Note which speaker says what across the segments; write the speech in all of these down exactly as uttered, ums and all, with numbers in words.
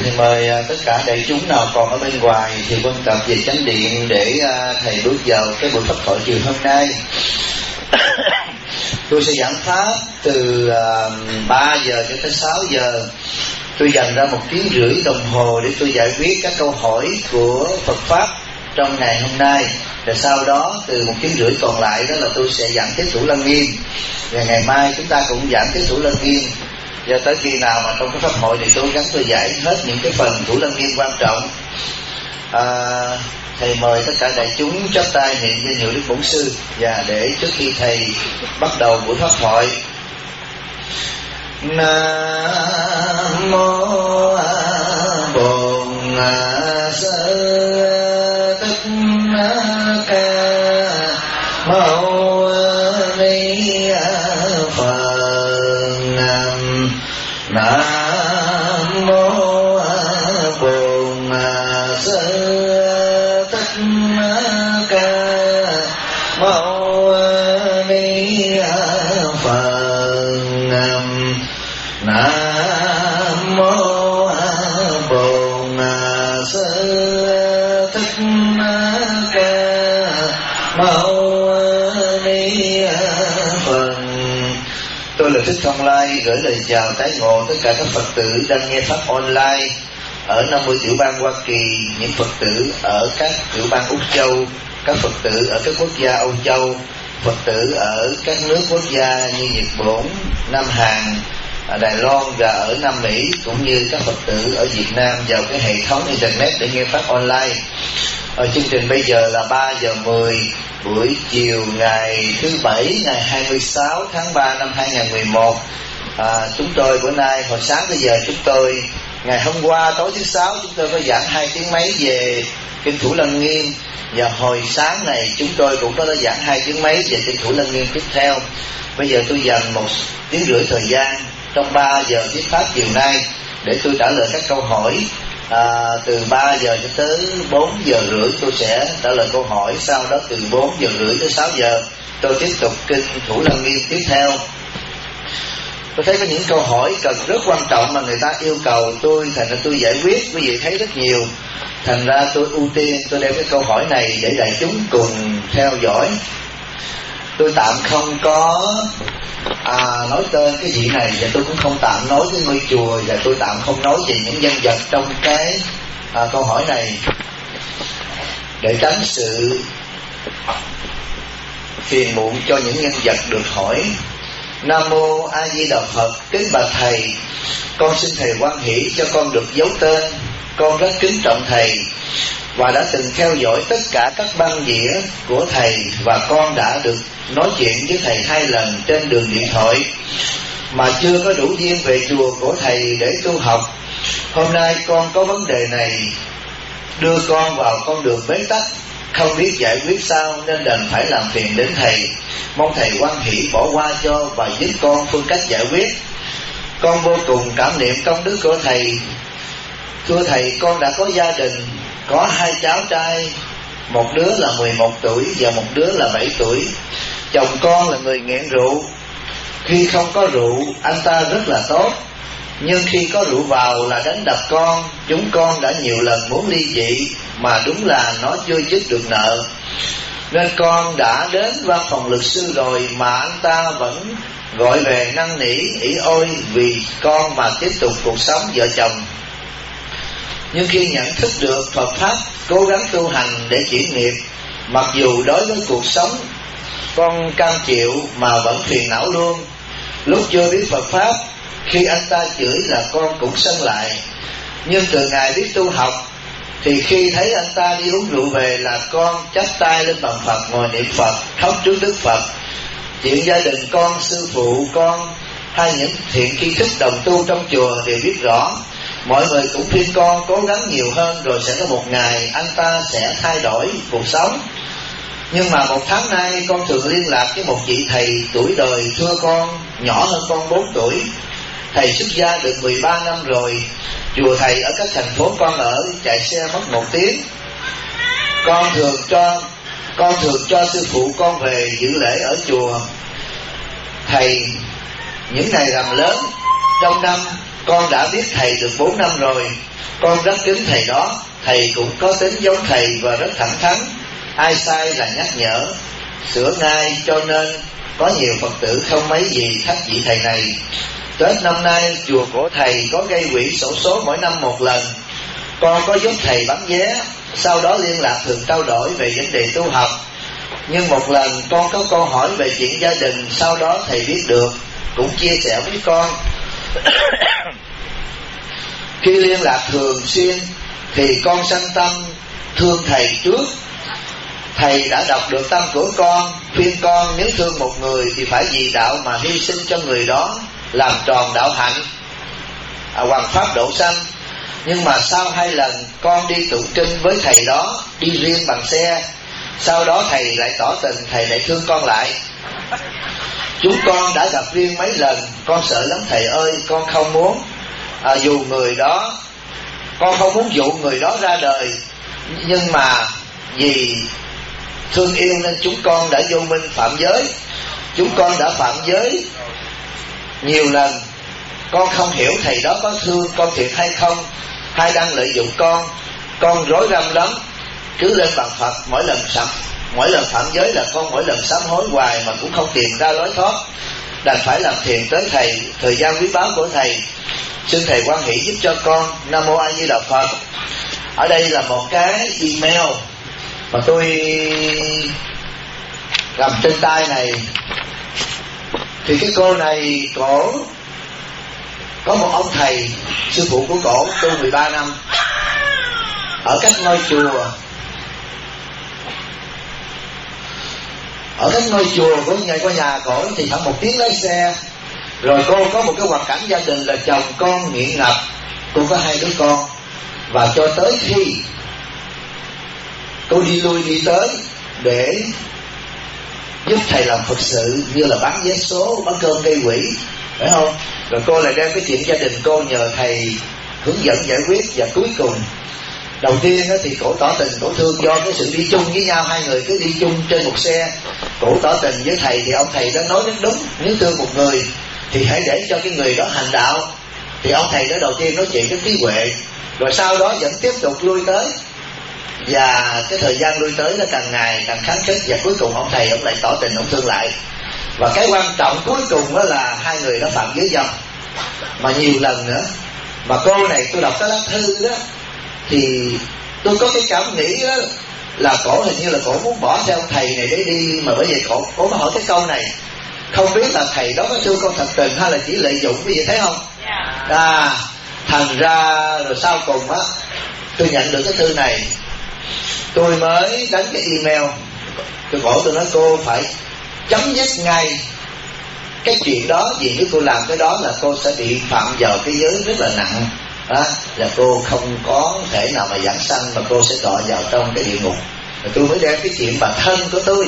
Speaker 1: Thì mời uh, tất cả đại chúng nào còn ở bên ngoài thì vân tập về chánh điện để uh, thầy bước vào cái buổi pháp thoại chiều hôm nay. Tôi sẽ giảng pháp từ uh, ba giờ cho tới sáu giờ. Tôi dành ra một tiếng rưỡi đồng hồ để tôi giải quyết các câu hỏi của Phật pháp trong ngày hôm nay. Và sau đó từ một tiếng rưỡi còn lại đó là tôi sẽ giảng tiếp Thủ Lăng Nghiêm. Và ngày mai chúng ta cũng giảng tiếp Thủ Lăng Nghiêm. Và tới khi nào mà trong cái pháp hội thì tôi gắng tôi giải hết những cái phần Thủ Lăng Nghiêm quan trọng. à, Thầy mời tất cả đại chúng chắp tay niệm danh hiệu Đức Bổn Sư. Và để trước khi thầy bắt đầu buổi pháp hội, Nam mô Bổn Sư Thích Ca Mâu Ni Phật. Nam mô Bổn Sư Thích Ca Mâu Ni Phật. Nam mô Bổn Sư Thích Ca Mâu Ni Phật. Tôi là Thích Thông Lai gửi lời chào tái ngộ tất cả các Phật tử đang nghe pháp online ở năm mươi tiểu bang Hoa Kỳ, những Phật tử ở các tiểu bang Úc Châu, các Phật tử ở các quốc gia Âu Châu, Phật tử ở các nước quốc gia như Nhật Bản, Nam Hàn, Đài Loan và ở Nam Mỹ, cũng như các Phật tử ở Việt Nam vào cái hệ thống internet để nghe pháp online. Ở chương trình bây giờ là ba giờ mười buổi chiều ngày thứ bảy, ngày hai mươi sáu tháng ba năm hai nghìn không trăm mười một. à, Chúng tôi bữa nay hồi sáng tới giờ chúng tôi, ngày hôm qua tối thứ sáu chúng tôi có giảng hai tiếng mấy về Kinh Thủ Lăng Nghiêm. Và hồi sáng này chúng tôi cũng có giảng hai tiếng mấy về Kinh Thủ Lăng Nghiêm tiếp theo. Bây giờ tôi dành một tiếng rưỡi thời gian trong ba giờ thuyết pháp chiều nay để tôi trả lời các câu hỏi. à, Từ ba giờ cho tới bốn giờ rưỡi tôi sẽ trả lời câu hỏi. Sau đó từ bốn giờ rưỡi tới sáu giờ tôi tiếp tục Kinh Thủ Lăng Nghiêm tiếp theo. Tôi thấy có những câu hỏi cần rất quan trọng mà người ta yêu cầu tôi, thành ra tôi giải quyết. Quý vị thấy rất nhiều, thành ra tôi ưu tiên tôi đem cái câu hỏi này để đại chúng cùng theo dõi. Tôi tạm không có à, nói tên cái vị này, và tôi cũng không tạm nói cái ngôi chùa, và tôi tạm không nói về những nhân vật trong cái à, câu hỏi này, để tránh sự phiền muộn cho những nhân vật được hỏi. Nam mô A Di Đà Phật. Kính bạch thầy, con xin thầy hoan hỷ cho con được giấu tên. Con rất kính trọng thầy và đã từng theo dõi tất cả các băng đĩa của thầy, và con đã được nói chuyện với thầy hai lần trên đường điện thoại mà chưa có đủ duyên về chùa của thầy để tu học. Hôm nay con có vấn đề này đưa con vào con đường bế tắc, không biết giải quyết sao nên đành phải làm phiền đến thầy. Mong thầy hoan hỷ bỏ qua cho và giúp con phương cách giải quyết. Con vô cùng cảm niệm công đức của thầy. Thưa thầy, con đã có gia đình, có hai cháu trai, một đứa là mười một tuổi và một đứa là bảy tuổi. Chồng con là người nghiện rượu. Khi không có rượu, anh ta rất là tốt, nhưng khi có rượu vào là đánh đập con. Chúng con đã nhiều lần muốn ly dị, mà đúng là nó chưa dứt được nợ, nên con đã đến văn phòng luật sư rồi mà anh ta vẫn gọi về năn nỉ ỷ ôi vì con mà tiếp tục cuộc sống vợ chồng. Nhưng khi nhận thức được Phật pháp, cố gắng tu hành để chuyển nghiệp, mặc dù đối với cuộc sống con cam chịu mà vẫn phiền não luôn. Lúc chưa biết Phật pháp, khi anh ta chửi là con cũng sân lại, nhưng từ ngày biết tu học thì khi thấy anh ta đi uống rượu về là con chắp tay lên bàn Phật, ngồi niệm Phật, khóc trước Đức Phật. Chuyện gia đình con, sư phụ con hay những thiện tri thức đồng tu trong chùa đều biết rõ. Mọi người cũng khuyên con cố gắng nhiều hơn, rồi sẽ có một ngày anh ta sẽ thay đổi cuộc sống. Nhưng mà một tháng nay con thường liên lạc với một vị thầy tuổi đời thưa con, nhỏ hơn con bốn tuổi. Thầy xuất gia được mười ba năm rồi. Chùa thầy ở các thành phố con ở chạy xe mất một tiếng. Con thường cho Con thường cho sư phụ con về dự lễ ở chùa thầy những ngày rằm lớn trong năm. Con đã biết thầy được bốn năm rồi. Con rất kính thầy đó. Thầy cũng có tính giống thầy và rất thẳng thắn, ai sai là nhắc nhở, sửa ngay, cho nên có nhiều Phật tử không mấy gì thắc vị thầy này. Tết năm nay chùa của thầy có gây quỹ xổ số mỗi năm một lần. Con có giúp thầy bán vé, sau đó liên lạc thường trao đổi về vấn đề tu học. Nhưng một lần con có câu hỏi về chuyện gia đình, sau đó thầy biết được, cũng chia sẻ với con. Khi liên lạc thường xuyên thì con sanh tâm thương thầy trước. Thầy đã đọc được tâm của con, khuyên con nếu thương một người thì phải vì đạo mà hy sinh cho người đó, làm tròn đạo hạnh, à, hoàn pháp độ sanh. Nhưng mà sau hai lần con đi tụng kinh với thầy đó, đi riêng bằng xe, sau đó thầy lại tỏ tình, thầy lại thương con lại. Chúng con đã gặp riêng mấy lần, con sợ lắm thầy ơi. Con không muốn à, dù người đó Con không muốn dụ người đó ra đời, nhưng mà vì thương yêu nên chúng con đã vô minh phạm giới. Chúng con đã phạm giới nhiều lần. Con không hiểu thầy đó có thương con thiệt hay không, hay đang lợi dụng con. Con rối rắm lắm, cứ lên bằng Phật. Mỗi lần sắm Mỗi lần phạm giới là con mỗi lần sám hối hoài mà cũng không tìm ra lối thoát, đành phải làm thiền tới thầy. Thời gian quý báu của thầy, xin thầy quan hỷ giúp cho con. Nam mô A Di Đà Phật. Ở đây là một cái email mà tôi cầm trên tay này. Thì cái cô này cổ có một ông thầy, sư phụ của cổ tu mười ba năm ở cách ngôi chùa ở cách ngôi chùa của nhà qua nhà cổ thì khoảng một tiếng lái xe. Rồi cô có một cái hoàn cảnh gia đình là chồng con nghiện ngập, cô có hai đứa con. Và cho tới khi cô đi lui đi tới để giúp thầy làm Phật sự, như là bán vé số, bán cơm gây quỹ, phải không? Rồi cô lại đem cái chuyện gia đình cô nhờ thầy hướng dẫn giải quyết. Và cuối cùng, đầu tiên thì cổ tỏ tình, cổ thương do cái sự đi chung với nhau, hai người cứ đi chung trên một xe. Cổ tỏ tình với thầy thì ông thầy đó nói rất đúng, nếu thương một người thì hãy để cho cái người đó hành đạo. Thì ông thầy đó đầu tiên nói chuyện với trí huệ, rồi sau đó vẫn tiếp tục lui tới. Và cái thời gian lui tới nó càng ngày càng kháng khích. Và cuối cùng ông thầy ông lại tỏ tình, ông thương lại. Và cái quan trọng cuối cùng đó là hai người đó phạm giới dâm mà nhiều lần nữa. Mà cô này tôi đọc cái lá thư đó thì tôi có cái cảm nghĩ đó là cổ hình như là cổ muốn bỏ theo ông thầy này để đi. Mà bởi vậy cổ cổ mới hỏi cái câu này, không biết là thầy đó có thương con thật tình hay là chỉ lợi dụng, quý vị thấy không? À, thành ra rồi sau cùng á, tôi nhận được cái thư này, tôi mới đánh cái email. Tôi cổ tôi nói cô phải chấm dứt ngay cái chuyện đó, vì nếu cô làm cái đó là cô sẽ bị phạm vào cái giới rất là nặng đó, là cô không có thể nào mà giảng sanh, mà cô sẽ đọa vào trong cái địa ngục. Rồi tôi mới đem cái chuyện bà thân của tôi,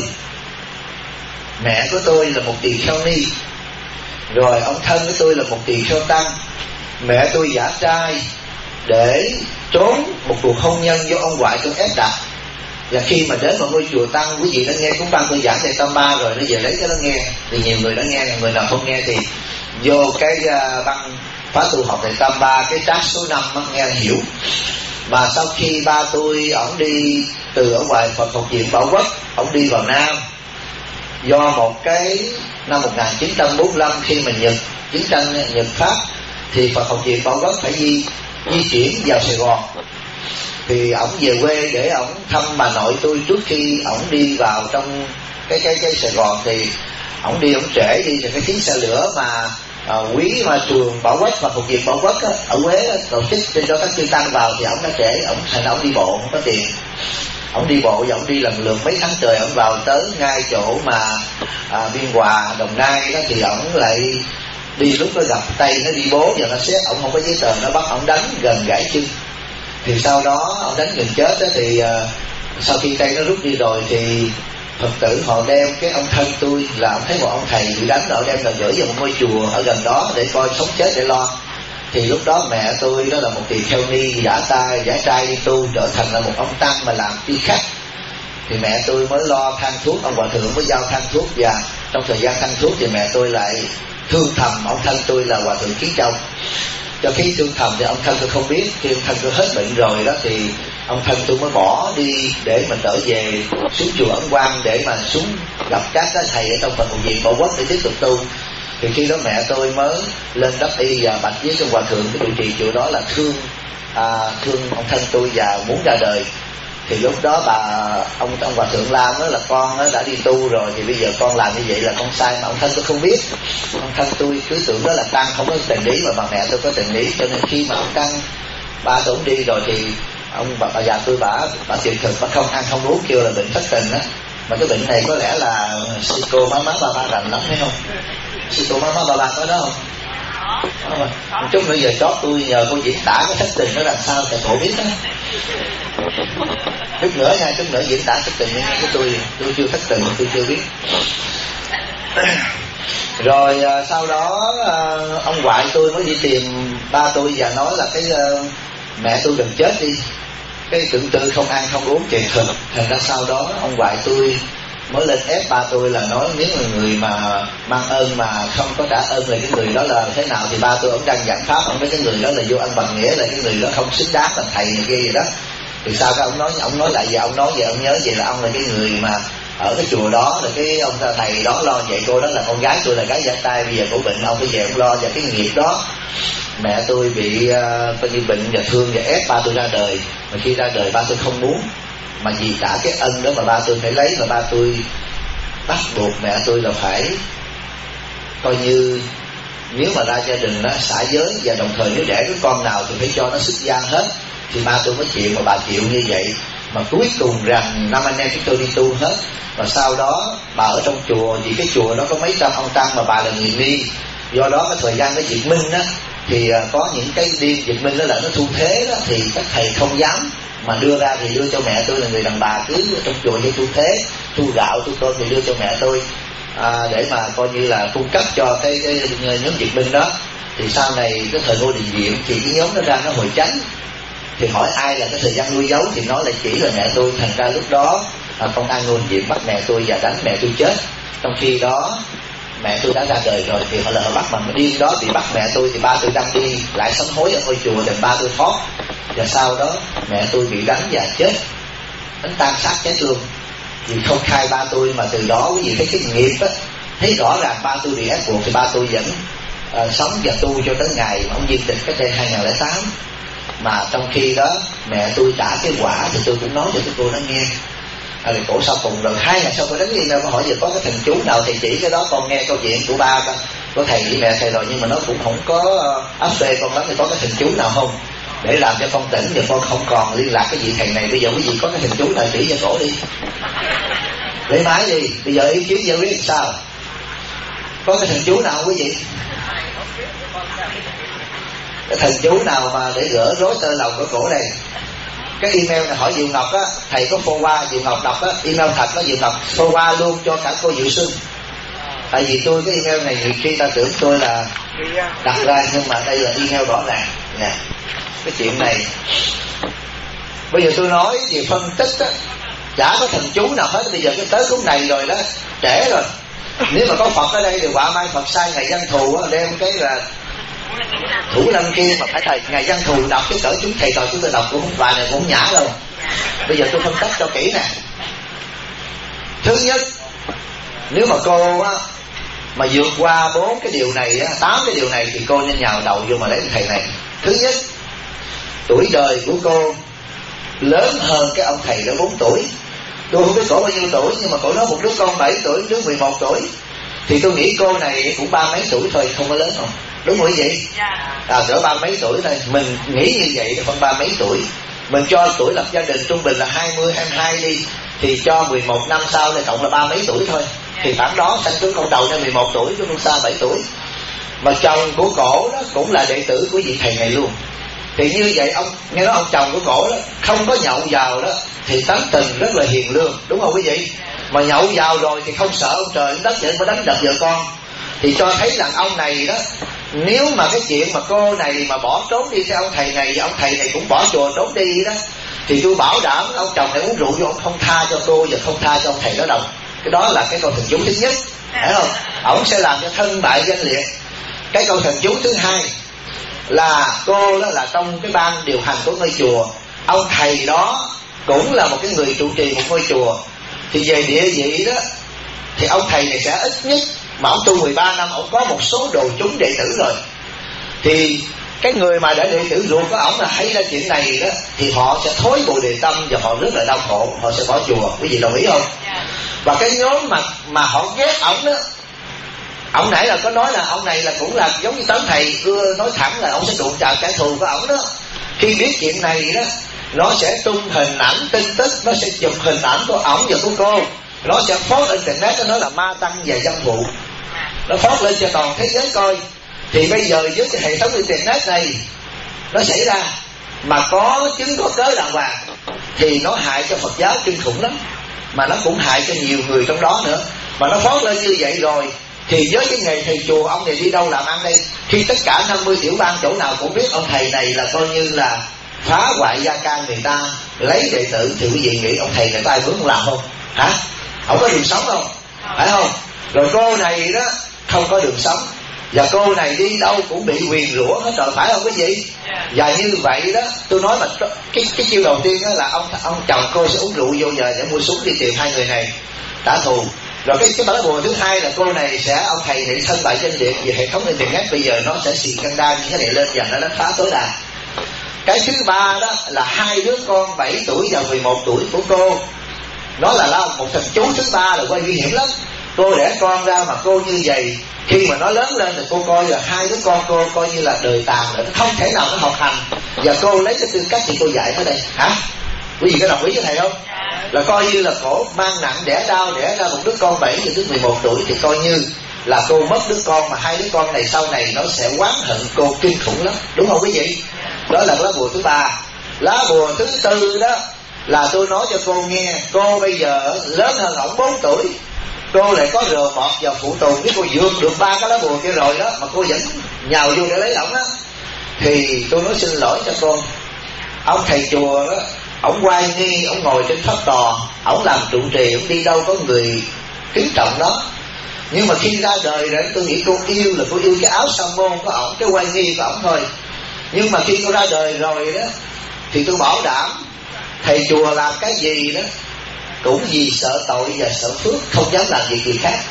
Speaker 1: mẹ của tôi là một tỳ kheo ni, rồi ông thân của tôi là một tỳ kheo tăng. Mẹ tôi giả trai để trốn một cuộc hôn nhân do ông ngoại tôi ép đặt. Và khi mà đến một ngôi chùa tăng, quý vị đã nghe cũng băng tôi giảng về tâm ba rồi, nó về lấy cái đó nghe. Thì nhiều người đã nghe, người nào không nghe thì vô cái uh, băng khóa tu học thầy tâm ba, cái trác số năm á, nghe hiểu. Mà sau khi ba tôi ổng đi từ ở ngoài Phật học viện Bảo Quốc, ổng đi vào Nam do một cái năm một nghìn chín trăm bốn mươi lăm, khi mà Nhật chiến tranh Nhật Pháp thì Phật học viện Bảo Quốc phải di di chuyển vào Sài Gòn. Thì ổng về quê để ổng thăm bà nội tôi trước khi ổng đi vào trong cái cái cái Sài Gòn. Thì ổng đi ổng trễ đi rồi cái chuyến xe lửa mà à, quý mà trường Bảo Quốc và Phục viện Bảo Quốc á, ở Huế á, tổ chức để cho các chư tăng vào thì ổng đã trễ. Ổng thành ổng đi bộ không có tiền, ổng đi bộ và ổng đi lần lượt mấy tháng trời. Ổng vào tới ngay chỗ mà à, Biên Hòa Đồng Nai đó thì ổng lại đi, lúc nó gặp tay nó đi bố và nó xét, ổng không có giấy tờ, nó bắt ổng đánh gần gãy chân. Thì sau đó ổng đánh gần chết đó, thì uh, sau khi tay nó rút đi rồi thì Phật tử họ đem cái ông thân tôi, là ông thấy một ông thầy bị đánh, họ đem là gửi vào một ngôi chùa ở gần đó để coi sống chết để lo. Thì lúc đó mẹ tôi đó là một tỳ kheo ni giả tai giả trai đi tu, trở thành là một ông tăng mà làm đi khách. Thì mẹ tôi mới lo thang thuốc, ông hòa thượng mới giao thang thuốc. Và trong thời gian thang thuốc thì mẹ tôi lại thương thầm ông thân tôi là hòa thượng Kiến Châu. cho khí tương thầm thì ông thân tôi không biết. Khi ông thân tôi hết bệnh rồi đó thì ông thân tôi mới bỏ đi để mà trở về xuống chùa Ấn Quang để mà xuống gặp các thầy ở trong phần hồn viện Bảo Quốc để tiếp tục tu. Thì khi đó mẹ tôi mới lên đắp y và bạch với ông hòa thượng cái trụ trì chùa đó là thương à, thương ông thân tôi và muốn ra đời. Thì lúc đó bà ông ông hòa thượng la nói là con nó đã đi tu rồi thì bây giờ con làm như vậy là con sai, mà ông thân tôi không biết. Ông thân tôi cứ tưởng đó là tăng không có tình lý, mà bà mẹ tôi có tình lý, cho nên khi mà ông tăng ba tôi đi rồi thì ông bà, bà già tôi bà bà tuyệt thực, bà không ăn không uống, kêu là bệnh thất tình á. Mà cái bệnh này có lẽ là sư cô má má ba ba rành lắm thấy không? Sư cô má má ba ba có đó không? Đó mà. Một chút nữa giờ chót tôi nhờ cô diễn tả cái thất tình nó làm sao thì cổ biết đó. Chút nữa nha, chút nữa diễn tả thất tình của tôi, tôi chưa thất tình, tôi chưa biết. Rồi sau đó ông ngoại tôi mới đi tìm ba tôi và nói là cái mẹ tôi đừng chết đi, cái tưởng tư không ăn không uống truyền thực. Thành ra sau đó ông ngoại tôi mới lên ép ba tôi là nói nếu là người mà mang ơn mà không có trả ơn là cái người đó là thế nào. Thì ba tôi ông đang giảng pháp, ông nói cái người đó là vô ăn bằng nghĩa, là cái người đó không xứng đáng làm thầy này kia gì đó. Thì sao các ông nói ông nói lại vậy, ông nói vậy ông nhớ vậy là ông là cái người mà ở cái chùa đó, là cái ông thầy đó lo vậy cô đó là con gái tôi là gái giả tay, bây giờ cổ bệnh ông phải về ông lo. Và cái nghiệp đó mẹ tôi bị uh, coi như bệnh và thương và ép ba tôi ra đời, mà khi ra đời ba tôi không muốn, mà vì cả cái ân đó mà ba tôi phải lấy, mà ba tôi bắt buộc mẹ tôi là phải coi như nếu mà ra gia đình đó xả giới, và đồng thời nếu đẻ cái con nào thì phải cho nó xuất gia hết. Thì ba tôi mới chịu, mà bà chịu như vậy. Mà cuối cùng rằng năm anh em chúng tôi đi tu hết. Và sau đó bà ở trong chùa, vì cái chùa đó có mấy trăm ông tăng mà bà là người ni, do đó cái thời gian nó diệt minh á, thì có những cái điên diệt minh đó là nó thu thế đó, thì các thầy không dám mà đưa ra, thì đưa cho mẹ tôi là người đàn bà cứ ở trong chùa như thu thế, thu gạo thu cơm thì đưa cho mẹ tôi à, để mà coi như là cung cấp cho cái, cái nhóm diệt minh đó. Thì sau này cái thời Ngô Đình Diệm thì cái nhóm nó ra nó hồi chánh, thì hỏi ai là cái thời gian nuôi giấu thì nó lại chỉ là mẹ tôi. Thành ra lúc đó à, công an Ngô Đình Diệm bắt mẹ tôi và đánh mẹ tôi chết. Trong khi đó mẹ tôi đã ra đời rồi thì họ là họ bắt bằng điên đó thì bắt mẹ tôi, thì ba tôi đang đi lại sám hối ở ngôi chùa thì ba tôi thoát. Và sau đó mẹ tôi bị đánh và chết, đánh tan xác chết luôn, vì không khai ba tôi. Mà từ đó quý vị thấy cái nghiệp á, thấy rõ ràng ba tôi bị ép buộc thì ba tôi vẫn uh, sống và tu cho tới ngày mà ông viên tịch cách đây hai nghìn lẻ tám. Mà trong khi đó mẹ tôi trả cái quả thì tôi cũng nói cho cái cô đó nghe. À, thì cổ sau cùng rồi hai ngày sau tôi đánh đi đâu có hỏi giờ có cái thần chú nào thì chỉ cái đó. Con nghe câu chuyện của ba con có thầy với mẹ thầy rồi, nhưng mà nó cũng không có áp phê con lắm, thì có cái thần chú nào không để làm cho con tỉnh, giờ con không còn liên lạc cái vị thầy này. Bây giờ quý vị có cái thần chú nào chỉ cho cổ đi, lấy máy đi. Bây giờ ý kiến giải quyết sao? Có cái thần chú nào quý vị? Cái thần chú nào mà để gỡ rối tơ lòng của cổ đây? Cái email này hỏi Diệu Ngọc á, thầy có phô qua Diệu Ngọc đọc á, email thật đó Diệu Ngọc phô qua luôn cho cả cô Diệu Xuân. Tại vì tôi cái email này nhiều khi ta tưởng tôi là đặt ra, nhưng mà đây là email rõ ràng nè. Cái chuyện này bây giờ tôi nói về phân tích á, chả có thần chú nào hết. Bây giờ cái tới khúc này rồi đó, trễ rồi. Nếu mà có Phật ở đây thì quả mai Phật sai ngày Văn Thù á, đem cái là Thủ Lâm kia mà phải thầy ngày Văn Thù đọc cái cỡ chúng thầy rồi chúng tôi đọc cũng không bài này cũng không nhã đâu. Bây giờ tôi phân tích cho kỹ nè. Thứ nhất, nếu mà cô á mà vượt qua bốn cái điều này á, tám cái điều này thì cô nên nhào đầu vô mà lấy thầy này. Thứ nhất, tuổi đời của cô lớn hơn cái ông thầy đó bốn tuổi. Tôi không biết cổ bao nhiêu tuổi, nhưng mà cổ nói một đứa con bảy tuổi, đứa mười một tuổi, thì tôi nghĩ cô này cũng ba mấy tuổi thôi, không có lớn không? Đúng rồi vậy? À, cỡ ba mấy tuổi thôi. Mình nghĩ như vậy khoảng ba mấy tuổi. Mình cho tuổi lập gia đình trung bình là hai mươi, hai mươi hai đi, thì cho mười một năm sau này cộng là ba mấy tuổi thôi. Thì khoảng đó sanh đứa con đầu nên mười một tuổi, đứa con sau bảy tuổi. Mà chồng của cổ đó cũng là đệ tử của vị thầy này luôn. Thì như vậy ông nghe nói ông chồng của cổ đó không có nhậu vào đó thì tánh tình rất là hiền lương, đúng không quý vị? Mà nhậu vào rồi thì không sợ ông trời ông đất vậy mới đánh đập vợ con. Thì cho thấy rằng ông này đó, nếu mà cái chuyện mà cô này mà bỏ trốn đi theo ông thầy này, và ông thầy này cũng bỏ chùa trốn đi đó, thì tôi bảo đảm ông chồng này uống rượu vô ông không tha cho cô và không tha cho ông thầy đó đâu. Cái đó là cái câu thần chú thứ nhất, hiểu không? Ông sẽ làm cho thân bại danh liệt. Cái câu thần chú thứ hai, là cô đó là trong cái ban điều hành của ngôi chùa, ông thầy đó cũng là một cái người trụ trì một ngôi chùa, thì về địa vị đó thì ông thầy này sẽ ít nhất mà ông tu mười ba năm, ông có một số đồ chúng đệ tử rồi. Thì cái người mà đã đệ tử ruột của ổng là thấy ra chuyện này đó, thì họ sẽ thối bồ đề tâm và họ rất là đau khổ, họ sẽ bỏ chùa. Quý vị đồng ý không? Và cái nhóm mà mà họ ghét ổng đó, ông nãy là có nói là ông này là cũng là giống như tấn thầy ưa nói thẳng là ông sẽ đụng chạm kẻ thù của ổng đó. Khi biết chuyện này đó, nó sẽ tung hình ảnh tin tức, nó sẽ chụp hình ảnh của ổng và của cô, nó sẽ post internet, nó là ma tăng và dâm phụ, nó post lên cho toàn thế giới coi. Thì bây giờ với cái hệ thống internet này nó xảy ra mà có chứng có cớ đàng hoàng thì nó hại cho Phật giáo kinh khủng lắm, mà nó cũng hại cho nhiều người trong đó nữa. Mà nó post lên như vậy rồi thì với cái nghề thầy chùa, ông này đi đâu làm ăn đây? Khi tất cả năm mươi tiểu bang chỗ nào cũng biết ông thầy này là coi như là phá hoại gia can người ta, lấy đệ tử, thì quý vị nghĩ ông thầy này có ai muốn làm không? Hả? Ông có đường sống không? Phải không? Rồi cô này đó không có đường sống, và cô này đi đâu cũng bị quyền rủa hết rồi, phải không quý vị? Và như vậy đó, tôi nói mà cái cái chiêu đầu tiên đó là ông ông chồng cô sẽ uống rượu vô giờ để mua súng đi tìm hai người này trả thù. Rồi cái cái bản buồn thứ hai là cô này sẽ, ông thầy này thân bại danh liệt về hệ thống internet, bây giờ nó sẽ xì căng đan những cái này lên và nó đánh phá tối đa. Cái thứ ba đó là hai đứa con bảy tuổi và mười một tuổi của cô, nó là, là một thằng chú thứ ba là quay nguy hiểm lắm. Cô đẻ con ra mà cô như vậy, khi mà nó lớn lên thì cô coi là hai đứa con cô coi như là đời tàn nữa, không thể nào nó học hành. Và cô lấy cái tư cách thì cô dạy ở đây, hả? Quý vị có đồng ý với thầy không? Là coi như là cổ mang nặng đẻ đau, đẻ ra một đứa con bảy và đứa mười một tuổi, thì coi như là cô mất đứa con, mà hai đứa con này sau này nó sẽ oán hận cô kinh khủng lắm, đúng không quý vị? Đó là lá bùa thứ ba. Lá bùa thứ tư đó là tôi nói cho cô nghe, cô bây giờ lớn hơn ổng bốn tuổi, cô lại có rờ mọt vào phụ tùng, cái cô vượt được ba cái lá bùa kia rồi đó, mà cô vẫn nhào vô để lấy ổng á, thì tôi nói xin lỗi cho cô. Ông thầy chùa đó, ổng quay nghi, ổng ngồi trên tháp tòa, ổng làm trụ trì, ổng đi đâu có người kính trọng đó. Nhưng mà khi ra đời rồi, tôi nghĩ cô yêu là cô yêu cái áo sa môn của ổng, cái quay nghi của ổng thôi. Nhưng mà khi cô ra đời rồi đó, thì tôi bảo đảm thầy chùa làm cái gì đó cũng vì sợ tội và sợ phước, không dám làm việc gì khác.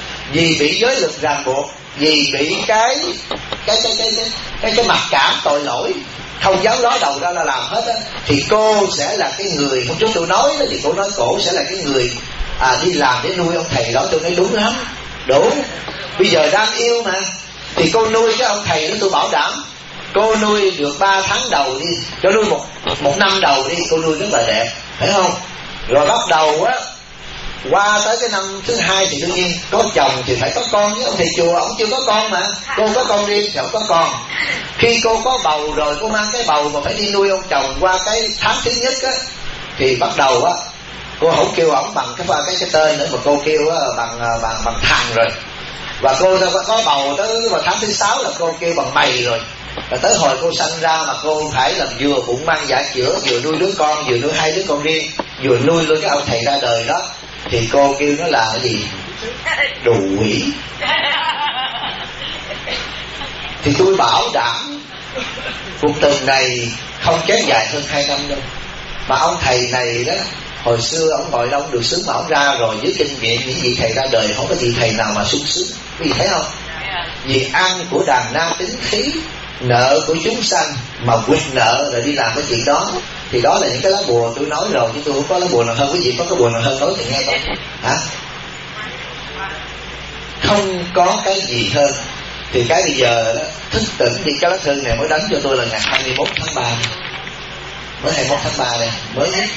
Speaker 1: Vì bị giới lực ràng buộc, vì bị cái cái cái cái cái cái, cái mặc cảm tội lỗi, không dám nói đầu ra là làm hết á, thì cô sẽ là cái người, hôm trước tôi nói đó, thì cô nói cổ sẽ là cái người à, đi làm để nuôi ông thầy đó. Tôi nói đúng lắm, đúng. Bây giờ đang yêu mà, thì cô nuôi cái ông thầy đó, tôi bảo đảm cô nuôi được ba tháng đầu đi, cho nuôi một một năm đầu đi, cô nuôi rất là đẹp, phải không? Rồi bắt đầu á, qua tới cái năm thứ hai thì đương nhiên có chồng thì phải có con, với ông thầy chùa ông chưa có con mà, cô có con riêng thì ông có con. Khi cô có bầu rồi, cô mang cái bầu mà phải đi nuôi ông chồng qua cái tháng thứ nhất á, thì bắt đầu á, cô không kêu ổng bằng cái cái cái tên nữa, mà cô kêu á bằng bằng bằng thằng rồi. Và cô có bầu tới vào tháng thứ sáu là cô kêu bằng mày rồi. Và tới hồi cô sanh ra mà cô phải làm vừa bụng mang dạ chữa, vừa nuôi đứa con, vừa nuôi hai đứa con riêng, vừa nuôi luôn cái ông thầy ra đời đó, thì cô kêu nó là cái gì? Đồ quỷ. Thì tôi bảo đảm cuộc tình này không kéo dài hơn hai năm đâu. Mà ông thầy này đó, hồi xưa ông ngồi đâu được sướng, mà ông ra rồi với kinh nghiệm những vị thầy ra đời không có vị thầy nào mà sung sướng. Quý vị thấy không? Vì ăn của đàn na tính khí, nợ của chúng sanh, mà quỵt nợ rồi đi làm cái chuyện đó. Thì đó là những cái lá bùa tôi nói rồi, chứ tôi không có lá bùa nào hơn. Quý vị có cái bùa nào hơn nói thì nghe không? Hả? Không có cái gì hơn. Thì cái bây giờ đó, thức tỉnh đi, cái lá thư này mới đánh cho tôi là ngày hai mươi mốt tháng ba, mới hai mươi mốt tháng ba này mới nhất.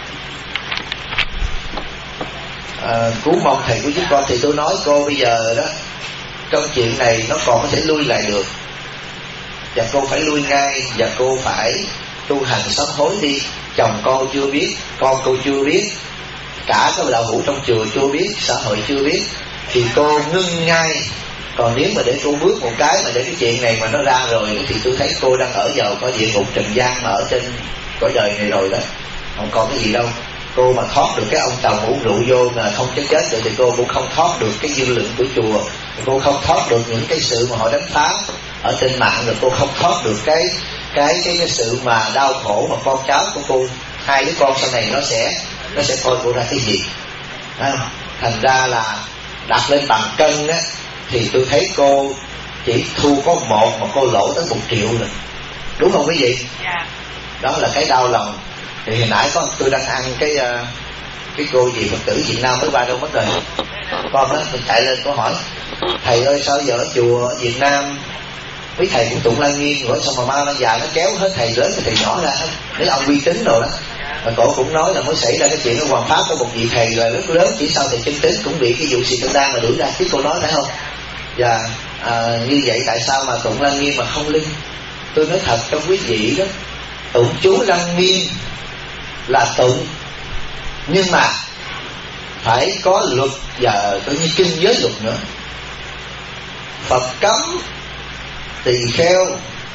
Speaker 1: À, cứu mong thầy của chúng con. Thì tôi nói cô bây giờ đó, trong chuyện này nó còn có thể lui lại được, và cô phải lui ngay, và cô phải tu hành sám hối đi. Chồng cô chưa biết, con cô chưa biết, cả các đạo hữu trong chùa chưa biết, xã hội chưa biết, thì cô ngưng ngay. Còn nếu mà để cô bước một cái mà để cái chuyện này mà nó ra rồi, thì tôi thấy cô đang ở vào có địa ngục trần gian mà ở trên cõi đời này rồi đó, không còn cái gì đâu. Cô mà thoát được cái ông chồng uống rượu vô mà không chết chết được, thì cô cũng không thoát được cái dư luận của chùa, cô không thoát được những cái sự mà họ đánh phá ở trên mạng rồi cô không thoát được cái cái cái, cái sự mà đau khổ mà con cháu của cô, hai đứa con sau này nó sẽ nó sẽ coi cô ra cái gì. Đấy không? Thành ra là đặt lên bàn cân á thì tôi thấy cô chỉ thu có một mà cô lỗ tới một triệu rồi, đúng không quý vị? Yeah. Đó là cái đau lòng. Thì hồi nãy có tôi đang ăn cái cái cô gì Phật tử Việt Nam mới qua đâu mất rồi, con đó mình chạy lên có hỏi thầy ơi sao giờ ở chùa ở Việt Nam mấy thầy cũng tụng Lăng Nghiêm rồi sao mà ma nó già nó kéo hết thầy lớn thầy nhỏ ra hết, mấy ông uy tín rồi đó. Mà cổ cũng nói là mới xảy ra cái chuyện ở Hoàng Pháp có một vị thầy là rất lớn, chỉ sau thầy chân tín cũng bị cái vụ xì tinh đan mà đuổi ra, chứ cô nói phải không? Và à, như vậy tại sao mà tụng Lăng Nghiêm mà không linh? Tôi nói thật cho quý vị đó, tụng chú Lăng Nghiêm là tụng, nhưng mà phải có luật và coi như kinh giới luật nữa. Phật cấm tỳ kheo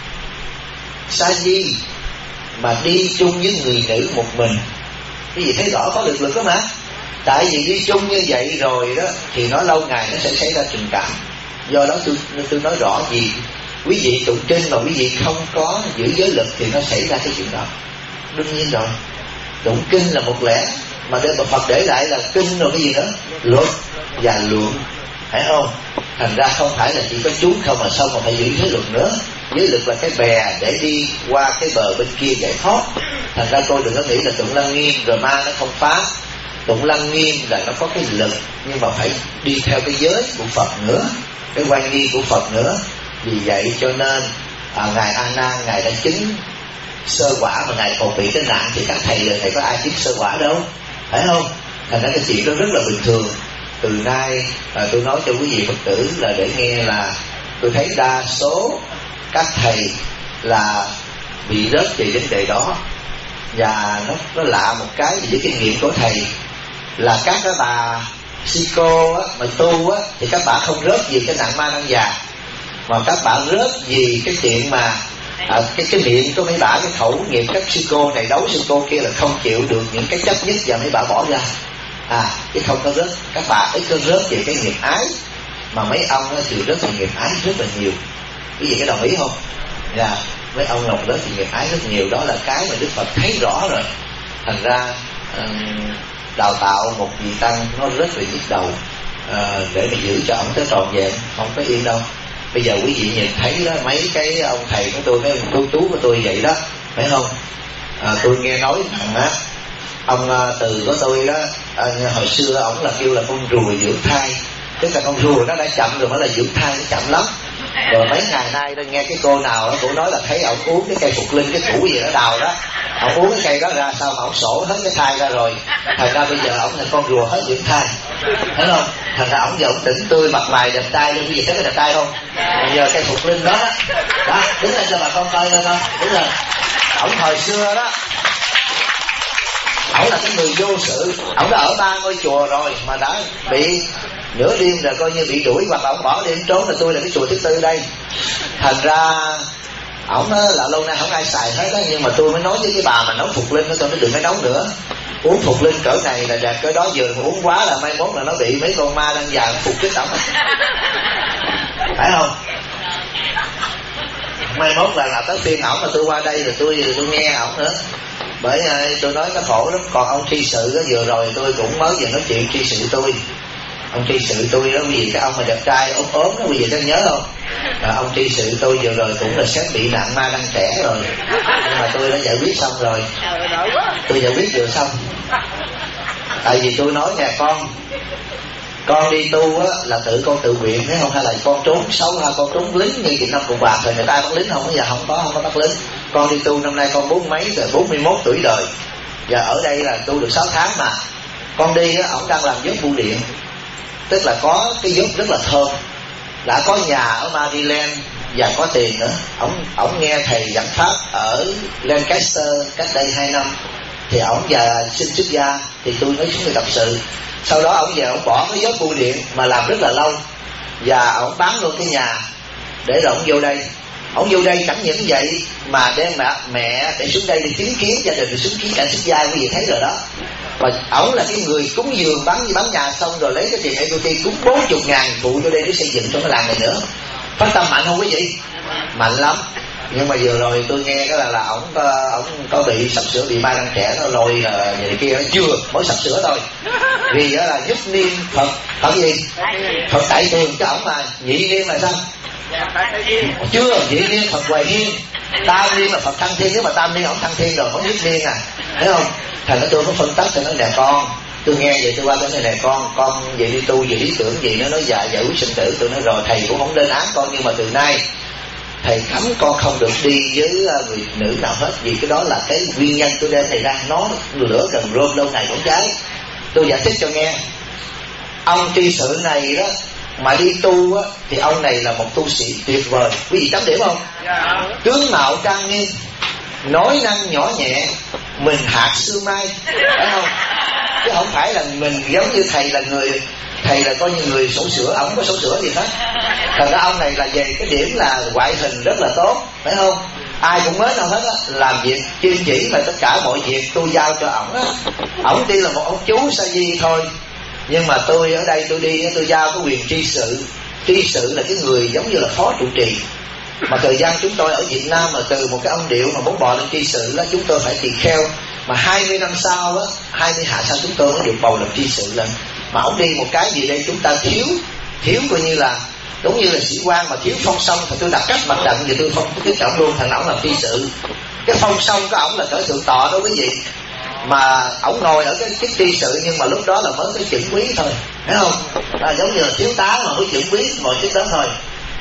Speaker 1: sa di mà đi chung với người nữ một mình. Cái gì thấy rõ có lực lực đó mà. Tại vì đi chung như vậy rồi đó thì nó lâu ngày nó sẽ xảy ra tình cảm. Do đó tôi tôi nói rõ gì, quý vị tụng kinh mà quý vị không có giữ giới lực thì nó xảy ra cái chuyện đó. Đương nhiên rồi, tụng kinh là một lẽ mà để mà Phật để lại là kinh rồi cái gì nữa, luật và luận, phải không? Thành ra không phải là chỉ có chú không mà xong mà phải giữ giới luật nữa. Giới luật là cái bè để đi qua cái bờ bên kia giải thoát. Thành ra tôi đừng có nghĩ là tụng Lăng Nghiêm rồi ma nó không phá. Tụng Lăng Nghiêm là nó có cái lực, nhưng mà phải đi theo cái giới của Phật nữa, cái quan nghi của Phật nữa. Vì vậy cho nên à, ngài A Nan ngài đã chứng sơ quả mà ngài còn bị cái nạn thì các thầy là thầy có ai chứng sơ quả đâu, phải không? Thành ra cái chuyện đó rất là bình thường. Từ nay à, tôi nói cho quý vị Phật tử là để nghe là tôi thấy đa số các thầy là bị rớt về vấn đề đó. Và nó, nó lạ một cái với kinh nghiệm của thầy là các cái bà si cô á, mà tu á, thì các bà không rớt vì cái nạn ma năng già, mà các bà rớt vì cái chuyện mà à, cái cái miệng của mấy bà, cái khẩu nghiệp các sư cô này đấu sư cô kia là không chịu được những cái chấp nhất và mấy bà bỏ ra. À, chứ không có rớt, các bà ít có rớt về cái nghiệp ái, mà mấy ông thì rớt về nghiệp ái rất là nhiều. Quý vị có đồng ý không? Dạ, yeah. Mấy ông lòng rớt về nghiệp ái rất nhiều, đó là cái mà Đức Phật thấy rõ rồi. Thành ra um, đào tạo một vị tăng nó rất là nhức đầu uh, để mà giữ cho ổng tới tròn vẹn, không có yên đâu. Bây giờ quý vị nhìn thấy đó, mấy cái ông thầy của tôi, mấy ông cô chú của tôi vậy đó, phải không? À, tôi nghe nói rằng á, ông uh, Từ của tôi đó, uh, hồi xưa ổng là kêu là con rùa dưỡng thai, tức là con rùa nó đã chậm rồi mới là dưỡng thai nó chậm lắm. Rồi mấy ngày nay tôi nghe cái cô nào đó cũng nói là thấy ổng uống cái cây phục linh, cái củ gì nó đào đó, ổng uống cái cây đó ra sao mà ổng sổ hết cái thai ra rồi. Thành ra bây giờ ổng là con rùa hết dưỡng thai, thấy không? Thành ra ổng giờ ổng tỉnh tươi, mặt mày đẹp trai luôn. Quý vị thấy cái đẹp trai không? Bây giờ cây phục linh đó đó, đó đứng lên cho bà con coi thôi, đúng rồi. Ổng hồi xưa đó, ổng là cái người vô sự, ổng đã ở ba ngôi chùa rồi mà đã bị nửa đêm rồi coi như bị đuổi, hoặc là ổng bỏ đi trốn, là tôi là cái chùa thứ tư đây. Thành ra ổng là lâu nay không ai xài hết đó, nhưng mà tôi mới nói với cái bà mà nấu phục linh đó, tôi nói đừng có nấu nữa, uống phục linh cỡ này là đẹp cỡ đó, vừa mà uống quá là mai mốt là nó bị mấy con ma đang già phục kích ổng, phải không? Mai mốt là nào tới phiên ổng mà tôi qua đây rồi tôi tôi nghe ổng nữa. Bởi tôi nói nó khổ lắm. Còn ông tri sự đó, vừa rồi tôi cũng mới vừa nói chuyện tri sự tôi, ông tri sự tôi đó, vì cái ông mà đẹp trai ốm ốm đó, quý vị có nhớ không? À, ông tri sự tôi vừa rồi cũng là sắp bị nạn ma đang trẻ rồi, nhưng mà tôi đã giải quyết xong rồi, tôi giải quyết vừa xong. Tại vì tôi nói nè con, con đi tu á là tự con tự nguyện, thấy không? Hay là con trốn xấu, hay con trốn lính như Việt Nam Cộng Hòa rồi người ta bắt lính không? Bây giờ không có, không có bắt lính. Con đi tu năm nay con bốn mấy rồi, bốn mươi mốt tuổi đời, và ở đây là tu được sáu tháng mà. Con đi á, ổng đang làm giấc bưu điện, tức là có cái giấc rất là thơm, đã có nhà ở Maryland và có tiền nữa. Ổng ổng nghe thầy giảng pháp ở Lancaster cách đây hai năm, thì ổng và xin xuất gia, thì tôi mới xuống đi tập sự. Sau đó ổng về ổng bỏ cái giấc bưu điện mà làm rất là lâu, và ổng bán luôn cái nhà để rồi ổng vô đây. Ổng vô đây chẳng những vậy mà đem mẹ, mẹ để xuống đây để chứng kiến gia đình, để chứng kiến cảnh xuất gia, quý vị thấy rồi đó. Và ổng là cái người cúng dường bán bán nhà xong rồi lấy cái tiền e quê tê cúng bốn mươi ngàn phụ vô đây để xây dựng trong cái làng này nữa. Phát tâm mạnh không quý vị? Mạnh lắm. Nhưng mà vừa rồi tôi nghe cái là là ổng ổng có bị sắp sửa, bị mai răng trẻ nó lôi là vậy kia, nó chưa mới sắp sửa thôi. Vì đó là giúp niệm Phật Phật gì? Phật Đại Tường cho ổng mà. Nhị niệm là sao? Chưa, nhị niệm Phật Hoài Hiên. Tam niệm là Phật Thăng Thiên. Nếu mà tam niệm ổng Thăng Thiên rồi, ổng nhất niệm à, thấy không? Thành ra tôi có phân tích cho nó, nè con, tôi nghe vậy tôi qua tôi nói, nè con con vậy đi tu gì lý tưởng gì, nó nói dạ giải quyết sinh tử. Tôi nói rồi thầy cũng không lên án con, nhưng mà từ nay thầy cấm con không được đi với người nữ nào hết, vì cái đó là cái nguyên nhân tôi đem thầy ra. Nó lửa gần rơm lâu ngày cũng cháy. Tôi giải thích cho nghe. Ông tri sự này đó mà đi tu á, thì ông này là một tu sĩ tuyệt vời. Quý vị chấm điểm không? Dạ. Tướng mạo trang nghiêm, nói năng nhỏ nhẹ, mình hạt sương mai, phải không? Chứ không phải là mình giống như thầy là người, thầy là coi như người sổ sữa, ổng có sổ sữa gì hết. Thật ra ông này là về cái điểm là ngoại hình rất là tốt, phải không? Ai cũng mến ông hết á, làm việc chuyên chỉ mà tất cả mọi việc tôi giao cho ổng á. Ổng chỉ là một ông chú sa di thôi, nhưng mà tôi ở đây tôi đi tôi giao cái quyền tri sự. Tri sự là cái người giống như là phó trụ trì. Mà thời gian chúng tôi ở Việt Nam mà từ một cái ông điệu mà muốn bò lên tri sự đó, chúng tôi phải tỳ kheo. Mà hai mươi năm sau á, hai mươi hạ sau chúng tôi mới được bầu làm tri sự lên. Mà ông đi một cái gì đây chúng ta thiếu, thiếu coi như là đúng như là sĩ quan mà thiếu phong song, thì tôi đặt cách mặt trận thì tôi không tiếp trọng luôn, thằng ổng làm tri sự. Cái phong song của ổng là cỡ thượng tọa đó quý vị. Mà ổng ngồi ở cái chức tri sự, nhưng mà lúc đó là mới cái chữ quý thôi, thấy không? À, giống như là thiếu tá mà mới chữ quý ngồi chức đó thôi.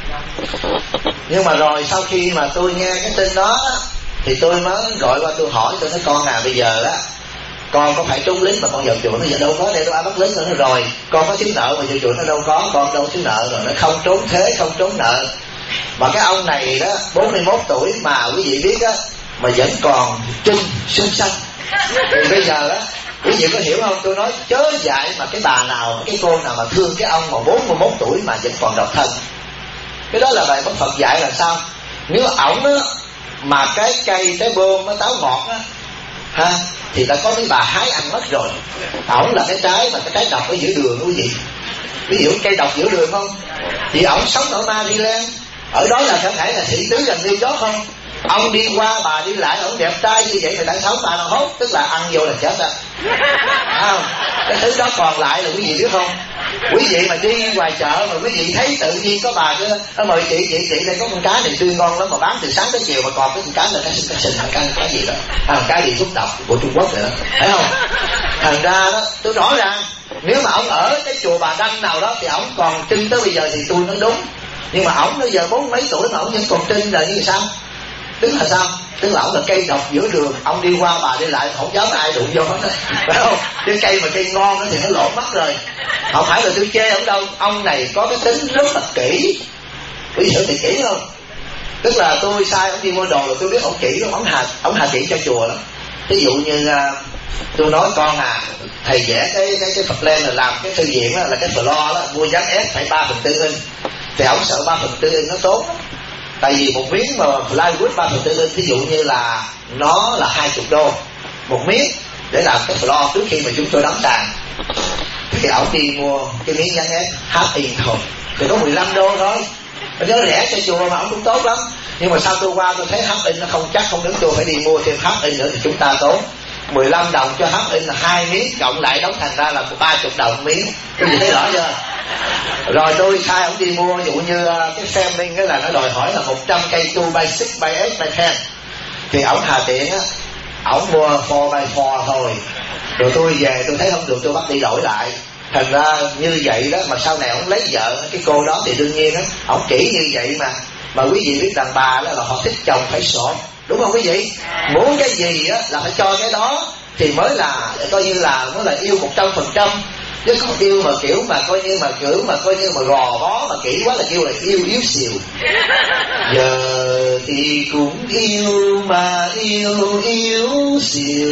Speaker 1: Nhưng mà rồi sau khi mà tôi nghe cái tin đó thì tôi mới gọi qua tôi hỏi, tôi nói con à bây giờ á con có phải trốn lính mà con vào chùa? Nó giờ đâu có, đây đâu ai bắt lính rồi. Nó rồi con có thiếu nợ mà vào chùa? Nó đâu có, con đâu thiếu nợ rồi. Nó không trốn thế không trốn nợ. Mà cái ông này đó bốn mươi mốt tuổi mà quý vị biết á, mà vẫn còn trinh xinh xắn. Thì bây giờ á quý vị có hiểu không? Tôi nói chớ dại mà cái bà nào, cái cô nào mà thương cái ông mà bốn mươi mốt tuổi mà vẫn còn độc thân. Cái đó là bài Pháp Phật dạy là sao? Nếu ổng á mà cái cây trái bơm nó táo ngọt á ha, thì đã có mấy bà hái ăn mất rồi. Ổng là cái trái mà cái trái độc ở giữa đường quý vị. Ví dụ cây độc giữa đường không? Thì ổng sống ở Maryland, ở đó là có thể là thị tứ gần New York không? Ông đi qua bà đi lại, ông đẹp trai như vậy thì đã sống bà nào hốt, tức là ăn vô là chết á. Không? Cái thứ đó còn lại là quý vị biết không? Quý vị mà đi ngoài chợ mà quý vị thấy tự nhiên có bà kia, nó mời chị, chị chị đây có con cá này tươi ngon lắm mà bán từ sáng tới chiều, mà còn cái con cá là cái sinh cái sinh cái cái gì đó, à, cái gì thuốc độc của Trung Quốc vậy đó, thấy không? Thành ra đó tôi rõ ràng nếu mà ông ở cái chùa Bà Đanh nào đó thì ông còn trinh tới bây giờ thì tôi nói đúng. Nhưng mà ổng bây giờ bốn mấy tuổi mà ổng vẫn còn trinh là như sao? Tức là sao? Tức là ổng là cây độc giữa đường, ông đi qua bà đi lại không dám ai đụng vô hết, phải không? Cái cây mà cây ngon đó thì nó lộ mắt rồi. Không phải là tôi chê ổng đâu, ông này có cái tính rất là kỹ. Quý hiểu thì kỹ không? Tức là tôi sai ổng đi mua đồ rồi tôi biết ổng kỹ lắm, ổng hà ổng hà kỹ cho chùa lắm. Ví dụ như tôi nói con à, thầy vẽ cái cái cái Phật lên là làm cái thư viện đó, là cái floor đó, mua dán ép phải ba phần tư inch. Thì ổng sợ ba phần tư inch nó tốt lắm. Tại vì một miếng mà plywood ba phần tư inch, ví dụ như là nó là hai mươi đô một miếng để làm cái floor trước khi mà chúng tôi đóng sàn. Thì ổng đi mua cái miếng dán ép half inch thôi, thì có mười lăm đô thôi. Nó rẻ cho chùa mà ổng cũng tốt lắm. Nhưng mà sau tôi qua tôi thấy half inch nó không chắc, không đứng tôi phải đi mua thêm half inch nữa thì chúng ta tốn mười lăm đồng cho half inch là hai miếng, cộng lại đóng thành ra là ba mươi đồng miếng. Cái gì thấy rõ chưa? Rồi tôi sai ổng đi mua, ví dụ như cái framing cái là nó đòi hỏi là một trăm cây two by six by eight by ten, thì ổng hà tiện á, ổng mua four by four thôi. Rồi tôi về tôi thấy không được, tôi bắt đi đổi lại. Thành ra như vậy đó, mà sau này ổng lấy vợ cái cô đó thì đương nhiên á, ổng kỹ như vậy mà. Mà quý vị biết đàn bà đó là họ thích chồng phải sọt, đúng không quý vị? Muốn cái gì á là phải cho cái đó thì mới là coi như là mới là yêu một trăm phần trăm. Chứ không yêu mà kiểu mà coi như mà kiểu mà coi như mà gò bó mà kỹ quá là kêu là yêu yếu xìu. Giờ thì cũng yêu mà yêu yếu xìu.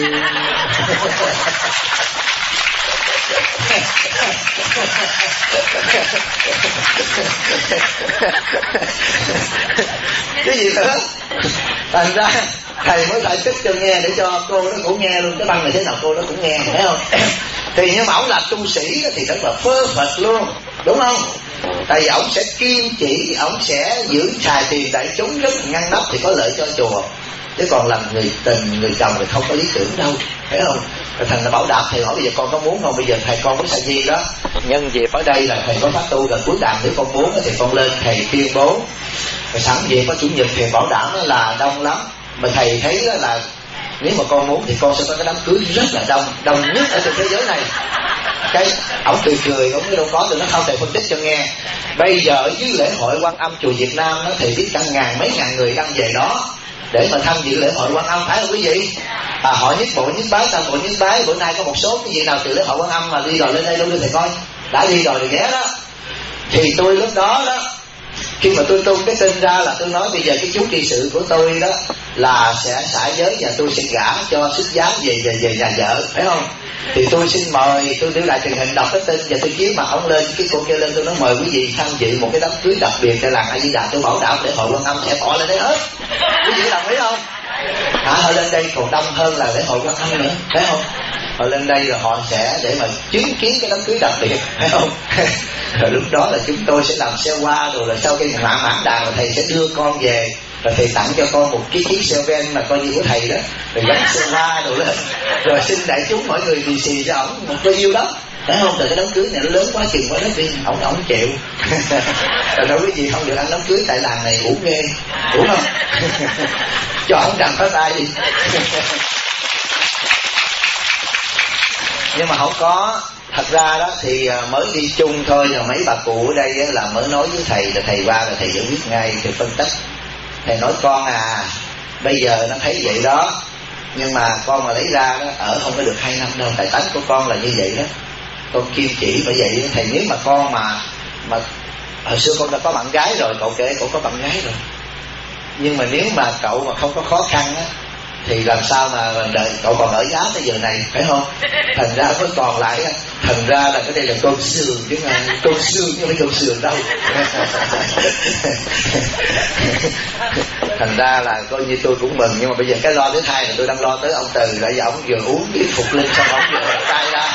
Speaker 1: Cái gì nữa? Thành ra thầy mới giải thích cho nghe để cho cô nó cũng nghe luôn, cái băng này thế nào cô nó cũng nghe, thấy không? Thì nhưng mà ổng là tu sĩ thì rất là phơ phật luôn, đúng không? Tại vì ổng sẽ kiên chỉ, ổng sẽ giữ xài tiền đại chúng rất là ngăn nắp thì có lợi cho chùa. Chứ còn làm người tình, người chồng thì không có lý tưởng đâu, thấy không? Rồi thành là bảo đảm. Thầy hỏi bây giờ con có muốn không? Bây giờ thầy con có sa di đó, nhân dịp ở đây là thầy có phát tu gần cuối đàn, nếu con muốn thì con lên thầy tuyên bố. Rồi sẵn về có chủ nhật thì bảo đảm là đông lắm. Mà thầy thấy đó là nếu mà con muốn thì con sẽ có cái đám cưới rất là đông, đông nhất ở trên thế giới này. Cái ổng cười cười, ổng đâu có được, nó không thầy phân tích cho nghe. Bây giờ ở dưới lễ hội Quan Âm chùa Việt Nam nó thầy biết cả ngàn mấy ngàn người đang về đó để mà tham dự lễ hội Quan Âm, phải không quý vị? À, họ nhất bộ nhất bái, tam bộ nhất bái. Bữa nay có một số cái gì nào từ lễ hội Quan Âm mà đi rồi lên đây đâu đưa thầy coi, đã đi rồi thì ghé đó. Thì tôi lúc đó đó, khi mà tôi tung cái tin ra là tôi nói bây giờ cái chú trị sự của tôi đó là sẽ xả giới và tôi sẽ gả cho xuất giá về về về nhà vợ, phải không? Thì tôi xin mời, tôi đưa lại truyền hình đọc cái tin và tôi chiếu mặt ông lên, cái cô kêu lên, tôi nói mời quý vị tham dự một cái đám cưới đặc biệt tại làng A Di Đà, tôi bảo đảm lễ hội Quan Âm sẽ tỏ lên đấy hết. Quý vị đồng ý không? Hả, họ lên đây còn đông hơn là lễ hội Quan Âm nữa, thấy không? Họ lên đây rồi họ sẽ để mà chứng kiến cái đám cưới đặc biệt, thấy không? Rồi lúc đó là chúng tôi sẽ làm xe hoa rồi, là sau khi mãn mãn đàn rồi thầy sẽ đưa con về, rồi thầy tặng cho con một cái chiếc xe ven mà coi như của thầy đó, rồi gắn xe hoa rồi lên, rồi xin đại chúng mỗi người lì xì cho ổng một bao nhiêu đó, phải không? Từ cái đám cưới này nó lớn quá chừng quá đất đi, ổng ổng chịu. Rồi nói quý vị không được ăn đám cưới tại làng này uổng ghê, đúng không? Cho ổng tràn phá tay đi. Nhưng mà không có. Thật ra đó thì mới đi chung thôi, rồi mấy bà cụ ở đây là mới nói với thầy, là thầy qua là thầy giải quyết ngay, thầy phân tích. Thầy nói con à, bây giờ nó thấy vậy đó, nhưng mà con mà lấy ra đó ở không có được hai năm đâu, tại tánh của con là như vậy đó, con kiên chỉ bởi vậy đó. Thầy nếu mà con mà mà hồi xưa con đã có bạn gái rồi, cậu kể cậu có bạn gái rồi, nhưng mà nếu mà cậu mà không có khó khăn á thì làm sao mà đợi cậu còn ở giá tới giờ này, phải không? Thành ra mới còn lại, thành ra là cái đây là cơm sườn chứ mà cơm sườn chứ không phải cơm sườn đâu. Thành ra là coi như tôi cũng mừng, nhưng mà bây giờ cái lo thứ hai là tôi đang lo tới ông Từ, tại vì ông vừa uống cái phục linh xong ông vừa tay ra.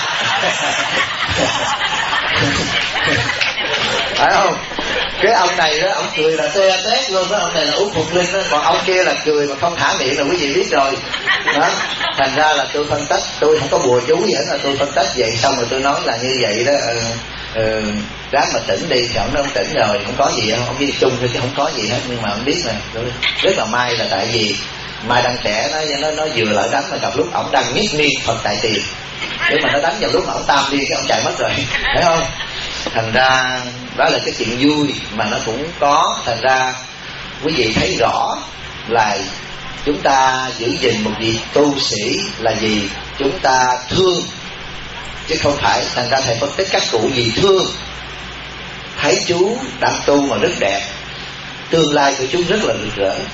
Speaker 1: Phải không? Cái ông này đó, ông cười là tê tét luôn đó, ông này là uống phục linh đó, còn ông kia là cười mà không thả miệng là quý vị biết rồi đó. Thành ra là tôi phân tích, tôi không có bùa chú gì hết, là tôi phân tích vậy, xong rồi tôi nói là như vậy đó. ừ, ừ, ráng mà tỉnh đi, thì ông nói ông tỉnh rồi, không có gì không, ông đi chung thôi chứ không có gì hết. Nhưng mà ông biết nè, rất là may là tại vì Mai đang trẻ nó nó nó vừa lợi đánh mà gặp lúc ông đang nhất niên Phật tại tiền, nếu mà nó đánh vào lúc mà ông tam đi cái ông chạy mất rồi, thấy không? Thành ra đó là cái chuyện vui mà nó cũng có. Thành ra quý vị thấy rõ là chúng ta giữ gìn một vị tu sĩ là gì? Chúng ta thương chứ không phải. Thành ra thầy phân tích các cụ gì thương, thấy chú đang tu mà rất đẹp, tương lai của chú rất là rực rỡ.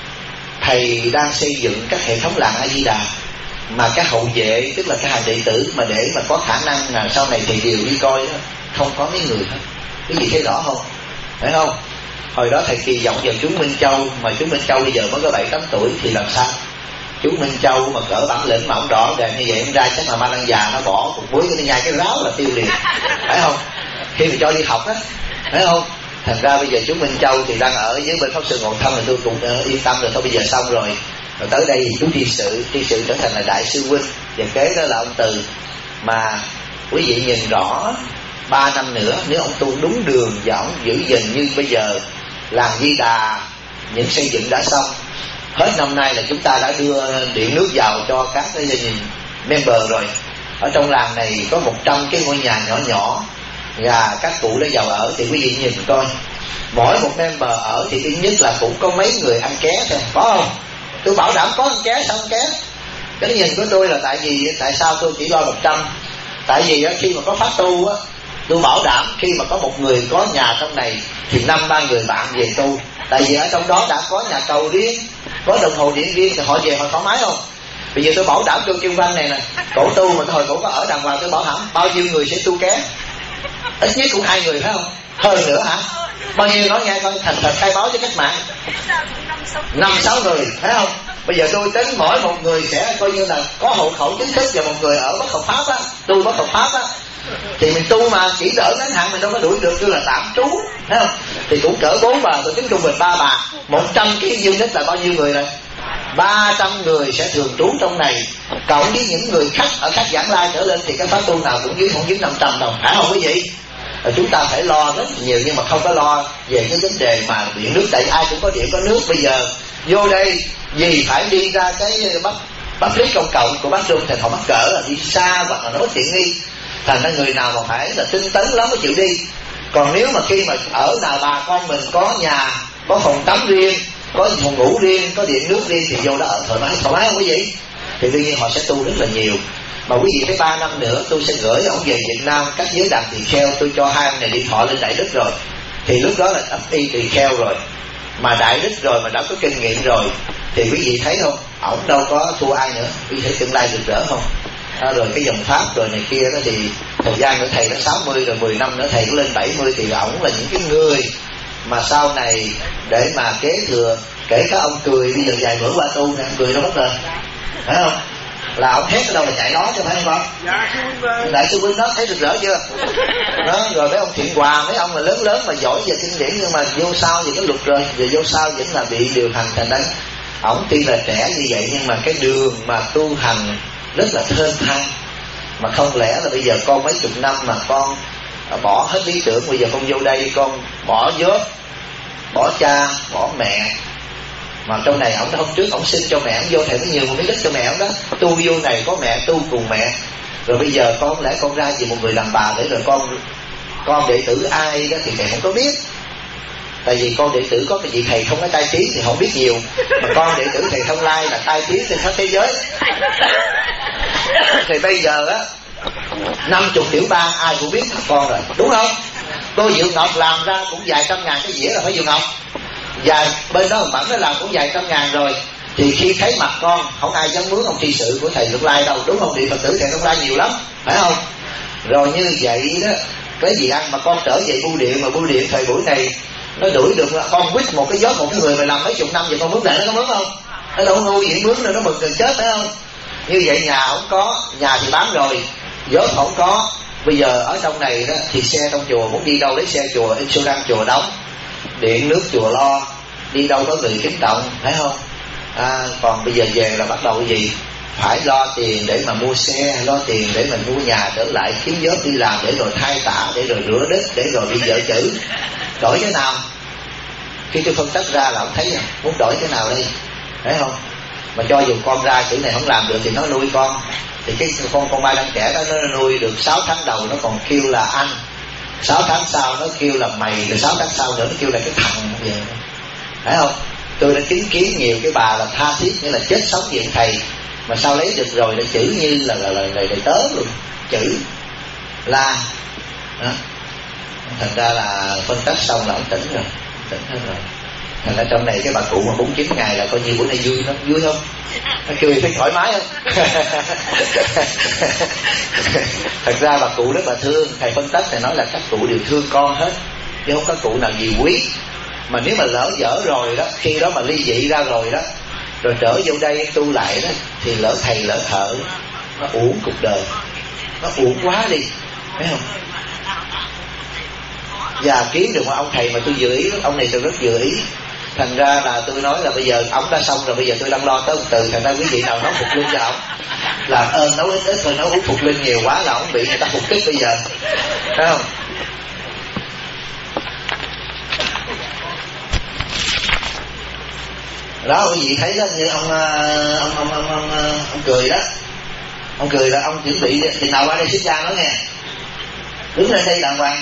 Speaker 1: Thầy đang xây dựng các hệ thống làng A Di Đà mà các hậu vệ, tức là các hàng đệ tử mà để mà có khả năng là sau này thầy đều đi coi đó, không có mấy người hết. Cái gì thấy rõ không? Phải không? Hồi đó thầy kỳ vọng vào chú Minh Châu, mà chú Minh Châu bây giờ mới có bảy tám tuổi thì làm sao? Chú Minh Châu mà cỡ bản lĩnh mà ông đỏ đèn như vậy, em ra chắc là ma lăng già nó bỏ cục muối cái nhai cái ráo là tiêu liền, phải không? Khi mà cho đi học á, phải không? Thành ra bây giờ chú Minh Châu thì đang ở với bên pháp sư Ngộ Thông, thì tôi cũng uh, yên tâm rồi. Thôi bây giờ xong rồi, rồi tới đây thì chú tri sự, tri sự trở thành là đại sư huynh, và kế đó là ông Từ. Mà quý vị nhìn rõ, ba năm nữa nếu ông tu đúng đường và ông giữ gìn như bây giờ, làng Di Đà những xây dựng đã xong, hết năm nay là chúng ta đã đưa điện nước vào cho các cái gia đình member rồi. Ở trong làng này có một trăm cái ngôi nhà nhỏ nhỏ và các cụ đã vào ở, thì quý vị nhìn coi, mỗi một member ở thì ít nhất là cũng có mấy người ăn ké thôi, có không? Tôi bảo đảm có ăn ké, sao ăn ké? Cái nhìn của tôi là tại vì, tại sao tôi chỉ lo một trăm? Tại vì khi mà có pháp tu á, tôi bảo đảm khi mà có một người có nhà trong này thì năm ba người bạn về tu. Tại vì ở trong đó đã có nhà cầu riêng, có đồng hồ điện riêng, thì họ về họ thoải mái không? Bây giờ tôi bảo đảm cho Kim Văn này nè, cổ tu mà hồi cổ có ở đàng hoàng, tôi bảo đảm bao nhiêu người sẽ tu ké? Ít nhất cũng hai người, phải không? Hơn nữa hả? Bao nhiêu nói nghe coi, thành thật khai báo cho cách mạng. Năm sáu người, phải không? Bây giờ tôi tính mỗi một người sẽ coi như là có hộ khẩu chính thức và một người ở bất hợp pháp á, tu bất hợp pháp á, thì mình tu mà chỉ đỡ ngắn hạn mình đâu có đuổi được, như là tạm trú, thấy không? Thì cũng cỡ bốn bà, tôi tính trung bình ba bà, một trăm cái unit là bao nhiêu người rồi? ba trăm người sẽ thường trú trong này, cộng với những người khách ở các giảng lai trở lên thì cái khóa tu nào cũng dưới không dưới năm trăm đồng, phải không quý vị? À, chúng ta phải lo rất nhiều nhưng mà không có lo về cái vấn đề mà điện nước, tại ai cũng có điện có nước. Bây giờ vô đây vì phải đi ra cái bắt bắt lý công cộng của bác Trung thì họ mắc cỡ là đi xa hoặc là nói tiện nghi, thành ra người nào mà phải là tinh tấn lắm mới chịu đi. Còn nếu mà khi mà ở nào bà con mình có nhà, có phòng tắm riêng, có phòng ngủ riêng, có điện nước riêng thì vô đó ở thoải mái, thoải mái không quý vị? Thì đương nhiên họ sẽ tu rất là nhiều. Mà quý vị thấy ba năm nữa tôi sẽ gửi ông về Việt Nam các giới đàn tỳ kheo, tôi cho hai ông này điện thoại lên Đại Đức rồi, thì lúc đó là ấp y tỳ kheo rồi, mà Đại Đức rồi mà đã có kinh nghiệm rồi, thì quý vị thấy không, ổng đâu có thua ai nữa, quý vị thấy tương lai rực rỡ không? À, rồi cái dòng pháp rồi này kia đó, thì thời gian nữa thầy nó sáu mươi rồi, mười năm nữa thầy cũng lên bảy mươi, thì ổng là những cái người mà sau này để mà kế thừa. Kể cả ông Cười bây giờ vài bữa qua tu nè, Cười đâu mất rồi, phải không? Là ông hét ở đâu là chạy đó chứ phải không con? Đại sư Huynh đó thấy rực rỡ chưa? Đó, rồi mấy ông Thiện Hòa, mấy ông là lớn lớn mà giỏi về kinh điển nhưng mà vô sau về cái luật rồi, về vô sau vẫn là bị điều hành. Thành đấy, ổng tuy là trẻ như vậy nhưng mà cái đường mà tu hành rất là thênh thang. Mà không lẽ là bây giờ con mấy chục năm mà con bỏ hết lý tưởng, bây giờ con vô đây con bỏ vớt, bỏ cha, bỏ mẹ. Mà trong này ổng hôm trước ổng xin cho mẹ ổng vô, thầy có nhiều miếng đất cho mẹ ổng đó, tu vô này có mẹ tu cùng mẹ. Rồi bây giờ con không lẽ con ra vì một người làm bà để rồi con con đệ tử ai đó thì thầy không có biết. Tại vì con đệ tử có cái vị thầy không có tai trí thì không biết nhiều, mà con đệ tử thầy Thông Lai là tai trí trên khắp thế giới. Thì bây giờ á, năm chục tiểu bang ai cũng biết con rồi, đúng không? Cô Diệu Ngọc làm ra cũng vài trăm ngàn cái dĩa là phải Diệu Ngọc, và bên đó Mẫn nó làm cũng vài trăm ngàn rồi. Thì khi thấy mặt con không ai dám mướn ông tri sự của thầy Thông Lai đâu, đúng không? Điện Phật tử thầy Thông Lai nhiều lắm, phải không? Rồi như vậy đó, cái gì ăn mà con trở về bưu điện, mà bưu điện thời buổi này nó đuổi được là con quýt một cái giót một cái người mà làm mấy chục năm vậy, con mướn lại nó có mướn không? Nó đâu nuôi gì mướn nữa, nó mừng gần chết, phải không? Như vậy nhà không có, nhà thì bán rồi, giót không có. Bây giờ ở trong này đó thì xe trong chùa muốn đi đâu lấy xe chùa, insurance chùa đóng, điện nước chùa lo, đi đâu có người kính trọng, phải không? À, còn bây giờ về là bắt đầu cái gì? Phải lo tiền để mà mua xe, lo tiền để mình mua nhà trở lại, kiếm job đi làm để rồi thay tả, để rồi rửa đất, để rồi đi vợ chữ. Đổi cái nào? Khi tôi phân tích ra là ông thấy muốn đổi cái nào đây, thấy không? Mà cho dù con ra chữ này không làm được thì nó nuôi con. Thì cái con con ba đứa trẻ đó nó nuôi được sáu tháng đầu nó còn kêu là anh, sáu tháng sau nó kêu là mày, rồi sáu tháng sau nữa nó kêu là cái thằng vậy, phải không? Tôi đã chứng kiến nhiều cái bà là tha thiết, nghĩa là chết sống diện thầy, mà sau lấy được rồi là chữ như là là lời đầy tớ luôn, chữ la đó. Thành ra là phân tích xong là ông tỉnh rồi, tỉnh hết rồi. Thành ra trong này cái bà cụ mà bốn chín ngày là coi như bữa nay vui không? Vui không? Nó cười thấy thoải mái không? Thật ra bà cụ rất là thương. Thầy phân tích thầy nói là các cụ đều thương con hết, chứ không có cụ nào gì quý. Mà nếu mà lỡ dở rồi đó, khi đó mà ly dị ra rồi đó, rồi trở vô đây tu lại đó, thì lỡ thầy lỡ thợ, nó uổng cuộc đời, nó uổng quá đi, thấy không? Và kiếm được một ông thầy mà tôi dự ý, ông này tôi rất dự ý. Thành ra là tôi nói là bây giờ ông đã xong rồi, bây giờ tôi đang lo tới một từ. Thành ra quý vị nào nói phục linh cho ông, làm ơn nấu ít ít thôi, nấu uống phục linh nhiều quá là ông bị người ta phục kích bây giờ, thấy không? Đó quý vị thấy đó, như ông ông ông ông ông, ông Cười đó, ông Cười là ông chuẩn bị thì nào qua đây xuất gia nói nghe, đứng lên đây đàng hoàng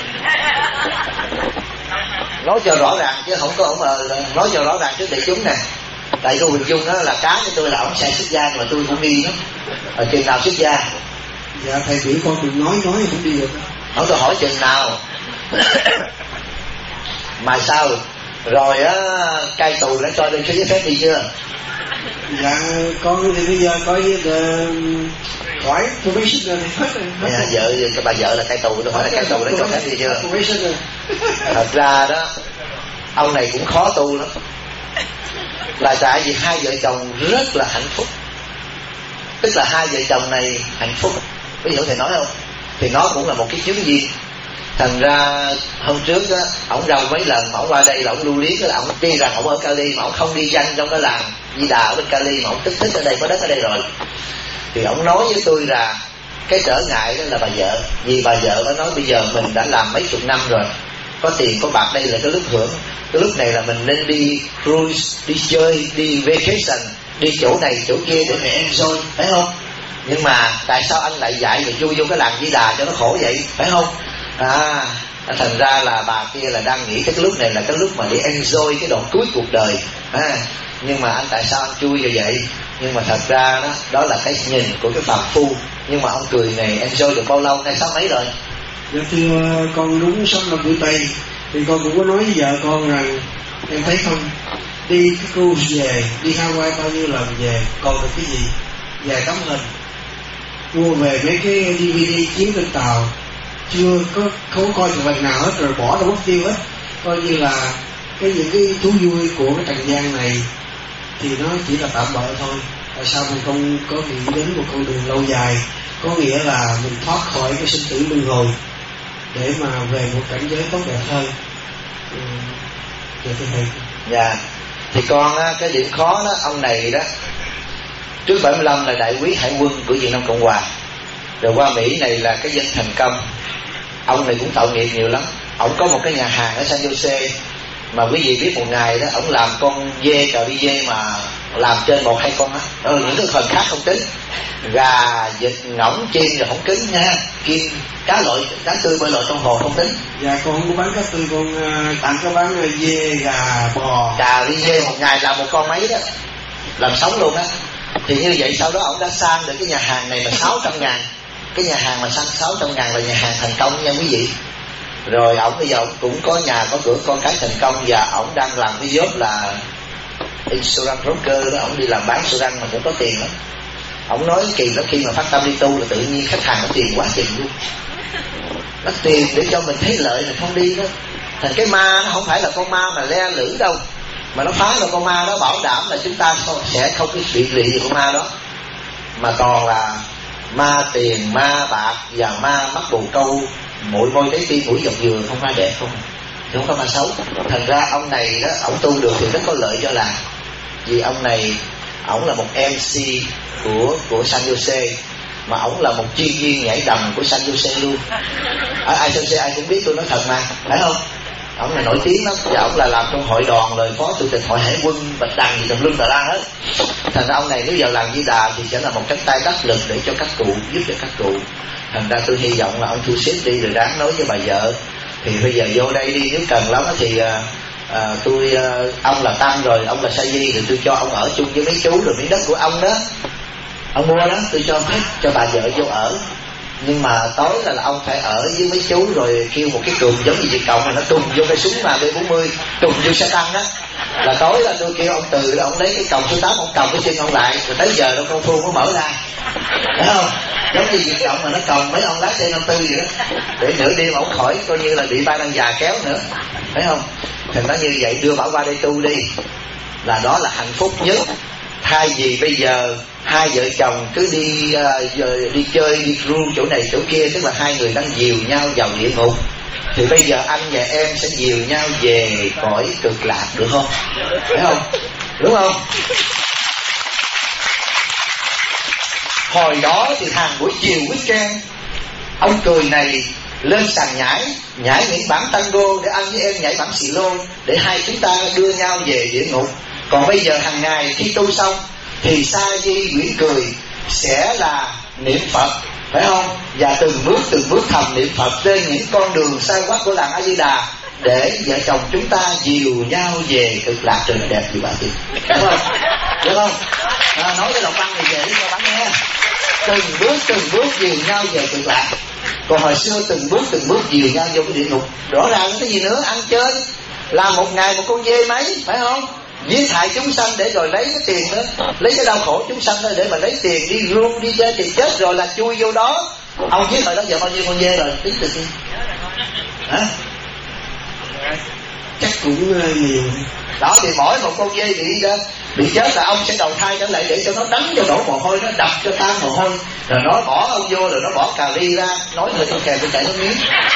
Speaker 1: nói cho rõ ràng, chứ không có ông mà nói cho rõ ràng trước đại chúng nè. Tại cô Bình Dung đó là cá với tôi là ông sẽ xuất gia, mà tôi cũng đi đó. Ở chừng nào xuất gia?
Speaker 2: Dạ thầy chỉ con đừng nói nói cũng đi được.
Speaker 1: Không, tôi hỏi chừng nào. Mà sao rồi á, cai tù đã cho tôi cái giấy phép đi chưa?
Speaker 2: Dạ con thì bây giờ coi như là hỏi probation rồi thì hết rồi.
Speaker 1: Dạ, vợ cái bà vợ là cai tù, tôi hỏi là cai tù đã cho phép đi chưa? Thật ra đó ông này cũng khó tu lắm. Là tại vì hai vợ chồng rất là hạnh phúc. Tức là hai vợ chồng này hạnh phúc. Ví dụ thầy nói không, thì nó cũng là một cái chuyến duyên. Thành ra hôm trước á, ổng rau mấy lần mà ổng qua đây là ổng lưu luyến, là ổng đi rằng ổng ở Cali mà ổng không đi danh trong cái làng Di Đà ở bên Cali, mà ổng thích thích ở đây, có đất ở đây rồi. Thì ổng nói với tôi là cái trở ngại đó là bà vợ. Vì bà vợ nó nói bây giờ mình đã làm mấy chục năm rồi, có tiền có bạc, đây là cái lúc hưởng. Cái lúc này là mình nên đi cruise, đi chơi, đi vacation, đi chỗ này chỗ kia để mình enjoy, phải không? Nhưng mà tại sao anh lại dạy rồi chui vô cái làng Di Đà cho nó khổ vậy, phải không? À, thành ra là bà kia là đang nghĩ cái lúc này là cái lúc mà để enjoy cái đoạn cuối cuộc đời. À, nhưng mà anh tại sao anh chui vào vậy? Nhưng mà thật ra đó, đó là cái nhìn của cái phàm phu. Nhưng mà ông cười này enjoy được bao lâu, nay sáu mấy rồi?
Speaker 2: Dạ thưa con đúng sáu năm tuổi Tây. Thì con cũng có nói với vợ con rằng em thấy không, đi cái cruise về, đi Hawaii bao nhiêu lần về, còn được cái gì? Vài tấm hình, mua về mấy cái đê vê đê chiếu trên tàu, chưa có không coi được lần nào hết, rồi bỏ đâu mất tiêu hết. Coi như là cái những cái thú vui của cái trần gian này thì nó chỉ là tạm bợ thôi. Tại sao mình không có nghĩ đến một con đường lâu dài, có nghĩa là mình thoát khỏi cái sinh tử luân hồi để mà về một cảnh giới tốt đẹp hơn. Ừ. Dạ thưa thầy.
Speaker 1: Dạ. Thì con á, cái điểm khó đó, ông này đó trước bảy mươi lăm là đại quý hải quân của Việt Nam Cộng Hòa, rồi qua Mỹ này là cái dân thành công. Ông này cũng tội nghiệp nhiều lắm. Ông có một cái nhà hàng ở San Jose mà quý vị biết, một ngày đó ông làm con dê, cà ri dê mà làm trên một hai con á, ừ, những cái phần khác không tính, gà, vịt, ngỗng, chim rồi không tính nha, kim, cá loại, cá tươi bơi lội trong hồ không tính.
Speaker 2: Dạ con không có bán cá tươi, con uh, tặng có bán uh, dê, gà, bò.
Speaker 1: Cà ri dê một ngày làm một con mấy đó, làm sống luôn á. Thì như vậy sau đó ông đã sang được cái nhà hàng này là sáu trăm ngàn. Cái nhà hàng mà sang sáu trăm ngàn là nhà hàng thành công nha quý vị. Rồi ổng bây giờ ổng cũng có nhà có cửa con cái thành công, và ổng đang làm cái job là insurance broker đó. Ổng đi làm bán insurance mà cũng có tiền lắm. Ổng nói kỳ lắm, khi mà phát tâm đi tu là tự nhiên khách hàng có tiền quá chừng luôn. Nó tiền để cho mình thấy lợi mình không đi đó. Thành cái ma nó không phải là con ma mà le lưỡi đâu, mà nó phá là con ma đó, bảo đảm là chúng ta sẽ không có bị lụy gì con ma đó, mà còn là ma tiền, ma bạc và ma mắc bồ câu, mũi môi thấy tim, mũi dọc dừa, không ma đẹp không, không có ma xấu. Thành ra ông này đó, ổng tu được thì rất có lợi cho làng. Vì ông này, ổng là một em xê của của San Jose, mà ổng là một chuyên viên nhảy đầm của San Jose luôn. Ở ai San Jose ai cũng biết, tôi nói thật mà, phải không? Ông này nổi tiếng lắm, và ông là làm trong hội đoàn rồi phó chủ tịch hội hải quân bạch đằng gì tùm lum tà la hết. Thành ra ông này nếu vào làng Di Đà thì sẽ là một cánh tay đắc lực để cho các cụ, giúp cho các cụ. Thành ra tôi hy vọng là ông thu xếp đi, rồi đáng nói với bà vợ thì bây giờ vô đây đi, nếu cần lắm thì à, à, tôi à, ông là tăng rồi, ông là sa di, thì tôi cho ông ở chung với mấy chú, rồi miếng đất của ông đó ông mua đó, tôi cho phép cho bà vợ vô ở. Nhưng mà tối là, là ông phải ở với mấy chú, rồi kêu một cái cườm giống như Việt Cộng mà nó trùng vô cái súng mà B bốn mươi, trùng vô xe tăng đó, là tối là tôi kêu ông Từ là ông lấy cái còng số tám, ông cầm cái chân ông lại, rồi tới giờ đâu công phu nó mở ra, phải không? Giống như Việt Cộng mà nó cầm mấy ông lái xe năm tư gì đó, để nửa đêm ông khỏi coi như là bị ba đăng già kéo nữa, phải không? Thành ra như vậy đưa bảo qua đây tu đi, là đó là hạnh phúc nhất. Thay vì bây giờ hai vợ chồng cứ đi uh, đi chơi, đi ru chỗ này chỗ kia, tức là hai người đang dìu nhau vào địa ngục, thì bây giờ anh và em sẽ dìu nhau về cõi cực lạc, được không? Phải không? Đúng không? Hồi đó thì hàng buổi chiều weekend, ông cười này lên sàn nhảy, nhảy những bản tango để anh với em nhảy bản xì lô, để hai chúng ta đưa nhau về địa ngục. Còn bây giờ hàng ngày khi tu xong thì sa di nguyễn cười sẽ là niệm Phật, phải không? Và từng bước từng bước thầm niệm Phật trên những con đường sai quắc của làng A Di Đà, để vợ chồng chúng ta dìu nhau về cực lạc trời đẹp gì bà chị, đúng không? Được không? À, nói cái đọc văn này về cho bạn nghe. Từng bước từng bước dìu nhau về cực lạc. Còn hồi xưa từng bước từng bước dìu nhau vô cái địa ngục. Rõ ràng cái gì nữa, ăn chơi, làm một ngày một con dê mấy, phải không? Giết hại chúng sanh để rồi lấy cái tiền nữa, lấy cái đau khổ chúng sanh đó để mà lấy tiền, đi ru đi chơi thì chết rồi là chui vô đó. Ông giết hồi đó giờ bao nhiêu con dê rồi, tính từ đi. Hả?
Speaker 2: Chắc cũng nhiều.
Speaker 1: Đó thì mỗi một con dê bị bị chết là ông sẽ đầu thai trở lại để cho nó đánh cho đổ mồ hôi, nó đập cho tan mồ hôi, rồi nó bỏ ông vô, rồi nó bỏ cà ri ra, nói người tôi kèm tôi chảy nước miếng.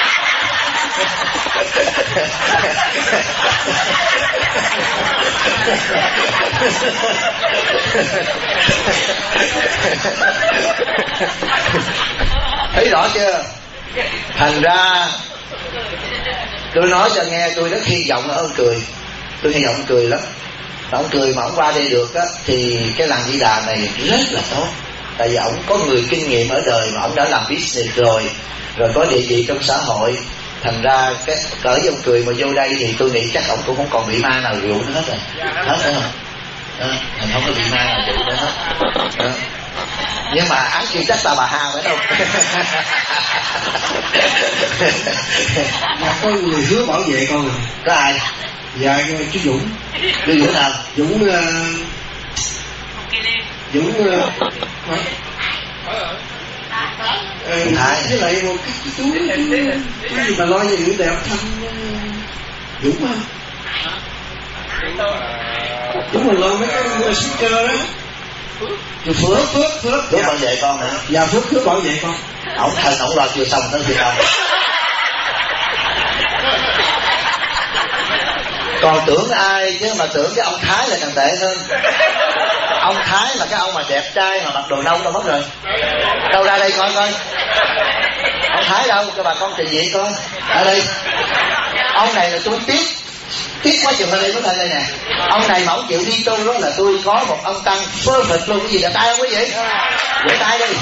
Speaker 1: Thấy rõ chưa? Thành ra tôi nói cho nghe, tôi rất hy vọng là ông cười, tôi hy vọng ông cười lắm. Ông cười mà ông qua đây được á, thì cái làng Di Đà này rất là tốt. Tại vì ông có người kinh nghiệm ở đời mà ông đã làm business rồi, rồi có địa vị trong xã hội. Thành ra cái cỡ ông cười mà vô đây thì tôi nghĩ chắc ông cũng không còn bị ma nào rượu nữa hết rồi. Hết rồi không? À, không có bị ma nào rượu nữa hết. À. Nhưng mà án chịu chắc là bà Hà phải không?
Speaker 2: Có người hứa bảo vệ con rồi.
Speaker 1: Có ai?
Speaker 2: Dạ chú Dũng.
Speaker 1: Chú Dũng nào?
Speaker 2: Dũng uh, Dũng uh, uh,
Speaker 1: Thái.
Speaker 2: Với lại một cái chú chú cái gì mà lo về những đẹp thanh Dũng hả? Dũng mà lo mấy cái speaker đó.
Speaker 1: Chú Phước. Phước Phước Phước bảo vệ con hả?
Speaker 2: Dạ Phước Phước bảo vệ con.
Speaker 1: Ổng thành ổng lo chưa xong tới chưa xong. Còn tưởng ai chứ mà tưởng cái ông Thái là càng tệ hơn. Ông Thái mà cái ông mà đẹp trai mà mặc đồ nâu đâu mất rồi. Đâu ra đây coi coi. Ông Thái đâu? Cho bà con trình diện coi. Ở đây. Ông này là tôi tiếc tiếc quá chừng ở đây mới lên đây nè. Ông này mà ông chịu đi tu đó là tôi có một ông tăng perfect luôn. Cái gì là tay không quý vị? Để tay đi.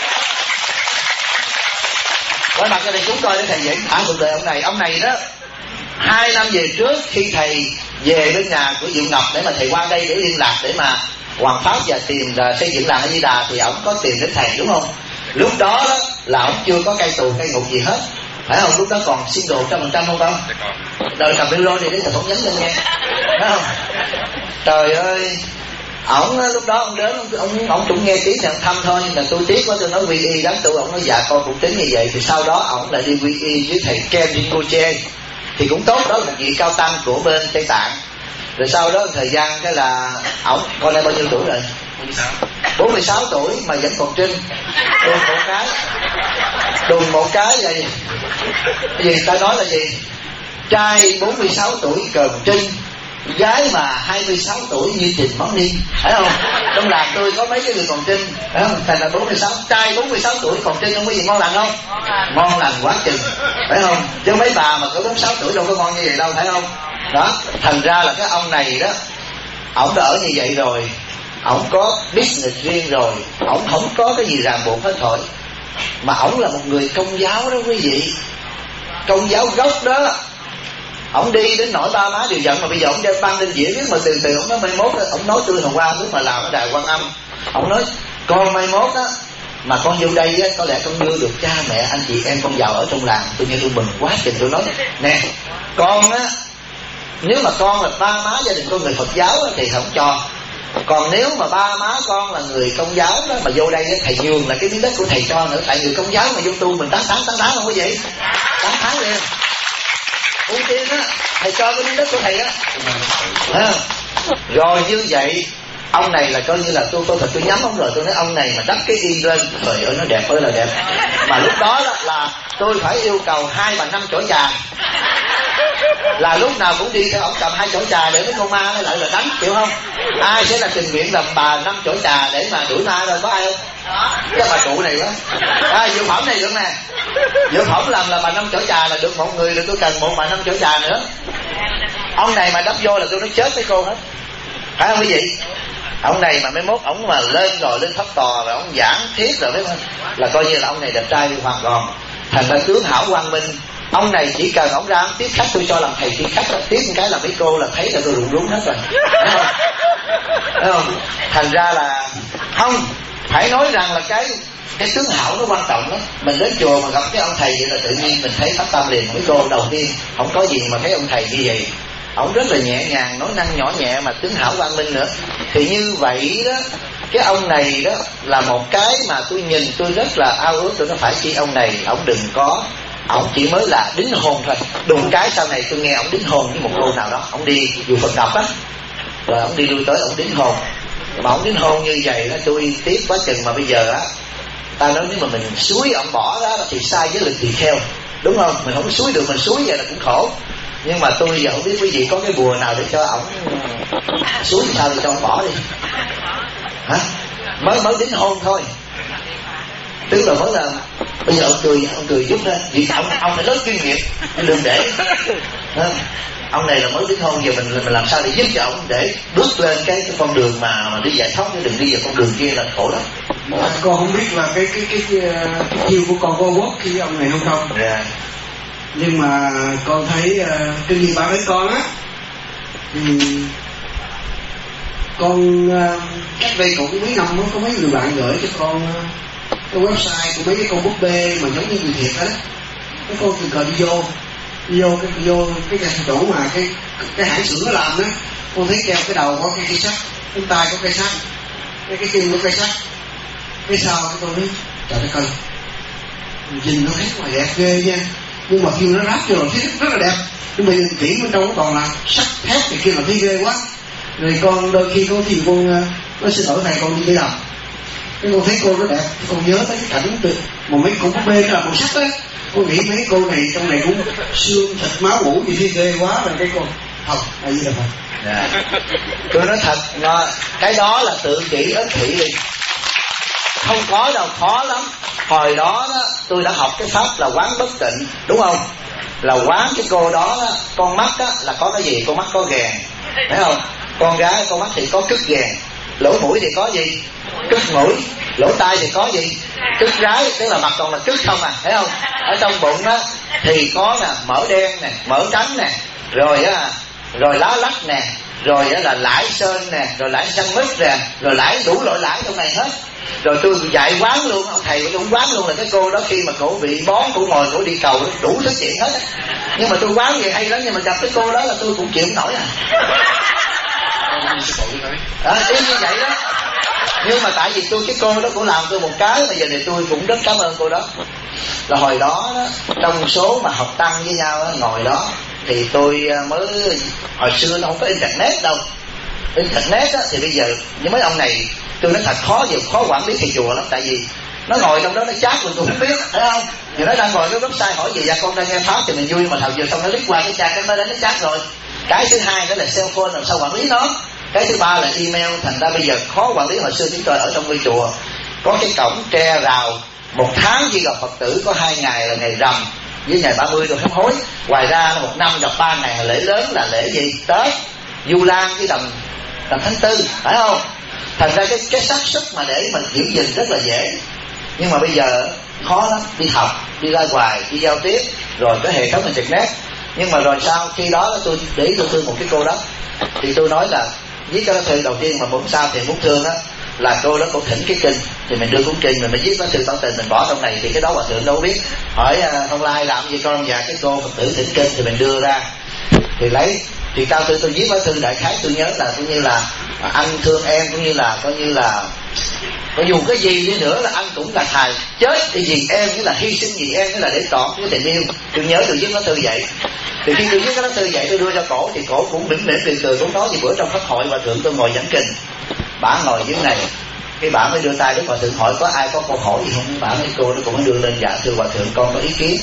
Speaker 1: Quay mặt cho thầy chúng coi để thầy diễn. À cuộc đời ông này, ông này đó hai năm về trước khi thầy về bên nhà của Diệu Ngọc để mà thầy qua đây để liên lạc để mà hoàn pháp và tìm uh, xây dựng làng A Di Đà, thì ổng có tìm đến thầy đúng không? Lúc đó, đó là ổng chưa có cây tù cây ngục gì hết, phải không? Lúc đó còn single trăm phần trăm không không? Đời cầm micro này để thầy phỏng vấn lên nghe, phải không? Trời ơi, ổng lúc đó ông đến ông ông, ông cũng nghe tiếng thằng thăm thôi, nhưng mà tôi tiếc quá, tôi nói quy y đám tu. Ông nói dạ con cũng tính như vậy. Thì sau đó ổng lại đi quy y với thầy Ken Rinpoche, thì cũng tốt, đó là một vị cao tăng của bên Tây Tạng. Rồi sau đó thời gian cái là ổng, con đây bao nhiêu tuổi rồi? bốn mươi sáu tuổi mà vẫn còn trinh. Đùn một cái đùn một cái là gì? Cái gì ta nói là gì? Trai bốn mươi sáu tuổi còn trinh, gái mà hai mươi sáu tuổi như Trình Món Niên, phải không? Trong làng tôi có mấy cái người còn trinh, phải không? Thành là bốn mươi sáu, trai bốn mươi sáu tuổi còn trinh, không có gì ngon lành không? Ngon lành quá chừng, phải không? Chứ mấy bà mà có bốn mươi sáu tuổi đâu có ngon như vậy đâu, phải không? Đó, thành ra là cái ông này đó, ổng đã ở như vậy rồi, ổng có business riêng rồi, ổng không có cái gì ràng buộc hết thôi. Mà ổng là một người công giáo đó quý vị, công giáo gốc đó. Ông đi đến nỗi ba má đều giận, mà bây giờ ông đeo băng lên dĩa biết mà từ từ ông nói mai mốt. Ông nói tôi hôm qua lúc mà làm ở đài Quan Âm, ông nói con mai mốt á mà con vô đây á, có lẽ con đưa được cha mẹ anh chị em con giàu ở trong làng. Tôi nghe tôi mừng quá chừng, tôi nói nè con á, nếu mà con là ba má gia đình con người Phật giáo á, thì không cho. Còn nếu mà ba má con là người công giáo đó mà vô đây á, thầy nhường là cái miếng đất của thầy cho nữa. Tại người công giáo mà vô tu mình tán tán tán tán không có gì, tán tán liền. Ưu tiên á, thầy cho cái miếng đất của thầy á. À, rồi như vậy ông này là coi như là tôi tôi thật tôi nhắm ông rồi. Tôi nói ông này mà đắp cái y lên, trời ơi nó đẹp ơi là đẹp. Mà lúc đó, đó là tôi phải yêu cầu hai bà năm chỗ trà, là lúc nào cũng đi theo ông cầm hai chỗ trà để mấy con ma nó lại là đánh, chịu không? Ai sẽ là tình nguyện làm bà năm chỗ trà để mà đuổi ma rồi, có ai không? Cái bà trụ này đó. À, Dược Phẩm này được nè. Dược Phẩm làm là bà năm chỗ trà là được một người, rồi tôi cần một bà năm chỗ trà nữa. Ông này mà đắp vô là tôi nói chết với cô hết, phải không quý vị? Ông này mà mấy mốt ổng mà lên rồi lên thấp tò rồi ông giảng thiết rồi mấy là coi như là ông này đẹp trai hoàn toàn. Thành ra tướng hảo quang minh. Ông này chỉ cần ông ra ông tiếp khách, tôi cho làm thầy tiếp khách, tiếp một cái là mấy cô là thấy là tôi rụng rúng hết rồi, thấy không? Thấy không? Thành ra là không phải nói rằng là cái cái tướng hảo nó quan trọng lắm. Mình đến chùa mà gặp cái ông thầy vậy là tự nhiên mình thấy phát tâm liền. Mấy cô đầu tiên không có gì mà thấy ông thầy như vậy, ông rất là nhẹ nhàng, nói năng nhỏ nhẹ mà tướng hảo quang minh nữa. Thì như vậy đó, cái ông này đó là một cái mà tôi nhìn tôi rất là ao ước. Tôi nói phải chi ông này, ông đừng có ổng chỉ mới là đính hôn thôi. Đùng cái sau này tôi nghe ổng đính hôn với một cô nào đó, ổng đi dù Phật đọc á, rồi ổng đi lui tới ổng đính hôn. Mà ổng đính hôn như vậy đó, tôi tiếc quá chừng. Mà bây giờ á, ta nói nếu mà mình suối ổng bỏ đó thì sai với lực tỳ kheo, đúng không? Mình không suối được, mình suối vậy là cũng khổ. Nhưng mà tôi giờ không biết quý vị có cái bùa nào để cho ổng suối sao để cho ổng bỏ đi hả? Mới mới đính hôn thôi, tức là mới là bây giờ ông cười, ông cười giúp lên vì ông ông phải lớn kinh nghiệm, đừng để à, ông này là mới đính hôn, giờ mình mình làm sao để giúp cho ông để bước lên cái cái con đường mà mà đi giải thoát, chứ đừng đi vào con đường kia là khổ lắm.
Speaker 2: À, con không biết là cái cái cái cái, cái chiêu của con có work khi ông này không không?
Speaker 1: Yeah.
Speaker 2: Nhưng mà con thấy uh, cái gì bảo với con á thì con uh, cách đây cũng mấy năm đó, có mấy người bạn gửi cho con uh, cái website của mấy cái con búp bê mà giống như người Việt đó, cái con từ cờ đi vô đi vô cái vô cái chỗ mà cái cái hãng xưởng nó làm đó, con thấy treo cái đầu có cái cây sắt, cái tay có cây sắt, cái cái chân có cây sắt, cái sau cái con nói trời đất ơi, nhìn nó thấy mà đẹp ghê nha, nhưng mà khi nó ráp vô rồi thấy rất là đẹp, nhưng mà nhìn kỹ bên trong nó còn là sắt thép thì kia là thấy ghê quá. Rồi con đôi khi có thì con nói xin lỗi thầy, con đi đi làm cái con thấy cô nó đẹp, con nhớ tới cái cảnh từ mà mấy con búp bê nó là màu sắc á, con nghĩ mấy cô này trong này cũng xương thịt máu mủ gì ghê quá rồi cái con không là gì đâu mà.
Speaker 1: Yeah. Tôi nói thật, nó, cái đó là tự chỉ ích kỷ đi, không có đâu, khó lắm. Hồi đó, đó tôi đã học cái pháp là quán bất tịnh, đúng không? Là quán cái cô đó, đó con mắt đó, là có cái gì? Con mắt có ghèn, thấy không? Con gái con mắt thì có cứt ghèn, lỗ mũi thì có gì? Cứt mũi, lỗ tai thì có gì? Cứt rái, tức là mặt còn là cứt không à, thấy không? Ở trong bụng đó thì có nè, mỡ đen nè, mỡ trắng nè, rồi á, rồi lá lách nè, rồi á là lãi sơn nè, rồi lãi xanh mít nè, rồi lãi đủ loại lãi trong này hết. Rồi tôi dạy quán luôn, ông thầy cũng quán luôn là cái cô đó khi mà cổ bị bón, cổ ngồi cổ đi cầu đủ thứ chuyện hết á. Nhưng mà tôi quán vậy hay lắm, nhưng mà gặp cái cô đó là tôi cũng chịu không nổi à. À, y như vậy đó. Nhưng mà tại vì tôi cái cô đó cũng làm tôi một cái mà giờ này tôi cũng rất cảm ơn cô đó. Là hồi đó, đó trong số mà học tăng với nhau đó, ngồi đó thì tôi mới, hồi xưa nó không có internet đâu. Internet đó, thì bây giờ với mấy ông này tôi nói thật khó giờ khó quản lý thầy chùa lắm, tại vì nó ngồi trong đó nó chat mình cũng không biết, thấy không? Thì nó đang ngồi cái website hỏi gì dạ con đang nghe pháp thì mình vui, mà thầu giờ xong nó lít qua cái chat cái nó đến nó chat rồi. Cái thứ hai đó là cell phone, làm sao quản lý nó. Cái thứ ba là email, thành ra bây giờ khó quản lý. Hồi xưa chúng tôi ở trong ngôi chùa có cái cổng tre rào, một tháng chỉ gặp Phật tử có hai ngày là ngày rằm với ngày ba mươi rồi hấp hối. Ngoài ra một năm gặp ba ngày lễ lớn là lễ gì? Tết, Du Lan với tầm tầm tháng tư, phải không? Thành ra cái cái xác suất mà để mình giữ gìn rất là dễ. Nhưng mà bây giờ khó lắm, đi học, đi ra ngoài, đi giao tiếp, rồi cái hệ thống internet. Nhưng mà rồi sau khi đó tôi để ý tôi thương một cái cô đó, thì tôi nói là viết cái lá thư đầu tiên mà muốn sao thì muốn thương á, là cô đó cô thỉnh cái kinh, thì mình đưa cuốn kinh mình mới viết lá thư tỏ tình mình bỏ trong này, thì cái đó hòa thượng đâu biết. Hỏi không lai làm gì con, và cái cô Phật tử thỉnh kinh thì mình đưa ra, thì lấy thì cao tư tôi viết lá thư đại khái tôi nhớ là cũng như là anh thương em, cũng như là coi như là có dù cái gì đi nữa là anh cũng là thầy chết để vì em, nghĩa là hy sinh vì em, nghĩa là để chọn cái tình yêu. Tôi nhớ tôi viết lá thư vậy. Thì khi tôi viết cái lá thư vậy tôi đưa cho cổ, thì cổ cũng mỉm mỉm cười cười, cũng nói gì bữa trong pháp hội hòa thượng tôi ngồi giảng kinh, bả ngồi dưới này, cái bả mới đưa tay với hòa thượng hỏi có ai có câu hỏi gì không. Bả mấy cô nó cũng mới đưa lên dạ thưa hòa thượng con có ý kiến.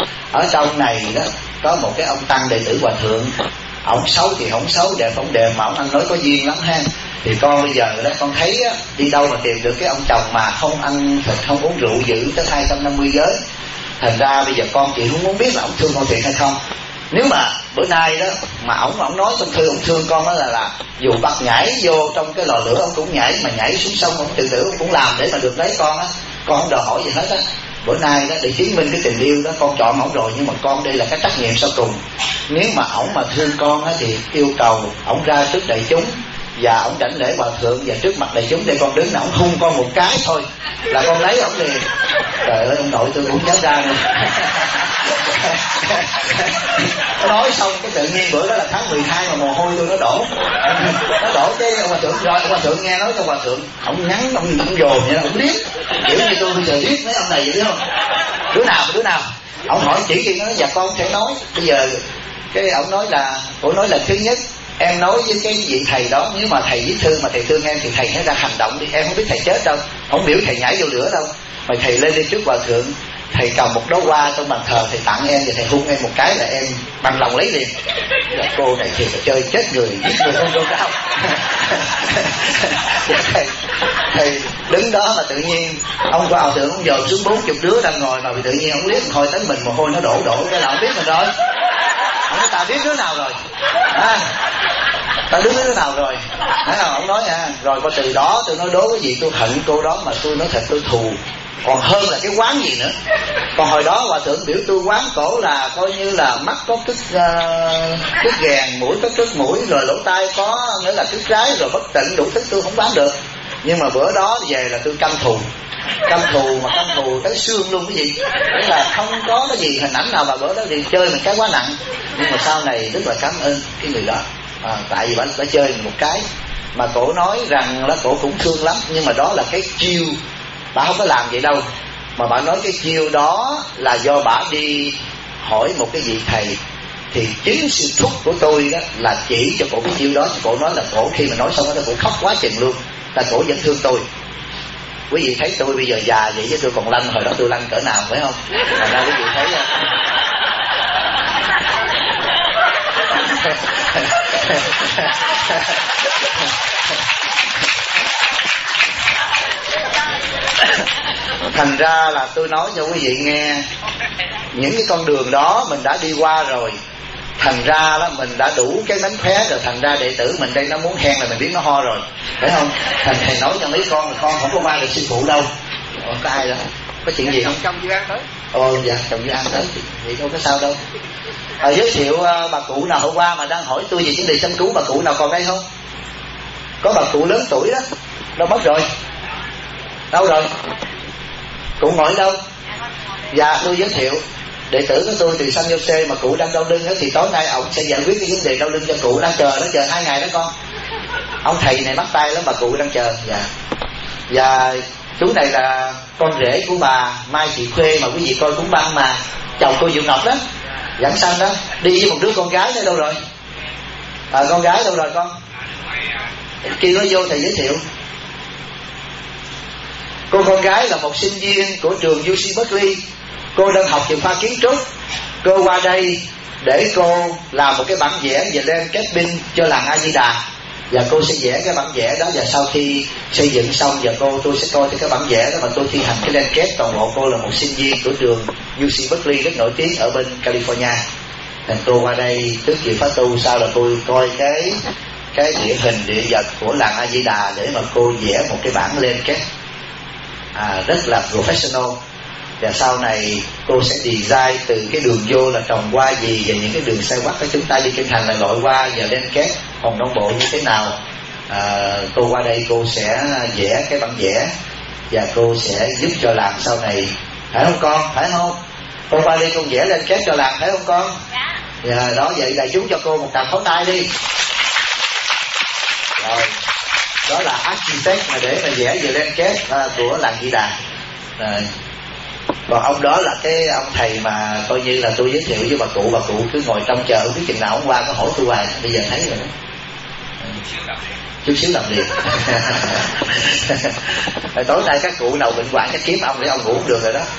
Speaker 1: Ở trong này đó có một cái ông tăng đệ tử hòa thượng, ổng xấu thì ổng xấu, đẹp không đẹp, mà ổng ăn nói có duyên lắm ha. Thì con bây giờ đó con thấy á, đi đâu mà tìm được cái ông chồng mà không ăn thịt không uống rượu giữ tới hai trăm năm mươi giới. Thành ra bây giờ con chị không muốn biết là ông thương con thiệt hay không. Nếu mà bữa nay đó mà ổng ổng nói trong thư ông thương con đó là là dù bắt nhảy vô trong cái lò lửa ông cũng nhảy, mà nhảy xuống sông ông tự tử ông cũng làm để mà được lấy con á, con không đòi hỏi gì hết á. Bữa nay đó để chứng minh cái tình yêu đó con chọn ổng rồi, nhưng mà con đây là cái trách nhiệm sau cùng. Nếu mà ổng mà thương con á thì yêu cầu ổng ra trước đại chúng và ổng đảnh lễ hòa thượng, và trước mặt đại chúng để con đứng là ổng hung con một cái thôi là con lấy ổng liền. Trời ơi ông nội tôi cũng dám ra nữa. Nói xong cái tự nhiên bữa đó là tháng mười hai mà mồ hôi tôi nó đổ, nó đổ cái ông hòa thượng rồi ông hòa thượng nghe nói cho hòa thượng ông nhắn ông ông dồn vậy, ông liếc kiểu như tôi bây giờ liếc mấy ông này vậy biết không? Đứa nào đứa nào Ông hỏi chỉ khi nó nói dạ con không thể nói. Bây giờ cái ông nói là, cổ nói là thứ nhất em nói với cái vị thầy đó, nếu mà thầy viết thư mà thầy thương em thì thầy hãy ra hành động đi. Em không biết thầy chết đâu, không biểu thầy nhảy vô lửa đâu, mà thầy lên đi trước hòa thượng, thầy cầm một đóa hoa trong bàn thờ, thầy tặng em và thầy hôn em một cái là em bằng lòng lấy liền. Là cô này thì chơi chết người, giết người không đâu đâu. thầy, thầy đứng đó mà tự nhiên ông qua hòa thượng, ông dòm xuống bốn chục đứa đang ngồi mà tự nhiên ông liếc hồi tới mình mồ hôi nó đổ đổ cái là ông biết mình rồi. Ông nói ta biết đứa nào rồi, à, ta biết đứa nào rồi, thấy không? Ông nói à, rồi qua từ đó tôi nói đố cái gì tôi hận cô đó, mà tôi nói thật tôi thù còn hơn là cái quán gì nữa. Còn hồi đó hòa thượng biểu tôi quán cổ là coi như là mắt có cứt uh, cứt ghèn, mũi có cứt mũi, rồi lỗ tai có nữa là cứt trái, rồi bất tịnh đủ thứ tôi không bán được. Nhưng mà bữa đó về là tôi căm thù, căm thù mà căm thù tới xương luôn. Cái gì nghĩa là không có cái gì hình ảnh nào mà bữa đó thì chơi mình cái quá nặng. Nhưng mà sau này rất là cảm ơn cái người đó, à, tại vì bà đã chơi mình một cái mà cổ nói rằng là cổ cũng thương lắm, nhưng mà đó là cái chiêu, bà không có làm vậy đâu, mà bà nói cái chiêu đó là do bà đi hỏi một cái vị thầy, thì chính sự thúc của tôi đó là chỉ cho cổ cái chiêu đó. Cổ nói là cổ khi mà nói xong đó cổ khóc quá chừng luôn, là cổ vẫn thương tôi. Quý vị thấy tôi bây giờ già vậy chứ tôi còn lanh hồi đó tôi lanh cỡ nào phải không? Thành ra quý vị thấy thành ra là tôi nói cho quý vị nghe, những cái con đường đó mình đã đi qua rồi, thành ra đó mình đã đủ cái mánh khóe rồi, thành ra đệ tử mình đây nó muốn khen là mình biết nó ho rồi, phải không? Thành thầy nói cho mấy con là con không có qua được sư phụ đâu. Ủa, có ai đâu, có chuyện gì không?
Speaker 2: Chồng Dư An tới.
Speaker 1: Ồ dạ, chồng Dư An tới thì đâu có sao đâu. À, giới thiệu uh, bà cụ nào hôm qua mà đang hỏi tôi về vấn đề chăm cứu, bà cụ nào còn đây không? Có bà cụ lớn tuổi đó, đâu mất rồi? Đâu rồi? Cụ ngồi đâu? Dạ tôi giới thiệu đệ tử của tôi từ San Jose mà cụ đang đau lưng đó, thì tối nay ông sẽ giải quyết cái vấn đề đau lưng cho cụ. Đang chờ, nó chờ hai ngày đó con. Ông thầy này mắc tay lắm mà cụ đang chờ. Dạ. Và chú này là con rể của bà Mai Thị Khuê mà quý vị coi cúng băng mà, chồng cô Diệu Ngọc đó, Giảng Sanh đó, đi với một đứa con gái nữa. Đâu rồi? À, con gái đâu rồi con? Khi nó vô thầy giới thiệu. Cô con gái là một sinh viên của trường u xê Berkeley. Cô đang học trường khoa kiến trúc. Cô qua đây để cô làm một cái bản vẽ về landscaping cho làng A Di Đà, và cô sẽ vẽ cái bản vẽ đó, và sau khi xây dựng xong và cô tôi sẽ coi cái bản vẽ đó mà tôi thi hành cái landscape toàn bộ. Cô là một sinh viên của trường u xê Berkeley rất nổi tiếng ở bên California. Thành cô qua đây trước khi phát tu, sau là tôi coi cái cái địa hình địa vật của làng A Di Đà để mà cô vẽ một cái bản landscape à, rất là professional. Và sau này cô sẽ design từ cái đường vô là trồng hoa gì, và những cái đường xe quắt của chúng ta đi kinh thành là loại hoa và landscape hồng đông bộ như thế nào. À, cô qua đây cô sẽ vẽ cái bản vẽ và cô sẽ giúp cho làng sau này, phải không con? Phải không? Cô qua đây con vẽ landscape cho làng, phải không con? Dạ. Đó, vậy đại chúng cho cô một tràng pháo tay đi. Rồi, đó là architect mà để mà vẽ về landscape à, của làng Di Đà. Rồi. Còn ông đó là cái ông thầy mà coi như là tôi giới thiệu với bà cụ, bà cụ cứ ngồi trong chờ không biết chừng nào hôm qua có hỏi tôi hoài, bây giờ thấy rồi đó. Chút xíu làm liền. Tối nay các cụ nào bệnh hoạn chắc kiếm ông để ông ngủ không được rồi đó.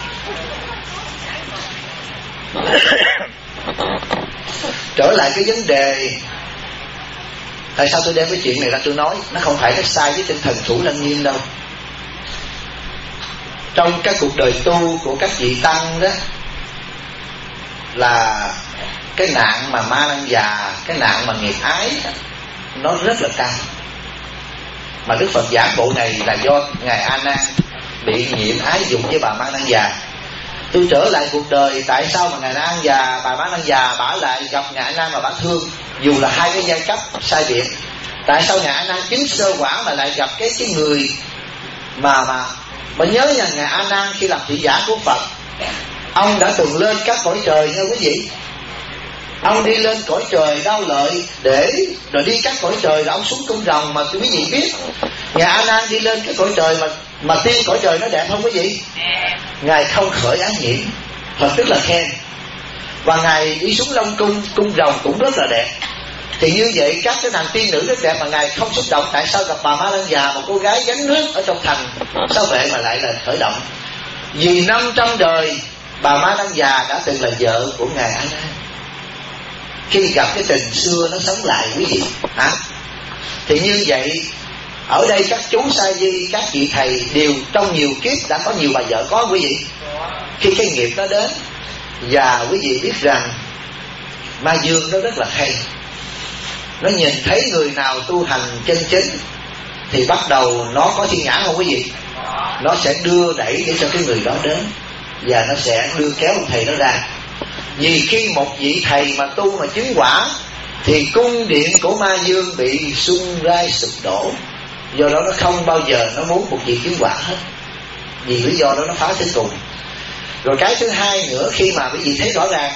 Speaker 1: Trở lại cái vấn đề tại sao tôi đem cái chuyện này ra tôi nói, nó không phải nó sai với tinh thần Thủ Lăng Nghiêm đâu. Trong các cuộc đời tu của các vị tăng đó là cái nạn mà ma lăng già, cái nạn mà nghiệp ái nó rất là cao. Mà Đức Phật giảng bộ này là do Ngài A Nan bị nhiễm ái dục với bà ma lăng già. Tôi trở lại cuộc đời, tại sao mà Ngài A Nan già, bà ma lăng già bả lại gặp Ngài A Nan mà bả thương, dù là hai cái giai cấp sai biệt. Tại sao Ngài A Nan chứng sơ quả mà lại gặp cái cái người mà mà mà nhớ nha, Ngài A Nan khi làm thị giả của Phật, ông đã từng lên các cõi trời nha quý vị. Ông đi lên cõi trời đau lợi để rồi đi các cõi trời là ông xuống cung rồng. Mà quý vị biết Ngài A Nan đi lên cái cõi trời mà mà tiên cõi trời nó đẹp không quý vị? Ngài không khởi ác nhiễm. Phật rất là khen. Và ngài đi xuống Long cung, cung rồng cũng rất là đẹp. Thì như vậy các cái nàng tiên nữ rất đẹp mà ngài không xúc động. Tại sao gặp bà Ma Lăng Già, một cô gái gánh nước ở trong thành, sao vậy mà lại là khởi động? Vì năm trăm đời bà Ma Lăng Già đã từng là vợ của ngài A Nan. Khi gặp cái tình xưa nó sống lại quý vị hả? Thì như vậy ở đây các chú sa di, các vị thầy đều trong nhiều kiếp đã có nhiều bà vợ, có quý vị. Khi cái nghiệp nó đến, và quý vị biết rằng ma dương nó rất là hay. Nó nhìn thấy người nào tu hành chân chính thì bắt đầu nó có thiên nhãn không quý vị? Nó sẽ đưa đẩy để cho cái người đó đến, và nó sẽ đưa kéo ông thầy đó ra. Vì khi một vị thầy mà tu mà chứng quả thì cung điện của ma dương bị sung rai sụp đổ. Do đó nó không bao giờ nó muốn một vị chứng quả hết, vì lý do đó nó phá tới cùng. Rồi cái thứ hai nữa, khi mà quý vị thấy rõ ràng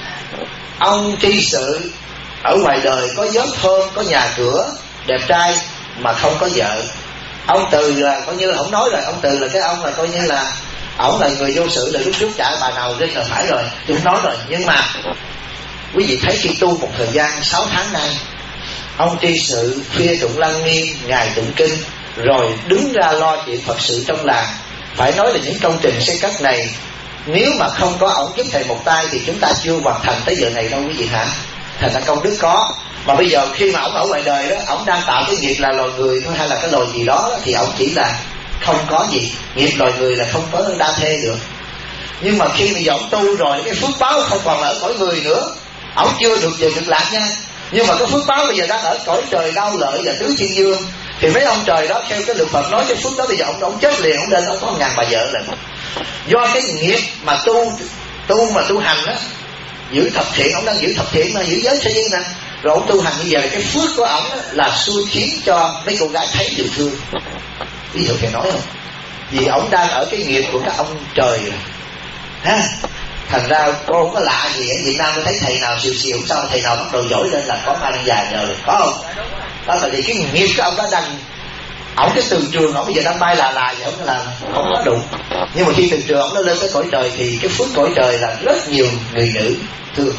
Speaker 1: ông tri sự ở ngoài đời có vớt thơm, có nhà cửa đẹp trai mà không có vợ. Ông Từ là coi như là không nói rồi, ông Từ là cái ông là coi như là ổng là người vô sự, là lúc trước trả bà nào lên là phải rồi, tôi không nói rồi. Nhưng mà quý vị thấy khi tu một thời gian sáu tháng nay, ông tri sự khuya tụng lăng nghiêm, ngày tụng kinh, rồi đứng ra lo chuyện Phật sự trong làng. Phải nói là những công trình xây cất này, nếu mà không có ổng giúp thầy một tay thì chúng ta chưa hoàn thành tới giờ này đâu quý vị hả? Thành ra công đức có. Mà bây giờ khi mà ổng ở ngoài đời đó, ổng đang tạo cái nghiệp là loài người thôi hay là cái loài gì đó, đó thì ổng chỉ là không có gì. Nghiệp loài người là không có đa thê được. Nhưng mà khi mà giờ ổng tu rồi, cái phước báo không còn là ở cõi người nữa. Ổng chưa được về cực lạc nha, nhưng mà cái phước báo bây giờ đang ở cõi trời đau lợi và tứ thiên dương. Thì mấy ông trời đó theo cái luật Phật nói cái phước đó bây giờ ông, ông chết liền, ông lên ông có ngàn bà vợ lần. Do cái nghiệp mà tu tu mà tu hành á, giữ thập thiện, ông đang giữ thập thiện mà giữ giới sa di nè, rồi ông tu hành như vậy, cái phước của ông là xui khiến cho mấy cô gái thấy được thương. Ví dụ thầy nói không? Vì ông đang ở cái nghiệp của các ông trời ha. Thành ra cô không có lạ gì ở Việt Nam tôi thấy thầy nào xìu xìu sao thầy nào bắt đầu giỏi lên là có ma lăng già nhờ rồi, có không? Đó là vì cái nghiệp của ông đó đang, ổng cái từ trường ổng bây giờ đang bay là là vậy, ổng là không có đụng. Nhưng mà khi từ trường ổng nó lên tới cõi trời thì cái phước cõi trời là rất nhiều người nữ thương.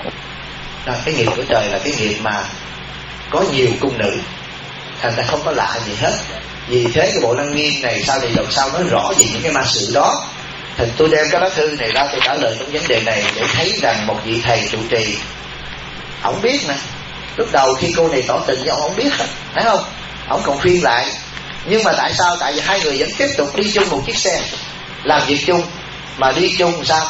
Speaker 1: Đó, cái nghiệp của trời là cái nghiệp mà có nhiều cung nữ, thành ra không có lạ gì hết. Vì thế cái bộ lăng nghiêm này sau này lần sau nói rõ về những cái ma sự đó. Thì tôi đem cái lá thư này ra tôi trả lời trong vấn đề này để thấy rằng một vị thầy trụ trì, ổng biết nè, lúc đầu khi cô này tỏ tình với ông, ông biết hết, thấy không? Ông còn khuyên lại. Nhưng mà tại sao? Tại vì hai người vẫn tiếp tục đi chung một chiếc xe, làm việc chung. Mà đi chung sao?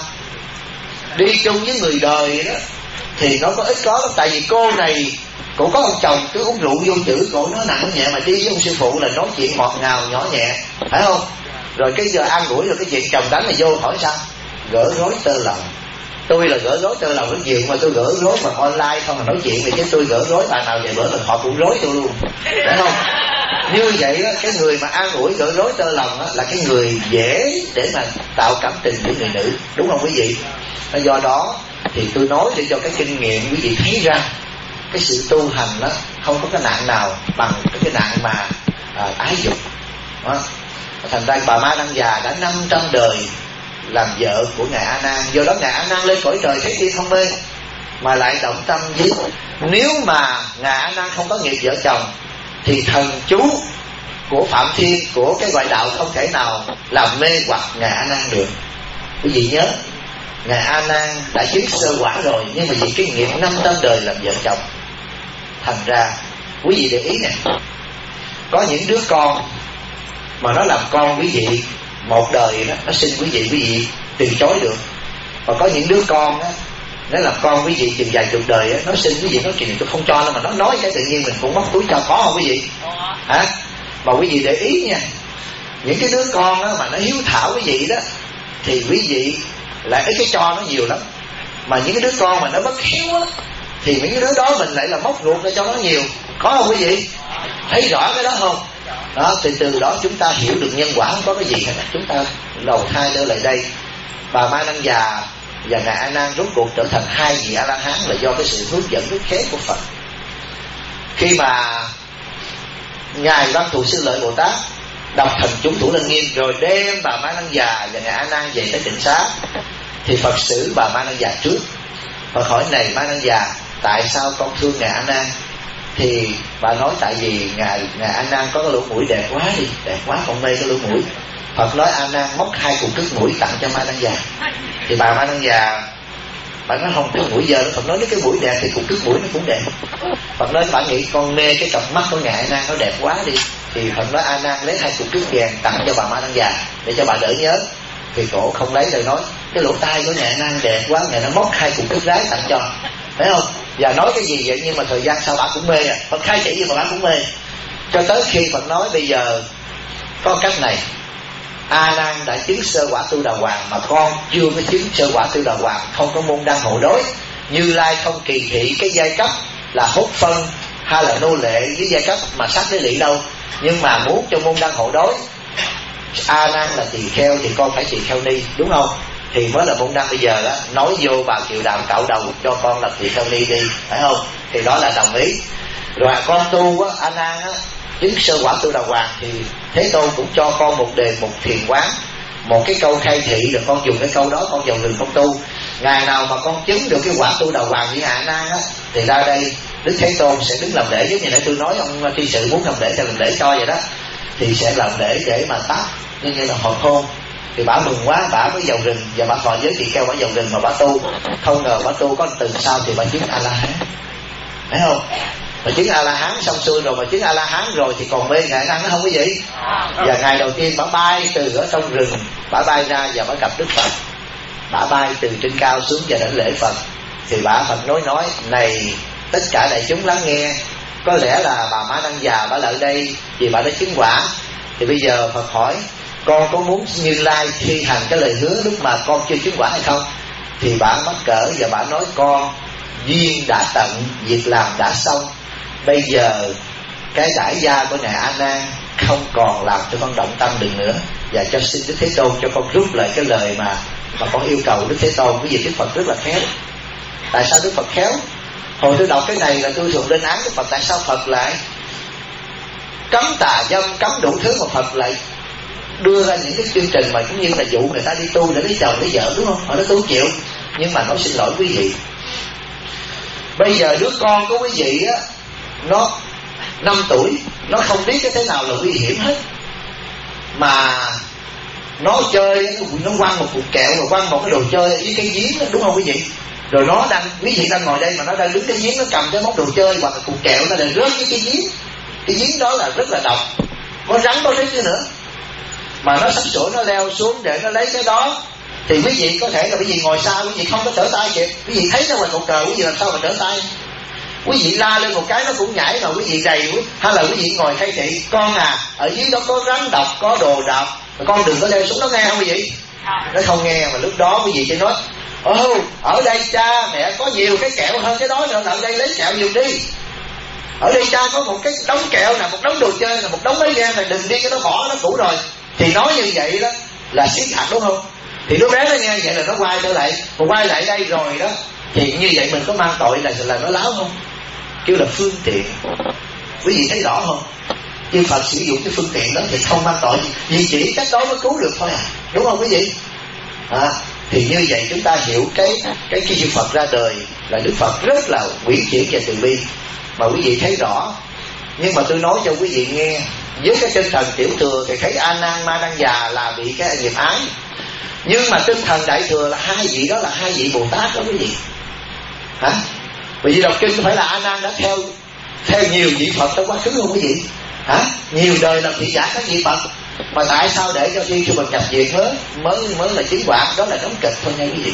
Speaker 1: Đi chung với người đời đó thì nó có ít có lắm. Tại vì cô này cũng có ông chồng cứ uống rượu vô chữ, cổ nói nặng nói nhẹ, mà đi với ông sư phụ là nói chuyện ngọt ngào nhỏ nhẹ, phải không? Rồi cái giờ an ủi rồi cái chuyện chồng đánh là vô hỏi sao? Gỡ rối tơ lòng. Tôi là gỡ rối tơ lòng rất nhiều, mà tôi gỡ rối bằng online không là nói chuyện này, chứ tôi gỡ rối bà nào về bữa là họ cũng rối tôi luôn, phải không? Như vậy đó, cái người mà an ủi gỡ rối tơ lòng đó, là cái người dễ để mà tạo cảm tình với người nữ, đúng không quý vị? Do đó thì tôi nói để cho cái kinh nghiệm quý vị thấy rằng cái sự tu hành đó không có cái nạn nào bằng cái nạn mà à, ái dục đó. Thành ra bà Ma Lăng Già đã năm trăm đời làm vợ của ngài A Nan. Do đó ngài A Nan lên cõi trời thấy tiên không mê, mà lại động tâm với. Nếu mà ngài A Nan không có nghiệp vợ chồng thì thần chú của Phạm Thiên, của cái ngoại đạo không thể nào làm mê hoặc ngài A Nan được. Quý vị nhớ, ngài A Nan đã chứng sơ quả rồi, nhưng mà vì cái nghiệp năm trăm đời làm vợ chồng, thành ra quý vị để ý nè, có những đứa con mà nó làm con quý vị một đời đó, nó sinh quý vị, quý vị từ chối được. Và có những đứa con á, nó làm con quý vị chừng vài chục đời á, nó sinh quý vị nói chuyện tôi không cho nó, mà nó nói cái tự nhiên mình cũng móc túi cho, có không quý vị? Hả? Mà quý vị để ý nha, những cái đứa con á mà nó hiếu thảo quý vị đó thì quý vị lại ít cái cho nó nhiều lắm. Mà những cái đứa con mà nó bất hiếu á thì những cái đứa đó mình lại là móc ruột để cho nó nhiều, có không quý vị? Thấy rõ cái đó không? Đó, từ từ đó chúng ta hiểu được nhân quả không có cái gì hết. Chúng ta đầu thai trở lại đây, bà Ma Lăng Già và ngài A Nan rốt cuộc trở thành hai vị A La Hán là do cái sự hướng dẫn rất khéo của Phật. Khi mà ngài Văn Thù Sư Lợi Bồ Tát đọc thần chú Thủ Lăng Nghiêm rồi đem bà Ma Lăng Già và ngài A Nan về tới Tịnh Xá, Thì Phật xử bà Ma Năng Già trước. Phật hỏi: này Ma Năng Già, tại sao con thương ngài A Nan? Thì bà nói: tại vì ngài ngài A Nan có cái lỗ mũi đẹp quá đi, đẹp quá, con mê cái lỗ mũi. Phật nói: A Nan móc hai cục cứt mũi tặng cho Ma Năng Già. Thì bà Ma Năng Già bà nói: không, cái mũi giờ nó. Phật nói: nếu cái mũi đẹp thì cục cứt mũi nó cũng đẹp. Phật nói: bà nghĩ con mê cái cặp mắt của ngài A Nan nó đẹp quá đi. Thì Phật nói: A Nan lấy hai cục cứt vàng tặng cho bà Ma Năng Già để cho bà đỡ nhớ. Thì cổ không lấy, rồi nói: cái lỗ tai của ngài A Nan đẹp quá, ngài nó móc hai cục cứt rái tặng cho, thấy không? Và nói cái gì vậy, nhưng mà thời gian sau bà cũng mê à. Phật khai chỉ gì mà bà cũng mê. Cho tới khi Phật nói: bây giờ có cách này, A Nan đã chứng sơ quả tu đà hoàng, mà con chưa có chứng sơ quả tu đà hoàng, không có môn đăng hộ đối. Như Lai không kỳ thị cái giai cấp là hốt phân hay là nô lệ với giai cấp mà sắc đế lị đâu. Nhưng mà muốn cho môn đăng hộ đối, A Nan là tỳ kheo thì con phải tỳ kheo ni, đúng không? Thì mới là môn đăng. Bây giờ đó, nói vô bà Kiều Đàm cạo đầu cho con là tỳ kheo ni đi, phải không? Thì đó là đồng ý. Rồi con tu á, A Nan á, chứng sơ quả tu đà hoàng, thì Thế Tôn cũng cho con một đề mục thiền quán, một cái câu khai thị, rồi con dùng cái câu đó con vào rừng con tu. Ngày nào mà con chứng được cái quả tu đà hoàng với A Nan á, thì ra đây Đức Thế Tôn sẽ đứng làm lễ. Giống như nãy tôi nói ông tri sự muốn làm lễ thì làm lễ cho vậy đó. Thì sẽ làm lễ để mà tác như như là hồi hôn. Thì bà mừng quá, bà mới vào rừng và bà thọ giới tỳ kheo, bà vào rừng mà bà tu. Không ngờ bà tu có từ sau thì bà chứng A La Hán, thấy không? Mà chứng A La Hán xong xuôi rồi, mà chứng A La Hán rồi thì còn mê ngài năng nó không có gì. Và ngày đầu tiên bà bay từ ở trong rừng, bà bay ra và bà gặp Đức Phật. Bà bay từ trên cao xuống và đảnh lễ Phật. Thì bà Phật nói nói: này tất cả đại chúng lắng nghe, có lẽ là bà Ma Năng Già bà lại đây vì bà đã chứng quả. Thì bây giờ Phật hỏi: con có muốn Như Lai thi hành cái lời hứa lúc mà con chưa chứng quả hay không? Thì bà mắc cỡ và bà nói: con duyên đã tận, việc làm đã xong. Bây giờ cái đại gia của ngài A Nan không còn làm cho con động tâm được nữa, và cho xin Đức Thế Tôn cho con rút lại cái lời mà mà con yêu cầu Đức Thế Tôn. Cái gì Đức Phật rất là khéo. Tại sao Đức Phật khéo? Hồi tôi đọc cái này là tôi thường lên án Đức Phật. Tại sao Phật lại cấm tà dâm, cấm đủ thứ, mà Phật lại đưa ra những cái chương trình mà cũng như là dụ người ta đi tu để lấy chồng lấy vợ, đúng không? Họ nói tu chịu. Nhưng mà nói xin lỗi quý vị, bây giờ đứa con của quý vị á, nó năm tuổi, nó không biết cái thế nào là nguy hiểm hết, mà nó chơi, nó quăng một cục kẹo, rồi quăng một cái đồ chơi với cái giếng đó, đúng không quý vị? Rồi nó đang, quý vị đang ngồi đây mà nó đang đứng cái giếng, nó cầm cái món đồ chơi hoặc là cục kẹo, nó lại rớt với cái giếng. Cái giếng đó là rất là độc, có rắn có rít nữa, mà nó sắp sửa nó leo xuống để nó lấy cái đó. Thì quý vị có thể là quý vị ngồi xa, quý vị không có trở tay kịp, quý vị thấy nó ngoài cột cờ, quý vị làm sao mà trở tay? Quý vị la lên một cái nó cũng nhảy, mà quý vị đầy, hay là quý vị ngồi thay thị: con à, ở dưới đó có rắn độc, có đồ độc, con đừng có leo xuống đó, nghe không quý vị? Nó không nghe. Mà lúc đó quý vị chỉ nói: ồ, ở đây cha mẹ có nhiều cái kẹo hơn cái đó nữa, ở đây lấy kẹo nhiều đi. Ở đây cha có một cái đống kẹo nè, một đống đồ chơi nè, một đống mấy game này, đừng đi cái đó, bỏ nó cũ rồi. Thì nói như vậy đó là siết chặt, đúng không? Thì đứa bé nó nghe vậy là nó quay trở lại, mà quay lại đây rồi đó, thì như vậy mình có mang tội là là nó láo không? Kêu là phương tiện. Quý vị thấy rõ không? Chư Phật sử dụng cái phương tiện đó thì không mang tội gì, vì chỉ cách đó mới cứu được thôi à, đúng không quý vị? À, thì như vậy chúng ta hiểu cái cái khi chư Phật ra đời là Đức Phật rất là uyển chuyển và từ bi, mà quý vị thấy rõ. Nhưng mà tôi nói cho quý vị nghe, với cái tinh thần tiểu thừa thì thấy A Nan Ma Năng Già là bị cái nghiệp ái, nhưng mà tinh thần đại thừa là hai vị đó là hai vị Bồ Tát đó quý vị. Hả? Bởi vì đọc kinh phải là A Nan đã theo theo nhiều vị Phật trong quá khứ không quý vị? Hả? Nhiều đời làm thị giả các vị Phật, mà tại sao để cho khi cho mình nhập viện mới mới mới là chứng quả? Đó là đóng kịch thôi nha quý vị.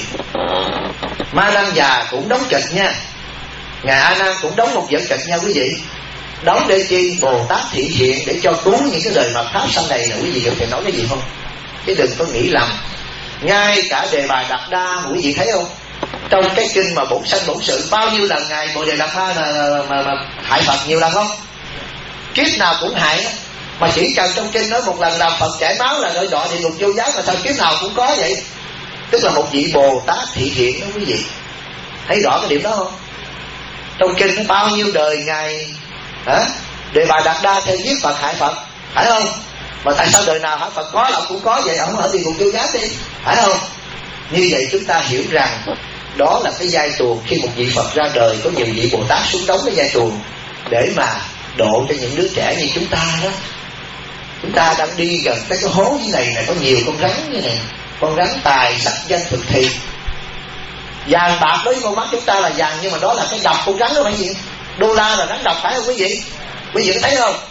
Speaker 1: Ma Năng Già cũng đóng kịch nha, ngài A Nan cũng đóng một vở kịch nha quý vị. Đóng để chi? Bồ Tát thị hiện để cho cứu những cái đời mạt Pháp sau này là quý vị hiểu thầy nói cái gì không? Chứ đừng có nghĩ lầm. Ngay cả Đề Bà Đạt Đa quý vị thấy không? Trong cái kinh mà bổn sanh bổn sự, bao nhiêu lần ngài Bồ Đề Đạt Đa mà, mà, mà, mà hại Phật nhiều lần không? Kiếp nào cũng hại đó. Mà chỉ cần trong kinh nói một lần làm Phật chảy máu là đợi đọa địa ngục vô gián, mà sao kiếp nào cũng có vậy? Tức là một vị Bồ Tát thị hiện đó quý vị. Thấy rõ cái điểm đó không? Trong kinh nó bao nhiêu đời ngài hả? Đề Bà Đạt Đa theo giết Phật hại Phật, phải không? Mà tại sao đời nào hả Phật có là cũng có vậy, ông ở địa ngục vô gián đi, phải không? Như vậy chúng ta hiểu rằng đó là cái vai tuồng. Khi một vị Phật ra đời, có nhiều vị Bồ Tát xuống đóng cái vai tuồng để mà độ cho những đứa trẻ như chúng ta đó. Chúng ta đang đi gần tới cái hố như này này, có nhiều con rắn như này, con rắn tài sắc danh thực thì. Vàng bạc đối với con mắt chúng ta là vàng, nhưng mà đó là cái độc con rắn đó phải gì? Đô la là rắn độc phải không quý vị? Quý vị có thấy không?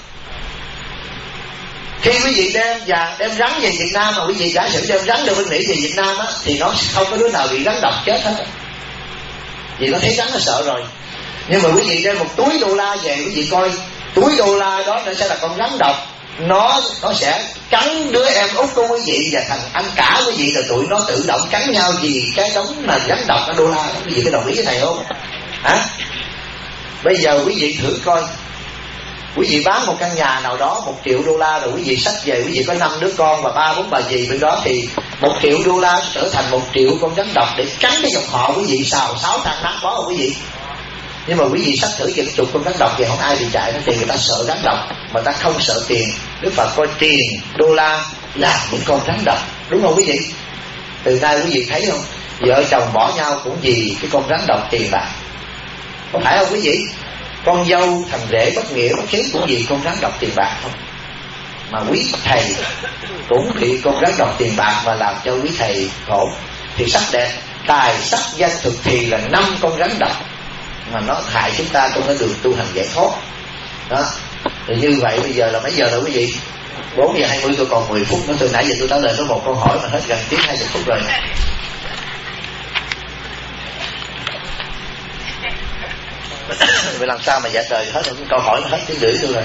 Speaker 1: Khi quý vị đem vàng, đem rắn về Việt Nam mà quý vị giả sử đem rắn đưa bên Mỹ về Việt Nam á, thì nó không có đứa nào bị rắn độc chết hết. Vì nó thấy rắn nó sợ rồi. Nhưng mà quý vị đem một túi đô la về, quý vị coi túi đô la đó nó sẽ là con rắn độc. Nó nó sẽ cắn đứa em út của quý vị và thằng anh cả quý vị, là tụi nó tự động cắn nhau vì cái đống mà rắn độc ở đô la đó. Quý vị có đồng ý cái này không? Hả? Bây giờ quý vị thử coi, quý vị bán một căn nhà nào đó một triệu đô la, rồi quý vị xách về, quý vị có năm đứa con và ba bốn bà dì bên đó, thì một triệu đô la trở thành một triệu con rắn độc để cắn cái dòng họ quý vị xào sáu thang nát có không quý vị? Nhưng mà quý vị xách thử chừng chục con rắn độc thì không ai bị chạy nó, thì người ta sợ rắn độc mà ta không sợ tiền. Đức Phật coi tiền đô la là những con rắn độc, đúng không quý vị? Từ nay quý vị thấy không, vợ chồng bỏ nhau cũng vì cái con rắn độc tiền bạc, có phải không quý vị? Con dâu thằng rể bất nghĩa bất khí cũng vì con rắn độc tiền bạc không? Mà quý thầy cũng bị con rắn độc tiền bạc mà làm cho quý thầy khổ. Thì sắc đẹp tài sắc danh thực thì là năm con rắn độc mà nó hại chúng ta trong cái đường tu hành giải thoát đó. Thì như vậy bây giờ là mấy giờ rồi quý vị? Bốn giờ hai mươi, tôi còn mười phút nữa. Từ nãy giờ tôi trả lời có một câu hỏi mà hết gần tiếng hai mươi phút rồi. Vậy làm sao mà trả lời hết một câu hỏi nó hết tiếng rưỡi tôi rồi.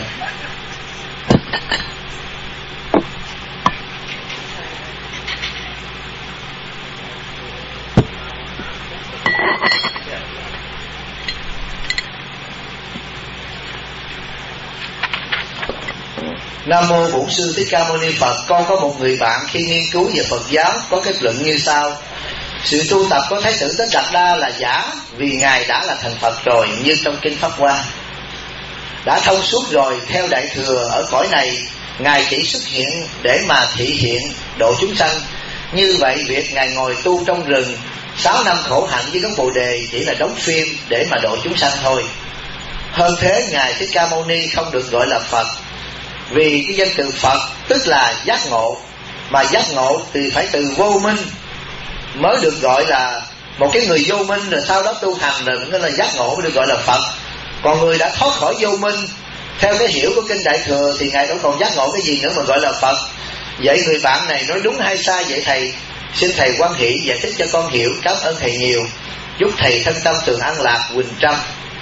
Speaker 1: Nam mô Bổn Sư Thích Ca Mâu Ni Phật. Con có một người bạn khi nghiên cứu về Phật giáo có kết luận như sau: sự tu tập của Thái tử Tất Đạt Đa là giả, vì ngài đã là thành Phật rồi, như trong kinh Pháp Hoa. Đã thông suốt rồi, theo Đại Thừa ở cõi này ngài chỉ xuất hiện để mà thị hiện độ chúng sanh. Như vậy việc ngài ngồi tu trong rừng sáu năm khổ hạnh với gốc Bồ Đề chỉ là đóng phim để mà độ chúng sanh thôi. Hơn thế, ngài Thích Ca Mâu Ni không được gọi là Phật, vì cái danh từ Phật tức là giác ngộ, mà giác ngộ thì phải từ vô minh mới được gọi là một cái người vô minh, rồi sau đó tu hành rồi mới là giác ngộ mới được gọi là Phật. Còn người đã thoát khỏi vô minh theo cái hiểu của kinh Đại Thừa thì ngài đâu còn giác ngộ cái gì nữa mà gọi là Phật. Vậy người bạn này nói đúng hay sai vậy thầy? Xin thầy quan hỷ giải thích cho con hiểu, cảm ơn thầy nhiều. Chúc thầy thân tâm thường an lạc. Quỳnh Trâm.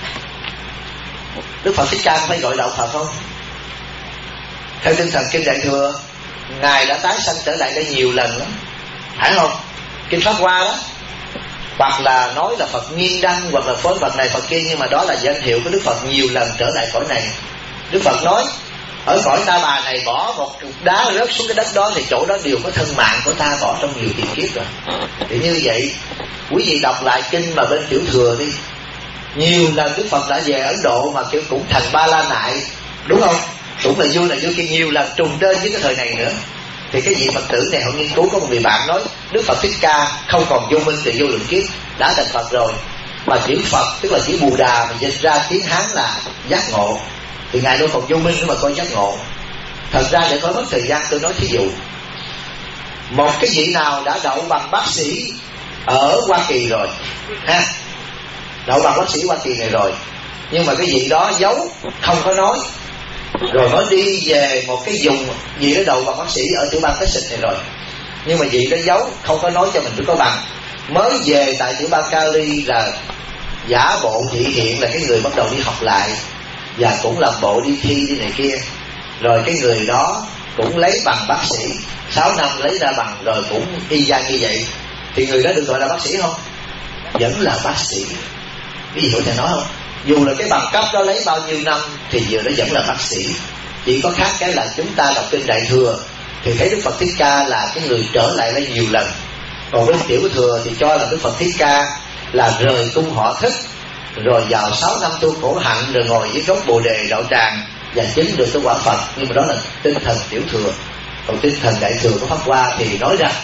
Speaker 1: Đức Phật Thích Ca phải gọi đạo Phật không? Theo tinh thần kinh Đại Thừa, ngài đã tái sanh trở lại đây nhiều lần lắm, phải không? Kinh Pháp Hoa đó, hoặc là nói là Phật Nhiên Đăng, hoặc là phối Phật này Phật kia, nhưng mà đó là danh hiệu của Đức Phật nhiều lần trở lại cõi này. Đức Phật nói ở cõi Ta Bà này bỏ một cục đá rớt xuống cái đất đó thì chỗ đó đều có thân mạng của ta bỏ trong nhiều tiền kiếp rồi. Thì như vậy quý vị đọc lại kinh mà bên Tiểu Thừa đi, nhiều lần Đức Phật đã về Ấn Độ mà kiểu cũng thành Ba La Nại, đúng không? Cũng là vui là vui kia nhiều lần trùng tên với cái thời này nữa. Thì cái vị Phật tử này họ nghiên cứu, có một người bạn nói Đức Phật Thích Ca không còn vô minh từ vô lượng kiếp, đã thành Phật rồi. Mà chữ Phật tức là chữ Bù Đà mà dịch ra tiếng Hán là giác ngộ, thì ngài đâu còn vô minh nữa mà coi giác ngộ. Thật ra để nói mất thời gian, tôi nói thí dụ một cái vị nào đã đậu bằng bác sĩ ở Hoa Kỳ rồi ha, đậu bằng bác sĩ Hoa Kỳ này rồi, nhưng mà cái vị đó giấu không có nói, rồi mới đi về một cái vùng vị đó đậu bằng bác sĩ ở tiểu bang Texas này rồi, nhưng mà vị đó giấu không có nói cho mình được có bằng. Mới về tại tiểu bang Cali là giả bộ thị hiện là cái người bắt đầu đi học lại, và cũng làm bộ đi thi đi này kia. Rồi cái người đó cũng lấy bằng bác sĩ, sáu năm lấy ra bằng rồi cũng y chang như vậy. Thì người đó được gọi là bác sĩ không? Vẫn là bác sĩ. Cái gì có thể nói không? Dù là cái bằng cấp đó lấy bao nhiêu năm thì giờ nó vẫn là bác sĩ. Chỉ có khác cái là chúng ta đọc kinh Đại Thừa thì thấy Đức Phật Thích Ca là cái người trở lại đây nhiều lần. Còn với Tiểu Thừa thì cho là Đức Phật Thích Ca là rời cung họ Thích, rồi vào sáu năm tu khổ hạnh, rồi ngồi dưới gốc Bồ Đề đạo tràng và chứng được cái quả Phật. Nhưng mà đó là tinh thần Tiểu Thừa. Còn tinh thần Đại Thừa của Pháp Hoa thì nói rằng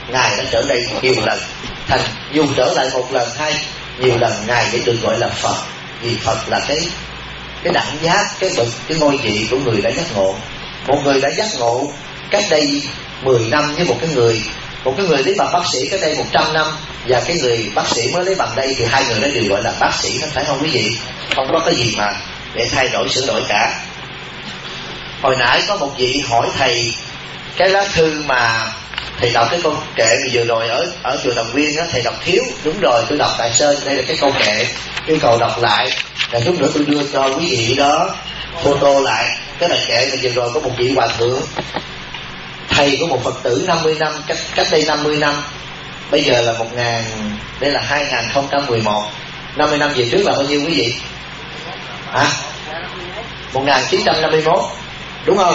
Speaker 1: Ngài đã trở đây nhiều lần, thành dù trở lại một lần hay nhiều lần Ngài để được gọi là Phật. Vì Phật là cái cái đẳng giác, cái bậc, cái ngôi vị của người đã giác ngộ. Một người đã giác ngộ cách đây mười năm với một cái người một cái người lấy bằng bác sĩ cách đây một trăm năm, và cái người bác sĩ mới lấy bằng đây, thì hai người đó đều gọi là bác sĩ hết, phải không quý vị? Không có cái gì mà để thay đổi sửa đổi cả. Hồi nãy có một vị hỏi thầy cái lá thư mà thầy đọc cái câu kệ vừa rồi ở ở chùa Đồng Viên đó, thầy đọc thiếu. Đúng rồi, tôi đọc tại Sơn, đây là cái câu kệ, yêu cầu đọc lại, là chút nữa tôi đưa cho quý vị đó photo lại cái bài kệ mà vừa rồi có một vị hòa thượng, thầy của một Phật tử năm mươi năm, cách cách đây năm mươi năm, bây giờ là một ngàn, đây là hai nghìn không trăm mười một, năm mươi năm về trước là bao nhiêu quý vị? Hả? một nghìn chín trăm năm mươi mốt, đúng không?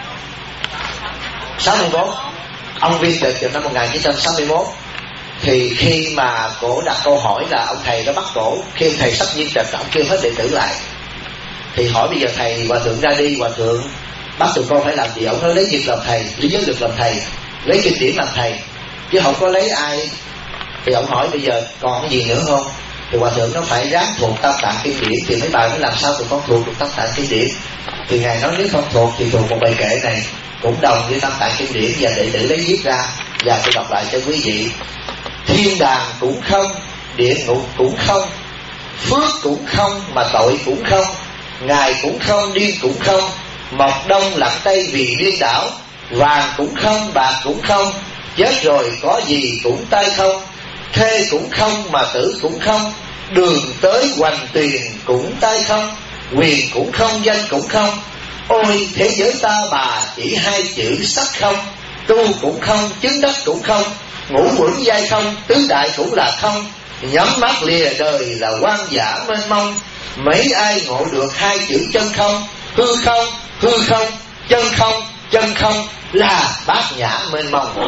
Speaker 1: sáu mươi mốt. Ông viên tịch vào năm một nghìn chín trăm sáu mươi mốt. Thì khi mà cổ đặt câu hỏi là ông thầy đó bắt cổ, khi ông thầy sắp viên tịch, ông kêu hết đệ tử lại, thì hỏi bây giờ thầy hòa thượng ra đi, hòa thượng bắt tụi con phải làm gì? Ông nói lấy việc làm thầy, lý giới được làm thầy, lấy kinh điển làm thầy, chứ không có lấy ai. Thì ông hỏi bây giờ còn cái gì nữa không? Thì hòa thượng nó phải ráng thuộc tam tạng kinh điển, thì mấy bà mới làm sao tụi con thuộc được tam tạng kinh điển. Thì ngài nói nếu không thuộc thì thuộc một bài kệ này cũng đồng với tam tạng kinh điển, và đệ tử lấy viết ra, và tôi đọc lại cho quý vị. Thiên đàng cũng không, địa ngục cũng không, phước cũng không mà tội cũng không, ngài cũng không, điên cũng không, mọc đông lặn tây vì điên đảo, vàng cũng không, bạc cũng không, chết rồi có gì cũng tay không, thê cũng không mà tử cũng không, đường tới hoành tuyền cũng tay không, quyền cũng không, danh cũng không. Ôi thế giới ta bà chỉ hai chữ sắc không, tu cũng không, chứng đắc cũng không, ngũ quẩn giai không, tứ đại cũng là không, nhắm mắt lìa đời là hoang dã mênh mông. Mấy ai ngộ được hai chữ chân không, hư không, hư không, chân không, chân không là bát nhã mênh mông.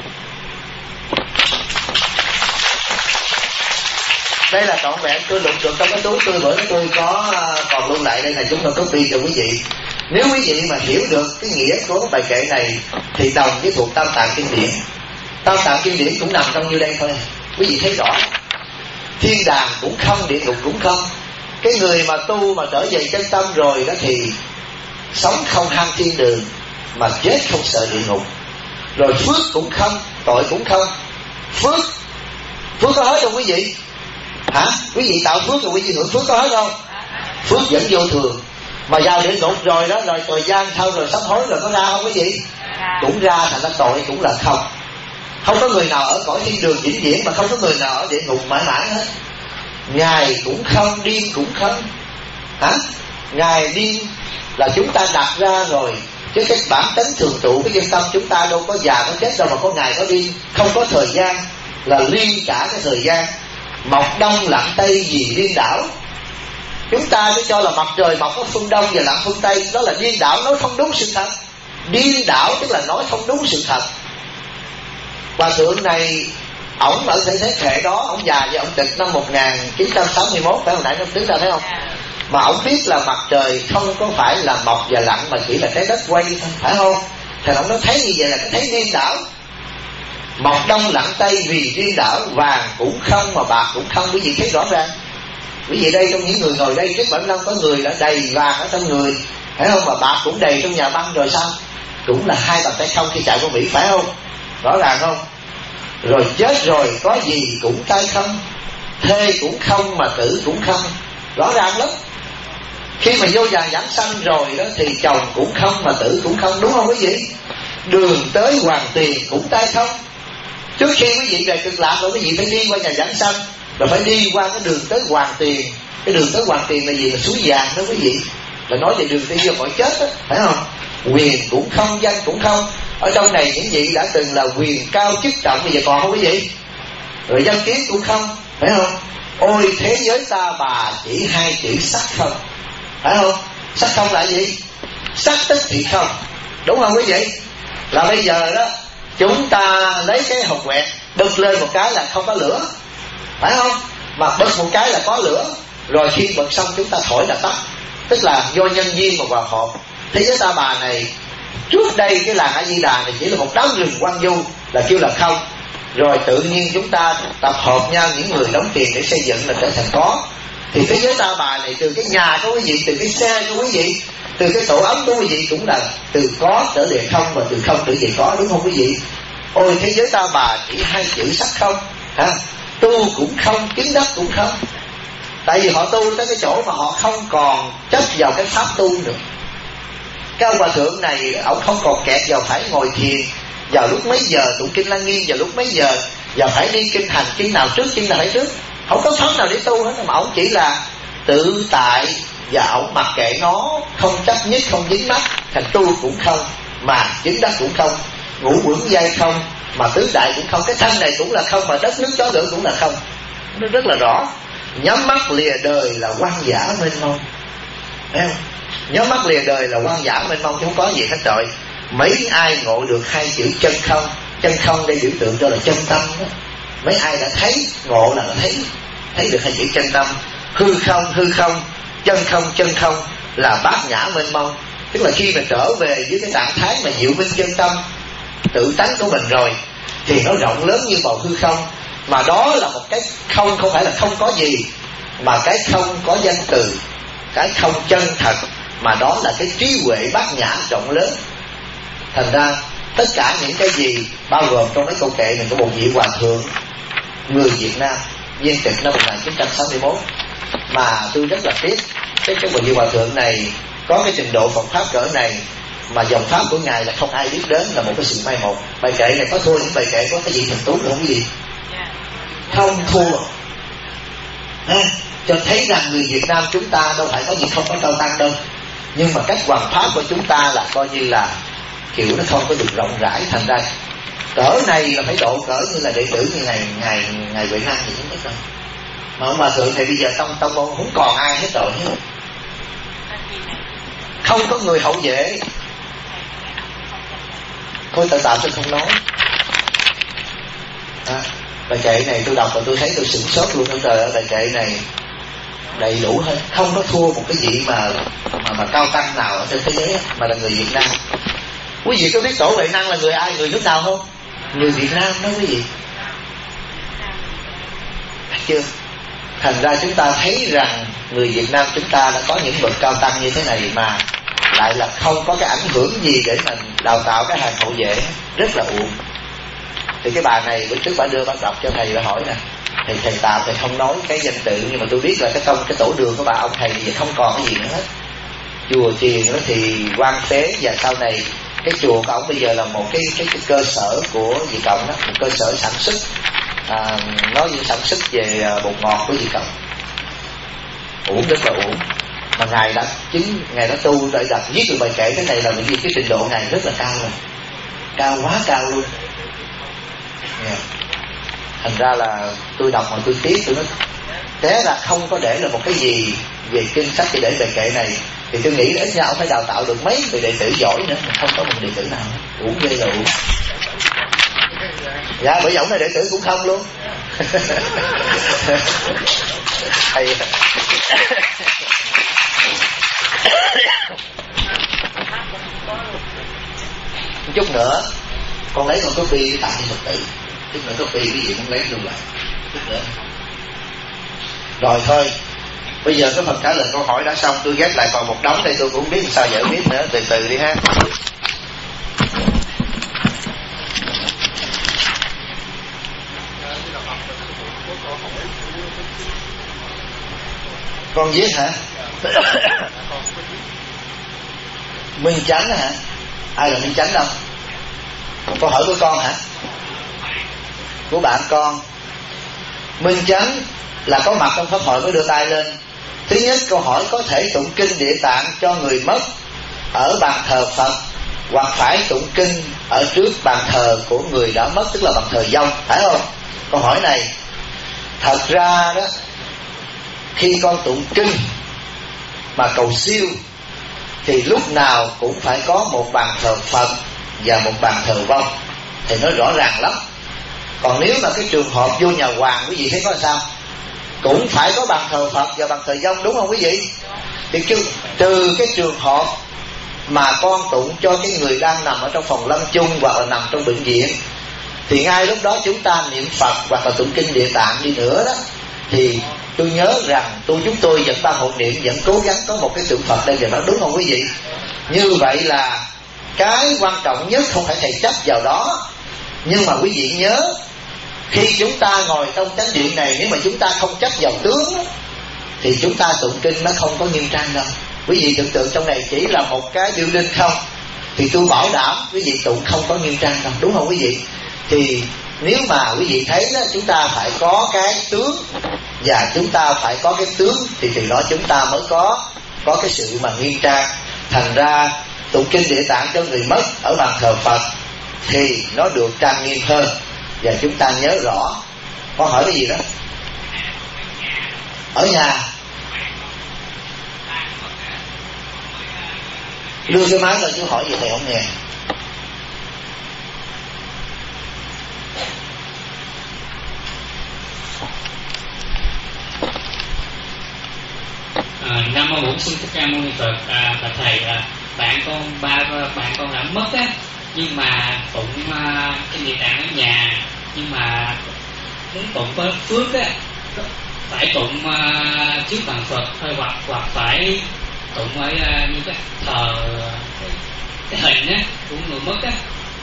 Speaker 1: Đây là trọn vẹn tôi lục được trong cái túi tôi, bữa đó tôi có còn lưu lại đây này, chúng tôi copy cho quý vị. Nếu quý vị mà hiểu được cái nghĩa của bài kệ này thì đồng với thuộc tam tạng kinh điển. Tam tạng kinh điển cũng nằm trong như đây thôi, quý vị thấy rõ. Thiên đàng cũng không, địa ngục cũng không. Cái người mà tu mà trở về chân tâm rồi đó thì sống không ham thiên đường, mà chết không sợ địa ngục. Rồi phước cũng không, tội cũng không. Phước Phước có hết không quý vị? Hả? Quý vị tạo phước rồi quý vị hưởng phước có hết không? Phước vẫn vô thường. Mà vào địa ngục rồi đó, rồi thời gian sau rồi sắp hối rồi có ra không quý vị? Cũng ra, thành ra tội cũng là không. Không có người nào ở cõi thiên đường vĩnh viễn, mà không có người nào ở địa ngục mãi mãi hết. Ngài cũng không, điên cũng không. Hả? Ngài điên là chúng ta đặt ra rồi, chứ cái bản tính thường trụ cái dân tâm chúng ta đâu có già có chết đâu mà có ngày có điên. Không có thời gian, là liên cả cái thời gian. Mọc đông lặn tây vì điên đảo. Chúng ta cứ cho là mặt trời mọc ở phương đông và lặn phương tây, đó là điên đảo, nói không đúng sự thật. Điên đảo tức là nói không đúng sự thật. Hòa thượng này ổng ở thế thế hệ đó, ổng già và ổng tịch năm một nghìn chín trăm sáu mươi mốt, phải hồi nãy nó tính ra thấy không? Mà ổng biết là mặt trời không có phải là mọc và lặn, mà chỉ là trái đất quay thôi, phải không? Thì ổng nói thấy như vậy là cái thấy điên đảo. Mọc đông lặn tây vì điên đảo, vàng cũng không mà bạc cũng không. Quý vị thấy rõ ràng. Quý vị đây trong những người ngồi đây trước bản năng có người đã đầy vàng ở trong người, phải không? Mà bạc cũng đầy trong nhà băng rồi sao? Cũng là hai bàn tay không khi chạy qua Mỹ, phải không? Rõ ràng không? Rồi chết rồi có gì cũng tay không, thê cũng không mà tử cũng không. Rõ ràng lắm. Khi mà vô vàng giảng sanh rồi đó thì chồng cũng không mà tử cũng không, đúng không quý vị? Đường tới hoàng tiền cũng tay không. Trước khi quý vị về cực lạc rồi quý vị phải đi qua nhà giảng sanh, rồi phải đi qua cái đường tới hoàng tiền. Cái đường tới hoàng tiền là gì? Là suối vàng đó quý vị. Là nói về đường đi vô cõi chết đó, phải không? Quyền cũng không, danh cũng không. Ở trong này những vị đã từng là quyền cao chức trọng bây giờ còn không quý vị? Rồi danh tiếng cũng không, phải không? Ôi thế giới ta bà chỉ hai chữ sắc không, phải không? Sắc không là gì? Sắc tức thì không, đúng không quý vị? Là bây giờ đó chúng ta lấy cái hộp quẹt bật lên một cái là không có lửa, phải không? Mà bật một cái là có lửa. Rồi khi bật xong chúng ta thổi là tắt. Tức là do nhân duyên mà vào hộp. Thế giới ta bà này, trước đây cái làng A Di Đà này chỉ là một đám rừng quang du, là kêu là không. rồi tự nhiên chúng ta tập hợp nhau những người đóng tiền để xây dựng là trở thành có. Thì thế giới ta bà này, từ cái nhà của quý vị, từ cái xe của quý vị, từ cái tổ ấm của quý vị cũng là từ có trở về không, và từ không trở về có, đúng không quý vị? Ôi thế giới ta bà chỉ hai chữ sắc không ha. Tu cũng không, kiến đất cũng không. Tại vì họ tu tới cái chỗ mà họ không còn chấp vào cái pháp tu nữa. Cái ông hòa thượng này, ông không còn kẹt vào phải ngồi thiền vào lúc mấy giờ, tụng kinh Lăng Nghiêm vào lúc mấy giờ, và phải đi kinh hành kinh nào trước kinh nào phải trước. Không có pháp nào để tu hết, mà ông chỉ là tự tại và ông mặc kệ nó, không chấp nhất, không dính mắc, thành tu cũng không, mà chứng đắc cũng không, ngũ quẩn giai không, mà tứ đại cũng không, cái thân này cũng là không, mà đất nước chó lửa cũng là không. Nó rất là rõ. Nhắm mắt lìa đời là hoang dã mênh mông, thấy không? Nhắm mắt lìa đời là hoang dã mênh mông chứ không có gì hết rồi. Mấy ai ngộ được hai chữ chân không? Chân không đây biểu tượng cho là chân tâm đó. Mấy ai đã thấy, ngộ là đã thấy, thấy được hai chữ chân tâm. Hư không, hư không, chân không, chân không là bát nhã mênh mông. Tức là khi mình trở về với cái trạng thái mà diệu minh chân tâm, tự tánh của mình rồi, thì nó rộng lớn như bầu hư không. Mà đó là một cái không, không phải là không có gì, mà cái không có danh từ, cái không chân thật, mà đó là cái trí huệ bát nhã rộng lớn. Thành ra tất cả những cái gì bao gồm trong cái câu kệ này của một vị hòa thượng người Việt Nam viên tịch năm một nghìn chín trăm sáu mươi mốt, mà tôi rất là tiếc cái cái vị hòa thượng này có cái trình độ Phật pháp cỡ này mà dòng pháp của ngài là không ai biết đến, là một cái sự mai một. Bài kệ này có thua những bài kệ có cái gì thần tú được không cái gì? Không thua. À, cho thấy rằng người Việt Nam chúng ta đâu phải có gì không có cao tăng đâu, nhưng mà cách hoàn pháp của chúng ta là coi như là kiểu nó không có được rộng rãi. Thành ra cỡ này là phải độ cỡ như là đệ tử như ngày ngày ngày Huệ Năng thì chúng ta. Mà ông hòa thượng thì bây giờ tông tông môn không còn ai hết rồi, không có người hậu vệ. Thôi tại tạm tôi không nói. À, bài kệ này tôi đọc và tôi thấy tôi sửng sốt luôn. Trời ơi, bài kệ này đầy đủ hết, không có thua một cái gì mà mà, mà cao tăng nào ở trên thế giới, mà là người Việt Nam. Quý vị có biết tổ Huệ Năng là người ai, người nước nào không? Người Việt Nam đó quý vị. Chưa? Thành ra chúng ta thấy rằng người Việt Nam chúng ta đã có những bậc cao tăng như thế này mà lại là không có cái ảnh hưởng gì để mình đào tạo cái hàng hậu vệ, rất là uổng. Thì cái bà này bữa trước bà đưa bác đọc cho thầy, bà hỏi nè, thầy thầy tạo thầy không nói cái danh tự, nhưng mà tôi biết là cái công cái tổ đường của bà ông thầy thì không còn cái gì nữa hết. Chùa chiền đó thì quan phế, và sau này cái chùa của ông bây giờ là một cái cái, cái cơ sở của Việt Cộng đó, một cơ sở sản xuất, à, nói như sản xuất về bột ngọt của Việt Cộng. Uổng, rất là uổng. Mà ngài đã chính ngài đã tu để đặt viết được bài kệ cái này là bởi vì cái trình độ ngài rất là cao rồi, cao quá cao luôn. Yeah. Thành ra là tôi đọc mà tôi tiếc, tôi nói thế là không có để là một cái gì về kinh sách để để bài kệ này, thì tôi nghĩ ít ra ông phải đào tạo được mấy người đệ tử giỏi nữa, mà không có một đệ tử nào. Uổng ghê là uổng. Dạ, bởi giọng này đệ tử cũng không luôn. Hay. Một chút nữa con lấy con copy tặng cho Phật tử, chút nữa copy cái gì cũng lấy luôn lại, chút nữa. Rồi thôi, bây giờ cái phần trả lời câu hỏi đã xong, tôi ghép lại còn một đống đây, tôi cũng biết sao giải quyết nữa, từ từ đi ha. Con viết hả? Minh Chánh hả? Ai là Minh Chánh đâu? Câu hỏi của con hả? Của bạn con. Minh Chánh là có mặt trong pháp hội mới đưa tay lên. Thứ nhất, câu hỏi có thể tụng kinh Địa Tạng cho người mất ở bàn thờ Phật, hoặc phải tụng kinh ở trước bàn thờ của người đã mất, tức là bàn thờ vong, phải không? Câu hỏi này thật ra đó, khi con tụng kinh mà cầu siêu thì lúc nào cũng phải có một bàn thờ Phật và một bàn thờ vong, thì nó rõ ràng lắm. Còn nếu mà cái trường hợp vô nhà hoàng, quý vị thấy có sao? Cũng phải có bàn thờ Phật và bàn thờ vong, đúng không quý vị? Thì chứ, trừ cái trường hợp mà con tụng cho cái người đang nằm ở trong phòng lâm chung hoặc là nằm trong bệnh viện, thì ngay lúc đó chúng ta niệm Phật hoặc là tụng kinh Địa Tạng đi nữa đó, thì tôi nhớ rằng tôi chúng tôi vẫn ban hộ niệm vẫn cố gắng có một cái tượng Phật đây về đó, đúng không quý vị? Như vậy là cái quan trọng nhất không phải thầy chấp vào đó, nhưng mà quý vị nhớ, khi chúng ta ngồi trong chánh điện này, nếu mà chúng ta không chấp vào tướng thì chúng ta tụng kinh nó không có nghiêm trang đâu. Quý vị tưởng tượng trong này chỉ là một cái building không, thì tôi bảo đảm quý vị tụng không có nghiêm trang đâu, đúng không quý vị? Thì nếu mà quý vị thấy đó, chúng ta phải có cái tướng, và chúng ta phải có cái tướng, thì từ đó chúng ta mới có có cái sự mà nghiêm trang. Thành ra tụng kinh Địa Tạng cho người mất ở bàn thờ Phật thì nó được trang nghiêm hơn. Và chúng ta nhớ rõ. Con hỏi cái gì đó? Ở nhà đưa cái máy lên chú hỏi gì thầy không nghe.
Speaker 3: À, Nam mô Bổn Sư Thích Ca Mâu Ni Phật. À, bà thầy, à, bạn con ba bạn con đã mất á, nhưng mà tụng uh, kinh Địa Tạng ở nhà, nhưng mà muốn tụng có phước á, phải tụng uh, trước bàn Phật thôi, hoặc hoặc phải tụng ở uh, như cái thờ cái hình á của người mất á.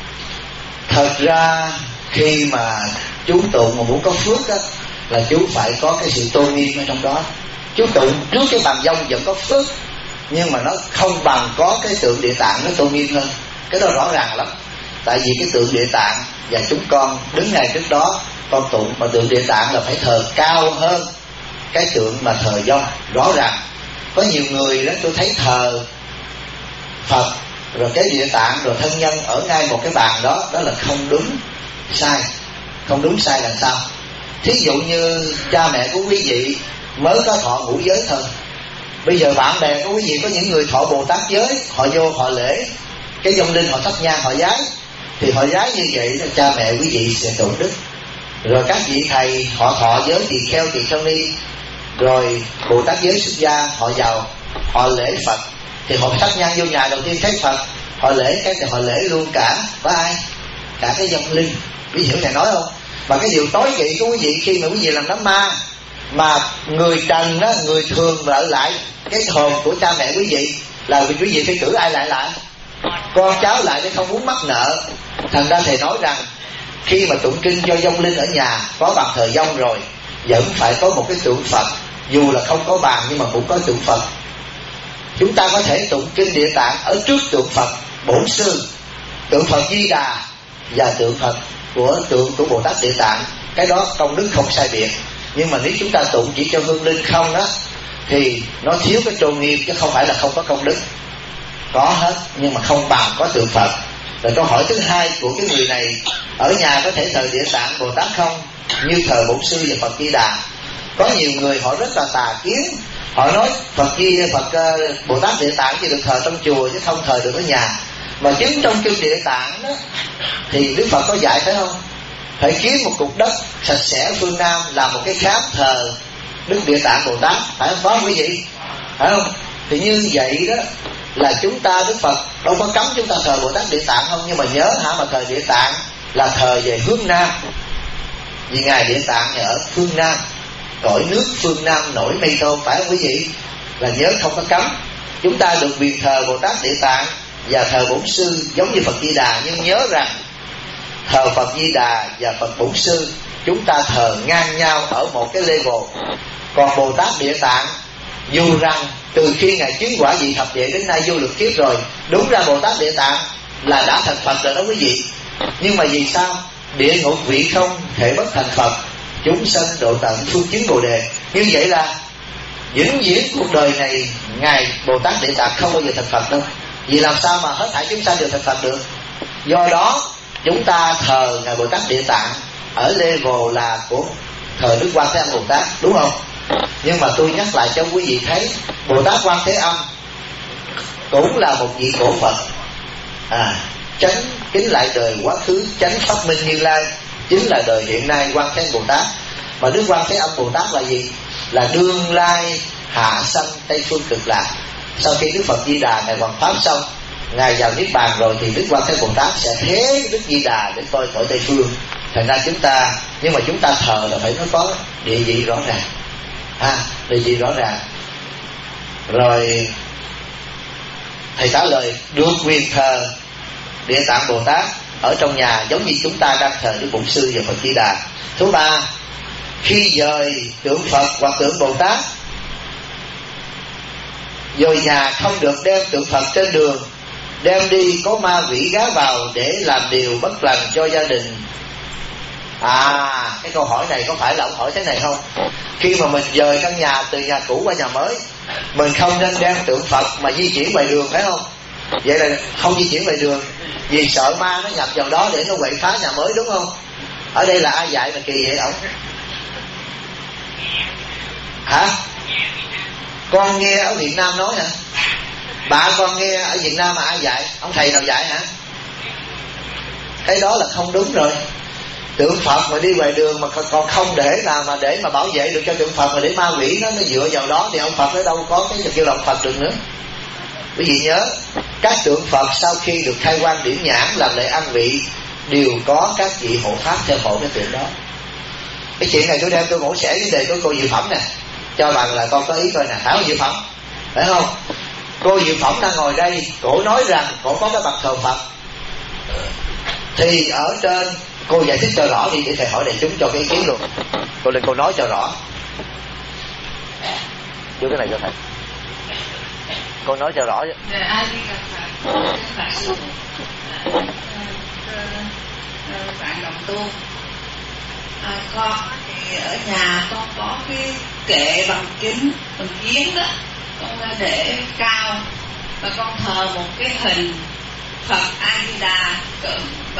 Speaker 1: Thật ra khi mà chú tụng mà muốn có phước á, là chú phải có cái sự tôn nghiêm ở trong đó. Chú tụng trước cái bàn dông vẫn có phước, nhưng mà nó không bằng có cái tượng Địa Tạng nó tôn nghiêm hơn. Cái đó rõ ràng lắm. Tại vì cái tượng Địa Tạng và chúng con đứng ngay trước đó con tụng, mà tượng Địa Tạng là phải thờ cao hơn cái tượng mà thờ dông. Rõ ràng có nhiều người đó tôi thấy thờ Phật rồi cái Địa Tạng rồi thân nhân ở ngay một cái bàn đó, đó là không đúng sai. Không đúng sai là sao? Thí dụ như cha mẹ của quý vị mới có thọ ngũ giới thôi, bây giờ bạn bè của quý vị có những người thọ Bồ Tát giới, họ vô họ lễ cái vong linh, họ thắp nhang họ giái, thì họ giái như vậy là cha mẹ quý vị sẽ tụng đức. Rồi các vị thầy họ thọ giới tỳ kheo tỳ kheo ni, rồi Bồ Tát giới xuất gia họ vào họ lễ Phật, thì họ thắp nhang vô nhà đầu tiên thấy Phật, họ lễ cái thì họ lễ luôn cả có ai? Cả cái vong linh. Quý vị hiểu thầy nói không? Và cái điều tối kỵ của quý vị khi mà quý vị làm đám ma, mà người trần đó, người thường ở lại cái hồn của cha mẹ quý vị, là vì quý vị phải cử ai lại lại? Con cháu lại để không muốn mắc nợ. Thành ra thầy nói rằng khi mà tụng kinh cho vong linh ở nhà có bàn thờ vong rồi, vẫn phải có một cái tượng Phật, dù là không có bàn nhưng mà cũng có tượng Phật. Chúng ta có thể tụng kinh Địa Tạng ở trước tượng Phật Bổn Sư, tượng Phật Di Đà và tượng Phật của tượng của Bồ Tát Địa Tạng. Cái đó công đức không sai biệt. Nhưng mà nếu chúng ta tụng chỉ cho hương linh không đó, thì nó thiếu cái tôn nghiêm, chứ không phải là không có công đức. Có hết, nhưng mà không bằng có tượng Phật. Rồi câu hỏi thứ hai của cái người này, ở nhà có thể thờ Địa Tạng Bồ Tát không, như thờ Bổn Sư và Phật Di Đà? Có nhiều người họ rất là tà kiến, họ nói Phật Di Phật uh, Bồ Tát Địa Tạng chỉ được thờ trong chùa chứ không thờ được ở nhà. Mà chính trong kinh Địa Tạng đó thì Đức Phật có dạy phải không? Phải kiếm một cục đất sạch sẽ ở phương Nam, làm một cái khám thờ Đức Địa Tạng Bồ Tát, phải không có quý vị? Phải không? Thì như vậy đó là chúng ta, Đức Phật đâu có cấm chúng ta thờ Bồ Tát Địa Tạng không, nhưng mà nhớ hả, mà thờ Địa Tạng là thờ về hướng Nam, vì ngài Địa Tạng này ở phương Nam, cõi nước phương Nam nổi mây tô, phải không quý vị? Là nhớ không có cấm. Chúng ta được quyền thờ Bồ Tát Địa Tạng và thờ Bổn Sư giống như Phật Di Đà, nhưng nhớ rằng thờ Phật Di Đà và Phật Bổn Sư chúng ta thờ ngang nhau ở một cái level. Còn Bồ Tát Địa Tạng, dù rằng từ khi ngài chứng quả vị thập địa đến nay vô lượng kiếp rồi, đúng ra Bồ Tát Địa Tạng là đã thành Phật rồi đó quý vị, nhưng mà vì sao? Địa ngục vị không thể bất thành Phật, chúng sanh độ tận phương chứng Bồ Đề. Như vậy là vĩnh viễn cuộc đời này ngài Bồ Tát Địa Tạng không bao giờ thành Phật đâu. Vì làm sao mà hết thảy chúng sanh đều thành Phật được? Do đó chúng ta thờ ngài Bồ Tát Địa Tạng ở level là của thờ Đức Quan Thế Âm Bồ Tát, đúng không? Nhưng mà tôi nhắc lại cho quý vị thấy, Bồ Tát Quan Thế Âm cũng là một vị cổ Phật, à, chánh kính lại đời quá khứ, chánh pháp minh Như Lai, chính là đời hiện nay Quan Thế Âm Bồ Tát. Mà Đức Quan Thế Âm Bồ Tát là gì? Là đương lai hạ sanh Tây Phương Cực Lạc. Sau khi Đức Phật Di Đà ngài hoàn pháp xong, ngài vào niết bàn rồi, thì Đức Quan Thế Bồ Tát sẽ thế Đức Di Đà để coi cõi Tây Phương. Thành ra chúng ta, nhưng mà chúng ta thờ là phải nó có địa vị rõ ràng, à, địa vị rõ ràng. Rồi thầy trả lời được quyền thờ Địa Tạng Bồ Tát ở trong nhà giống như chúng ta đang thờ Đức Bổn Sư và Phật Di Đà. Thứ ba, khi dời tượng Phật hoặc tượng Bồ Tát, dời nhà không được đem tượng Phật trên đường, đem đi có ma quỷ gá vào để làm điều bất lành cho gia đình. À, cái câu hỏi này có phải là ông hỏi thế này không? Khi mà mình dời căn nhà từ nhà cũ qua nhà mới, mình không nên đem tượng Phật mà di chuyển ngoài đường, phải không? Vậy là không di chuyển ngoài đường vì sợ ma nó nhập vào đó để nó quậy phá nhà mới, đúng không? Ở đây là ai dạy mà kỳ vậy ông? Hả? Con nghe ở Việt Nam nói hả? Bạn con nghe ở Việt Nam mà ai dạy? Ông thầy nào dạy hả? Cái đó là không đúng rồi. Tượng Phật mà đi ngoài đường mà còn không để nào mà để mà bảo vệ được cho tượng Phật, mà để ma quỷ nó nó dựa vào đó thì ông Phật nó đâu có cái kêu là ông Phật được nữa. Quý vị nhớ, các tượng Phật sau khi được khai quang điểm nhãn làm lễ ăn vị đều có các vị hộ pháp theo hộ cái tượng đó. Cái chuyện này tôi đem tôi mổ xẻ vấn đề của cô Diệu Phẩm nè, cho bạn là con có ý coi nè, phải không Diệu Phẩm? Phải không? Cô Diệu Phẩm đang ngồi đây, cổ nói rằng cổ có cái bậc thờ Phật, thì ở trên cô giải thích cho rõ đi để thầy hỏi đại chúng cho cái ý kiến luôn. Cô lên cô nói cho rõ. Đưa cái này cho thầy. Cô nói cho rõ.
Speaker 4: Bạn đồng tu, à, con thì ở nhà con có cái kệ bằng kính, bằng giếng đó, con để cao và con thờ một cái hình Phật A Di Đà cỡ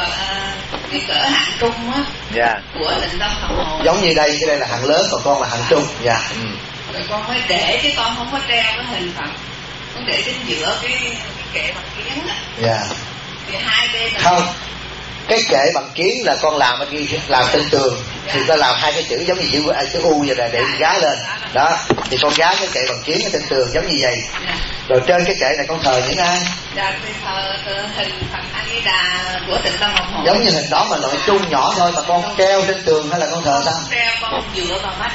Speaker 4: cái cỡ hạng trung á,
Speaker 1: yeah,
Speaker 4: của Định Tâm Phật Hội.
Speaker 1: Giống như đây, cái đây là hạng lớn còn con là hạng trung, dạ. Yeah. Ừ.
Speaker 4: Rồi con mới để chứ con không có treo cái hình Phật, con để trên giữa cái, cái kệ bằng kiến á.
Speaker 1: Dạ.
Speaker 4: Thì hai bên là
Speaker 1: không, cái kệ bằng kiến là con làm ghi làm trên tường, dạ, thì ta làm hai cái chữ giống như chữ, chữ U vậy này để dạ, gá lên đó, thì con gá cái kệ bằng kiến ở trên tường giống như vậy. Dạ. Rồi trên cái kệ này con thờ những ai?
Speaker 4: Dạ, thì thờ, thờ hình Phật A Di Đà của Tịnh Tâm Phật Hội.
Speaker 1: Giống như hình đó mà loại trung nhỏ thôi mà con treo trên tường hay là con thờ sao?
Speaker 4: Con treo, con dựa vào mắt.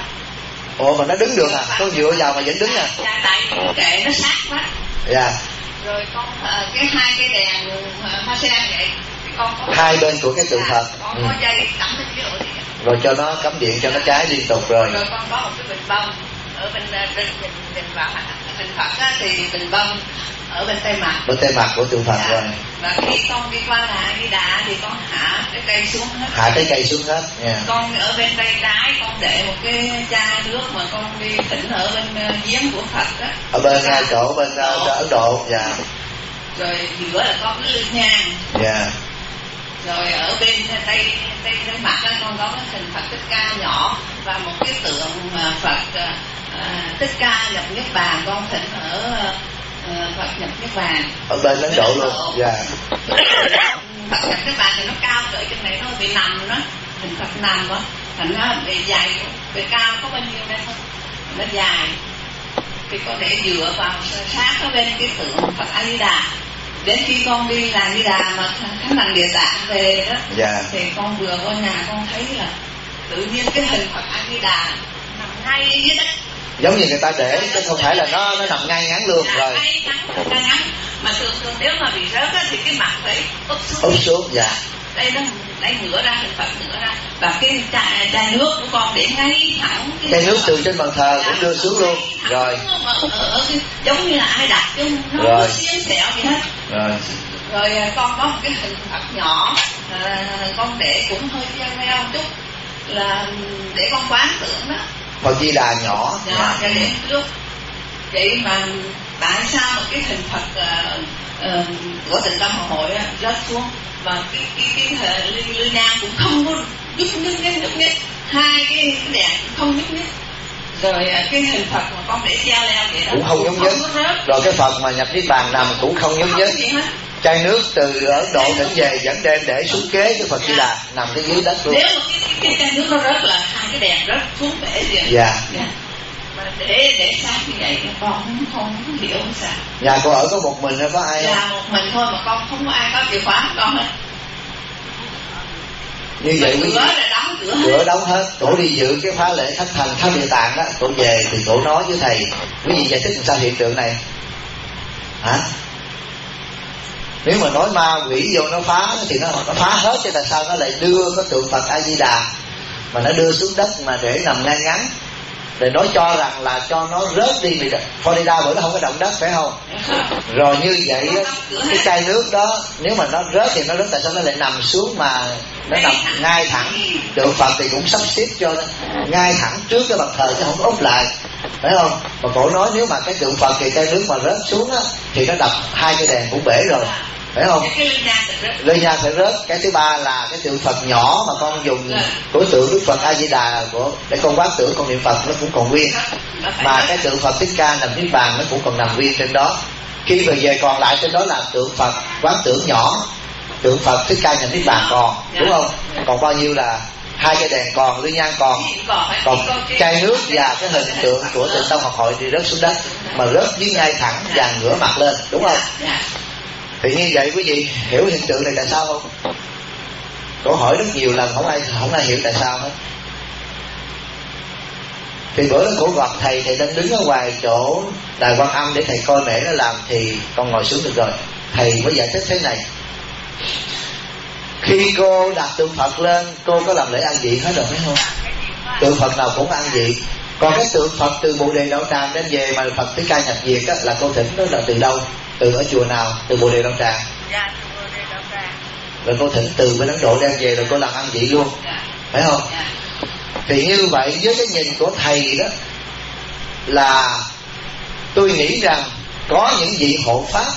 Speaker 1: Ồ, mà nó đứng được à? Con dựa vào mà vẫn đứng à?
Speaker 4: Dạ, tại kệ nó sát mắt.
Speaker 1: Dạ.
Speaker 4: Rồi con thờ cái hai cái đèn hoa sen vậy. Con có
Speaker 1: hai bên của cái tượng
Speaker 4: dạ,
Speaker 1: Phật.
Speaker 4: con
Speaker 1: ừ.
Speaker 4: có dây cắm lên cái ổ điện.
Speaker 1: Rồi cho nó cắm điện cho nó cháy liên tục rồi.
Speaker 4: Rồi con có một cái bình bông ở bên bên nhìn nhìn vào hình Phật á, thì bình bông ở bên tay mặt.
Speaker 1: Bên tay mặt của tượng Phật dạ. Rồi.
Speaker 4: Và khi con đi qua là đi đà thì con hạ cái cây xuống hết.
Speaker 1: Hạ cái cây xuống hết. Yeah.
Speaker 4: Con ở bên tay trái con để một cái chai nước mà con đi thỉnh ở bên uh, giếng của Phật á.
Speaker 1: Ở bên dạ. chỗ bên uh, Ấn Độ. Dạ. Yeah.
Speaker 4: Rồi giữa là có cái lư nhang.
Speaker 1: Dạ. Yeah.
Speaker 4: Rồi ở bên tay tay tay mặt á con có cái hình Phật Thích Ca nhỏ và một cái tượng uh, Phật uh, Thích Ca nhập niết bàn, con thỉnh ở uh, Phật nhập niết bàn.
Speaker 1: Ở bên Ấn Độ luôn. Dạ. Yeah.
Speaker 4: Phật nhập niết bàn thì nó cao cỡ trên này, nó bị nằm đó, hình Phật nằm đó, thành nó bị dài, bị cao có bao nhiêu đây không? Nó dài. Thì con để dựa vào sát ở bên cái tượng Phật A Di Đà. Đến khi con đi làm Di Đà mà khánh thành Địa Tạng về đó, yeah. thì con vừa qua nhà con thấy là tự nhiên cái hình Phật A Di Đà nằm ngay dưới đất.
Speaker 1: Giống như người ta để chứ không phải là nó nó nằm ngay ngắn luôn. Dạ, rồi.
Speaker 4: Ngay ngắn, ngay ngắn. Mà thường thường nếu mà bị rớt á, thì cái mặt phải úp xuống.
Speaker 1: Úp xuống, dạ.
Speaker 4: Đây nó lấy ngửa ra, hình Phật ngửa ra. Và cái chai, chai nước của con để ngay thẳng.
Speaker 1: Cái chai nước từ trên bàn thờ dạ, cũng đưa xuống luôn. Rồi.
Speaker 4: Ở, ở, cái, giống như là ai đặt chứ nó không có xiên xẹo gì hết.
Speaker 1: Rồi.
Speaker 4: Rồi con có một cái hình Phật nhỏ, à, con để cũng hơi treo leo chút là để con quán tưởng đó.
Speaker 1: Phật Di Đà nhỏ.
Speaker 4: Dạ, dạ. Để trước. Vậy mà tại sao mà cái hình Phật uh, uh, của Tịnh Tâm Phật Hội uh, rớt xuống và cái cái cái hệ lư, lư nhang cũng không có nhúc nhích nhúc nhích nhích, hai cái, cái đèn cũng không nhúc nhích. Rồi uh, cái hình Phật mà con để treo leo vậy đó
Speaker 1: cũng không nhúc nhích. Rồi cái Phật mà nhập niết bàn nằm cũng không nhúc nhích. Chai nước từ Ấn Độ thỉnh về vẫn đem để xuống kế cái Phật Di Đà nằm cái dưới đất luôn.
Speaker 4: Nếu mà cái, cái, cái chai nước nó rớt là hai cái đèn rớt xuống bể rồi.
Speaker 1: Dạ.
Speaker 4: Dạ. Mà để để sát như vậy con không, không hiểu sao.
Speaker 1: Nhà cô ở có một mình hay có ai không?
Speaker 4: Dạ một mình thôi mà con không có ai có chìa khóa con hết.
Speaker 1: Như vậy
Speaker 4: cửa là đóng cửa,
Speaker 1: cửa đóng hết. Cổ đi dự cái khóa lễ thất thành tháp địa tạng đó, cổ về thì cổ nói với thầy, quý vị giải thích làm sao hiện tượng này hả? Nếu mà nói ma quỷ vô nó phá thì nó, nó phá hết, chứ tại sao nó lại đưa cái tượng Phật A Di Đà mà nó đưa xuống đất mà để nằm ngay ngắn, để nói cho rằng là cho nó rớt đi, vì Florida bữa nó không có động đất phải không? Rồi như vậy cái chai nước đó nếu mà nó rớt thì nó rớt, tại sao nó lại nằm xuống mà nó nằm ngay thẳng? Tượng Phật thì cũng sắp xếp cho nó ngay thẳng trước cái bàn thờ chứ không có úp lại, phải không? Mà cổ nói nếu mà cái tượng Phật thì chai nước mà rớt xuống á thì nó đập hai cái đèn cũng bể rồi, phải không? Lê nha phải rớt. Cái thứ ba là cái tượng Phật nhỏ mà con dùng của tượng Đức Phật A Di Đà của để con quán tưởng con niệm Phật nó cũng còn nguyên, mà cái tượng Phật Thích Ca nằm niết bàn nó cũng còn nằm nguyên trên đó. Khi về về còn lại trên đó là tượng Phật quán tưởng nhỏ, tượng Phật Thích Ca nằm niết bàn còn, đúng không? Còn bao nhiêu là hai cái đèn còn, lư nhang còn, còn chai nước và cái hình tượng của tượng Tông Học Hội thì rớt xuống đất, mà rớt dưới ngay thẳng và ngửa mặt lên, đúng không? Thì như vậy quý vị hiểu hiện tượng này tại sao không? Câu hỏi rất nhiều lần không ai không ai hiểu tại sao hết. Thì bữa đó cổ gặp thầy, thầy đang đứng ở ngoài chỗ đài Quan Âm để thầy coi mẹ nó làm, thì con ngồi xuống được rồi, thầy mới giải thích thế này. Khi cô đặt tượng Phật lên, cô có làm lễ ăn vị hết rồi phải không? Tượng Phật nào cũng ăn vị. Còn cái tượng Phật từ Bồ Đề Đạo Tràng đem về mà Phật Thích Ca nhập diệt á, là cô thỉnh đó là từ đâu? Từ ở chùa nào? Từ Bồ Đề Đạo Tràng.
Speaker 4: Dạ, từ Bồ Đề Đạo Tràng.
Speaker 1: Rồi cô thỉnh từ bên Ấn Độ đem về rồi cô làm ăn vị luôn, phải không? Thì như vậy với cái nhìn của thầy đó là tôi nghĩ rằng có những vị hộ pháp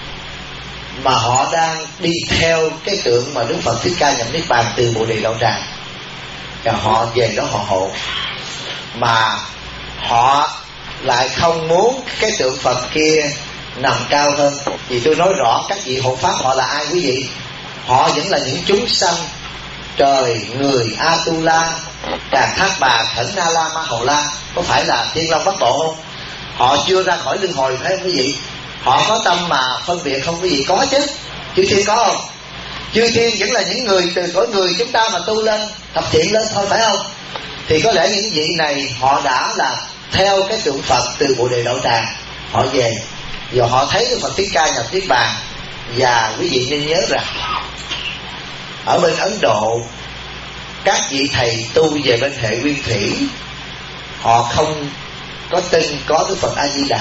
Speaker 1: mà họ đang đi theo cái tượng mà Đức Phật Thích Ca nhập niết bàn từ Bồ Đề Đạo Tràng, và họ về đó họ hộ, mà họ lại không muốn cái tượng Phật kia nằm cao hơn. Vì tôi nói rõ các vị hộ pháp họ là ai quý vị? Họ vẫn là những chúng sanh trời, người, Atula, Càn Thác Bà, Khẩn Na La, Ma Hầu La, có phải là Thiên Long Bắc Bộ không? Họ chưa ra khỏi luân hồi phải không quý vị? Họ có tâm mà phân biệt không quý vị? Có chứ. Chư Thiên có không? Chư Thiên vẫn là những người từ cõi người chúng ta mà tu lên, thập thiện lên thôi, phải không? Thì có lẽ những vị này họ đã là theo cái tượng Phật từ Bồ Đề Đạo Tràng, họ về giờ họ thấy Đức Phật Thích Ca nhập niết bàn. Và quý vị nên nhớ rằng ở bên Ấn Độ, các vị thầy tu về bên hệ nguyên thủy, họ không có tin có Đức Phật A Di Đà,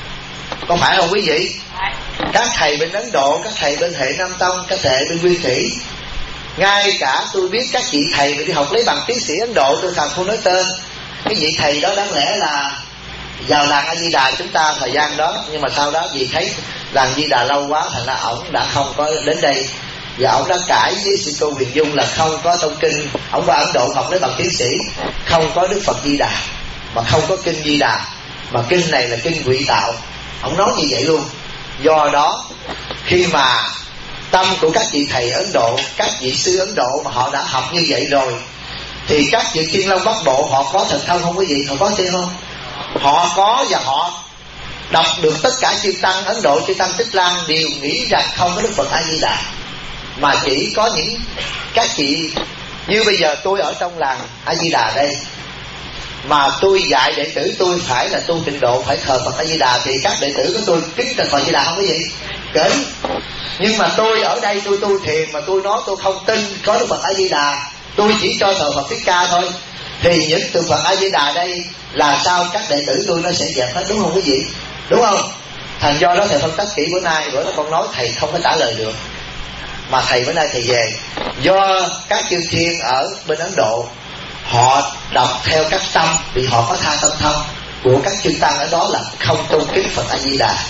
Speaker 1: có phải không quý vị? Các thầy bên Ấn Độ, các thầy bên hệ Nam Tông, các thầy bên nguyên thủy, ngay cả tôi biết các vị thầy mà đi học lấy bằng tiến sĩ Ấn Độ, tôi thật không nói tên, cái vị thầy đó đáng lẽ là vào làng A Di Đà chúng ta thời gian đó, nhưng mà sau đó vì thấy làng Di Đà lâu quá thành ra ổng đã không có đến đây, và ổng đã cãi với sư cô Huyền Dung là không có tông kinh. Ổng qua Ấn Độ học lấy bằng tiến sĩ, không có Đức Phật Di Đà, mà không có kinh Di Đà, mà kinh này là kinh Ngụy Tạo. Ổng nói như vậy luôn. Do đó khi mà tâm của các vị thầy Ấn Độ, các vị sư Ấn Độ mà họ đã học như vậy rồi, thì các vị Thiên Long Bắc Bộ họ có thần thông không quý vị? Họ có chứ không? Họ có, và họ đọc được tất cả chư tăng Ấn Độ, chư tăng Tích Lan đều nghĩ rằng không có Đức Phật A Di Đà, mà chỉ có những các chị như bây giờ tôi ở trong làng A Di Đà đây, mà tôi dạy đệ tử tôi phải là tu tịnh độ, phải thờ Phật A Di Đà, thì các đệ tử của tôi kính thờ Phật A Di Đà không quý vị? Kính. Nhưng mà tôi ở đây tôi tu thiền mà tôi nói tôi không tin có Đức Phật A Di Đà, tôi chỉ cho thờ Phật Thích Ca thôi, thì những tượng Phật A Di Đà đây là sao các đệ tử tôi nó sẽ dẹp hết, đúng không quý vị? Đúng không? Thành do đó thầy phân tích kỹ bữa nay, bữa đó con nói thầy không có trả lời được, mà thầy bữa nay thầy về, do các chư thiên ở bên Ấn Độ họ đọc theo các tâm, vì họ có tha tâm thông của các chư tăng ở đó là không tôn kính Phật A Di Đà,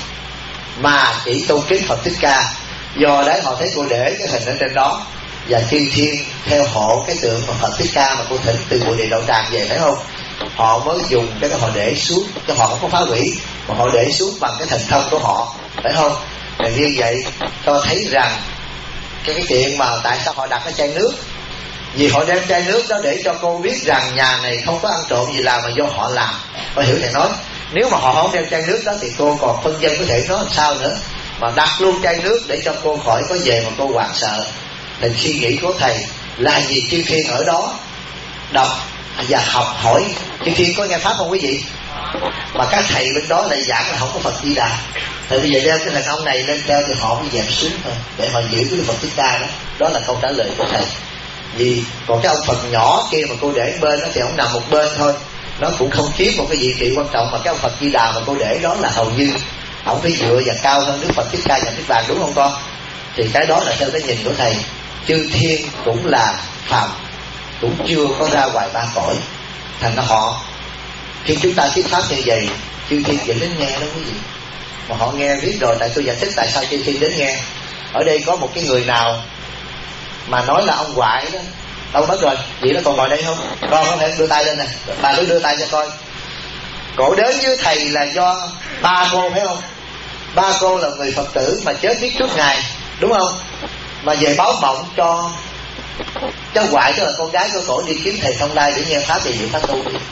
Speaker 1: mà chỉ tôn kính Phật Thích Ca. Do đấy họ thấy cô để cái hình ở trên đó, và chư thiên theo hộ cái tượng của Phật Thích Ca mà cô thỉnh từ Bồ Đề Đạo Tràng về, phải không? Họ mới dùng cái đó họ để xuống, cho họ không có phá hủy, mà họ để xuống bằng cái thần thông của họ, phải không? Và như vậy tôi thấy rằng cái cái chuyện mà tại sao họ đặt cái chai nước, vì họ đem chai nước đó để cho cô biết rằng nhà này không có ăn trộm gì làm, mà do họ làm. Cô hiểu thầy nói, nếu mà họ không đem chai nước đó thì cô còn phân dân có thể nói làm sao nữa, mà đặt luôn chai nước để cho cô khỏi có về mà cô hoảng sợ. Thì suy nghĩ của thầy là vì chư thiên ở đó đọc và học hỏi. Chư thiên có nghe pháp không quý vị? Mà các thầy bên đó lại giảng là không có Phật Di Đà. Tại bây giờ đem cái thằng ông này lên treo thì họ mới dẹp xuống thôi, để họ giữ cái Phật Thích Ca đó. Đó là câu trả lời của thầy. Vì còn cái ông Phật nhỏ kia mà cô để bên đó thì ông nằm một bên thôi, nó cũng không chiếm một cái vị trí quan trọng. Mà cái ông Phật Di Đà mà cô để đó là hầu như ông phải dựa và cao hơn Đức Phật Thích Ca và Niết Bàn, đúng không con? Thì cái đó là theo cái nhìn của thầy. Chư thiên cũng là phàm, cũng chưa có ra ngoài ba cõi. Thành ra họ khi chúng ta thuyết pháp như vậy, chư thiên vẫn đến nghe đó quý vị. Mà họ nghe biết rồi, tại tôi giải thích tại sao chư thiên đến nghe. Ở đây có một cái người nào mà nói là ông ngoại đó, đâu mất rồi, vậy nó còn ngồi đây không? Con có thể đưa tay lên nè, bà cứ đưa tay cho coi. Cổ đến với thầy là do ba cô phải không? Ba cô là người Phật tử mà chết biết trước ngày, đúng không? Mà về báo mộng cho cháu ngoại, tức là con gái của cổ, đi kiếm thầy Thông Lai để nghe pháp về việc pháp tu đi.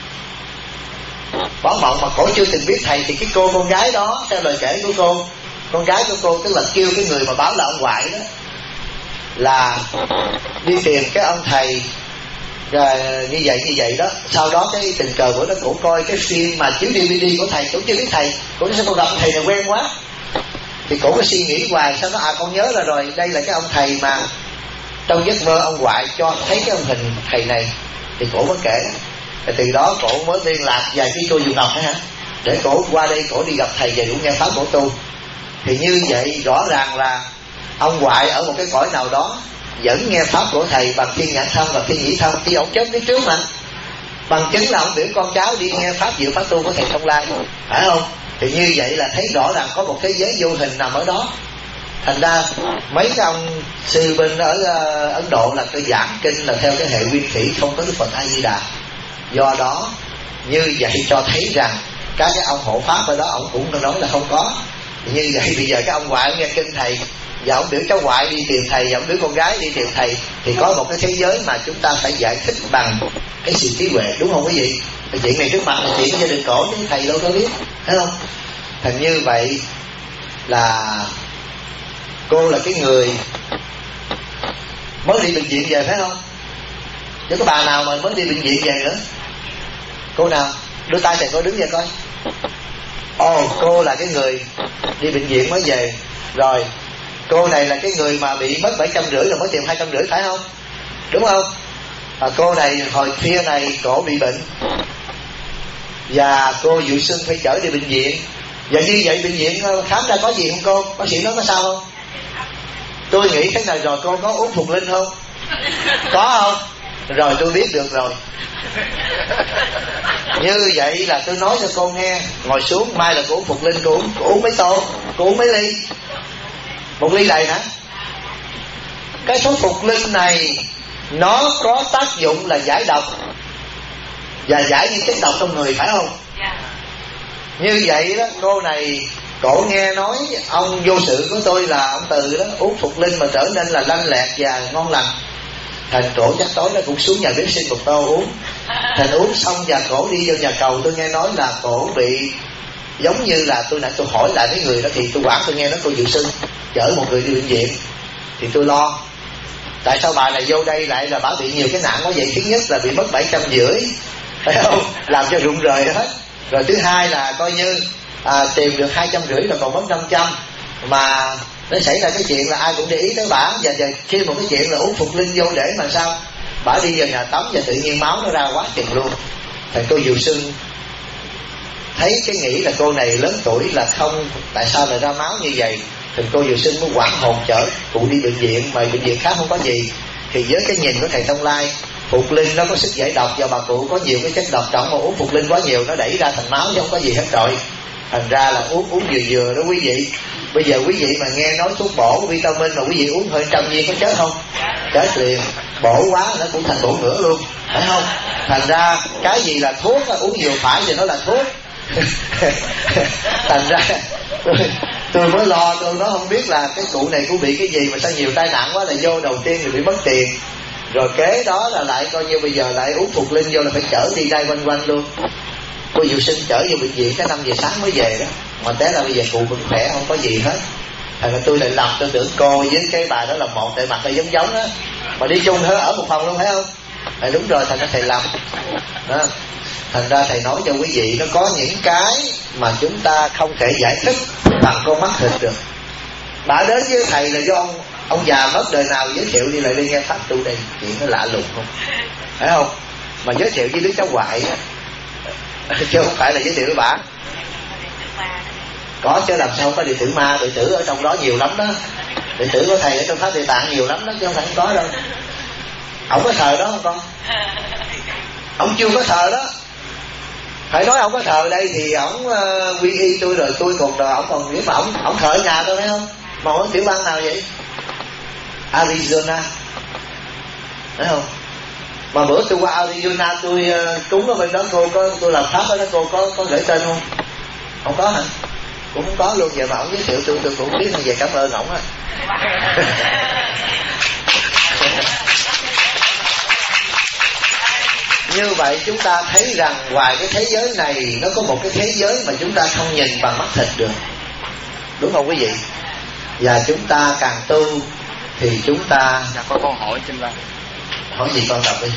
Speaker 1: Báo mộng mà cổ chưa từng biết thầy, thì cái cô con gái đó theo lời kể của cô, con gái của cô tức là kêu cái người mà báo là ông ngoại đó là đi tìm cái ông thầy rồi như vậy như vậy đó. Sau đó cái tình cờ của nó, cổ coi cái phim mà chiếu đê vê đê của thầy, cổ chưa biết thầy, cổ nói sao con gặp thầy này quen quá. Thì cổ có suy nghĩ hoài, sao nó à con nhớ ra rồi, đây là cái ông thầy mà trong giấc mơ ông ngoại cho thấy cái ông hình thầy này. Thì cổ mới kể. Thì từ đó cổ mới liên lạc vài cái cô Diệu Ngọc hả, để cổ qua đây cổ đi gặp thầy và cũng nghe pháp cổ tu. Thì như vậy rõ ràng là ông ngoại ở một cái cõi nào đó vẫn nghe pháp của thầy bằng thiên nhãn thông và thiên nhĩ thông, khi ông chết biết trước mà. Bằng chứng là ông biểu con cháu đi nghe pháp diệu pháp tu của thầy Thông Lai, phải không? Thì như vậy là thấy rõ ràng có một thế giới vô hình nằm ở đó. Thành ra mấy cái ông sư bên ở uh, Ấn Độ là cái giảng kinh là theo cái hệ nguyên thủy, không có Đức Phật A Di Đà. Do đó như vậy cho thấy rằng các cái ông hộ pháp ở đó ông cũng nói là không có. Như vậy bây giờ cái ông ngoại nghe kinh thầy và ông biểu cháu ngoại đi tìm thầy và ông biểu con gái đi tìm thầy, thì có một cái thế giới mà chúng ta phải giải thích bằng cái sự trí huệ, đúng không quý vị? Cái chuyện này trước mặt là chuyện gia đình cổ chứ thầy đâu có biết, thấy không? Thành như vậy là cô là cái người mới đi bệnh viện về phải không? Chứ có bà nào mà mới đi bệnh viện về nữa? Cô nào? Đưa tay thầy cô đứng về coi. Ồ, oh, cô là cái người đi bệnh viện mới về. Rồi cô này là cái người mà bị mất bảy trăm rưỡi rồi mới tìm hai trăm rưỡi phải không? Đúng không? À, cô này hồi khuya này cổ bị bệnh và cô Diệu Xuân phải chở đi bệnh viện. Và như vậy bệnh viện khám ra có gì không cô? Bác sĩ nói có sao không? Tôi nghĩ thế này rồi, cô có uống Phục Linh không? Có không? Rồi tôi biết được rồi. Như vậy là tôi nói cho cô nghe, ngồi xuống, mai là cô uống Phục Linh, cô uống, cô uống mấy tô, cô uống mấy ly? Một ly đầy hả? Cái thuốc Phục Linh này nó có tác dụng là giải độc và giải những chất độc trong người, phải không? Như vậy đó, cô này cổ nghe nói ông vô sự của tôi là ông Từ đó uống Phục Linh mà trở nên là lanh lẹt và ngon lành. Thành cổ chắc tối nó cũng xuống nhà bếp xin một tô uống. Thành uống xong và cổ đi vô nhà cầu, tôi nghe nói là cổ bị giống như là tôi nãy tôi hỏi lại mấy người đó, thì tôi quản tôi nghe nói cô Diệu Xuân chở một người đi bệnh viện. Thì tôi lo tại sao bà này vô đây lại là bà bị nhiều cái nạn quá vậy. Thứ nhất là bị mất bảy trăm rưỡi, phải không? Làm cho rụng rời hết. Rồi thứ hai là coi như à, tìm được hai trăm rưỡi rồi còn mất năm trăm. Mà nó xảy ra cái chuyện là ai cũng để ý tới bả. Và, và khi một cái chuyện là uống Phục Linh vô để mà sao bả đi vào nhà tắm và tự nhiên máu nó ra quá chừng luôn. Thầy cô Diệu Xuân thấy cái nghĩ là cô này lớn tuổi là không, tại sao lại ra máu như vậy. Thì cô Diệu Xuân mới hoảng hồn chở cụ đi bệnh viện, mà bệnh viện khác không có gì. Thì với cái nhìn của thầy Thông Lai, Phục Linh nó có sức giải độc và bà cụ có nhiều cái chất độc trọng, mà uống Phục Linh quá nhiều nó đẩy ra thành máu chứ không có gì hết rồi. Thành ra là uống uống vừa vừa đó quý vị. Bây giờ quý vị mà nghe nói thuốc bổ vitamin mà quý vị uống hơi trăm viên có chết không? Chết liền. Bổ quá nó cũng thành bổ ngửa luôn, phải không? Thành ra cái gì là thuốc uống nhiều phải thì nó là thuốc. Thành ra tôi, tôi mới lo, tôi nó không biết là cái cụ này cũng bị cái gì mà sao nhiều tai nạn quá, là vô đầu tiên thì bị mất tiền, rồi kế đó là lại coi như bây giờ lại uống Phục Linh vô là phải chở đi đây quanh quanh luôn. Cô Diệu Sinh chở vô bệnh viện tới năm giờ sáng mới về đó, mà té là bây giờ cụ vẫn khỏe không có gì hết. Thành ra tôi lại lầm, tôi tưởng cô với cái bà đó là một, tại mặt là giống giống đó, mà đi chung ở một phòng luôn, phải không? À, đúng rồi, thành ra thầy lầm đó. Thành ra thầy nói cho quý vị, nó có những cái mà chúng ta không thể giải thích bằng con mắt thịt được. Bà đến với thầy là do ông ông già mất đời nào giới thiệu đi lại đi nghe pháp tu đây, chuyện nó lạ lùng không, phải không? Mà giới thiệu với đứa cháu ngoại á, chứ không phải là giới thiệu với bà. Có chứ, làm sao không có đệ tử ma, đệ tử ở trong đó nhiều lắm đó. Đệ tử của thầy ở trong Pháp Địa Tạng nhiều lắm đó, chứ không phải không có đâu. Ông có thờ đó không con? Ông chưa có thờ đó. Phải nói ông có thờ đây thì ông uh, quy y tôi rồi, tôi còn rồi, ông còn nếu mà ông ông thờ ở nhà tôi, phải không? Mà ông tiểu bang nào vậy? Arizona, phải không? Mà bữa tôi qua Arizona tôi uh, cúng ở bên đó, cô có tôi làm pháp ở đó, cô có có gửi tên không? Không có hả? Cũng không có luôn. Vậy mà ông giới thiệu tôi tôi cũng biết, về cảm ơn ổng á. Như vậy chúng ta thấy rằng ngoài cái thế giới này, nó có một cái thế giới mà chúng ta không nhìn bằng mắt thịt được, đúng không quý vị? Và chúng ta càng tu thì chúng ta...
Speaker 5: Dạ, có câu hỏi trên đây.
Speaker 1: Hỏi gì con đọc đi.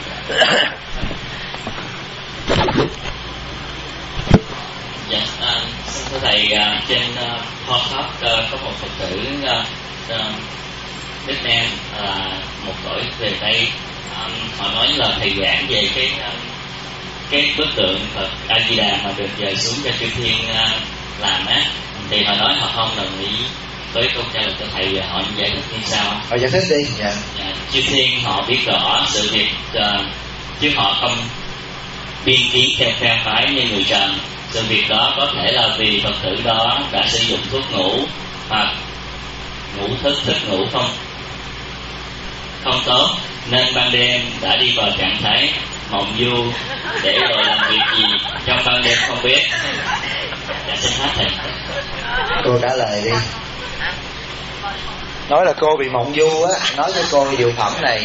Speaker 6: Dạ, à, thưa thầy, à, trên uh, podcast uh, có một Phật tử uh, uh, Việt Nam là uh, một tuổi về đây, um, họ nói là thầy giảng về cái um, cái bức tượng Phật A Di Đà mà được dời xuống cho chư thiên uh, làm á, thì họ nói họ không đồng ý với câu trả lời của thầy, họ giải thích như sao?
Speaker 1: Họ giải thích đi. Dạ.
Speaker 6: Dạ, chư thiên họ biết rõ sự việc uh, chứ họ không biên kiến theo phe phái như người trần. Sự việc đó có thể là vì Phật tử đó đã sử dụng thuốc ngủ hoặc ngủ thức thức ngủ không không tốt, nên ban đêm đã đi vào trạng thái mộng du để rồi làm việc gì trong ban đêm không biết. Dạ, xin hết thầy.
Speaker 1: Cô trả lời đi. Nói là cô bị mộng du á, nói cho cô điều phẩm này.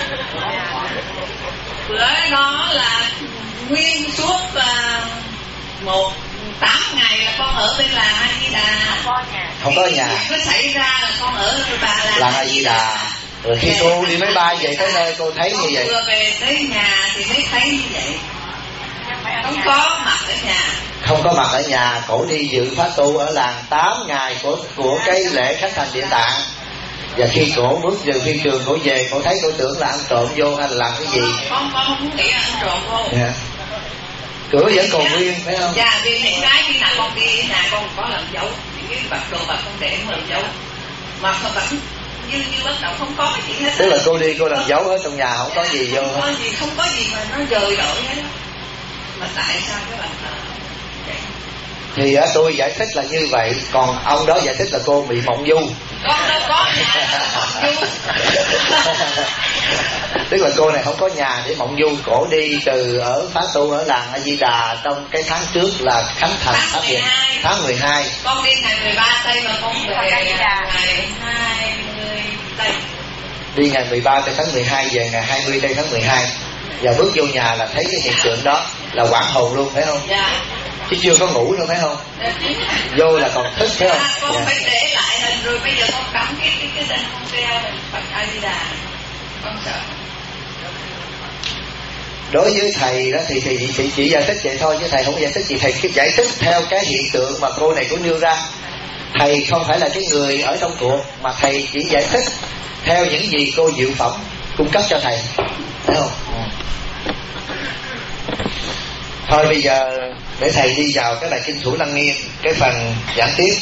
Speaker 4: Bữa đó là nguyên suốt uh, một tám ngày là con ở bên làng A Di Đà,
Speaker 1: không có nhà.
Speaker 4: Có xảy ra là con ở bà làng
Speaker 1: làng A Di Đà. Rồi khi cô đi máy bay về tới nơi cô thấy như vậy.
Speaker 4: Vừa về tới nhà thì mới thấy như vậy, không có mặt ở nhà.
Speaker 1: Không có mặt ở nhà, cổ đi dự pháp tu ở làng tám ngày của của cái lễ khánh thành Địa Tạng. Và khi cổ bước từ phi trường cổ về, cổ thấy cổ tưởng là ăn trộm vô hay là làm cái gì.
Speaker 4: Không, con không nghĩ là ăn trộm vô.
Speaker 1: Yeah. Cửa vẫn còn nguyên, phải không?
Speaker 4: Dạ, vì những cái khi nào con đi nhà con có làm dấu, những cái vật đồ vật con để làm dấu, mà con vẫn như như bắt đầu không có cái gì hết.
Speaker 1: Tức là cô đi cô làm dấu ở trong nhà không có gì vô.
Speaker 4: Không có gì, không có gì mà nó dời đổi hết. Mà tại sao cái bạn vậy?
Speaker 1: Thì á, tôi giải thích là như vậy, còn ông đó giải thích là cô bị mộng du.
Speaker 4: Con đâu có nhà mộng du.
Speaker 1: Tức là cô này không có nhà để mộng du, cổ đi từ ở phá tu ở làng A Di Đà trong cái tháng trước là khánh thành pháp điện tháng mười hai.
Speaker 4: Con đi ngày mười ba tây mà con về ngày hai mươi tây.
Speaker 1: Đi ngày mười ba tây tháng mười hai, về ngày hai mươi tây tháng mười hai. Và bước vô nhà là thấy cái hiện tượng đó, là hoảng hồn luôn, phải không?
Speaker 4: Dạ.
Speaker 1: Chứ chưa có ngủ luôn, phải không? Vô là còn thức, phải không?
Speaker 4: À, con
Speaker 1: dạ.
Speaker 4: phải để lại hình rồi bây giờ con cắm cái cái cái đinh con treo Phật A Di Đà. Con sợ.
Speaker 1: Đối với thầy đó thì thì chỉ, chỉ giải thích vậy thôi, chứ thầy không giải thích gì. Thầy cứ giải thích theo cái hiện tượng mà cô này có nêu ra. Thầy không phải là cái người ở trong cuộc, mà thầy chỉ giải thích theo những gì cô Diệu Phẩm cung cấp cho thầy, phải không? Thôi bây giờ để thầy đi vào cái bài Kinh Thủ Lăng Nghiêm, cái phần giảng tiếp.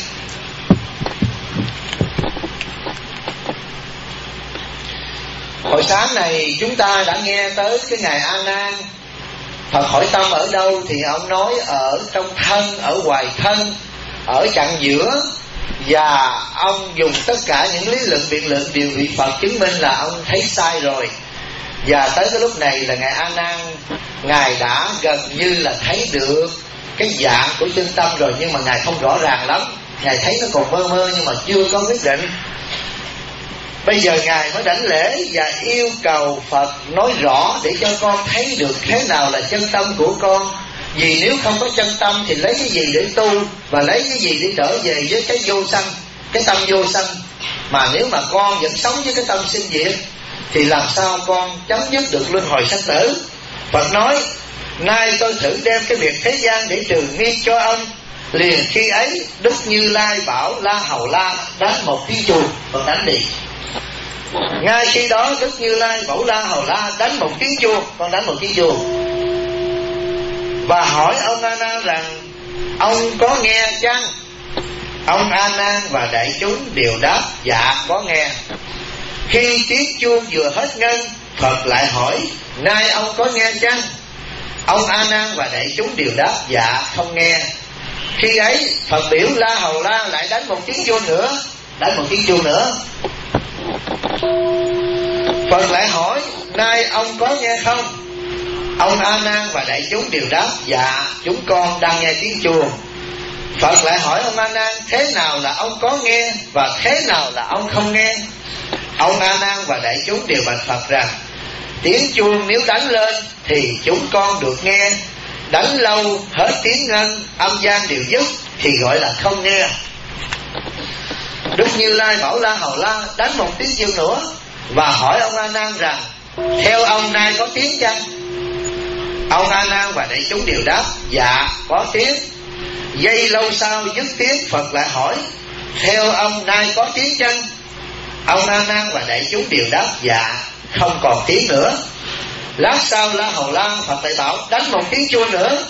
Speaker 1: Hồi sáng này chúng ta đã nghe tới cái ngài A Nan, Phật hỏi tâm ở đâu, thì ông nói ở trong thân, ở ngoài thân, ở chặng giữa. Và ông dùng tất cả những lý luận biện luận đều bị Phật chứng minh là ông thấy sai rồi. Và tới cái lúc này là ngài A Nan, ngài đã gần như là thấy được cái dạng của chân tâm rồi, nhưng mà ngài không rõ ràng lắm, ngài thấy nó còn mơ mơ nhưng mà chưa có quyết định. Bây giờ ngài mới đảnh lễ và yêu cầu Phật nói rõ để cho con thấy được thế nào là chân tâm của con. Vì nếu không có chân tâm thì lấy cái gì để tu, và lấy cái gì để trở về với cái vô sanh. cái tâm vô sanh. Mà nếu mà con vẫn sống với cái tâm sinh diệt thì làm sao con chấm dứt được luân hồi sanh tử? Phật nói: nay tôi thử đem cái việc thế gian để trừ nghi cho ông. Liền khi ấy Đức Như Lai bảo La Hầu La đánh một tiếng chuông. Phật đánh đi. Ngay khi đó Đức Như Lai bảo La Hầu La đánh một tiếng chuông. Con đánh một tiếng chuông và hỏi ông A Nan rằng: ông có nghe chăng? Ông A Nan và đại chúng đều đáp: dạ có nghe. Khi tiếng chuông vừa hết ngân, Phật lại hỏi: nay ông có nghe chăng? Ông A Nan và đại chúng đều đáp: dạ không nghe. Khi ấy Phật biểu La Hầu La lại đánh một tiếng chuông nữa. Đánh một tiếng chuông nữa. Phật lại hỏi: nay ông có nghe không? Ông A Nan và đại chúng đều đáp: dạ chúng con đang nghe tiếng chuông. Phật lại hỏi ông A Nan: thế nào là ông có nghe và thế nào là ông không nghe? Ông A Nan và đại chúng đều bạch Phật rằng: tiếng chuông nếu đánh lên thì chúng con được nghe, đánh lâu hết tiếng ngân, âm gian đều dứt thì gọi là không nghe. Đức Như Lai bảo La Hầu La đánh một tiếng chuông nữa và hỏi ông A Nan rằng: theo ông nay có tiếng chăng? Ông A Nan và đại chúng đều đáp: dạ có tiếng. Giây lâu sau dứt tiếng, Phật lại hỏi: theo ông nay có tiếng chăng? Ông A Nan và đại chúng đều đáp: dạ không còn tiếng nữa. Lát sau La Hầu La Phật lại bảo đánh một tiếng chuông nữa.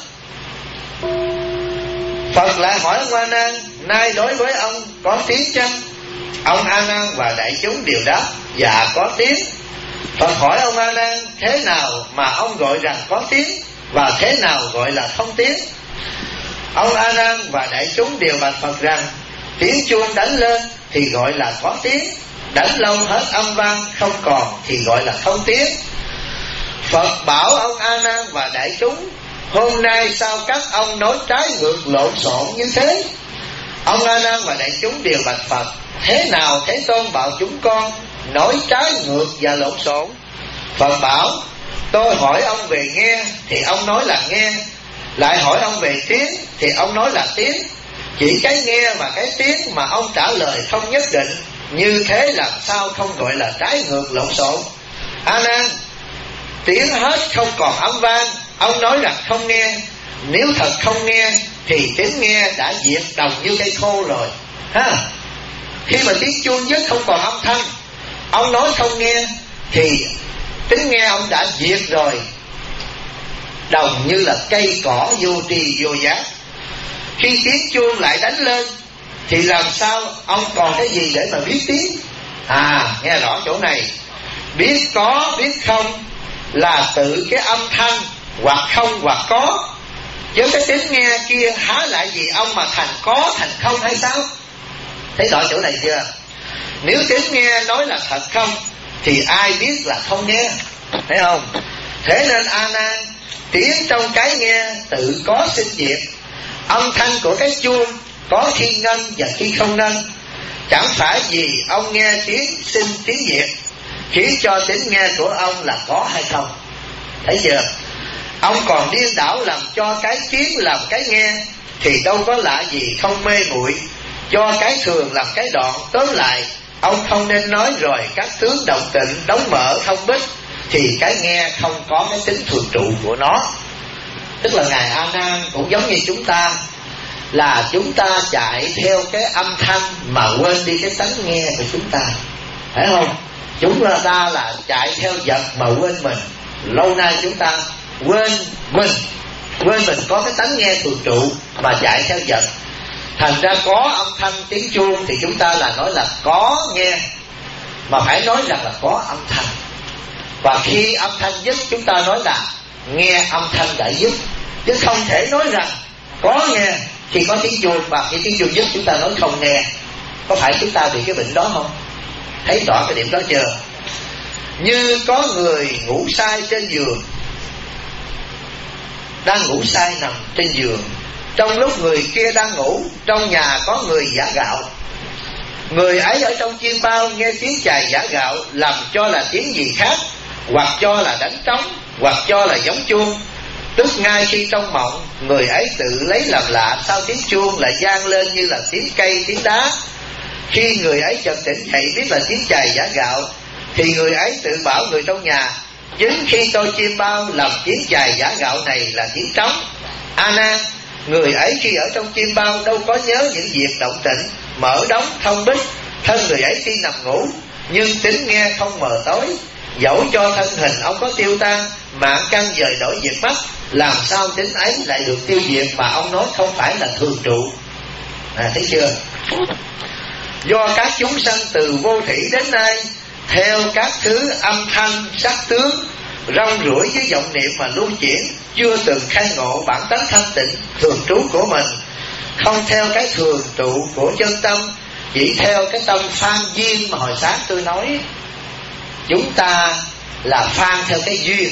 Speaker 1: Phật lại hỏi ông A Nan: nay đối với ông có tiếng chăng? Ông A Nan và đại chúng đều đáp: dạ có tiếng. Phật hỏi ông A Nan: thế nào mà ông gọi rằng có tiếng và thế nào gọi là không tiếng? Ông A Nan và đại chúng đều bạch Phật rằng: tiếng chuông đánh lên thì gọi là có tiếng, đánh lâu hết âm vang không còn thì gọi là không tiếng. Phật bảo ông A Nan và đại chúng: hôm nay sao các ông nói trái ngược lộn xộn như thế? Ông A Nan và đại chúng đều bạch Phật: thế nào Thế Tôn bảo chúng con nói trái ngược và lộn xộn? Phật bảo: tôi hỏi ông về nghe thì ông nói là nghe, lại hỏi ông về tiếng thì ông nói là tiếng. Chỉ cái nghe và cái tiếng mà ông trả lời không nhất định, như thế làm sao không gọi là trái ngược lộn xộn? A Nan, tiếng hết không còn âm vang, ông nói rằng không nghe. Nếu thật không nghe thì tiếng nghe đã diệt đồng như cây khô rồi ha. Khi mà tiếng chuông dứt không còn âm thanh, ông nói không nghe thì tiếng nghe ông đã diệt rồi, đồng như là cây cỏ vô tri vô giác. Khi tiếng chuông lại đánh lên thì làm sao ông còn cái gì để mà biết tiếng? À, nghe rõ chỗ này. Biết có biết không là tự cái âm thanh hoặc không hoặc có, chứ cái tiếng nghe kia há lại gì ông mà thành có thành không hay sao? Thấy rõ chỗ này chưa? Nếu tiếng nghe nói là thật không thì ai biết là không nghe, thấy không? Thế nên A Nan, tiếng trong cái nghe tự có sinh diệt. Âm thanh của cái chuông có khi ngân và khi không ngân. Chẳng phải vì ông nghe tiếng sinh tiếng diệt khiến cho tiếng nghe của ông là có hay không. Thấy chưa? Ông còn điên đảo làm cho cái kiến làm cái nghe thì đâu có lạ gì không mê muội, cho cái thường làm cái đoạn. Tóm lại, ông không nên nói rồi các tướng động tịnh đóng mở thông bích thì cái nghe không có cái tính thường trụ của nó. Tức là Ngài A Nan cũng giống như chúng ta, là chúng ta chạy theo cái âm thanh mà quên đi cái tánh nghe của chúng ta, phải không? Chúng ta là chạy theo vật mà quên mình. Lâu nay chúng ta quên mình, quên mình có cái tánh nghe thường trụ mà chạy theo vật. Thành ra có âm thanh tiếng chuông thì chúng ta là nói là có nghe, mà phải nói rằng là có âm thanh. Và khi âm thanh dứt chúng ta nói là nghe âm thanh đã dứt, chứ không thể nói rằng có nghe khi có tiếng chuông và khi tiếng chuông dứt chúng ta nói không nghe. Có phải chúng ta bị cái bệnh đó không? Thấy rõ cái điểm đó chưa? Như có người ngủ say trên giường, đang ngủ say nằm trên giường, trong lúc người kia đang ngủ, trong nhà có người giã gạo. Người ấy ở trong chiên bao nghe tiếng chài giã gạo, làm cho là tiếng gì khác, hoặc cho là đánh trống, hoặc cho là giống chuông. Tức ngay khi trong mộng, người ấy tự lấy làm lạ sao tiếng chuông lại vang lên như là tiếng cây tiếng đá. Khi người ấy chợt tỉnh dậy biết là tiếng chài giã gạo, thì người ấy tự bảo người trong nhà: chính khi tôi chiêm bao lầm tiếng chài giã gạo này là tiếng trống. A Nan, người ấy khi ở trong chiêm bao đâu có nhớ những việc động tĩnh, mở đóng thông bích. Thân người ấy khi nằm ngủ, nhưng tính nghe không mờ tối. Dẫu cho thân hình ông có tiêu tan, mạng căn dời đổi diệt mất, làm sao tính ấy lại được tiêu diệt mà ông nói không phải là thường trụ. À, thấy chưa? Do các chúng sanh từ vô thủy đến nay, theo các thứ âm thanh sắc tướng rong ruổi với vọng niệm mà lưu chuyển, chưa từng khai ngộ bản tánh thanh tịnh thường trú của mình, không theo cái thường trụ của chân tâm, chỉ theo cái tâm phan duyên mà hồi sáng tôi nói. Chúng ta là phan theo cái duyên.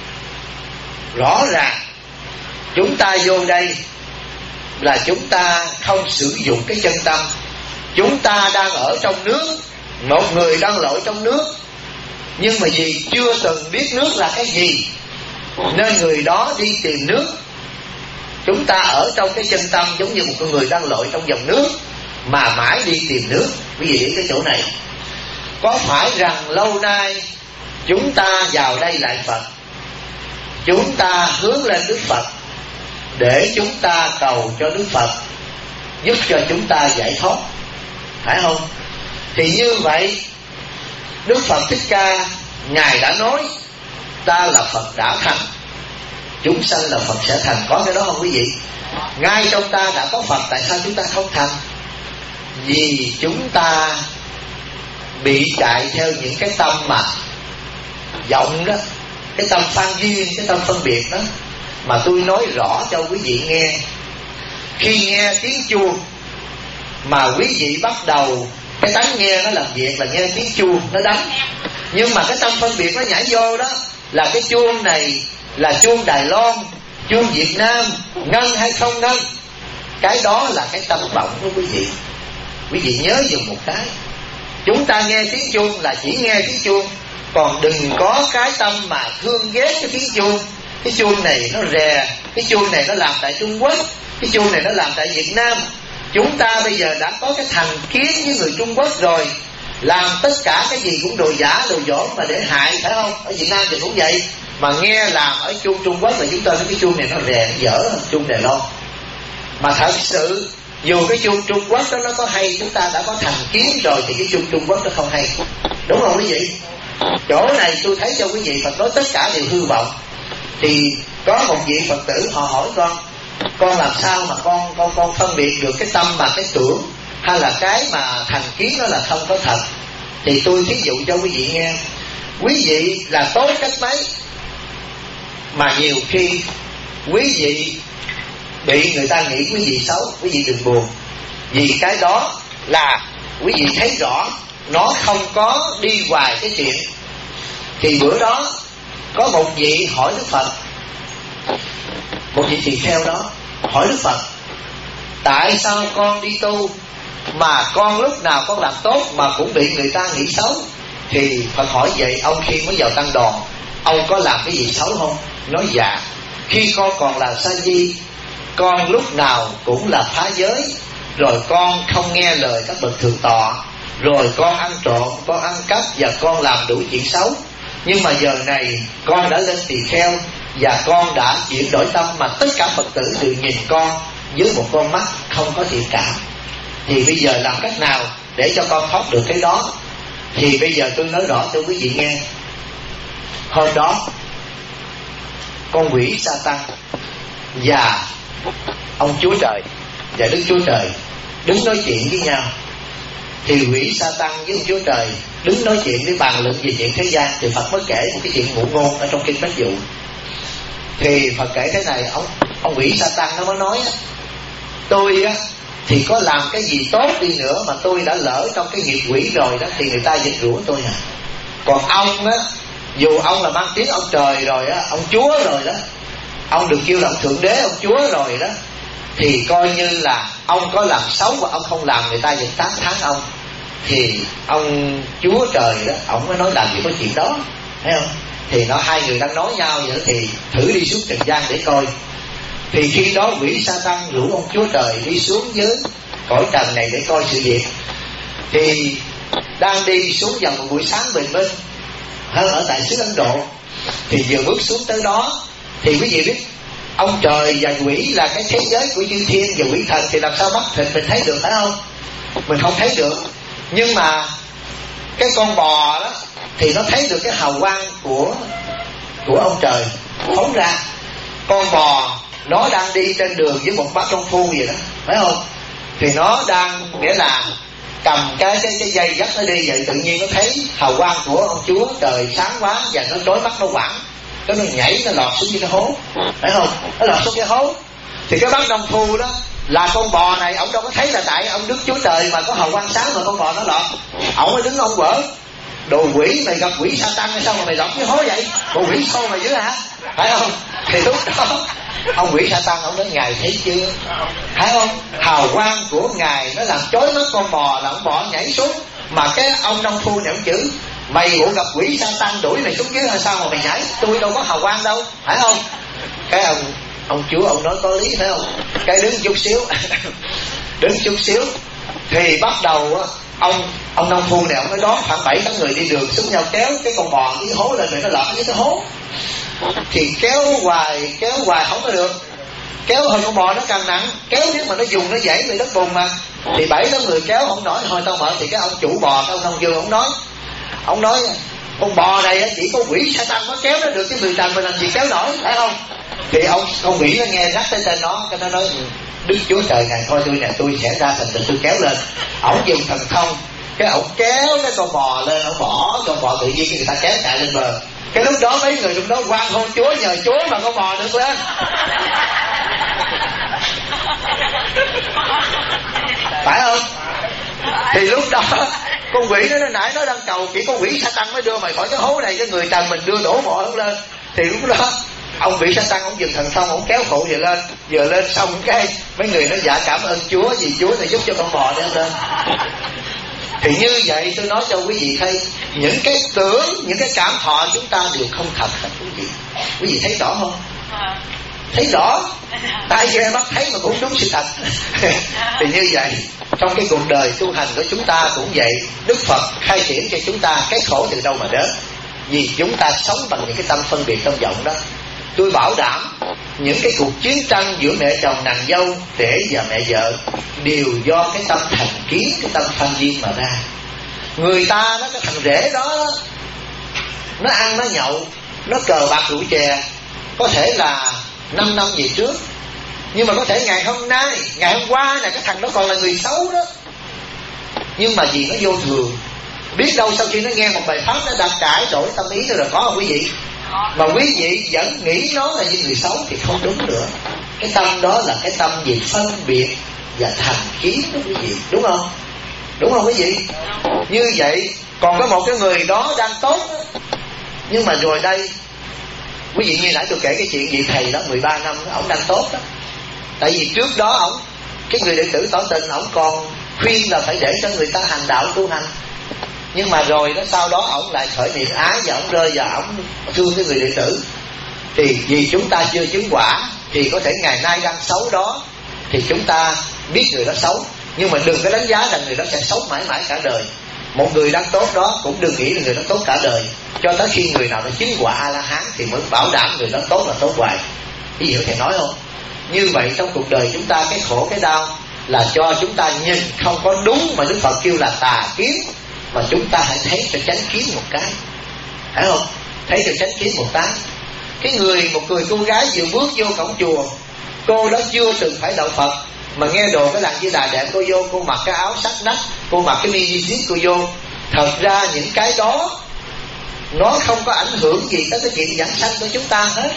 Speaker 1: Rõ ràng chúng ta vô đây là chúng ta không sử dụng cái chân tâm. Chúng ta đang ở trong nước, một người đang lội trong nước, nhưng mà vì chưa từng biết nước là cái gì nên người đó đi tìm nước. Chúng ta ở trong cái chân tâm giống như một con người đang lội trong dòng nước mà mãi đi tìm nước. Quý vị biết cái chỗ này. Có phải rằng lâu nay chúng ta vào đây lại Phật, chúng ta hướng lên Đức Phật để chúng ta cầu cho Đức Phật giúp cho chúng ta giải thoát, phải không? Thì như vậy Đức Phật Thích Ca Ngài đã nói ta là Phật đã thành, chúng sanh là Phật sẽ thành. Có cái đó không quý vị? Ngay trong ta đã có Phật, tại sao chúng ta không thành? Vì chúng ta bị chạy theo những cái tâm mà vọng đó, cái tâm phan duyên, cái tâm phân biệt đó. Mà tôi nói rõ cho quý vị nghe. Khi nghe tiếng chuông mà quý vị bắt đầu cái tánh nghe nó làm việc là nghe tiếng chuông nó đánh, nhưng mà cái tâm phân biệt nó nhảy vô đó là cái chuông này là chuông Đài Loan, chuông Việt Nam, ngân hay không ngân. Cái đó là cái tâm vọng của quý vị. Quý vị nhớ dùng một cái, chúng ta nghe tiếng chuông là chỉ nghe tiếng chuông, còn đừng có cái tâm mà thương ghét cái tiếng chuông. Cái chuông này nó rè, cái chuông này nó làm tại Trung Quốc, cái chuông này nó làm tại Việt Nam. Chúng ta bây giờ đã có cái thành kiến với người Trung Quốc rồi, làm tất cả cái gì cũng đồ giả đồ dỗm mà để hại, phải không? Ở Việt Nam thì cũng vậy, mà nghe làm ở chuông Trung Quốc là chúng ta thấy cái chuông này nó rè, nó dở hơn chuông Đài Loan. Mà thật sự dù cái chuông Trung Quốc đó nó có hay, chúng ta đã có thành kiến rồi thì cái chuông Trung Quốc nó không hay, đúng không quý vị? Chỗ này tôi thấy cho quý vị Phật nói tất cả đều hư vọng. Thì có một vị Phật tử họ hỏi con, con làm sao mà con con con phân biệt được cái tâm mà cái tưởng hay là cái mà thành kiến nó là không có thật? Thì tôi thí dụ cho quý vị nghe. Quý vị là tốt cách mấy mà nhiều khi quý vị bị người ta nghĩ quý vị xấu, quý vị đừng buồn, vì cái đó là quý vị thấy rõ nó không có đi hoài cái chuyện. Thì bữa đó có một vị hỏi Đức Phật, một vị tỳ kheo đó hỏi Đức Phật: tại sao con đi tu mà con lúc nào con làm tốt mà cũng bị người ta nghĩ xấu? Thì Phật hỏi vậy ông khi mới vào tăng đoàn ông có làm cái gì xấu không? Nói dạ, khi con còn là sa di, con lúc nào cũng là phá giới, rồi con không nghe lời các bậc thượng tọa, rồi con ăn trộm, con ăn cắp và con làm đủ chuyện xấu. Nhưng mà giờ này con đã lên tỳ kheo và con đã chuyển đổi tâm, mà tất cả Phật tử đều nhìn con với một con mắt không có thiện cảm. Thì bây giờ làm cách nào để cho con thoát được cái đó? Thì bây giờ tôi nói rõ cho quý vị nghe. Hôm đó con quỷ Sa-tan và ông Chúa Trời và Đức Chúa Trời đứng nói chuyện với nhau. Thì quỷ Sa-tan với ông Chúa Trời đứng nói chuyện với bàn luận về chuyện thế gian. Thì Phật mới kể một cái chuyện ngụ ngôn ở trong kinh Bách Dụ. Thì Phật kể thế này, ông ông quỷ Sa-tan nó mới nói: tôi á thì có làm cái gì tốt đi nữa mà tôi đã lỡ trong cái nghiệp quỷ rồi đó thì người ta giật rủa tôi à. Còn ông á, dù ông là mang tiếng ông trời rồi á, ông Chúa rồi đó, ông được kêu là ông Thượng Đế, ông Chúa rồi đó, thì coi như là ông có làm xấu và ông không làm người ta vẫn tán thán ông. Thì ông Chúa Trời đó, ông mới nói làm gì có chuyện đó, thấy không? Thì nó hai người đang nói nhau vậy thì thử đi xuống trần gian để coi. Thì khi đó quỷ Sa-tan rủ ông Chúa Trời đi xuống dưới cõi trần này để coi sự việc. thì đang đi xuống dòng một buổi sáng bình minh hơn ở tại xứ Ấn Độ, thì vừa bước xuống tới đó thì quý vị biết ông trời và quỷ là cái thế giới của chư thiên và quỷ thần, thì làm sao mắt thịt mình thấy được, phải không? Mình không thấy được. Nhưng mà cái con bò đó thì nó thấy được cái hào quang của của ông trời phóng ra. Con bò nó đang đi trên đường với một bác công phu vậy đó, phải không? Thì nó đang nghĩa là cầm cái cái, cái dây dắt nó đi vậy, tự nhiên nó thấy hào quang của ông Chúa trời sáng quá và nó trói mắt, nó quảng, cái nó nhảy, nó lọt xuống cái hố, phải không? Nó lọt xuống cái hố. Thì cái bác nông phu đó là con bò này, ông đâu có thấy là tại ông Đức Chúa Trời mà có hào quang sáng mà con bò nó lọt. Ông mới đứng ông quở: đồ quỷ, mày gặp quỷ Satan hay sao mà mày lọt cái hố vậy? Bộ quỷ sâu mày dữ hả? Phải không? Thì lúc đó ông quỷ Satan ông nói: ngài thấy chưa, phải không? Hào quang của ngài nó làm chói mắt con bò, là ông bò nhảy xuống. Mà cái ông nông phu nhận chữ: mày bộ gặp quỷ Satan đuổi mày xuống dưới hay sao mà mày nhảy? Tôi đâu có hào quang đâu, phải không? Cái ông ông Chúa ông nói có lý, phải không? Cái đứng chút xíu đứng chút xíu thì bắt đầu ông ông nông phu này ông nói đón khoảng bảy tám người đi đường xuống nhau kéo cái con bò cái hố lên, rồi nó lọt với cái hố. Thì kéo hoài kéo hoài không có được, kéo hơi con bò nó càng nặng, kéo nếu mà nó dùng nó dãy về đất bùn mà. Thì bảy tám người kéo không nổi, thôi tao mở. Thì cái ông chủ bò, cái ông nông dương ông nói ông nói con bò này chỉ có quỷ Satan mới kéo nó được, chứ người trần mình làm gì kéo nổi, phải không? Thì ông con quỷ nó nghe nhắc tới tên nó, cái nó nói: Đức Chúa Trời ngài thôi tôi nè, tôi sẽ ra thành tựu tôi kéo lên. Ổng dùng thần thông, cái ổng kéo cái con bò lên, ổng bỏ con bò, tự nhiên người ta kéo chạy lên bờ. Cái lúc đó mấy người lúc đó quan hô Chúa, nhờ Chúa mà con bò được lên. Phải không? Thì lúc đó con quỷ nó nãy nó đang cầu chỉ có quỷ Satan mới đưa mày khỏi cái hố này, cái người trần mình đưa đổ bò nó lên. Thì lúc đó ông quỷ Satan ông dùng thần thông, ông kéo phụ về lên. Vừa lên xong cái mấy người nó dạ cảm ơn Chúa vì Chúa này giúp cho con bò đem lên. Thì như vậy tôi nói cho quý vị thấy, những cái tưởng, những cái cảm thọ chúng ta đều không thật hết quý vị. Quý vị thấy rõ không? Thấy rõ. Tai ghê mắt thấy mà cũng đúng sự thật. Thì như vậy trong cái cuộc đời tu hành của chúng ta cũng vậy. Đức Phật khai triển cho chúng ta cái khổ từ đâu mà đến, vì chúng ta sống bằng những cái tâm phân biệt trong vọng đó. Tôi bảo đảm những cái cuộc chiến tranh giữa mẹ chồng nàng dâu, rể và mẹ vợ đều do cái tâm thành kiến, cái tâm tham duyên mà ra. Người ta nó cái thằng rể đó nó ăn nó nhậu, nó cờ bạc rượu chè, có thể là năm năm về trước, nhưng mà có thể ngày hôm nay, ngày hôm qua này cái thằng đó còn là người xấu đó. Nhưng mà vì nó vô thường, biết đâu sau khi nó nghe một bài pháp nó đã cải đổi tâm ý rồi, có không quý vị? Mà quý vị vẫn nghĩ nó là như người xấu thì không đúng nữa. Cái tâm đó là cái tâm về phân biệt và thành kiến đó quý vị, đúng không? Đúng không quý vị? Như vậy còn có một cái người đó đang tốt đó, nhưng mà rồi đây quý vị như nãy tôi kể cái chuyện vị thầy đó mười ba năm ổng đang tốt đó. Tại vì trước đó ổng, cái người đệ tử tỏ tình, ổng còn khuyên là phải để cho người ta hành đạo tu hành. Nhưng mà rồi đó sau đó ổng lại khởi niệm ái và ổng rơi vào ổng thương cái người đệ tử. Thì vì chúng ta chưa chứng quả thì có thể ngày nay đang xấu đó thì chúng ta biết người đó xấu, nhưng mà đừng có đánh giá rằng người đó sẽ xấu mãi mãi cả đời. Một người đang tốt đó cũng đừng nghĩ là người đó tốt cả đời, cho tới khi người nào đã chứng quả A-la-hán thì mới bảo đảm người đó tốt là tốt hoài. Ví dụ thầy nói không? Như vậy trong cuộc đời chúng ta cái khổ cái đau là cho chúng ta nhìn không có đúng, mà Đức Phật kêu là tà kiến. Mà chúng ta hãy thấy cho chánh kiến một cái, phải không? Thấy cho chánh kiến một cái. Cái người, một người cô gái vừa bước vô cổng chùa, cô đó chưa từng phải đạo Phật, mà nghe đồ cái làng Di Đà đẹp cô vô, cô mặc cái áo sắc nách, cô mặc cái mini zip cô vô. Thật ra những cái đó nó không có ảnh hưởng gì tới cái chuyện giảng sanh của chúng ta hết.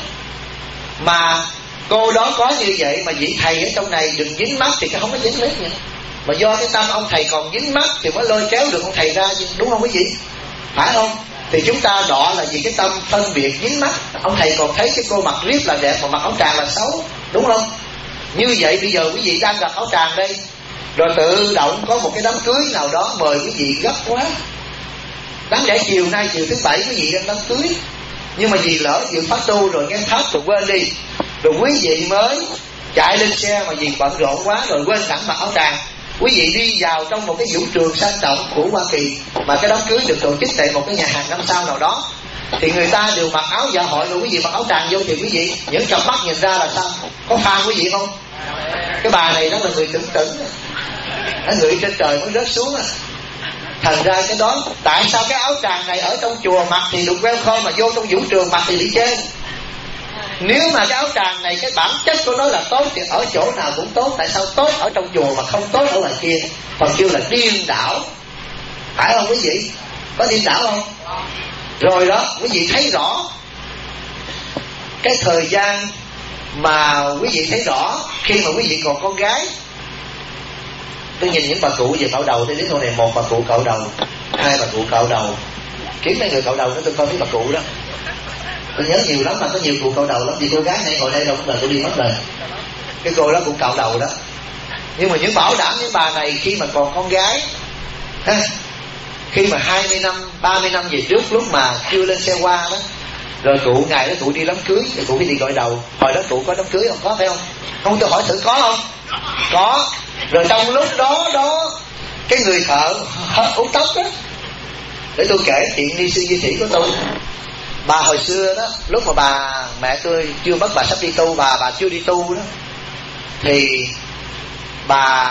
Speaker 1: Mà cô đó có như vậy mà vị thầy ở trong này đừng dính mắt thì cái không có dính hết nha. Mà do cái tâm ông thầy còn dính mắt thì mới lôi kéo được ông thầy ra, đúng không quý vị? Phải không? Thì chúng ta đọ là vì cái tâm phân biệt dính mắt. Ông thầy còn thấy cái cô mặc riết là đẹp mà mặc áo tràng là xấu, đúng không? Như vậy bây giờ quý vị đang gặp áo tràng đây, rồi tự động có một cái đám cưới nào đó mời quý vị gấp quá. Đáng lẽ chiều nay chiều thứ bảy quý vị đang đám cưới, nhưng mà vì lỡ dự phát tu rồi nghe pháp rồi quên đi, rồi quý vị mới chạy lên xe mà vì bận rộn quá rồi quên sẵn mặc áo tràng. quý vị đi vào trong một cái vũ trường sang trọng của Hoa Kỳ mà cái đám cưới được tổ chức tại một cái nhà hàng năm sao nào đó, thì người ta đều mặc áo dạ hội, rồi quý vị mặc áo tràng vô thì quý vị những cặp mắt nhìn ra là sao? Có phan quý vị không? Cái bà này đó là người tưởng tưởng, nó người trên trời mới rớt xuống á. Thành ra cái đó, tại sao cái áo tràng này ở trong chùa mặc thì được welcome, mà vô trong vũ trường mặc thì bị chê? Nếu mà cái áo tràng này cái bản chất của nó là tốt thì ở chỗ nào cũng tốt, tại sao tốt ở trong chùa mà không tốt ở ngoài kia? Còn kêu là điên đảo, phải không quý vị? Có điên đảo không? Rồi đó, quý vị thấy rõ cái thời gian mà quý vị thấy rõ khi mà quý vị còn con gái. Tôi nhìn những bà cụ về cạo đầu, tôi đến nơi này một bà cụ cạo đầu, hai bà cụ cạo đầu, kiếm mấy người cạo đầu nữa tôi coi mấy bà cụ đó. Tôi nhớ nhiều lắm, mà có nhiều cụ cạo đầu lắm. Vì cô gái này ngồi đây đâu là tôi đi mất rồi. Cái cô đó cũng cạo đầu đó. Nhưng mà những bảo đảm những bà này khi mà còn con gái ha, khi mà hai mươi năm, ba mươi năm về trước, lúc mà chưa lên xe hoa đó, rồi cụ ngày đó cụ đi đám cưới thì cụ phải đi gội đầu. Hồi đó cụ có đám cưới không? Có phải không? Không, tôi hỏi thử có không? Có. Rồi trong lúc đó đó, cái người thợ uống tóc đó, để tôi kể chuyện đi sư di thị của tôi. Bà hồi xưa đó, lúc mà bà mẹ tôi chưa mất, bà sắp đi tu, bà bà chưa đi tu đó, thì bà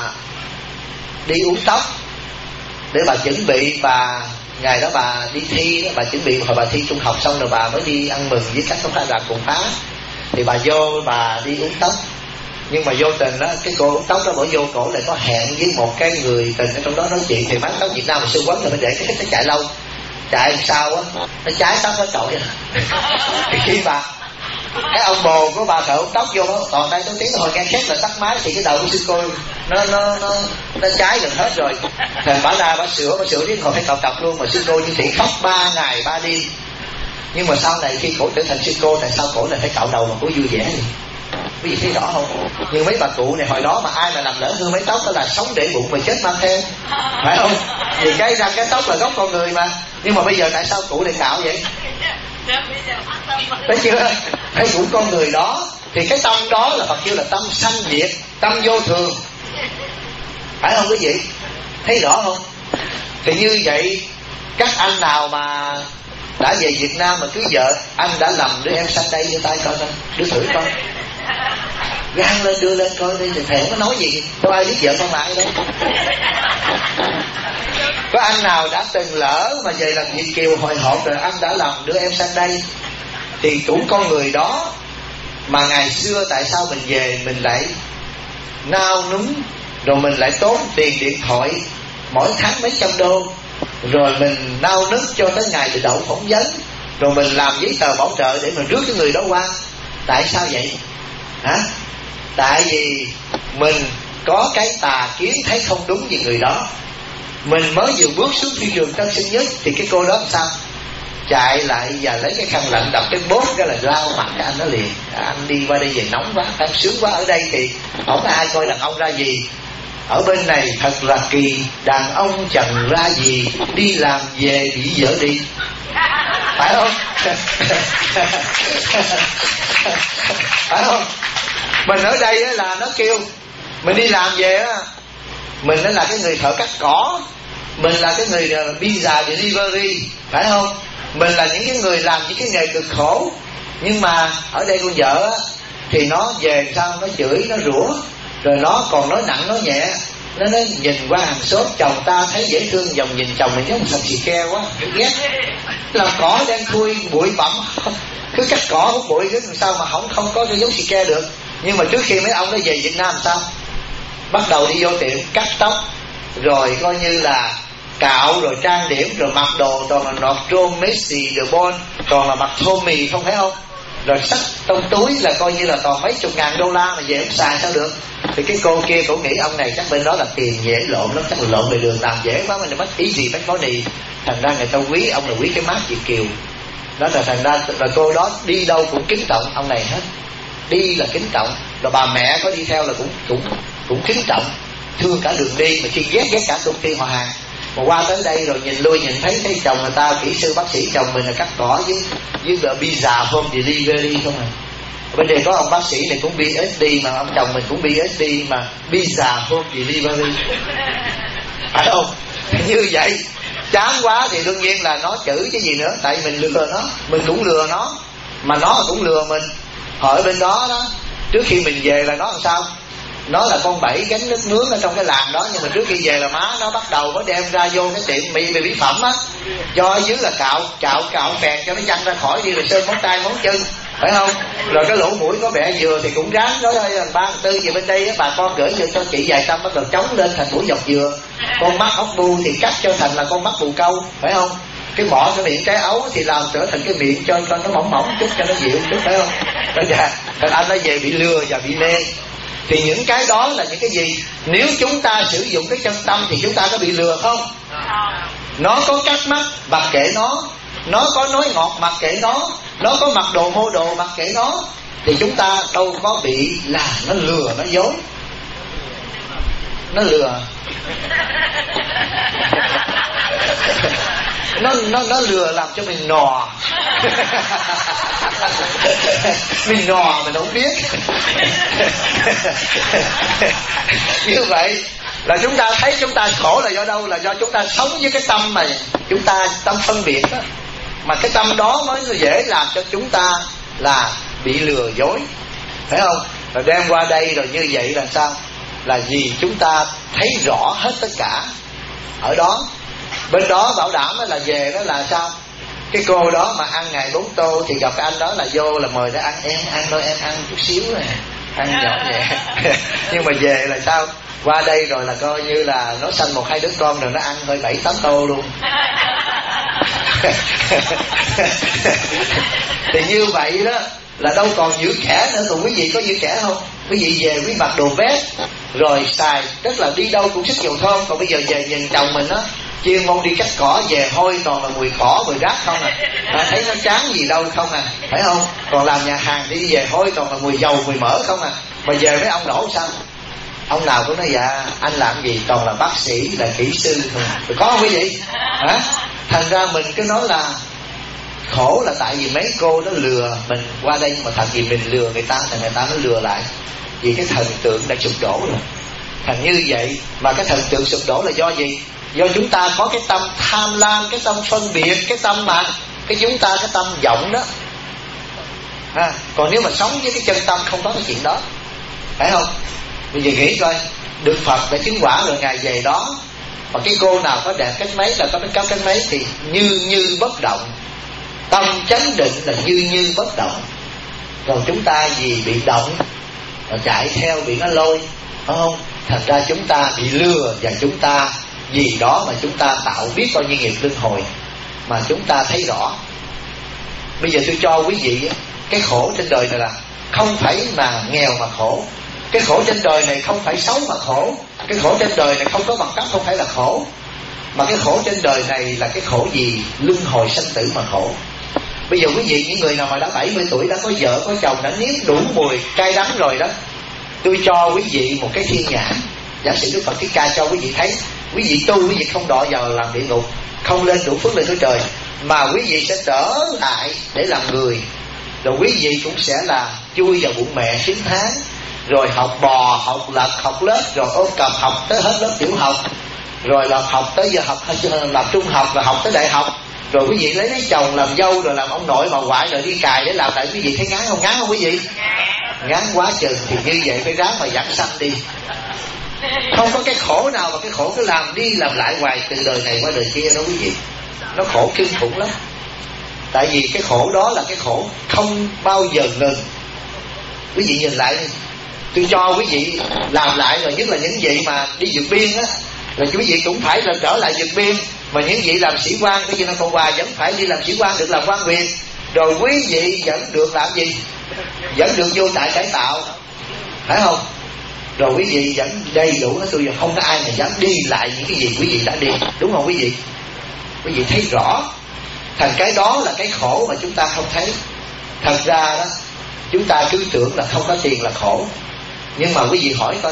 Speaker 1: đi uống tóc để bà chuẩn bị. Bà ngày đó bà đi thi đó, bà chuẩn bị hồi bà thi trung học xong rồi bà mới đi ăn mừng với các công tác đoàn cùng phá. Thì bà vô bà đi uống tóc, nhưng mà vô tình đó, cái cô uống tóc đó bỏ vô cổ lại có hẹn với một cái người tình ở trong đó nói chuyện. Thì mái tóc Việt Nam mà sư quấn rồi mới để cái nó chạy lâu, chạy làm sao á, nó trái tóc nó trội à. Thì khi bà cái ông bồ của bà thợ uống tóc vô đó, còn đây tôi tiếng hồi nghe khét là tắt máy, thì cái đầu của sư cô nó nó nó nó trái gần hết rồi. Thì bà ra bà sửa bà sửa đến hồi phải cạo tập luôn, mà sư cô như thị khóc ba ngày ba đêm. Nhưng mà sau này khi cổ trở thành sư cô, tại sao cổ lại phải cạo đầu mà cổ vui vẻ gì? Quý vị thấy rõ không? Nhưng mấy bà cụ này hồi đó mà ai mà làm lỡ hư mấy tóc đó là sống để bụng mà chết mang theo, phải không? Vì cái răng cái tóc là gốc con người mà. Nhưng mà bây giờ tại sao cụ lại cạo vậy? Thấy chưa? Thấy cũng con người đó. Thì cái tâm đó là Phật kêu là tâm sanh diệt, tâm vô thường, phải không quý vị? Thấy rõ không? Thì như vậy, các anh nào mà đã về Việt Nam mà cưới vợ, anh đã lầm đứa em sanh đây đưa tay coi coi, đưa thử coi, gan lên đưa lên coi đi, thì thầy không có nói gì, đâu ai biết vợ con lại đâu. Có anh nào đã từng lỡ mà về làm Việt kiều hồi hộp rồi anh đã làm đứa em sang đây, thì cũng con người đó mà ngày xưa tại sao mình về mình lại nao núng, rồi mình lại tốn tiền điện thoại mỗi tháng mấy trăm đô, rồi mình nao nức cho tới ngày được đậu phỏng vấn, rồi mình làm giấy tờ bảo trợ để mình rước cái người đó qua. Tại sao vậy? Hả? Tại vì mình có cái tà kiến thấy không đúng về người đó. Mình mới vừa bước xuống thị trường Tân Sơn Nhất thì cái cô đó làm sao? Chạy lại và lấy cái khăn lạnh đập cái bốt cái là lao mặt cái anh đó liền. Anh đi qua đây về nóng quá, anh sướng quá, ở đây thì không có ai coi đàn ông ra gì, ở bên này thật là kỳ, đàn ông chẳng ra gì, đi làm về bị vợ đi, phải không? Phải không? Mình ở đây là nó kêu mình đi làm về á, mình là cái người thợ cắt cỏ, mình là cái người pizza delivery, phải không? Mình là những cái người làm những cái nghề cực khổ. Nhưng mà ở đây con vợ á, thì nó về sao nó chửi, nó rủa, rồi nó còn nói nặng nói nhẹ. Nó nói nhìn qua hàng xóm chồng ta thấy dễ thương, dòng nhìn chồng mình giống sập xì ke quá, ghét. Làm cỏ đen thui bụi bặm, cứ cắt cỏ hút bụi cứ làm sao mà không không có cái giống xì ke được. Nhưng mà trước khi mấy ông nó về Việt Nam sao? Bắt đầu đi vô tiệm cắt tóc, rồi coi như là cạo, rồi trang điểm, rồi mặc đồ toàn là Nordstrom, Macy, The Bond, toàn là mặc Tommy không, phải không? Rồi xách trong túi là coi như là toàn mấy chục ngàn đô la mà về không xài sao được. Thì cái cô kia cổ nghĩ ông này chắc bên đó là tiền dễ lộn lắm, chắc là lộn về đường làm dễ quá, mình mất ý gì phải có đi. Thành ra người ta quý ông là quý cái mát Việt kiều đó, là thành ra là cô đó đi đâu cũng kính trọng ông này hết, đi là kính trọng. Rồi bà mẹ có đi theo là cũng cũng cũng kính trọng, thương cả đường đi, mà khi ghét ghét cả công ty họ hàng. Mà qua tới đây rồi nhìn lui nhìn thấy thấy chồng người ta kỹ sư bác sĩ, chồng mình là cắt cỏ với với pizza home delivery không à. Bên đây có ông bác sĩ này cũng pê ét đê, mà ông chồng mình cũng pê ét đê, mà visa home delivery, phải không? Như vậy chán quá thì đương nhiên là nó chửi cái gì nữa, tại mình lừa nó, mình cũng lừa nó, mà nó cũng lừa mình. Hỏi bên đó đó, trước khi mình về là nó làm sao? Nó là con bảy gánh nước nướng ở trong cái làng đó, nhưng mà trước khi về là má nó bắt đầu có đem ra vô cái tiệm mì mì mỹ phẩm á, cho ở dưới là cạo cạo cạo phèn cho nó văng ra khỏi đi, rồi sơn móng tay móng chân, phải không? Rồi cái lỗ mũi có bẹ dừa thì cũng ráng nói ơi ba tư gì bên đây á, bà con gửi vô cho chị vài trăm, bắt đầu chống lên thành mũi dọc dừa. Con mắt ốc bu thì cắt cho thành là con mắt bù câu, phải không? Cái mỏ cái miệng trái ấu thì làm trở thành cái miệng cho cho nó mỏng mỏng chút, cho nó dịu chút, phải không? Đó dạ, thành anh nó về bị lừa và bị mê. Thì những cái đó là những cái gì? Nếu chúng ta sử dụng cái chân tâm thì chúng ta có bị lừa không? Nó có cắt mắt, mặc kệ nó. Nó có nói ngọt, mặc kệ nó. Nó có mặc đồ mô đồ, mặc kệ nó. Thì chúng ta đâu có bị là nó lừa, nó dối. Nó lừa. Nó, nó, nó lừa làm cho mình nò. Mình nò mình không biết. Như vậy là chúng ta thấy chúng ta khổ là do đâu? Là do chúng ta sống với cái tâm mà chúng ta tâm phân biệt đó. Mà cái tâm đó mới dễ làm cho chúng ta là bị lừa dối, phải không? Rồi đem qua đây rồi như vậy là sao? Là vì chúng ta thấy rõ hết tất cả ở đó. Bên đó bảo đảm là về đó là sao? Cái cô đó mà ăn ngày bốn tô thì gặp cái anh đó là vô là mời ra ăn, em ăn thôi, em ăn chút xíu này, ăn nhỏ nhẹ. Nhưng mà về là sao? Qua đây rồi là coi như là nó sanh một hai đứa con rồi nó ăn hơi bảy tám tô luôn. Thì như vậy đó là đâu còn giữ kẻ nữa. Còn quý vị có giữ kẻ không? Quý vị về quý mặc đồ vest rồi xài, tức là đi đâu cũng sức dầu thơm. Còn bây giờ về nhìn chồng mình á, chuyên môn đi cắt cỏ về hôi toàn là mùi cỏ mùi rác không à, à thấy nó chán gì đâu không à, phải không? Còn làm nhà hàng đi về hôi toàn là mùi dầu mùi mỡ không à. Mà về với ông đổ sao? Ông nào cũng nói dạ anh làm gì toàn là bác sĩ, là kỹ sư thôi. Rồi có không quý vị? Hả? Thành ra mình cứ nói là khổ là tại vì mấy cô nó lừa mình qua đây, nhưng mà thật vì mình lừa người ta thì người ta mới lừa lại. Vì cái thần tượng đã sụp đổ rồi. Thành như vậy mà cái thần tượng sụp đổ là do gì? Do chúng ta có cái tâm tham lam, cái tâm phân biệt, cái tâm mà cái chúng ta cái tâm vọng đó. À, còn nếu mà sống với cái chân tâm không có cái chuyện đó, phải không? Bây giờ nghĩ coi, Đức Phật đã chứng quả rồi Ngài về đó, mà cái cô nào có đẹp cách mấy là có cái cao cách mấy thì như như bất động. Tâm chánh định là như như bất động. Còn chúng ta vì bị động và chạy theo bị nó lôi, phải không? Thành ra chúng ta bị lừa, và chúng ta vì đó mà chúng ta tạo biết bao nhiêu nghiệp luân hồi mà chúng ta thấy rõ. Bây giờ tôi cho quý vị cái khổ trên đời này là không phải mà nghèo mà khổ. Cái khổ trên đời này không phải xấu mà khổ. Cái khổ trên đời này không có bằng cấp không phải là khổ. Mà cái khổ trên đời này là cái khổ gì? Luân hồi sanh tử mà khổ. Bây giờ quý vị, những người nào mà đã bảy mươi tuổi, đã có vợ có chồng, đã nếm đủ mùi cay đắng rồi đó, tôi cho quý vị một cái thiên nhãn. Giả sử Đức Phật Thích Ca cho quý vị thấy, quý vị tu, quý vị không đọa vào làm địa ngục, không lên đủ phước lên tới trời, mà quý vị sẽ trở lại để làm người. Rồi quý vị cũng sẽ là chui vào bụng mẹ chín tháng, rồi học bò, học lật, học lớp, rồi ôn tập học tới hết lớp tiểu học, rồi là học tới giờ học làm trung học, rồi học tới đại học. Rồi quý vị lấy lấy chồng làm dâu, rồi làm ông nội bà ngoại, rồi đi cài để làm lại. Quý vị thấy ngán không? Ngán không quý vị? Ngán quá chừng. Thì như vậy phải ráng mà giảng sanh đi. Không có cái khổ nào mà cái khổ cứ làm đi làm lại hoài từ đời này qua đời kia đó quý vị. Nó khổ kinh khủng lắm. Tại vì cái khổ đó là cái khổ không bao giờ ngừng. Quý vị nhìn lại đi, tôi cho quý vị làm lại, rồi nhất là những vị mà đi vượt biên á, rồi quý vị cũng phải là trở lại vượt biên. Mà những vị làm sĩ quan cái Việt Nam Cộng Hòa vẫn phải đi làm sĩ quan, được làm quan quyền. Rồi quý vị vẫn được làm gì? Vẫn được vô trại cải tạo, phải không? Rồi quý vị vẫn đầy đủ hết. Tôi giờ không có ai mà dám đi lại những cái gì quý vị đã đi, đúng không quý vị? Quý vị thấy rõ. Thành cái đó là cái khổ mà chúng ta không thấy. Thật ra đó, chúng ta cứ tưởng là không có tiền là khổ. Nhưng mà quý vị hỏi coi,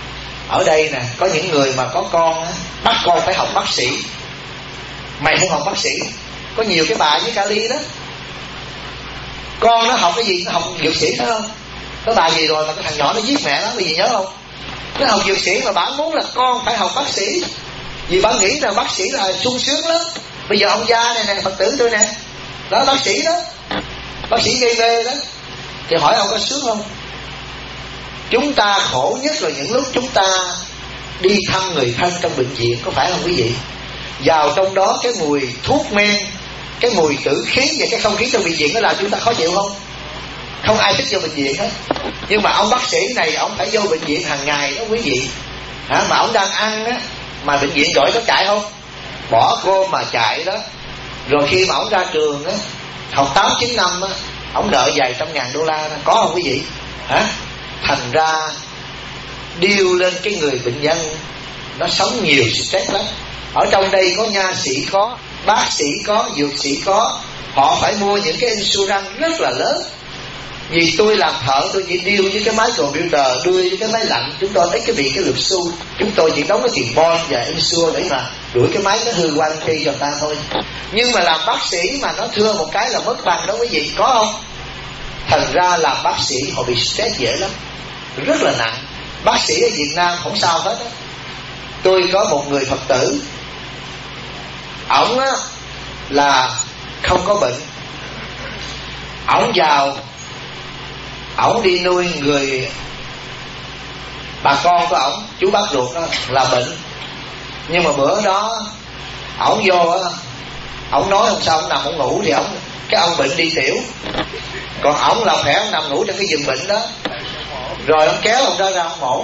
Speaker 1: ở đây nè, có những người mà có con á, bắt con phải học bác sĩ. Mày không học bác sĩ. Có nhiều cái bà với Cali đó, Con nó học cái gì? Nó học dược sĩ phải không? Nó bài gì rồi mà cái thằng nhỏ nó giết mẹ nó, cái gì nhớ không? Nó học dược sĩ mà bà muốn là con phải học bác sĩ, vì bà nghĩ là bác sĩ là sung sướng lắm. Bây giờ ông gia này nè, Phật tử tôi nè, đó bác sĩ đó, bác sĩ gây mê đó, thì hỏi ông có sướng không? Chúng ta khổ nhất là những lúc chúng ta đi thăm người thân trong bệnh viện, có phải không quý vị? Vào trong đó cái mùi thuốc men, cái mùi tử khí và cái không khí trong bệnh viện nó làm chúng ta khó chịu không? Không ai thích vô bệnh viện hết. Nhưng mà ông bác sĩ này ông phải vô bệnh viện hàng ngày đó quý vị. Hả? Mà ông đang ăn á, mà bệnh viện gọi có chạy không? Bỏ cô mà chạy đó. Rồi khi mà ông ra trường á, học tám chín năm á, ông nợ vài trăm ngàn đô la đó. Có không quý vị? Hả? Thành ra điêu lên cái người bệnh nhân nó sống nhiều stress lắm. Ở trong đây có nha sĩ có, bác sĩ có, dược sĩ có. Họ phải mua những cái insurance rất là lớn. Vì tôi làm thợ tôi chỉ điêu với cái máy computer, đưa với cái máy lạnh, chúng tôi lấy cái bị cái lượt xu, chúng tôi chỉ đóng cái tiền bond và insure để mà đuổi cái máy nó hư quanh khi cho ta thôi. Nhưng mà làm bác sĩ mà nó thưa một cái là mất bằng đó quý vị, có không? Thành ra làm bác sĩ họ bị stress dễ lắm, rất là nặng. Bác sĩ ở Việt Nam không sao hết á. Tôi có một người Phật tử, ổng á là không có bệnh, ổng vào, ổng đi nuôi người bà con của ổng, chú bác ruột đó là bệnh. Nhưng mà bữa đó ổng vô á, ổng nói hôm sau ổng nằm ổng ngủ thì ổng, cái ông bệnh đi tiểu, còn ổng là khỏe, ổng nằm ngủ trong cái giường bệnh đó. Rồi ông kéo ông ra ra ông mổ,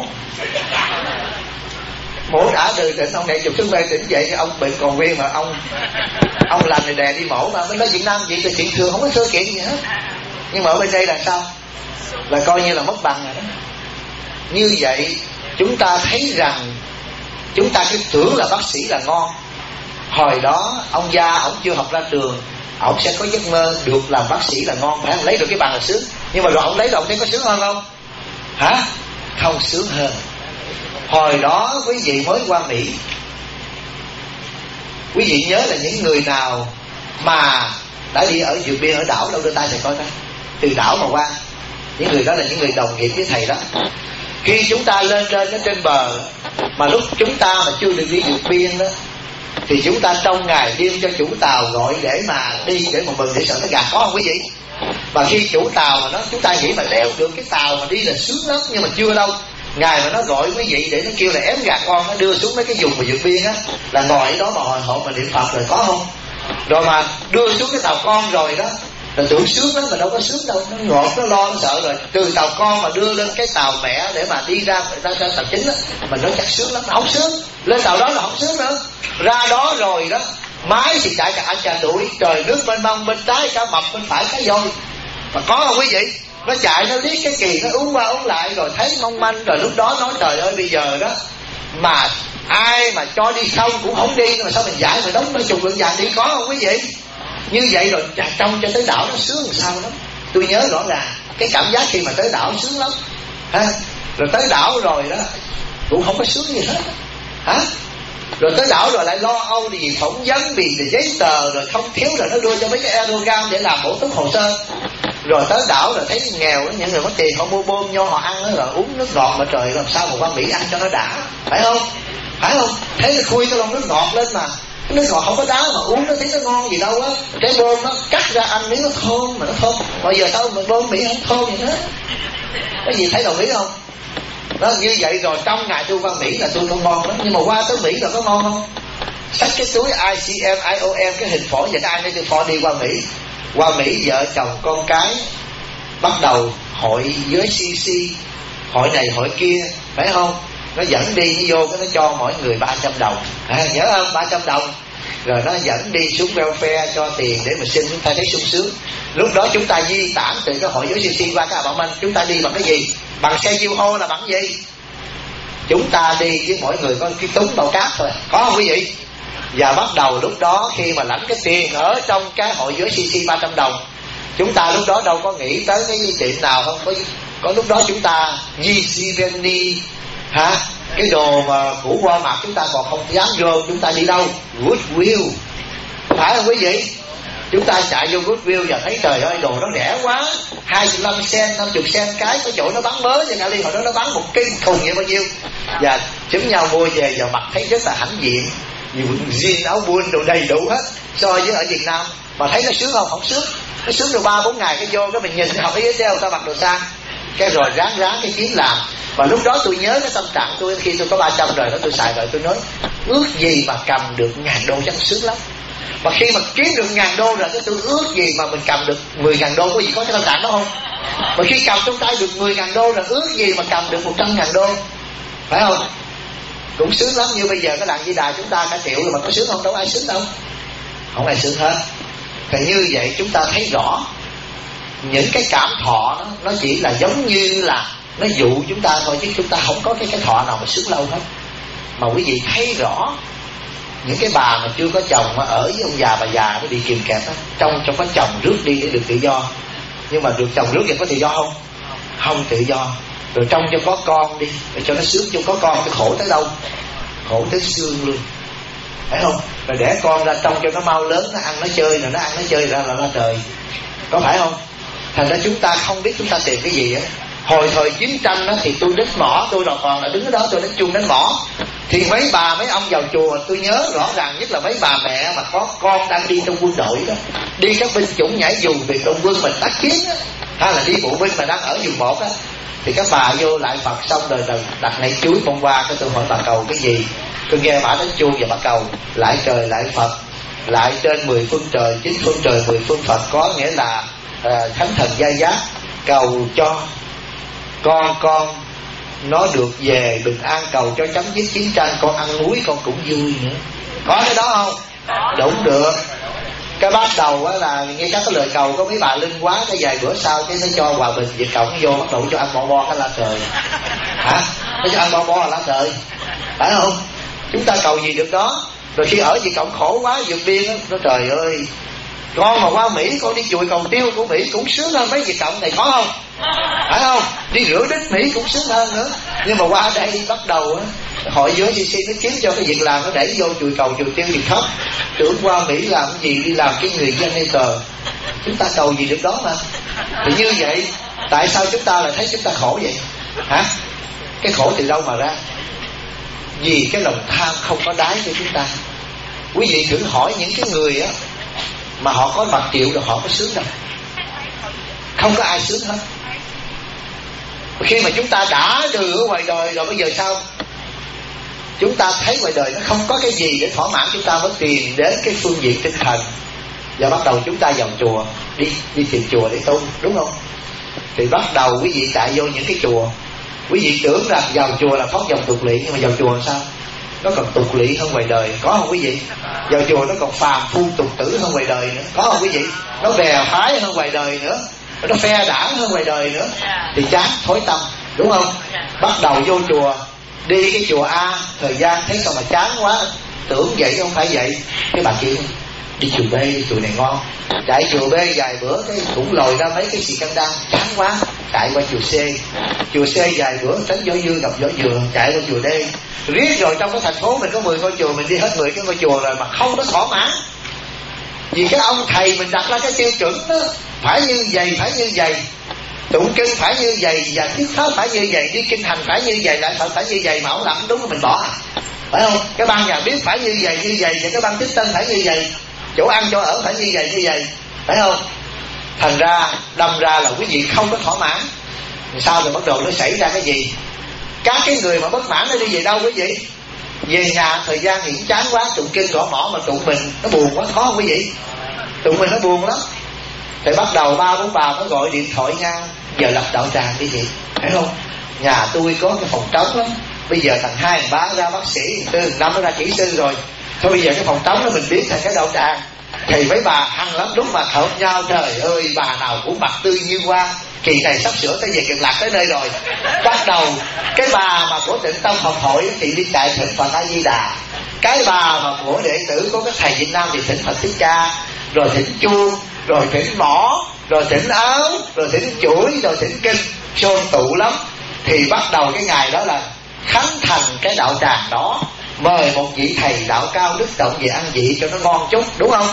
Speaker 1: mổ đã từ tỉnh ông này chụp xuống mê tỉnh vậy, ông bệnh còn nguyên mà ông ông làm này đè đi mổ. Mà bên đó Việt Nam vậy là chuyện thường, không có sơ kiện gì hết. Nhưng mà ở bên đây là sao? Là coi như là mất bằng rồi đó. Như vậy chúng ta thấy rằng chúng ta cứ tưởng là bác sĩ là ngon. Hồi đó ông gia ổng chưa học ra trường, ổng sẽ có giấc mơ được làm bác sĩ là ngon, phải không? Lấy được cái bằng là sướng. Nhưng mà rồi ổng lấy rồi ổng thấy có sướng hơn không? Hả? Không sướng hơn. Hồi đó quý vị mới qua Mỹ, quý vị nhớ là những người nào mà đã đi ở vượt biên ở đảo đâu, đưa tay thầy coi coi. Từ đảo mà qua, những người đó là những người đồng nghiệp với thầy đó. Khi chúng ta lên trên ở trên bờ, mà lúc chúng ta mà chưa được đi vượt biên đó, thì chúng ta trong ngày đêm cho chủ tàu gọi để mà đi, để mà mừng, để sợ nó gạt, có không quý vị? Và khi chủ tàu mà nó, chúng ta nghĩ mà leo được cái tàu mà đi là sướng lắm, nhưng mà chưa đâu. Ngày mà nó gọi quý vị để nó kêu là ém gạt con, nó đưa xuống mấy cái vùng mà vượt biên á, là ngồi ở đó mà hồi hộp mà niệm Phật rồi, có không? Rồi mà đưa xuống cái tàu con rồi đó, là tưởng sướng lắm mà đâu có sướng đâu, nó ngọt, nó lo, nó sợ. Rồi từ tàu con mà đưa lên cái tàu mẹ để mà đi ra ra, ra tàu chính á, mà nó chắc sướng lắm, nó không sướng. Lên tàu đó là không sướng nữa. Ra đó rồi đó, máy thì chạy cả chà đuổi, trời nước bên mông, bên trái cá mập, bên phải cá voi. Mà có không quý vị? Nó chạy, nó liếc cái kỳ, nó uống qua uống lại, rồi thấy mong manh. Rồi lúc đó nói trời ơi, bây giờ đó mà ai mà cho đi không cũng không đi, mà sao mình giải mà đóng mấy chục lượng vàng đi, có không quý vị? Như vậy rồi trong cho tới đảo nó sướng làm sao đó. Tôi nhớ rõ ràng cái cảm giác khi mà tới đảo sướng lắm ha. Rồi tới đảo rồi đó cũng không có sướng gì hết hả. Rồi tới đảo rồi lại lo âu gì phỏng vấn, vì giấy tờ, rồi không thiếu, rồi nó đưa cho mấy cái aerogram để làm bổ túc hồ sơ. Rồi tới đảo rồi thấy nghèo đó, những người có tiền họ mua bom nho họ ăn đó, rồi uống nước ngọt. Mà trời, làm sao mà qua Mỹ ăn cho nó đã, phải không? Phải không? Thấy cái khui cái lon nước ngọt lên mà cái nước ngọt không có đá mà uống nó thấy nó ngon gì đâu á. Cái bom nó cắt ra ăn miếng nó thơm, mà nó thơm. Bây giờ sao mà bom Mỹ không thơm vậy hết? Cái gì thấy đồng ý không? Đó, như vậy rồi trong ngày tôi qua Mỹ là tôi có ngon lắm. Nhưng mà qua tới Mỹ là có ngon không? Xách cái túi I C M, I O M, cái hình phổi và cái ai đây tôi phò đi qua Mỹ. Qua Mỹ vợ chồng con cái bắt đầu hội với C C, hội này hội kia, phải không? Nó dẫn đi, nó vô cái nó cho mỗi người ba trăm đồng à, nhớ không? ba trăm đồng. Rồi nó dẫn đi xuống welfare cho tiền để mà xin, chúng ta thấy sung sướng. Lúc đó chúng ta di tản từ cái hội giới C C qua cái Bảo Minh, chúng ta đi bằng cái gì? Bằng xe du ô là bằng gì? Chúng ta đi với mỗi người có cái túng bao cát thôi, có không quý vị? Và bắt đầu lúc đó khi mà lãnh cái tiền ở trong cái hội giới C C ba trăm đồng, chúng ta lúc đó đâu có nghĩ tới cái tiệm nào không? Có, có lúc đó chúng ta G C Penney hả? Cái đồ mà cũ qua mặt chúng ta còn không dám vô, chúng ta đi đâu? Goodwill, phải không quý vị? Chúng ta chạy vô Goodwill và thấy trời ơi đồ nó rẻ quá, hai mươi lăm sen, năm mươi sen cái, có chỗ nó bán mới cho cả liên hồi đó nó bán một kinh khùng vậy bao nhiêu, và chúng nhau mua về và mặc thấy rất là hãnh diện, nhiều jean áo buôn đồ đầy đủ hết. So với ở Việt Nam mà thấy nó sướng không? Không sướng. Nó sướng được ba bốn ngày cái vô cái mình nhìn học ý đeo ta mặc đồ sang, cái rồi ráng ráng cái kiếm làm. Và lúc đó tôi nhớ cái tâm trạng tôi khi tôi có ba trăm rồi đó, tôi xài rồi tôi nói ước gì mà cầm được ngàn đô chắc sướng lắm. Mà khi mà kiếm được ngàn đô rồi, cái tôi ước gì mà mình cầm được mười ngàn đô, có gì có cái tâm trạng đó không? Mà khi cầm trong tay được mười ngàn đô rồi, ước gì mà cầm được một trăm ngàn đô, phải không? Cũng sướng lắm. Như bây giờ cái đàn di đà chúng ta cả triệu rồi mà có sướng không? Đâu ai sướng đâu, không ai sướng hết. Thì như vậy chúng ta thấy rõ những cái cảm thọ đó, nó chỉ là giống như là nó dụ chúng ta thôi, chứ chúng ta không có cái cái thọ nào mà sướng lâu hết. Mà quý vị thấy rõ những cái bà mà chưa có chồng mà ở với ông già bà già nó bị kìm kẹp đó, trong cho có chồng rước đi để được tự do. Nhưng mà được chồng rước thì có tự do không? Không tự do. Rồi trong cho có con đi để cho nó sướng, cho có con cái khổ tới đâu? Khổ tới xương luôn, phải không? Rồi đẻ con ra trong cho nó mau lớn, nó ăn nó chơi, rồi nó ăn nó chơi ra là ra trời, có phải không? Thành ra chúng ta không biết chúng ta tìm cái gì á. Hồi thời chiến tranh đó thì tôi đánh mỏ, tôi đòi còn là đứng ở đó tôi đánh chuông đánh mỏ. Thì mấy bà mấy ông vào chùa, tôi nhớ rõ ràng nhất là mấy bà mẹ mà có con đang đi trong quân đội đó, đi các binh chủng nhảy dù về trong quân mình tác chiến á, hay là đi bộ binh mà đang ở vùng một á, thì các bà vô lại Phật xong rồi đặt nãy chuối con qua, cái tôi hỏi bà cầu cái gì, tôi nghe bà đánh chuông và bà cầu lại trời lại Phật, lại trên mười phương trời, chín phương trời mười phương Phật, có nghĩa là à, thánh thần gia giác, cầu cho con con nó được về bình an, cầu cho chấm dứt chiến tranh, con ăn muối con cũng vui nữa. Có cái đó không? Đúng được. Cái bắt đầu á là nghe các cái lời cầu có mấy bà linh quá, cái vài bữa sau cái nó cho hòa bình Việt Cộng vô, bắt đầu cho ăn bo bo cái lá trời. Hả? Nó cho ăn bo bo là lá trời, phải không? Chúng ta cầu gì được đó. Rồi khi ở Việt Cộng khổ quá vượt biên á, nó trời ơi, con mà qua Mỹ con đi chùi cầu tiêu của Mỹ cũng sướng hơn mấy Việt Cộng này, có không? Phải không? Đi rửa đít Mỹ cũng sướng hơn nữa. Nhưng mà qua đây bắt đầu á, hội dưới xê xê nó kiếm cho cái việc làm, nó đẩy vô chùi cầu chùi tiêu thì khóc, tưởng qua Mỹ làm cái gì, đi làm cái người dân hay cờ. Chúng ta cầu gì được đó mà. Thì như vậy tại sao chúng ta lại thấy chúng ta khổ vậy? Hả? Cái khổ từ đâu mà ra? Vì cái lòng tham không có đáy cho chúng ta. Quý vị thử hỏi những cái người á mà họ có bạc triệu rồi họ có sướng đâu? Không có ai sướng hết. Khi mà chúng ta đã từ ở ngoài đời rồi, bây giờ sao? Chúng ta thấy ngoài đời nó không có cái gì để thỏa mãn, chúng ta mới tìm đến cái phương diện tinh thần, và bắt đầu chúng ta vào chùa, đi đi tìm chùa để tu, đúng không? Thì bắt đầu quý vị chạy vô những cái chùa, quý vị tưởng rằng vào chùa là thoát dòng tục lỵ, nhưng mà vào chùa làm sao? Nó còn tục lỵ hơn ngoài đời, có không quý vị? Vào chùa nó còn phàm phu tục tử hơn ngoài đời nữa, có không quý vị? Nó bè phái hơn ngoài đời nữa, nó phe đảng hơn ngoài đời nữa. Thì chán thối tâm, đúng không? Bắt đầu vô chùa, đi cái chùa A, thời gian thấy sao mà chán quá, tưởng vậy không phải vậy. Cái bà kia đi chùa B, chùa này ngon, chạy chùa B vài bữa cái cũng lòi ra mấy cái xì căng đăng, chán quá, chạy qua chùa C. Chùa C vài bữa tránh gió dưa gặp gió dừa, chạy qua chùa D. Riết rồi trong cái thành phố mình có mười ngôi chùa, mình đi hết mười cái ngôi chùa rồi mà không có thỏa mãn. Vì cái ông thầy mình đặt ra cái tiêu chuẩn đó, phải như vậy, phải như vậy, tụng kinh phải như vậy, và thuyết pháp phải như vậy, đi kinh hành phải như vậy, lại Phật phải như vậy, mà ông làm đúng là mình bỏ à? Phải không? Cái ban nhà biết phải như vậy như vậy, và cái ban tích tân phải như vậy, chỗ ăn chỗ ở phải như vậy như vậy, phải không? Thành ra đâm ra là quý vị không có thỏa mãn. Sao rồi bắt đầu nó xảy ra cái gì? Các cái người mà bất mãn nó đi về đâu quý vị? Về nhà thời gian thì cũng chán quá, tụng kinh gõ mỏ mà tụng mình nó buồn quá, khó không quý vị? Tụng mình nó buồn lắm. Thì bắt đầu ba bốn bà nó gọi điện thoại nha, giờ lập đạo tràng đi chị, phải không? Nhà tôi có cái phòng trống lắm, bây giờ thằng hai thằng ba ra bác sĩ, tư thằng năm nó ra kỹ sư rồi, thôi bây giờ cái phòng trống đó mình biến thành cái đạo tràng. Thì mấy bà hăng lắm, lúc mà hợp nhau trời ơi, bà nào cũng mặt tươi như hoa, kỳ này sắp sửa tới về Cực Lạc tới nơi rồi. Bắt đầu cái bà mà của Tịnh Tông học hội thì đi chạy thỉnh Phật A Di Đà, cái bà mà của đệ tử của các thầy Việt Nam thì thỉnh Phật Thích Ca, rồi thỉnh chuông, rồi thỉnh mỏ, rồi thỉnh áo, rồi thỉnh chuỗi, rồi thỉnh kinh, xôn tụ lắm. Thì bắt đầu cái ngày đó là khánh thành cái đạo tràng đó, mời một vị thầy đạo cao đức trọng về ăn vị cho nó ngon chút, đúng không?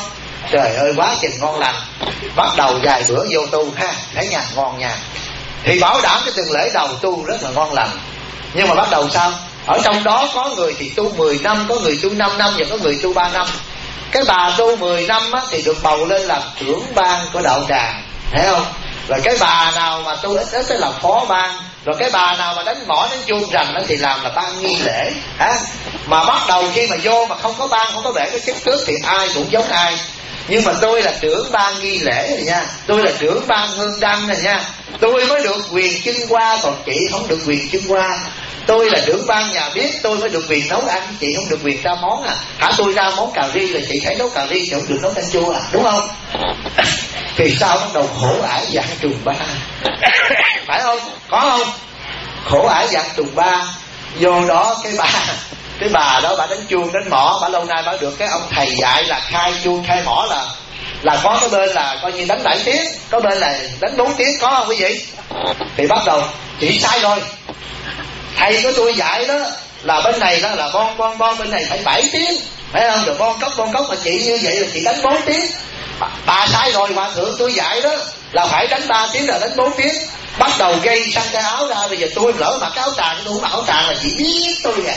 Speaker 1: Trời ơi quá chừng ngon lành. Bắt đầu vài bữa vô tu ha, thấy nha, ngon nha. Thì bảo đảm cái tuần lễ đầu tu rất là ngon lành. Nhưng mà bắt đầu sao? Ở trong đó có người thì tu mười năm, có người tu năm năm, và có người tu ba năm. Cái bà tu mười năm á, thì được bầu lên làm trưởng ban của đạo tràng, thấy không? Rồi cái bà nào mà tu ít ít là phó ban. Rồi cái bà nào mà đánh mỏ đánh chuông rành đó thì làm là ban nghi lễ hả? Mà bắt đầu khi mà vô mà không có ban, không có bể cái chức tước thì ai cũng giống ai. Nhưng mà tôi là trưởng ban nghi lễ rồi nha, tôi là trưởng ban hương đăng rồi nha, tôi mới được quyền chưng hoa, còn chị không được quyền chưng hoa. Tôi là trưởng ban nhà bếp, tôi mới được quyền nấu ăn, chị không được quyền ra món à. Hả, tôi ra món cà ri là chị thấy nấu cà ri, chị không được nấu canh chua à, đúng không? Thì sao bắt đầu khổ ải dạng trùng ba. Phải không? Có không? Khổ ải dạng trùng ba. Vô đó cái bà Cái bà đó bà đánh chuông đánh mỏ, bà lâu nay bà được cái ông thầy dạy là khai chuông khai mỏ, là là có cái bên là coi như đánh bảy tiếng, có bên là đánh bốn tiếng, có không quý vị? Thì bắt đầu chỉ sai rồi. Thầy của tôi dạy đó là bên này đó là bon bon bon, bên này phải bảy tiếng, phải không? Rồi bon cốc bon cốc, mà chị như vậy là chị đánh bốn tiếng. Bà, bà sai rồi, hòa thượng tôi dạy đó là phải đánh ba tiếng là đánh bốn tiếng. Bắt đầu gây sang cái áo ra, bây giờ tôi lỡ mặc cái áo tràng, tôi không mặc áo tràng là chị biết tôi vậy.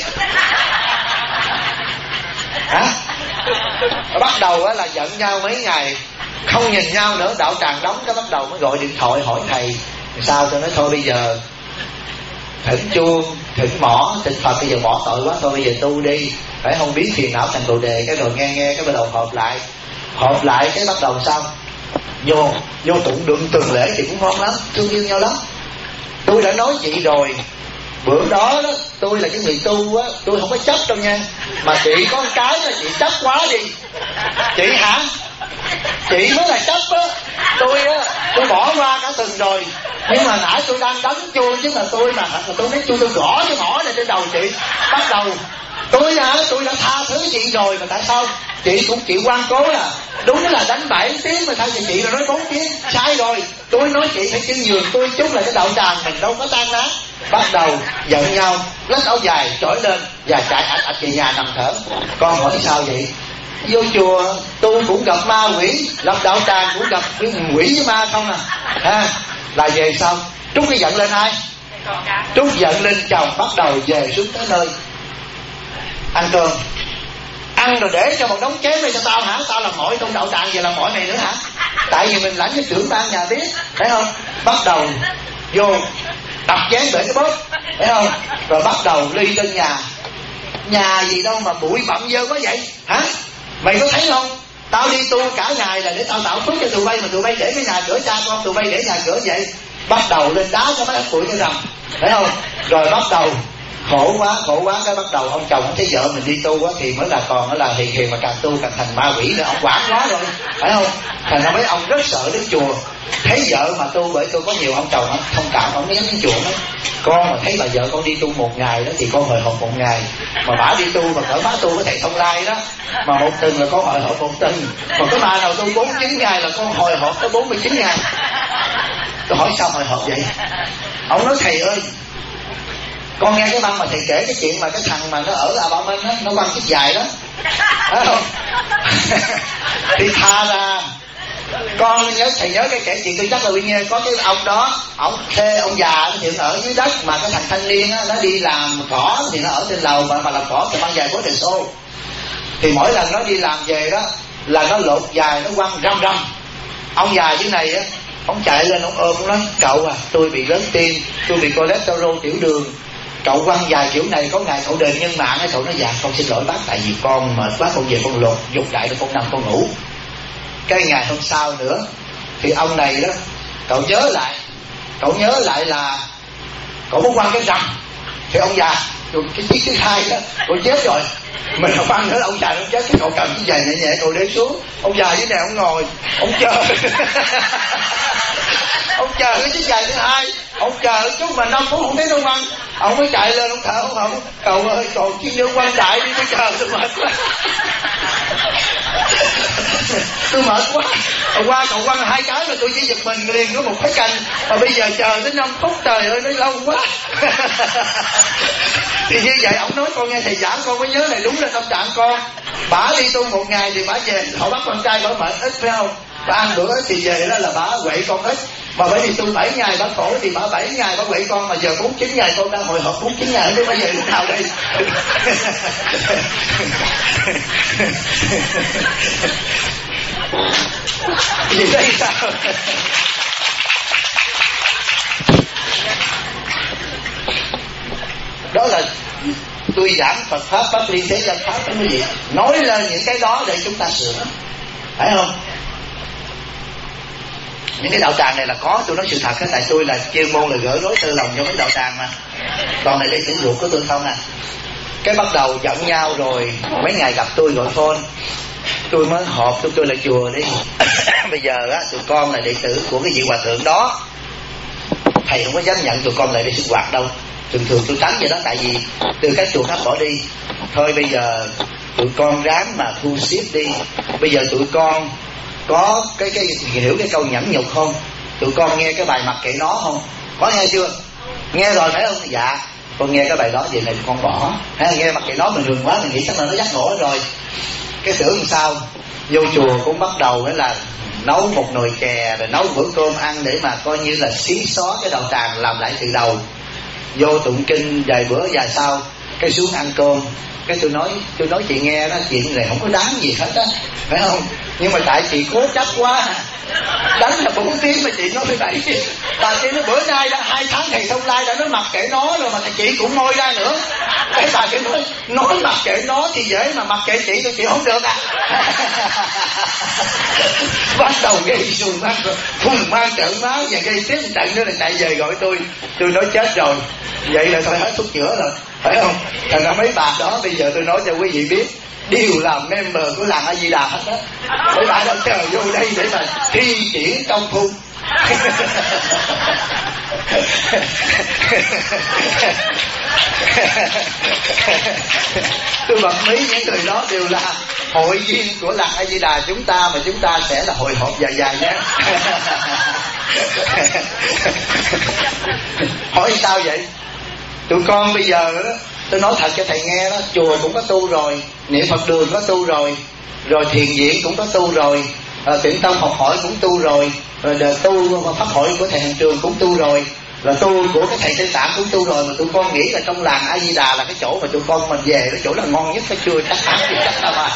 Speaker 1: Hả? Bắt đầu là giận nhau mấy ngày, không nhìn nhau nữa, đạo tràng đóng cái bắt đầu mới gọi điện thoại hỏi thầy. Sao tôi nói thôi bây giờ thỉnh chuông, thỉnh mỏ, thỉnh Phật, bây giờ bỏ tội quá, thôi bây giờ tu đi, phải không biến phiền não thành bồ đề. Cái rồi nghe nghe cái bắt đầu họp lại, họp lại cái bắt đầu sao? Vô, vô tụng đựng tuần lễ thì cũng ngon lắm, thương yêu nhau lắm. Tôi đã nói chị rồi, bữa đó đó tôi là cái người tu á, tôi không có chấp đâu nha. Mà chị có một cái là chị chấp quá đi. Chị hả? Chị mới là chấp á. Tôi á, tôi bỏ qua cả tuần rồi. Nhưng mà nãy tôi đang đánh chuông chứ mà tôi mà, mà tôi đánh chuông tôi gõ cái mỏ này trên đầu chị. Bắt đầu tôi hả, tôi đã tha thứ chị rồi mà tại sao chị cũng chịu quan cố à? Đúng là đánh bảy tiếng mà sao chị chị là nói bốn tiếng, sai rồi. Tôi nói chị phải chưng nhường tôi chút là cái đạo tràng mình đâu có tan nát. Bắt đầu giận nhau, lách áo dài trỗi lên và chạy ạch ạch về nhà nằm thở. Con hỏi sao vậy? Vô chùa tôi cũng gặp ma quỷ, lập đạo tràng cũng gặp quỷ với ma không à? À là về sao? Trút cái giận lên ai? Trút giận lên chồng, bắt đầu về xuống tới nơi ăn cơm. Ăn rồi để cho một đống chén đây cho tao hả? Tao làm mỏi trong đạo tràng, về làm mỏi này nữa hả? Tại vì mình lãnh cái trưởng ban nhà biết, thấy không? Bắt đầu vô đập chén bể cái bóp, thấy không? Rồi bắt đầu đi lên nhà. Nhà gì đâu mà bụi bặm dơ quá vậy hả? Mày có thấy không? Tao đi tu cả ngày là để tao tạo phước cho tụi bay, mà tụi bay để cái nhà cửa cha con tụi bay để nhà cửa vậy. Bắt đầu lên đá cho mấy bụi cái rầm, thấy không? Rồi bắt đầu khổ quá khổ quá cái bắt đầu ông chồng ông thấy vợ mình đi tu á thì mới là còn nó là hiền hiền, mà càng tu càng thành ma quỷ nữa, ông quản quá rồi, phải không? Thành ra mấy ông rất sợ đến chùa. Thấy vợ mà tu, bởi tôi có nhiều ông chồng ông thông cảm, ông mới dám đến chùa đó. Con mà thấy bà vợ con đi tu một ngày đó thì con hồi hộp một ngày, mà bả đi tu mà cỡ bá tu với thầy Thông Lai đó mà một tuần là con hồi hộp một tuần, còn cái bà nào tu bốn chín ngày là con hồi hộp tới bốn mươi chín ngày. Tôi hỏi sao hồi hộp vậy? Ông nói thầy ơi, con nghe cái băng mà thầy kể cái chuyện mà cái thằng mà nó ở à Bảo Minh á, nó quăng chiếc dài đó, phải không? Thì tha ra con nhớ, thầy nhớ cái kể chuyện tôi chắc là Quy nghe có cái ông đó, ông thuê ông già nó hiện ở dưới đất, mà cái thằng thanh niên á nó đi làm cỏ thì nó ở trên lầu, mà mà làm cỏ thì băng dài có tiền xô. Thì mỗi lần nó đi làm về đó là nó lột dài nó quăng răm răm. Ông già dưới này á, ông chạy lên ông ôm, ông nói cậu à, tôi bị lớn tim, tôi bị cholesterol tiểu đường, cậu quăng dài kiểu này có ngày cậu đền nhân mạng. Cái cậu nói dạ con xin lỗi bác, tại vì con mệt quá, con về con lột dục đại rồi con nằm con ngủ. Cái ngày hôm sau nữa thì ông này đó, cậu nhớ lại cậu nhớ lại là cậu muốn quăng cái rầm, thì ông già rồi cái chiếc thứ hai đó cậu chết rồi, mình không quăng nữa, ông già nó chết, cái cậu cầm cái giày nhẹ nhẹ cậu để xuống. Ông già dưới này ông ngồi ông chờ ông chờ cái chiếc giày thứ hai, ông chờ chút mà năm phút không thấy nó quăng, ông mới chạy lên ông thở ông không, cậu ơi còn chiếc nữa quăng đại đi, tôi chờ tôi mệt quá tôi mệt quá. Hôm qua cậu quăng hai cái mà tôi chỉ giật mình liền có một cái cành, mà bây giờ chờ tới năm phút, trời ơi nó lâu quá thì như vậy ông nói con nghe thầy giảng con mới nhớ này, đúng là tâm trạng con. Bà đi tu một ngày thì bà về, họ bắt con trai bà mở ít phải không? Bà ăn bữa ít thì về đó là bà quậy con ít. Mà bởi vì tu bảy ngày bà khổ thì bà bảy ngày bà quậy con, mà giờ bốn mươi chín ngày con đang hồi hộp bốn mươi chín ngày không biết bà về lúc nào đây. Gì đây sao? Đó là tôi giảng Phật pháp pháp lý thế gian pháp đó quý vị, nói lên những cái đó để chúng ta sửa, phải không? Những cái đạo tràng này là có, tôi nói sự thật đó, tại tôi là chuyên môn là gỡ rối tư lòng cho mấy đạo tràng mà. Còn này để tử ruột của tôi không à. Cái bắt đầu giận nhau rồi mấy ngày gặp tôi gọi phone, tôi mới họp tôi tôi lại chùa đi. Bây giờ á tụi con là đệ tử của cái vị hòa thượng đó, thầy không có dám nhận tụi con lại đi sinh hoạt đâu. Thường thường tôi tránh vậy đó, tại vì từ các chùa khác bỏ đi. Thôi bây giờ tụi con ráng mà thu xếp đi. Bây giờ tụi con có cái cái hiểu cái câu nhẫn nhục không? Tụi con nghe cái bài mặc kệ nó không? Có nghe chưa? Nghe rồi phải không? Dạ con nghe cái bài đó vậy này con bỏ. Hay nghe mặc kệ nó mình thường quá, mình nghĩ chắc là nó dắt ngổ rồi. Cái tưởng làm sao vô chùa cũng bắt đầu là nấu một nồi chè rồi nấu bữa cơm ăn để mà coi như là xí xóa cái đạo tràng, làm lại từ đầu. Vô tụng kinh vài bữa vài sau cái xuống ăn cơm. Cái tôi nói tôi nói chị nghe đó, chuyện này không có đáng gì hết á, phải không? Nhưng mà tại chị cố chấp quá, đánh là bốn tiếng mà chị nói vậy. Bà chị nói bữa nay đã hai tháng thầy Thông Lai đã nói mặc kệ nó rồi mà chị cũng ngồi ra nữa. Cái bà chị nói nói mặc kệ nó thì dễ mà mặc kệ chị tôi chị không được à. Bắt đầu gây sùn mắt rồi phun mang trận máu và gây tiếp một trận nữa là chạy về gọi tôi. Tôi nói chết rồi, vậy là thôi hết thuốc chữa rồi, phải không? Thành ra mấy bà đó bây giờ tôi nói cho quý vị biết đều làm member của làng A Di Đà hết đó. Mấy bà đã chờ vô đây để mà thi triển công phu. Tôi bật mí những người đó đều là hội viên của làng A Di Đà chúng ta, mà chúng ta sẽ là hội họp dài dài nhé. Hỏi sao vậy? Tụi con bây giờ đó, tôi nói thật cho thầy nghe đó, chùa cũng có tu rồi, niệm Phật đường có tu rồi, rồi thiền viện cũng có tu rồi, à, Tiện Tông học hỏi cũng tu rồi, rồi đời tu pháp hội của thầy Hàng Trường cũng tu rồi, rồi tu của cái thầy Tây Tạng cũng tu rồi. Mà tụi con nghĩ là trong làng A Di Đà là cái chỗ mà tụi con mình về cái chỗ là ngon nhất, phải chưa chắc chắn gì chắc đâu mà.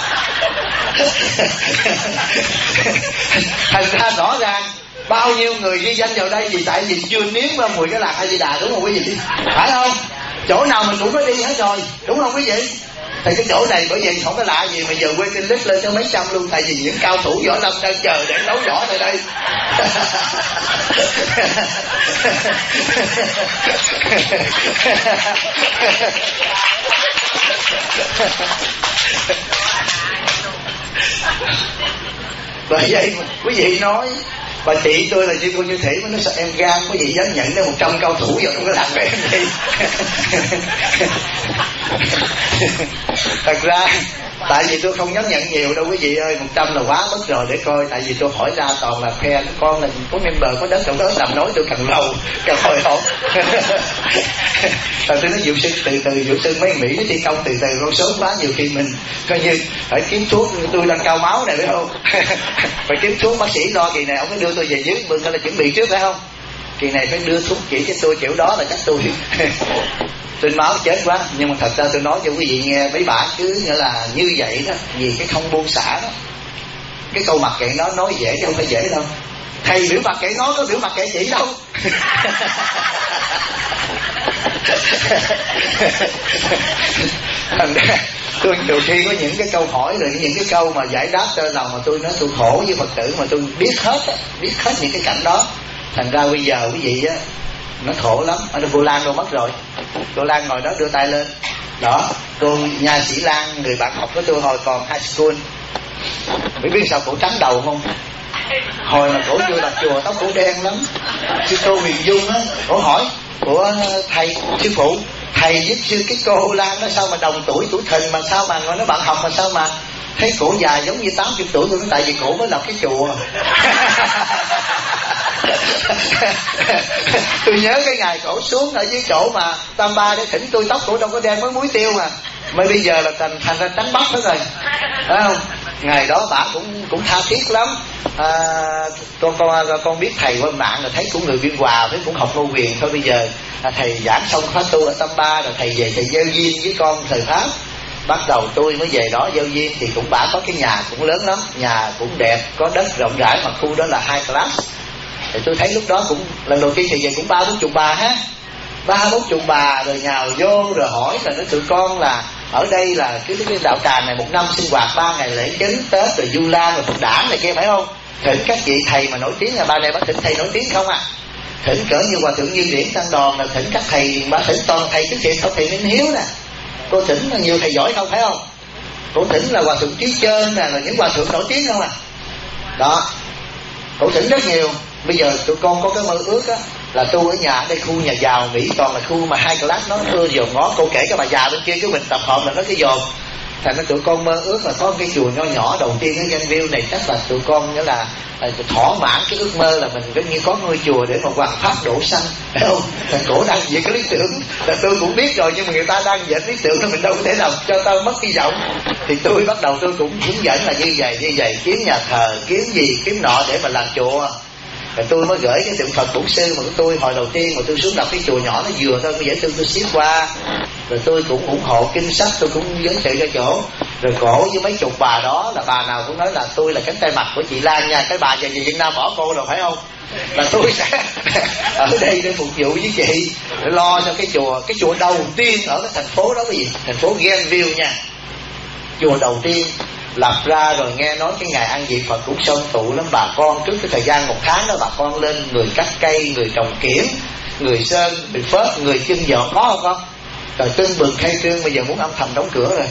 Speaker 1: Thành ra rõ ràng bao nhiêu người ghi danh vào đây vì tại vì chưa nếm qua mùi cái làng A Di Đà, đúng không quý vị? Phải không? Chỗ nào mình cũng có đi hết rồi, đúng không quý vị? Thì cái chỗ này bởi vì không có lạ gì mà giờ quay trên list lên cho mấy trăm luôn, tại vì những cao thủ võ lâm đang chờ để đấu võ tại đây. Bởi vậy quý vị nói bà chị tôi là như cô Như Thủy mới nói sao em gan quý vị dám nhận đến một trăm cao thủ vào trong cái làng của em đi. Thật ra tại vì tôi không dám nhận nhiều đâu quý vị ơi, một trăm là quá mất rồi để coi. Tại vì tôi hỏi ra toàn là phe con là có member có đất trong đó, làm nói tôi càng lâu càng hồi hộp. Rồi tôi nói Diệu Sư từ từ, Diệu Sư mấy Mỹ thi công từ từ, con sớm quá nhiều khi mình coi như phải kiếm thuốc, tôi đang cao máu này phải không? Phải kiếm thuốc, bác sĩ lo kỳ này ông phải đưa tôi về dưới mừng là chuẩn bị trước phải không? Kỳ này phải đưa thuốc chỉ cho tôi kiểu đó là chắc tôi tôi máu chết quá. Nhưng mà thật ra tôi nói cho quý vị nghe, mấy bà cứ nghĩa là như vậy đó, vì cái không buông xả đó. Cái câu mặc kệ nó nói dễ chứ không phải dễ đâu. Thầy biểu mặc kệ nó có biểu mặc kệ chị đâu. Thành ra tôi nhiều khi có những cái câu hỏi rồi những cái câu mà giải đáp cho lòng mà tôi nói tôi khổ với Phật tử mà tôi biết hết biết hết những cái cảnh đó. Thành ra bây giờ quý vị á nó khổ lắm. Ở đây cô Lan đâu mất rồi, cô Lan ngồi đó đưa tay lên đó. Cô nha sĩ Lan, người bạn học của tôi hồi còn high school, biết biết sao cổ trắng đầu không? Hồi mà cổ chưa đặt chùa tóc cổ đen lắm. Sư cô Huyền Dung á, cổ hỏi của thầy sư phụ, thầy với sư cái cô Lan nó sao mà đồng tuổi tuổi thìn mà sao mà nó bạn học mà sao mà thấy cổ dài giống như tám mươi tuổi. Tôi nói tại vì cổ mới lập cái chùa. Tôi nhớ cái ngày cổ xuống ở dưới chỗ mà Tam Ba để thỉnh tôi, tóc cổ đâu có đen mới muối tiêu mà. Mà bây giờ là thành thành ra tránh bắt hết rồi, phải không? Ngày đó bà cũng cũng tha thiết lắm. À, con con con biết thầy qua mạng là thấy của người Biên Hòa, thấy cũng học Ngô Quyền thôi. Bây giờ à, thầy giảng xong khóa tu ở Tâm Ba rồi thầy về thầy giao duyên với con thời Pháp. Bắt đầu tôi mới về đó giao duyên, thì cũng bà có cái nhà cũng lớn lắm, nhà cũng đẹp, có đất rộng rãi, mà khu đó là high class. Thì tôi thấy lúc đó cũng lần đầu tiên thì về cũng ba bốn chục bà ha, ba bốn chục bà rồi nhào vô rồi hỏi là nói tụi con là ở đây là cái cái đạo tràng này một năm sinh hoạt ba ngày lễ chính Tết rồi Du Lan rồi Phật đản này kia, phải không? Thỉnh các vị thầy mà nổi tiếng, là ba này bác thỉnh thầy nổi tiếng không à? Thỉnh cỡ như Hòa Thượng Như Điển Tăng Đòn, là thỉnh các thầy, bác thỉnh toàn thầy cái chuyện không, thầy Minh Hiếu nè, cô thỉnh là nhiều thầy giỏi không, phải không? Cô thỉnh là Hòa Thượng Trí Chơn nè, là những Hòa Thượng nổi tiếng không à? Đó, cô thỉnh rất nhiều. Bây giờ tụi con có cái mơ ước á, là tu ở nhà, ở đây khu nhà giàu Mỹ toàn là khu mà hai class, nó ưa dồn ngó. Cô kể cái bà già bên kia cái mình tập hợp là nó cái dồn. Thành ra tụi con mơ ước là có cái chùa nho nhỏ đầu tiên ở Granville này, chắc là tụi con nghĩa là, là thỏa mãn cái ước mơ là mình có như có ngôi chùa để mà hoàn pháp độ sanh, phải không? Thành cổ đang về cái lý tưởng là tôi cũng biết rồi, nhưng mà người ta đang về lý tưởng đó, mình đâu có thể nào cho tao mất hy vọng. Thì tôi bắt đầu tôi cũng hướng dẫn là như vậy như vậy, kiếm nhà thờ, kiếm gì kiếm nọ để mà làm chùa. Rồi tôi mới gửi cái tượng Phật Bổn Sư mà của tôi hồi đầu tiên mà tôi xuống đọc cái chùa nhỏ nó vừa thôi, tôi dễ thương tôi ship qua. Rồi tôi cũng ủng hộ kinh sách, tôi cũng giới thiệu cho chỗ. Rồi cổ với mấy chục bà đó là bà nào cũng nói là tôi là cánh tay mặt của chị Lan nha, cái bà về Việt Nam bỏ cô rồi, phải không? Là tôi sẽ ở đây để phục vụ với chị, để lo cho cái chùa, cái chùa đầu tiên ở cái thành phố đó, cái gì? Thành phố Granville nha. Chùa đầu tiên lập ra rồi, nghe nói cái ngày ăn vị Phật cũng xông tụ lắm bà con. Trước cái thời gian một tháng đó bà con lên, người cắt cây, người trồng kiển, người sơn, người phớt, người chân giọt, có không con? Rồi tưng bừng khai trương, bây giờ muốn âm thầm đóng cửa rồi.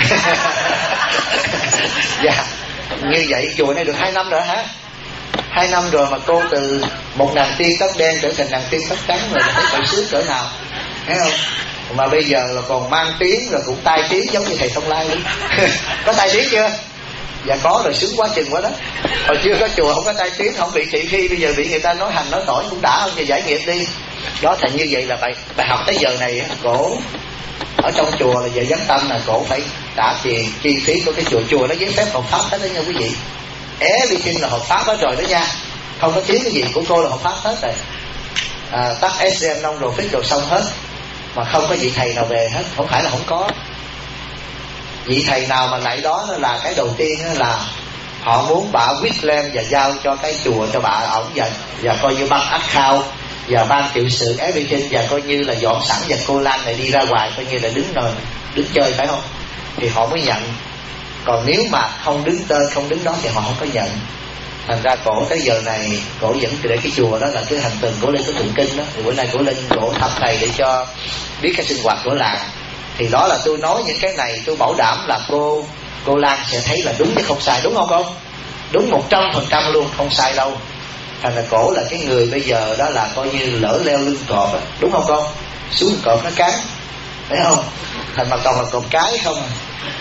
Speaker 1: Dạ, như vậy chùa này được hai năm rồi hả? Hai năm rồi mà cô từ một nàng tiên tóc đen trở thành nàng tiên tóc trắng rồi, thấy phải sướng cỡ nào, thấy không? Mà bây giờ là còn mang tiếng, rồi cũng tai tiếng giống như thầy Thông Lai luôn. Có tai tiếng chưa? Dạ có rồi, sướng quá chừng quá đó. Hồi chưa có chùa không có tai tiếng, không bị thị phi, bây giờ bị người ta nói hành nói tỏi cũng đã không, giờ giải nghiệp đi. Đó, thành như vậy là bài, bài học tới giờ này cổ ở trong chùa là giờ giám tâm là cổ phải trả tiền chi phí của cái chùa. Chùa nó giấy phép hợp pháp hết đó nha quý vị, everything là hợp pháp hết rồi đó nha, không có thiếu cái gì của cô là hợp pháp hết rồi. À, tắt ét em nông rồi phích rồi xong hết, mà không có vị thầy nào về hết. Không phải là không có, vị thầy nào mà lại đó là cái đầu tiên là họ muốn bà quýt lên và giao cho cái chùa cho bà ổng, và, và coi như ban account và ban tiểu sự everything, và coi như là dọn sẵn, và cô Lan này đi ra ngoài coi như là đứng rồi đứng chơi, phải không? Thì họ mới nhận. Còn nếu mà không đứng tên không đứng đó thì họ không có nhận. Thành ra cổ tới giờ này cổ vẫn để cái chùa đó là cái hành từng cổ lên cái tụng kinh đó. Thì bữa nay cổ lên cổ thăm thầy để cho biết cái sinh hoạt của làng. Thì đó là tôi nói những cái này, tôi bảo đảm là cô cô Lan sẽ thấy là đúng chứ không sai, đúng không con? Đúng một trăm phần trăm luôn, không sai đâu. Thành ra cổ là cái người bây giờ đó là coi như lỡ leo lưng cọp đó, đúng không con? Xuống cọp nó cắn, thấy không? Thành mà còn là cọp cái không à.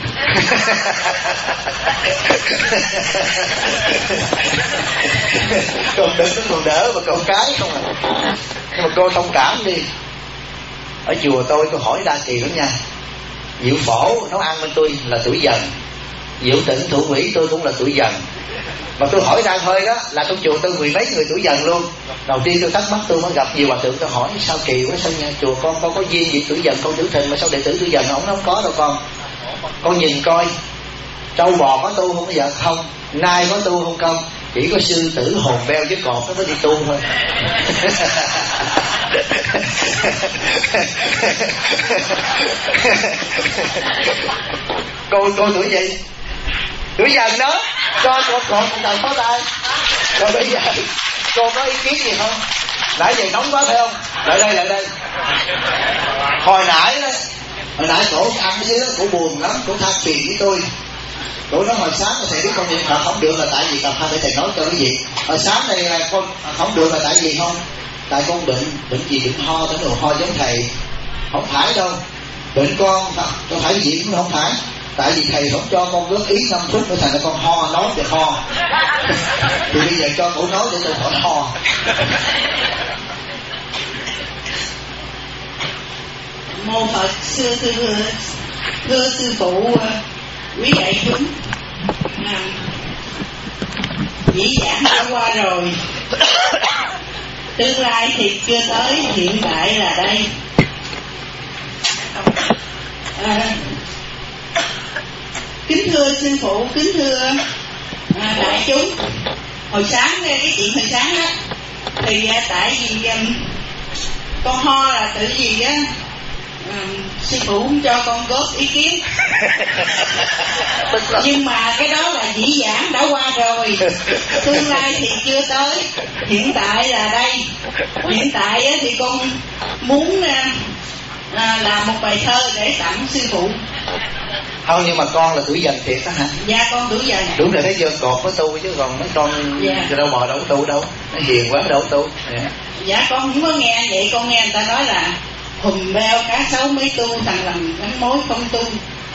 Speaker 1: Còn đừng còn đỡ mà còn cái không à. Nhưng mà cô thông cảm đi. Ở chùa tôi tôi hỏi đa kỳ lắm nha. Diệu Phổ nấu ăn bên tôi là tuổi dần, Diệu Tịnh thủ quỷ tôi cũng là tuổi dần. Mà tôi hỏi ra hơi đó là trong chùa tôi mười mấy người tuổi dần luôn. Đầu tiên tôi thắc mắc, tôi mới gặp nhiều hòa thượng, tôi hỏi sao kỳ quá, sao nhà chùa con con có duyên gì tuổi dần, con tử thình mà sao đệ tử tuổi dần ông nó không có đâu con. Con nhìn coi, trâu bò có tu không? Bây giờ không. Nai có tu không? Không. Chỉ có sư tử hồn beo với cọp nó mới đi tu thôi. cô cô tuổi gì? Tuổi dần đó. Cho con còn cần có tay. Rồi bây giờ cô có ý kiến gì không? Nãy giờ nóng quá phải không? Lại đây lại đây. Hồi nãy đó, hồi nãy cổ ăn cái dưới đó, cổ buồn lắm, cổ than phiền với tôi. Cổ nói hồi sáng thầy biết con niệm Phật không được là tại vì cầm hai để thầy nói cho cái gì. Hồi sáng này là con không được là tại vì không? Tại con bệnh, bệnh gì bệnh ho, bệnh đồ ho giống thầy. Không phải đâu. Bệnh con, con phải gì cũng không phải. Tại vì thầy không cho con góp ý năm phút nữa thành ra con ho, nói được ho. Thì bây giờ cho cổ nói để tôi khỏi ho.
Speaker 4: Mô Phật sư tư Thưa sư phụ, quý đại chúng, à, dĩ vãng đã qua rồi, tương lai thì chưa tới, hiện tại là đây. À, kính thưa sư phụ, kính thưa à, đại chúng, hồi sáng cái chuyện hồi sáng á thì à, tại vì um, con ho là tự gì á, um, sư phụ không cho con góp ý kiến. Nhưng mà cái đó là dĩ vãng đã qua rồi, tương lai thì chưa tới, hiện tại là đây. Hiện tại á, thì con muốn à, à, làm một bài thơ để tặng sư phụ.
Speaker 1: Không, nhưng mà con là tuổi dần thiệt đó hả?
Speaker 4: Dạ con tuổi dần.
Speaker 1: Đúng rồi, thấy chưa, cột có tu chứ còn mấy con dạ. đâu bò đâu có tu đâu, nó hiền quá đâu có tu. Dạ.
Speaker 4: Dạ con không có nghe vậy, con nghe người ta nói là hùm beo cá sấu mới tu, thằng lằn gắn mối không tu.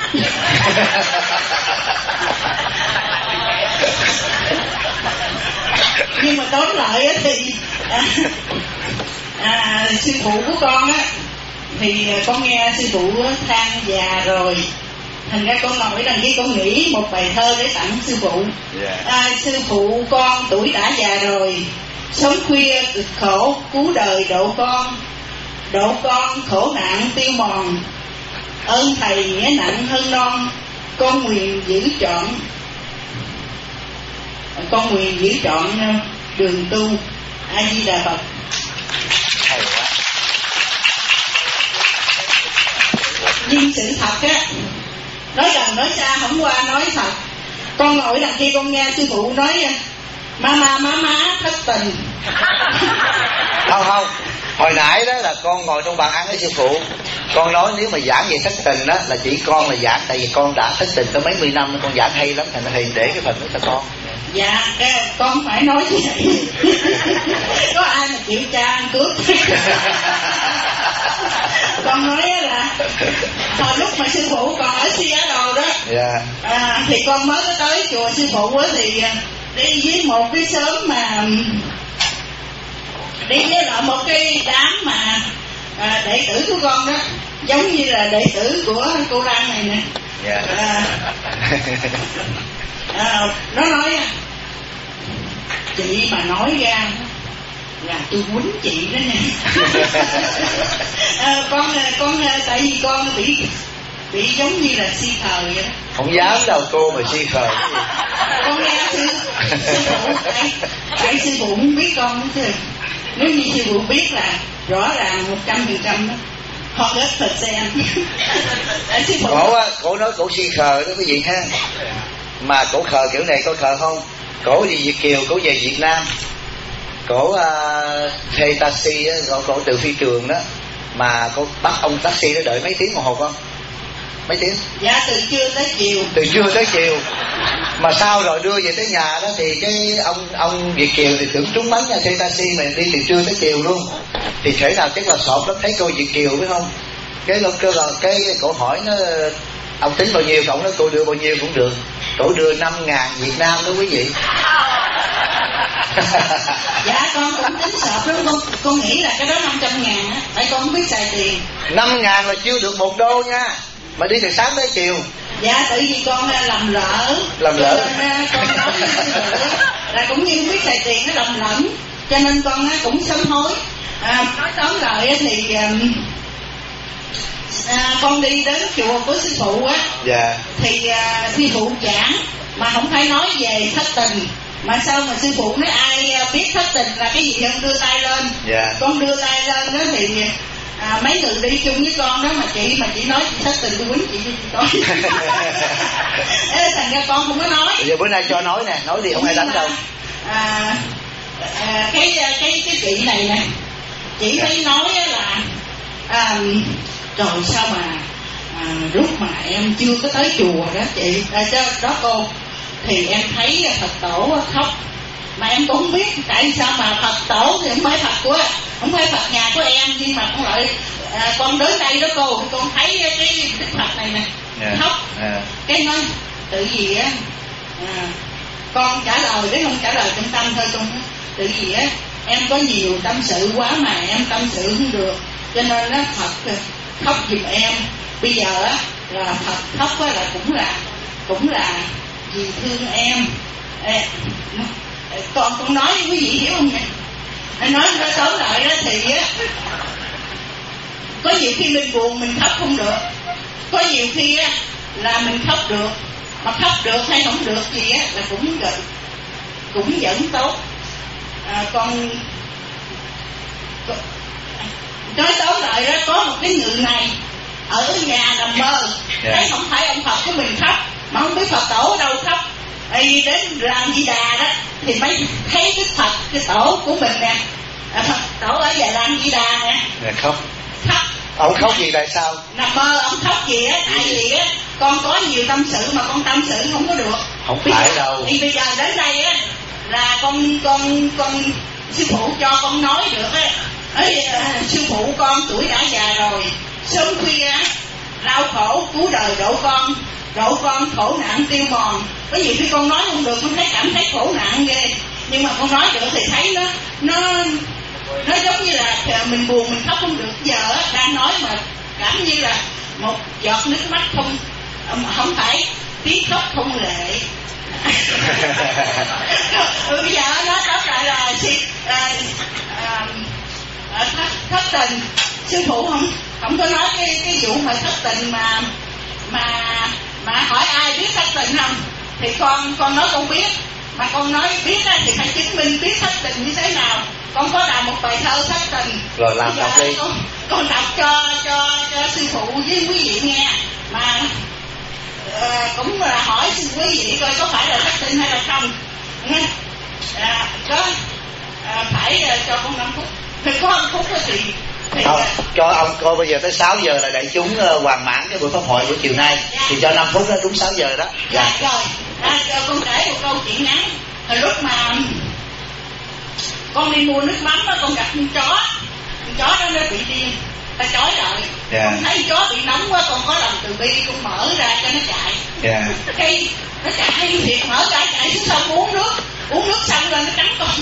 Speaker 4: Nhưng mà tóm lại á thì à, à, sư phụ của con á thì con nghe sư phụ than già rồi, thành ra con ngồi đằng kia con nghĩ một bài thơ để tặng sư phụ. À, sư phụ con tuổi đã già rồi, sống khuya cực khổ, cứu đời độ con, độ con khổ nạn tiêu mòn, ơn thầy nghĩa nặng hơn non, con nguyện giữ trọn, con nguyện giữ trọn đường tu. A Di Đà Phật. Nhưng sự thật á, nói gần nói xa không qua nói thật. Con ngồi đằng kia con nghe sư phụ nói má má má má thất tình.
Speaker 1: Không không, hồi nãy đó là con ngồi trong bàn ăn với sư phụ, con nói nếu mà giảng về thất tình đó là chỉ con là giảng, tại vì con đã thất tình có mấy mươi năm con giảng hay lắm, thành thầy để cái phần đó cho con.
Speaker 4: Dạ, cái, con phải nói như vậy. Có ai mà chịu cha ăn cướp. Con nói là hồi lúc mà sư phụ còn ở Seattle đó, yeah. à, thì con mới có tới chùa sư phụ á, thì đi với một cái xóm mà đi với lại một cái đám mà à, đệ tử của con đó, giống như là đệ tử của cô Lan này nè. Yeah. À, à, nó nói chị mà nói ra là tôi quýnh chị đó nè. à, con con tại vì con bị bị giống như là si khờ vậy đó.
Speaker 1: Không dám đâu cô mà si khờ.
Speaker 4: Con nghe sư sư phụ tại, tại sư phụ không biết con chứ. Nếu như sư phụ biết là rõ ràng một trăm phần trăm đó, hundred percent.
Speaker 1: Cổ á, cổ nói cổ si khờ đó quý vị ha. Mà cổ khờ kiểu này có khờ không? Cổ đi Việt Kiều, cổ về Việt Nam, cổ uh, thuê taxi á, cổ, cổ từ phi trường đó, mà cổ bắt ông taxi đó đợi mấy tiếng đồng hồ không? Mấy tiếng?
Speaker 4: Dạ từ trưa tới chiều.
Speaker 1: Từ trưa tới chiều. Mà sau rồi đưa về tới nhà đó thì cái ông ông Việt Kiều thì tưởng trúng bánh nha, thuê taxi mà đi từ trưa tới chiều luôn. Thì thể nào chắc là sọt lắm, thấy cô Việt Kiều phải không? Cái cái cái cổ hỏi nó ông tính bao nhiêu, cậu nói cô đưa bao nhiêu cũng được. Cổ đưa năm ngàn Việt Nam đó quý vị.
Speaker 4: Dạ con cũng tính sọt lắm, con, con nghĩ là cái đó năm trăm ngàn á, tại con không biết xài tiền.
Speaker 1: Năm ngàn là chưa được một đô nha, mà đi từ sáng tới chiều.
Speaker 4: Dạ tại vì con làm lỡ.
Speaker 1: Làm lỡ.
Speaker 4: Nên, con nói với sư phụ là cũng như không biết xài tiền nó lầm lẫn, cho nên con cũng sám hối. À, nói tóm lại thì à, con đi đến chùa của sư phụ á,
Speaker 1: dạ.
Speaker 4: thì à, sư phụ giảng mà không phải nói về thất tình, mà sao mà sư phụ nói ai biết thất tình là cái gì không đưa tay lên.
Speaker 1: Dạ.
Speaker 4: Con đưa tay lên đó thì à, mấy người đi chung với con đó mà chị mà chị nói chị thất tình tôi quýnh chị cho chị coi. Ê, thành ra con không có nói.
Speaker 1: Giờ bữa nay cho nói nè, nói đi không ai đánh đâu.
Speaker 4: À, à, cái cái cái chị này nè, chị dạ. thấy nói là à, trời sao mà à, lúc mà em chưa có tới chùa đó chị à, đó, đó cô, thì em thấy Phật tổ khóc, mà em cũng không biết tại sao mà Phật tổ thì không phải Phật của không phải Phật nhà của em, nhưng mà con lại à, con đến đây đó cô, thì con thấy cái Đức Phật này nè yeah. khóc yeah. Cái nói tự gì á à, con trả lời đấy, không trả lời trong tâm thôi, con tự gì á em có nhiều tâm sự quá mà em tâm sự không được, cho nên nó Phật khóc giùm em. Bây giờ á là Phật khóc là cũng là cũng là vì thương em. Ê, con con nói quý vị hiểu không nhỉ? Nói nó tóm lại đó thì á, có nhiều khi mình buồn mình khóc không được, có nhiều khi á là mình khóc được, mà khóc được hay không được gì á là cũng cũng vẫn tốt. À, con, con nói tóm lại đó, có một cái người này ở nhà nằm mơ, yeah. thấy không phải ông Phật của mình khóc, mà không biết Phật tổ ở đâu khóc. Đi đến Làng Di Đà đó thì mới thấy cái Phật, cái tổ của mình nè, à, Phật tổ ở về Làng Di Đà nè.
Speaker 1: Nè khóc.
Speaker 4: Khóc.
Speaker 1: Ông khóc gì tại sao?
Speaker 4: Nằm mơ ông khóc gì á, tại vì á con có nhiều tâm sự mà con tâm sự không có được.
Speaker 1: Không phải giờ, đâu.
Speaker 4: Thì bây giờ đến đây á là con con con sư phụ cho con nói được á. Ấy, sư phụ con tuổi đã già rồi, sớm khuya đau khổ cứu đời độ con, độ con khổ nạn tiêu mòn. Có nhiều khi con nói không được, con thấy cảm thấy khổ nạn ghê, nhưng mà con nói được thì thấy nó nó nó giống như là mình buồn mình khóc không được. Giờ đang nói mà cảm như là một giọt nước mắt không không phải tiếng khóc không lệ. Ừ, bây giờ nó tóm lại là à, à, à, thất, thất tình. Sư phụ không không có nói cái cái vụ mà thất tình mà mà mà hỏi ai biết thất tình không, thì con con nói con biết, mà con nói biết á, thì phải chứng minh biết thất tình như thế nào. Con có làm một bài thơ thất tình
Speaker 1: rồi làm đọc đi,
Speaker 4: con, con đọc cho cho cho sư phụ với quý vị nghe, mà uh, cũng là hỏi quý vị coi có phải là thất tình hay là không nghe. À, có à, phải uh, cho con năm phút, thì có năm phút thì thì
Speaker 1: không, cho ông cô bây giờ tới sáu giờ là đại chúng uh, hoàn mãn cái buổi pháp hội của chiều nay, dạ. Thì cho năm phút đó đúng sáu giờ đó.
Speaker 4: Dạ, dạ. Rồi à, cho con kể một câu chuyện ngắn. Hồi lúc mà con đi mua nước mắm đó, con gặp con chó, con chó đó nó bị điên, ta trói lại. Yeah. Con thấy chó bị nóng quá, con có lòng từ bi, con mở ra cho nó chạy. Yeah. Cái nó chạy thiệt, mở ra chạy xuống sông uống nước, uống nước xong lên nó cắn con.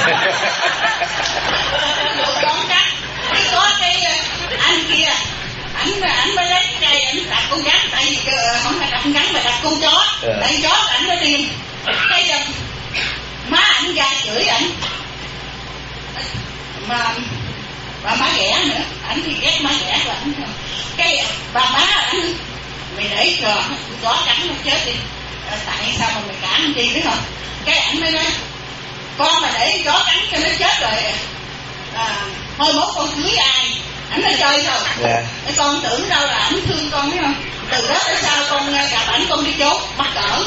Speaker 4: Con cắn. Cái có cái anh kia, ảnh ảnh mới lấy cái cây ảnh đặt con rắn, tại vì không phải đặt con rắn mà đặt con chó. Yeah. Tại chó ảnh nó điên. Cái má ảnh ra chửi ảnh, mà bà má ghẻ nữa, ảnh thì ghét má ghẻ của ảnh. Cái bà má ảnh, mày để cho chó cắn nó chết đi, à, tại sao mà mày cản chi biết không? Cái ảnh mới nói con mà để chó cắn cho nó chết rồi à, thôi mốt con cưới ai, ảnh nó chơi thôi. Yeah. Cái con tưởng đâu là ảnh thương con biết không? Từ đó tới sau con gặp ảnh con đi trốn mắc cỡ.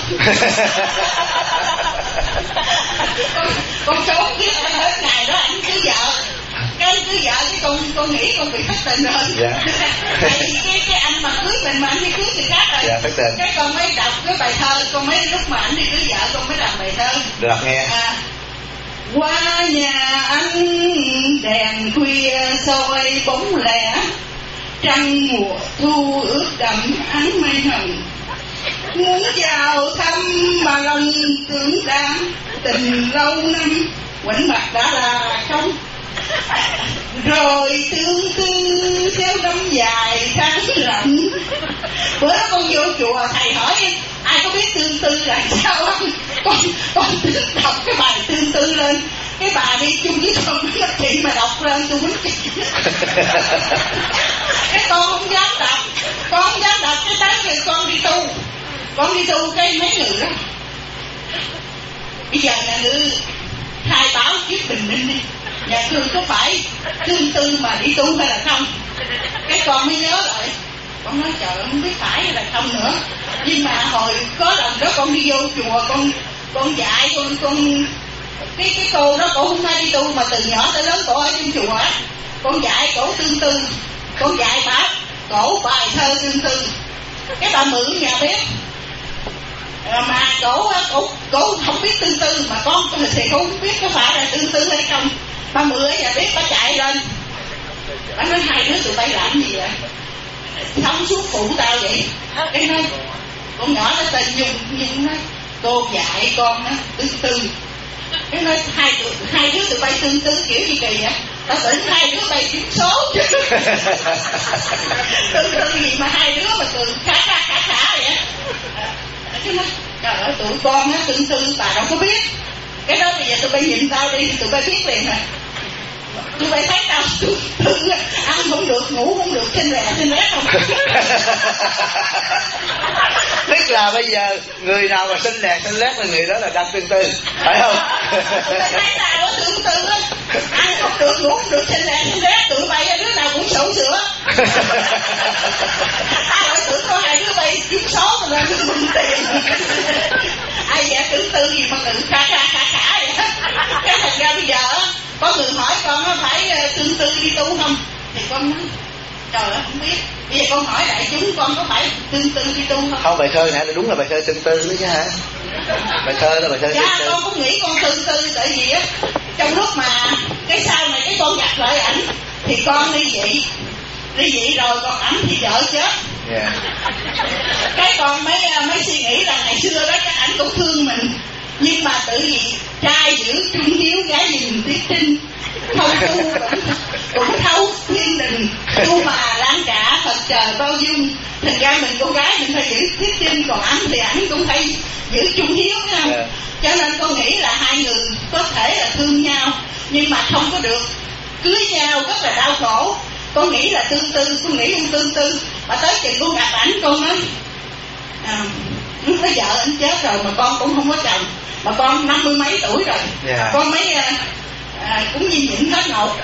Speaker 4: con, con trốn biết hết ngày đó ảnh cưới vợ, cái cưới vợ cái con con nghĩ con bị thất tình rồi. Yeah. Tại vì cái cái anh mà cưới mình mà anh đi cưới người khác rồi. Yeah, cái con mới đọc cái bài thơ, con mấy lúc mà ảnh đi cưới vợ con mới làm bài thơ.
Speaker 1: Được nghe. À,
Speaker 4: qua nhà anh đèn khuya soi bóng lẻ, trăng mùa thu ướt đậm ánh mây hồng, muốn vào thăm mà lòng tưởng đám tình lâu năm quạnh mặt đã là không. Rồi tương tư theo năm dài tháng lạnh. Bữa đó con vô chùa thầy hỏi ai có biết tương tư là sao không? Con con tính đọc cái bài tương tư lên. Cái bà đi chung với con nói chị mà đọc lên tôi muốn chị. Cái con không dám đọc, con không dám đọc cái tới khi con đi tu, con đi tu cái mấy người đó. Bây giờ là nữ khai báo kiếp bình minh đi, nhà thương có phải tương tư mà đi tu hay là không? Cái con mới nhớ lại, con nói trời không biết phải hay là không nữa. Nhưng mà hồi có lần đó con đi vô chùa, con con dạy con con cái cái cô đó cổ không hay đi tu mà từ nhỏ tới lớn cổ ở trong chùa á, con dạy cổ tương tư, con dạy bà cổ bài thơ tương tư. Cái bà mượn nhà bếp mà cổ cổ cổ không biết tương tư, mà con thì cổ không biết có phải là tương tư hay không. Bà mượn ở nhà bếp bà chạy lên, bà nói hai đứa tụi bay làm gì vậy? Không xuống phụ tao vậy. Cái nói con nhỏ nó tên Nhung, Nhung nói cô dạy con á tương tư. Cái nói hai tụi hai đứa tụi bay tương tư kiểu gì kỳ vậy? ta tưởng hai đứa bay trúng số chứ. Tương tư gì mà hai đứa mà cười khá khá khá khá vậy á. Chứ nói trời ơi tụi con á tương tư bà đâu có biết. Cái đó bây giờ tụi bay nhìn tao đi tụi bay biết liền hả. Tụi bay thấy tao tương tư ăn không được ngủ không được trên lẹ trên lét không.
Speaker 1: Tức là bây giờ người nào mà xinh lẹ xinh lét là người đó là đang tương tư, phải không?
Speaker 4: Tụi bay thấy tao á tương tư á ăn không được ngủ không được trên lẹ trên lét, tụi bay đứa nào cũng sổ sữa. Ai hỏi tưởng có hai đứa bay trúng số mà lên cứ mừng tiền. Ai vậy tương tư gì mà ngự khá khá khá khá vậy. Cái thành ra bây giờ á có người hỏi con nó phải tương tư đi tu không thì con nói trời ơi không biết. Bây giờ con hỏi đại chúng con có phải tương tư đi tu không?
Speaker 1: Không, bài thơ này là đúng là bài thơ tương tư đó chứ hả? Bài thơ là bài thơ tương tư.
Speaker 4: Dạ con cũng nghĩ con tương tư tại vì á trong lúc mà cái sau này cái con gặp lại ảnh thì con ly dị ly dị rồi còn ảnh thì vợ chết.
Speaker 1: Yeah.
Speaker 4: Cái con mới mới suy nghĩ là ngày xưa đó các ảnh cũng thương mình nhưng mà tự vì trai giữ trung hiếu gái nhìn tiết trinh thâu tu cũng thâu thiên đình tu mà lan cả Phật trời bao dung. Thành ra mình con gái mình phải giữ tiết trinh còn anh thì ảnh cũng phải giữ trung hiếu không? Yeah. Cho nên con nghĩ là hai người có thể là thương nhau nhưng mà không có được cưới nhau rất là đau khổ. Con nghĩ là tương tư, con nghĩ không tương tư mà tới chừng con gặp ảnh con nói à, cái vợ anh chết rồi mà con cũng không có chồng mà con năm mươi mấy tuổi rồi. Yeah. Con mới à, à, cũng như nhịn hết nột.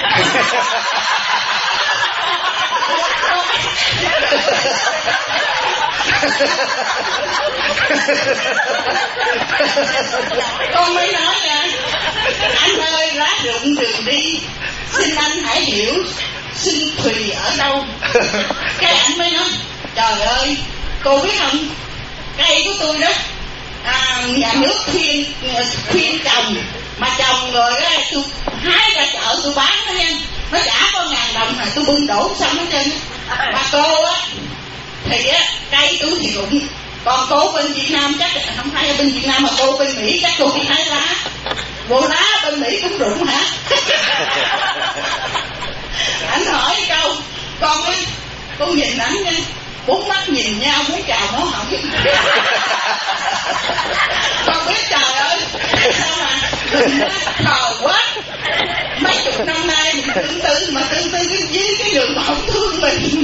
Speaker 4: Con mới nói nha anh ơi lá rụng đường đi xin anh hãy hiểu xin thùy ở đâu. Cái anh mới nói trời ơi cô biết không cây của tôi đó à, nhà nước khuyên khuyên trồng mà trồng rồi á tôi hái ra chợ tôi bán đó nha nó trả có ngàn đồng mà tôi bưng đổ xong hết trơn. Mà cô á thì á cây tôi thì rụng còn cô bên Việt Nam chắc không phải ở bên Việt Nam mà cô bên Mỹ chắc cô đi hái lá bộ lá bên Mỹ cũng rụng hả? Anh hỏi câu con á con nhìn ảnh nha bốn mắt nhìn nhau muốn chào nó hỏng. Con biết trời ơi sao mà khờ quá mấy chục năm nay mình tương tư mà tương tư với cái người mà không thương mình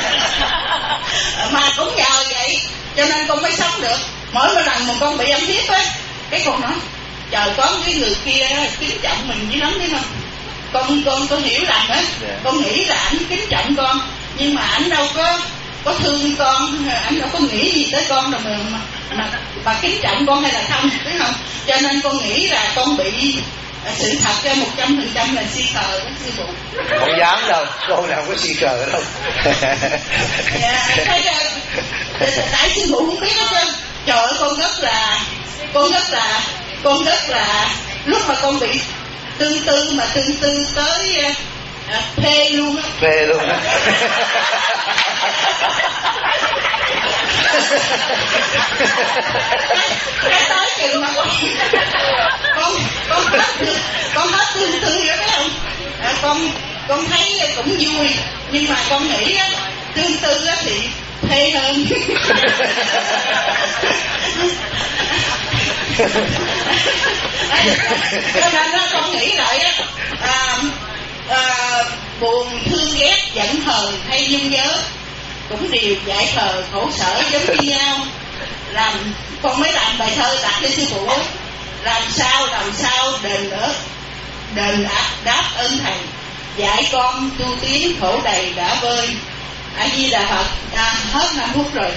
Speaker 4: mà cũng nhờ vậy cho nên con mới sống được. Mỗi một lần mà con bị âm hiếp á cái con nói trời có cái người kia kính trọng mình dữ lắm thấy không. Con con con hiểu rằng á con nghĩ là ảnh kính trọng con nhưng mà ảnh đâu có có thương con, ảnh đâu có nghĩ gì tới con đâu mà mà, mà, mà kính trọng con hay là không, biết không? Cho nên con nghĩ là con bị sự thật ra một trăm phần trăm là si khờ đó sư phụ.
Speaker 1: Không dám đâu, con nào không có si khờ đâu.
Speaker 4: Dạ, thấy tại sư phụ không biết hết trơn. Trời ơi con rất là, con rất là, con rất là lúc mà con bị tương tư mà tương tư tới à, phê luôn á.
Speaker 1: Phê luôn á.
Speaker 4: Cái tới chừng mà con con con hết con hết tương tư rồi phải không? À, con con thấy cũng vui nhưng mà con nghĩ á tương tư á thì phê hơn. Cho nên đó con nghĩ lại á à, à, buồn thương ghét giận hờn hay nhung nhớ cũng đều dại khờ khổ sở giống như nhau. Làm con mới làm bài thơ đặt cho sư phụ làm sao làm sao đền đỡ đền đáp, đáp ơn thầy dạy con tu tiến khổ đầy đã vơi. A Di Đà Phật. À, hết năm phút rồi.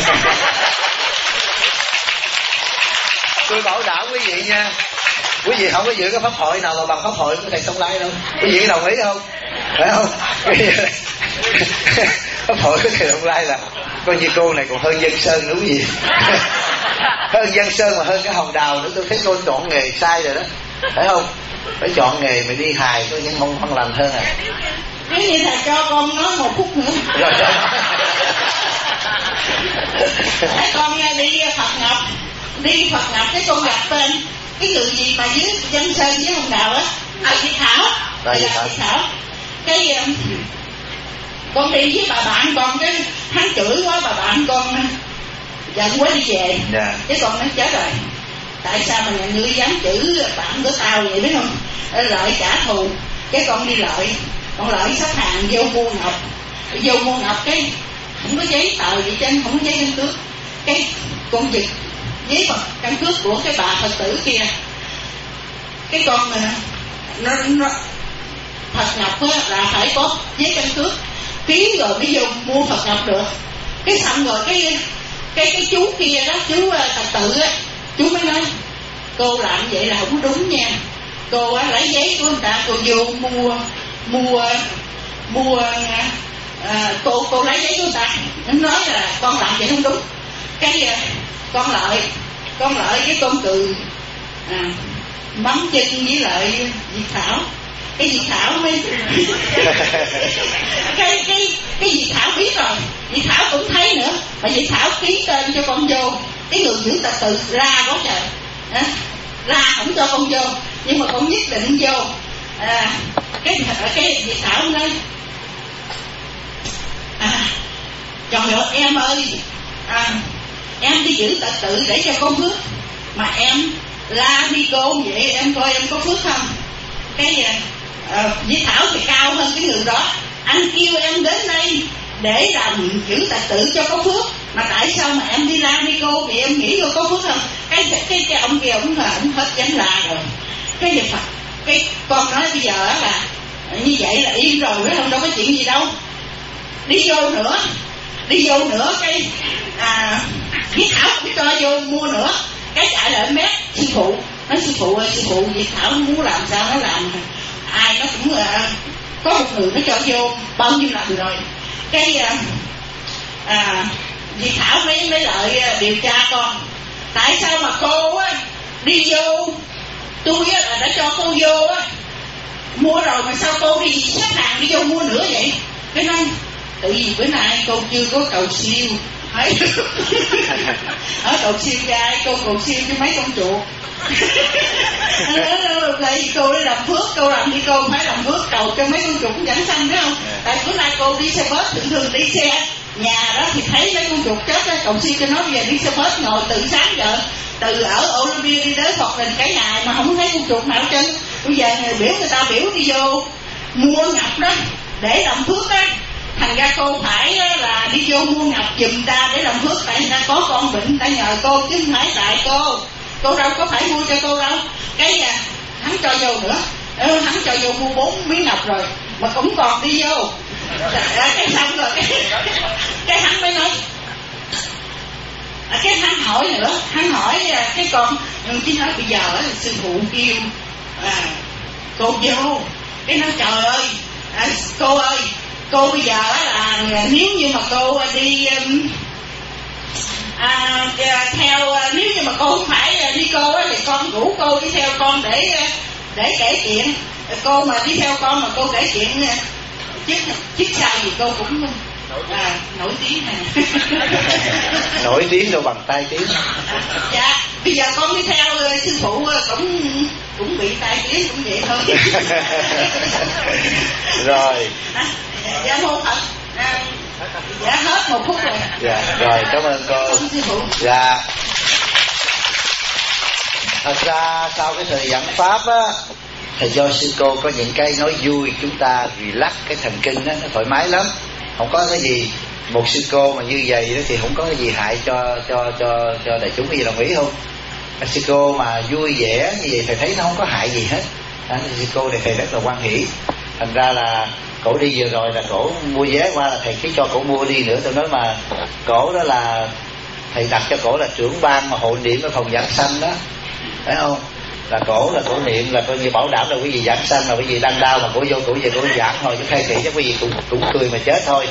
Speaker 1: Tôi bảo đảm quý vị nha, quý vị không có giữ cái pháp hội nào mà bằng pháp hội của thầy Sông Lai đâu. Quý vị đồng ý không? Phải không? Pháp hội của thầy Sông Lai là coi như cô này còn hơn Dân Sơn đúng gì? Hơn Dân Sơn mà hơn cái Hòn Đào nữa. Tôi thấy cô chọn nghề sai rồi đó, phải không? Phải chọn nghề mà đi hài tôi nhưng không không lành hơn à.
Speaker 4: Nếu như thầy cho con nói một phút nữa.
Speaker 1: Rồi cho.
Speaker 4: Để con đi Phật Ngọc, đi Phật Ngọc cái con gặp tên cái người gì mà dưới Dân Sơn với Hòn Đào á, à, Việt Thảo.
Speaker 1: Rồi gì
Speaker 5: chị Thảo, cái con đi với bà bạn con, cái hắn chửi quá, bà bạn con giận quá đi về.
Speaker 1: Yeah.
Speaker 5: Cái con nói chết rồi, tại sao mà nhà ngươi dám chửi bạn của tao vậy biết không? Lợi trả thù. Cái con đi lợi, con lợi xếp hàng vô mua ngọc, vô mua ngọc cái không có giấy tờ gì trên, không có giấy căn cước. Cái con giật giấy phật căn cước của cái bà Phật tử kia. Cái con nó, nó Phật ngọc á, là phải có giấy căn cước ký rồi mới vô mua Phật ngọc được. Cái xong rồi cái cái cái chú kia đó, chú Phật tử á, chú mới nói cô làm vậy là không đúng nha. Cô á, lấy giấy của người ta, cô vô mua mua mua à, cô cô lấy giấy của người ta, nó nói là con làm vậy không đúng. Cái con lợi con lợi cái con cười à, mắm chân với lại Việt Thảo. Cái Việt Thảo mới cái cái cái Việt Thảo biết rồi, Việt Thảo cũng thấy nữa, mà Việt Thảo ký tên cho con vô. Cái người giữ tật tự la quá trời à, la không cho con vô, nhưng mà con nhất định vô. À, cái cái Việt Thảo nói à, trời ơi em ơi, à, em đi giữ tật tự để cho con phước, mà em la đi cô vậy em coi em có phước không? Cái à, Việt Thảo thì cao hơn cái người đó, anh kêu em đến đây để làm giữ tật tự cho có phước, mà tại sao mà em đi la đi cô vậy em nghĩ cô có phước không? Cái cái, cái ông kia ông là ông hết dám la rồi. Cái gì Phật, cái con nói bây giờ là như vậy là yên rồi, phải không? Đâu có chuyện gì đâu. Đi vô nữa, đi vô nữa cái à, Việt Thảo cũng cho vô mua nữa. Cái chạy lại mét sư phụ, nói sư phụ ơi sư phụ, Việt Thảo muốn làm sao nó làm, ai nó cũng à, có một người nó cho vô bao nhiêu lần rồi. Cái à, à, Việt Thảo mới lấy lợi điều tra con, tại sao mà cô á đi vô, tôi á là đã cho cô vô á mua rồi mà sao cô đi xếp hàng đi vô mua nữa vậy? Cái nói tại vì bữa nay cô chưa có cầu siêu. Ở cầu siêu trai, cô cầu siêu cho mấy con chuột. Tại vì cô đi làm phước, cô làm đi cô phải làm phước cầu cho mấy con chuột cũng dẫn sanh phải không? Tại bữa nay cô đi xe bus, thường thường đi xe nhà đó thì thấy mấy con chuột chết đó, cầu siêu cho nó bây giờ đi xe bus ngồi từ sáng giờ, từ ở Olympia đi tới Phật Đình cái ngày mà không thấy con chuột nào hết trơn. Bây giờ người biểu người ta biểu đi vô mua ngọc đó để làm phước đó, thành ra cô phải là đi vô mua ngọc giùm ta để làm phước, tại người ta có con bệnh ta nhờ cô chứ không phải tại cô, cô đâu có phải mua cho cô đâu. Cái à, hắn cho vô nữa, ừ, hắn cho vô mua bốn miếng ngọc rồi mà cũng còn đi vô. Cái xong rồi cái, cái hắn mới nói à, cái hắn hỏi nữa, hắn hỏi cái con chứ nói bây giờ là sư phụ kêu à, cô vô. Cái nói trời ơi à, cô ơi, cô bây giờ là nếu như mà cô đi à, theo, nếu như mà cô không phải đi cô á thì con rủ cô đi theo con để để kể chuyện. Cô mà đi theo con mà cô kể chuyện chiếc chiếc sao gì cô cũng à, nổi tiếng này.
Speaker 1: Nổi tiếng đâu bằng tai tiếng.
Speaker 5: Dạ bây giờ con đi theo sư phụ cũng cũng bị tai tiếng cũng vậy thôi.
Speaker 1: Rồi
Speaker 5: à, dạ mô Phật à, dạ hết một phút rồi.
Speaker 1: Dạ rồi cảm ơn cô. Dạ thật ra sau cái thời giảng pháp á, thầy do sư cô có những cái nói vui, chúng ta relax cái thần kinh đó, nó thoải mái lắm, không có cái gì. Một sư cô mà như vậy đó thì không có cái gì hại cho cho cho cho đại chúng. Cái gì đồng ý không? Sư cô mà vui vẻ như vậy thầy thấy nó không có hại gì hết. À, sư cô này thầy rất là hoan hỷ. Thành ra là cổ đi vừa rồi là cổ mua vé qua là thầy cứ cho cổ mua đi nữa. Tôi nói mà cổ đó là thầy đặt cho cổ là trưởng ban mà hội niệm ở phòng giảng sanh đó, phải không? Là cổ là cổ niệm là coi như bảo đảm là cái gì giảng sanh, là cái gì đang đau mà cổ vô cổ về cổ giảng thôi, chứ khai thị chắc cái gì cũng cũng cười mà chết thôi.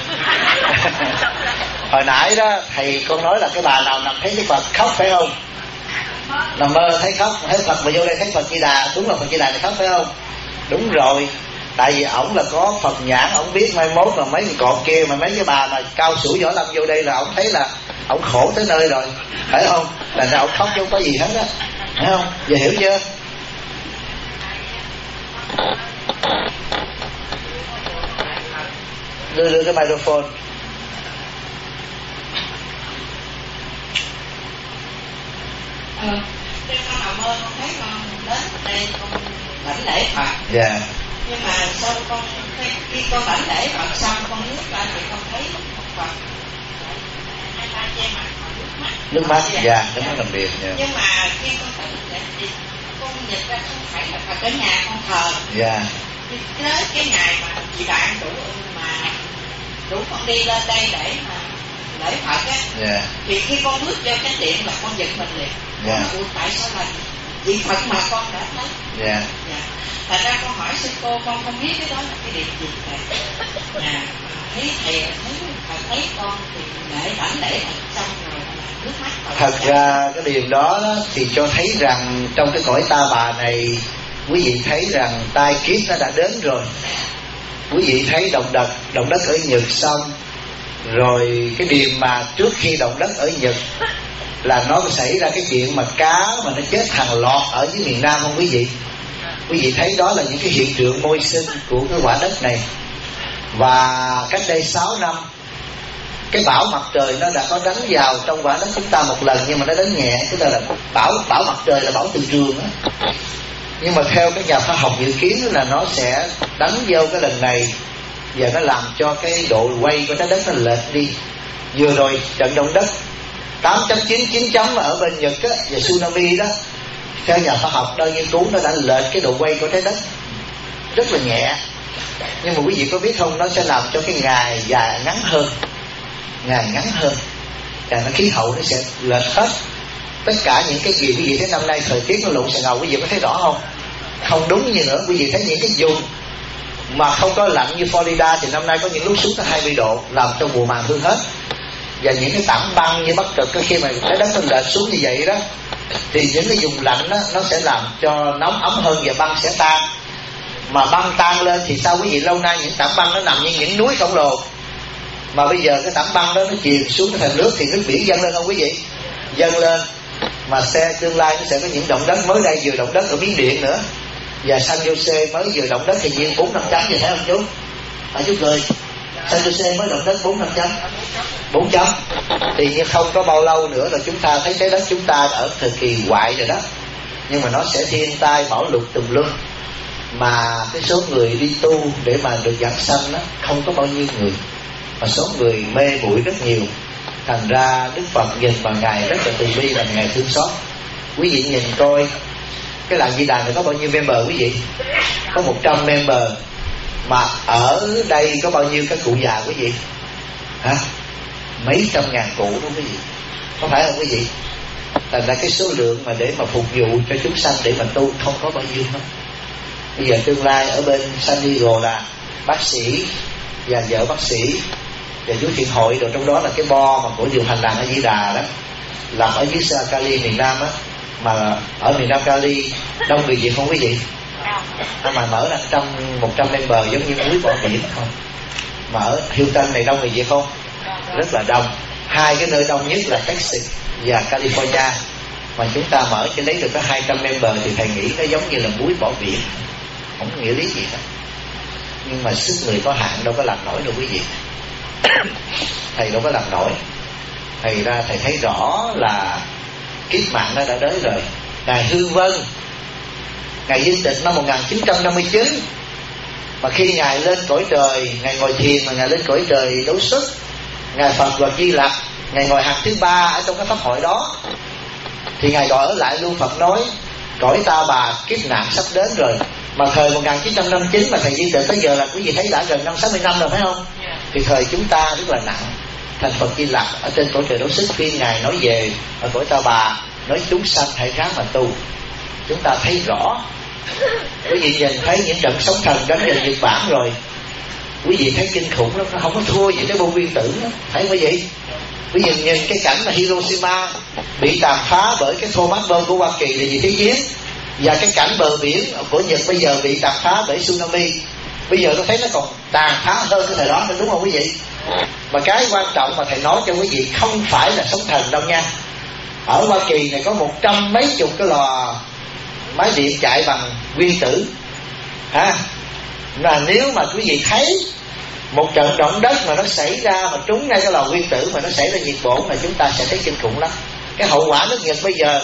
Speaker 1: Hồi nãy đó thầy con nói là cái bà nào nằm thấy cái Phật khóc phải không? Nằm mơ thấy khóc, thấy Phật mà vô đây thấy Phật Di Đà, đúng là Phật Di Đà thì khóc phải không? Đúng rồi, tại vì ổng là có Phật nhãn, ổng biết mai mốt là mấy người cọp kia mà mấy cái bà mà cao sủi võ lâm vô đây là ổng thấy là ổng khổ tới nơi rồi, phải không? Là ra ổng khóc chứ không có gì hết á, phải không? Giờ hiểu chưa? đưa đưa cái microphone.
Speaker 5: Ờ, trên con nằm mơ con thấy con đến đây con lãnh lễ Phật.
Speaker 1: Dạ. Yeah.
Speaker 5: Nhưng mà sau con khi con lãnh lễ Phật xong con nước ra thì con thấy Phật hai tay che mặt bằng nước mắt.
Speaker 1: Nước mắt, dạ, nước mắt làm việc. Yeah.
Speaker 5: Nhưng mà khi con tỉnh dậy thì con nhận ra không phải là Phật ở nhà con thờ.
Speaker 1: Dạ. Yeah.
Speaker 5: Tới cái ngày mà chị bạn đủ mà đủ con đi lên đây để mà lễ Phật á.
Speaker 1: Yeah.
Speaker 5: Thì khi con bước vô cái điện là con giật mình liền.
Speaker 1: Yeah.
Speaker 5: Con nói, tại sao là vị Phật mà con đã thấy.
Speaker 1: Dạ.
Speaker 5: Dạ. Thật ra con hỏi sư cô, con không biết cái đó là cái điện gì thầy. Dạ. Thấy thầy thấy Phật thấy con thì lễ đảnh lễ Phật xong rồi nước mắt.
Speaker 1: Thật ra cái điều đó, đó thì cho thấy rằng trong cái cõi ta bà này, quý vị thấy rằng tai kiếp nó đã đến rồi. Quý vị thấy động đất động đất ở Nhật xong rồi, cái điểm mà trước khi động đất ở Nhật là nó xảy ra cái chuyện mà cá mà nó chết hàng loạt ở dưới miền Nam không quý vị? Quý vị thấy đó là những cái hiện tượng môi sinh của cái quả đất này. Và cách đây sáu năm cái bão mặt trời nó đã có đánh vào trong quả đất chúng ta một lần, nhưng mà nó đánh nhẹ, tức là bão bão mặt trời là bão từ trường á. Nhưng mà theo các nhà khoa học dự kiến là nó sẽ đánh vô cái lần này và nó làm cho cái độ quay của trái đất nó lệch đi. Vừa rồi trận động đất tám chấm chín, chín chấm ở bên Nhật á, và tsunami đó, theo nhà khoa học đang nghiên cứu nó đã lệch cái độ quay của trái đất rất là nhẹ. Nhưng mà quý vị có biết không, nó sẽ làm cho cái ngày dài ngắn hơn, ngày ngắn hơn, và nó khí hậu nó sẽ lệch hết. Tất cả những cái gì quý vị thấy năm nay thời tiết nó lộn xộn ngầu, quý vị có thấy rõ không? Không đúng như nữa. Quý vị thấy những cái vùng mà không có lạnh như Florida thì năm nay có những lúc xuống tới hai mươi độ, làm cho mùa màng hư hết. Và những cái tảng băng như Bắc Cực, khi mà trái đất nó lệch xuống như vậy đó, thì những cái vùng lạnh đó, nó sẽ làm cho nóng ấm hơn và băng sẽ tan. Mà băng tan lên thì sao quý vị? Lâu nay những tảng băng nó nằm như những núi khổng lồ, mà bây giờ cái tảng băng đó nó chìm xuống cái thành nước thì nước biển dâng lên không quý vị? Dâng lên. Mà xe tương lai nó sẽ có những động đất. Mới đây vừa động đất ở Miến Điện nữa, và San Jose mới vừa động đất thì nhiên bốn năm chấm, vậy thấy không chú? Phải chú cười. San Jose mới động đất bốn năm chấm, bốn chấm. Thì như không có bao lâu nữa là chúng ta thấy trái đất chúng ta ở thời kỳ hoại rồi đó. Nhưng mà nó sẽ thiên tai bão lụt tùm lum, mà cái số người đi tu để mà được giảng sanh đó không có bao nhiêu người, mà số người mê muội rất nhiều. Thành ra Đức Phật nhìn vào Ngài rất là từ bi và Ngài thương xót. Quý vị nhìn coi cái làng Di Đà này có bao nhiêu member quý vị? Có một trăm member. Mà ở đây có bao nhiêu các cụ già quý vị? Hả? Mấy trăm ngàn cụ đó quý vị. Có phải không quý vị? Thành ra cái số lượng mà để mà phục vụ cho chúng sanh để mà tu không có bao nhiêu hết. Bây giờ tương lai ở bên San Diego là bác sĩ và vợ bác sĩ và chú thiện hội rồi, trong đó là cái bo mà của điều hành làng ở Di Đà đó, làm ở dưới Sa Cali miền Nam á. Mà ở miền Nam Cali đông người Việt không quý vị? Mà mở ra trăm một trăm member giống như núi bỏ biển không. Mà ở Houston này đông người Việt không? Rất là đông. Hai cái nơi đông nhất là Texas và California. Mà chúng ta mở cho lấy được có hai trăm member thì thầy nghĩ nó giống như là muối bỏ biển, không có nghĩa lý gì hết. Nhưng mà sức người có hạn, đâu có làm nổi đâu quý vị. Thầy đâu có làm nổi. Thầy ra thầy thấy rõ là kiếp mạng nó đã đến rồi. Ngài Hư Vân, Ngài viên tịch năm một nghìn chín trăm năm mươi chín, mà khi Ngài lên cõi trời, Ngài ngồi thiền mà Ngài lên cõi trời đấu sức, Ngài Phật và Di Lặc, Ngài ngồi hàng thứ ba ở trong cái pháp hội đó, thì Ngài gọi ở lại luôn. Phật nói cõi ta bà kiếp nạn sắp đến rồi. Mà thời một nghìn chín trăm năm mươi chín mà thầy viên tịch tới giờ là quý vị thấy đã gần năm sáu mươi năm rồi phải không? Thì thời chúng ta rất là nặng. Thành Phật Di Lặc ở trên cõi trời đấu sức, khi Ngài nói về ở cõi ta bà, nói chúng sanh hãy ráng mà tu. Chúng ta thấy rõ. Quý vị nhìn thấy những trận sóng thần đánh vào Nhật Bản rồi, quý vị thấy kinh khủng lắm, nó không có thua gì cái bom nguyên tử đó. Thấy quý vị? Quý vị nhìn cái cảnh mà Hiroshima bị tàn phá bởi cái Thomas bom của Hoa Kỳ là gì? Thế chiến. Và cái cảnh bờ biển của Nhật bây giờ bị tàn phá bởi tsunami. Bây giờ tôi thấy nó còn tàn phá hơn cái thời đó nữa, đúng không quý vị? Mà cái quan trọng mà thầy nói cho quý vị không phải là sóng thần đâu nha. Ở Hoa Kỳ này có một trăm mấy chục cái lò máy điện chạy bằng nguyên tử. Ha? Mà nếu mà quý vị thấy Một trận động đất mà nó xảy ra mà trúng ngay cái lò nguyên tử mà nó xảy ra nhiệt bổn là chúng ta sẽ thấy kinh khủng lắm. Cái hậu quả nước Nhật bây giờ,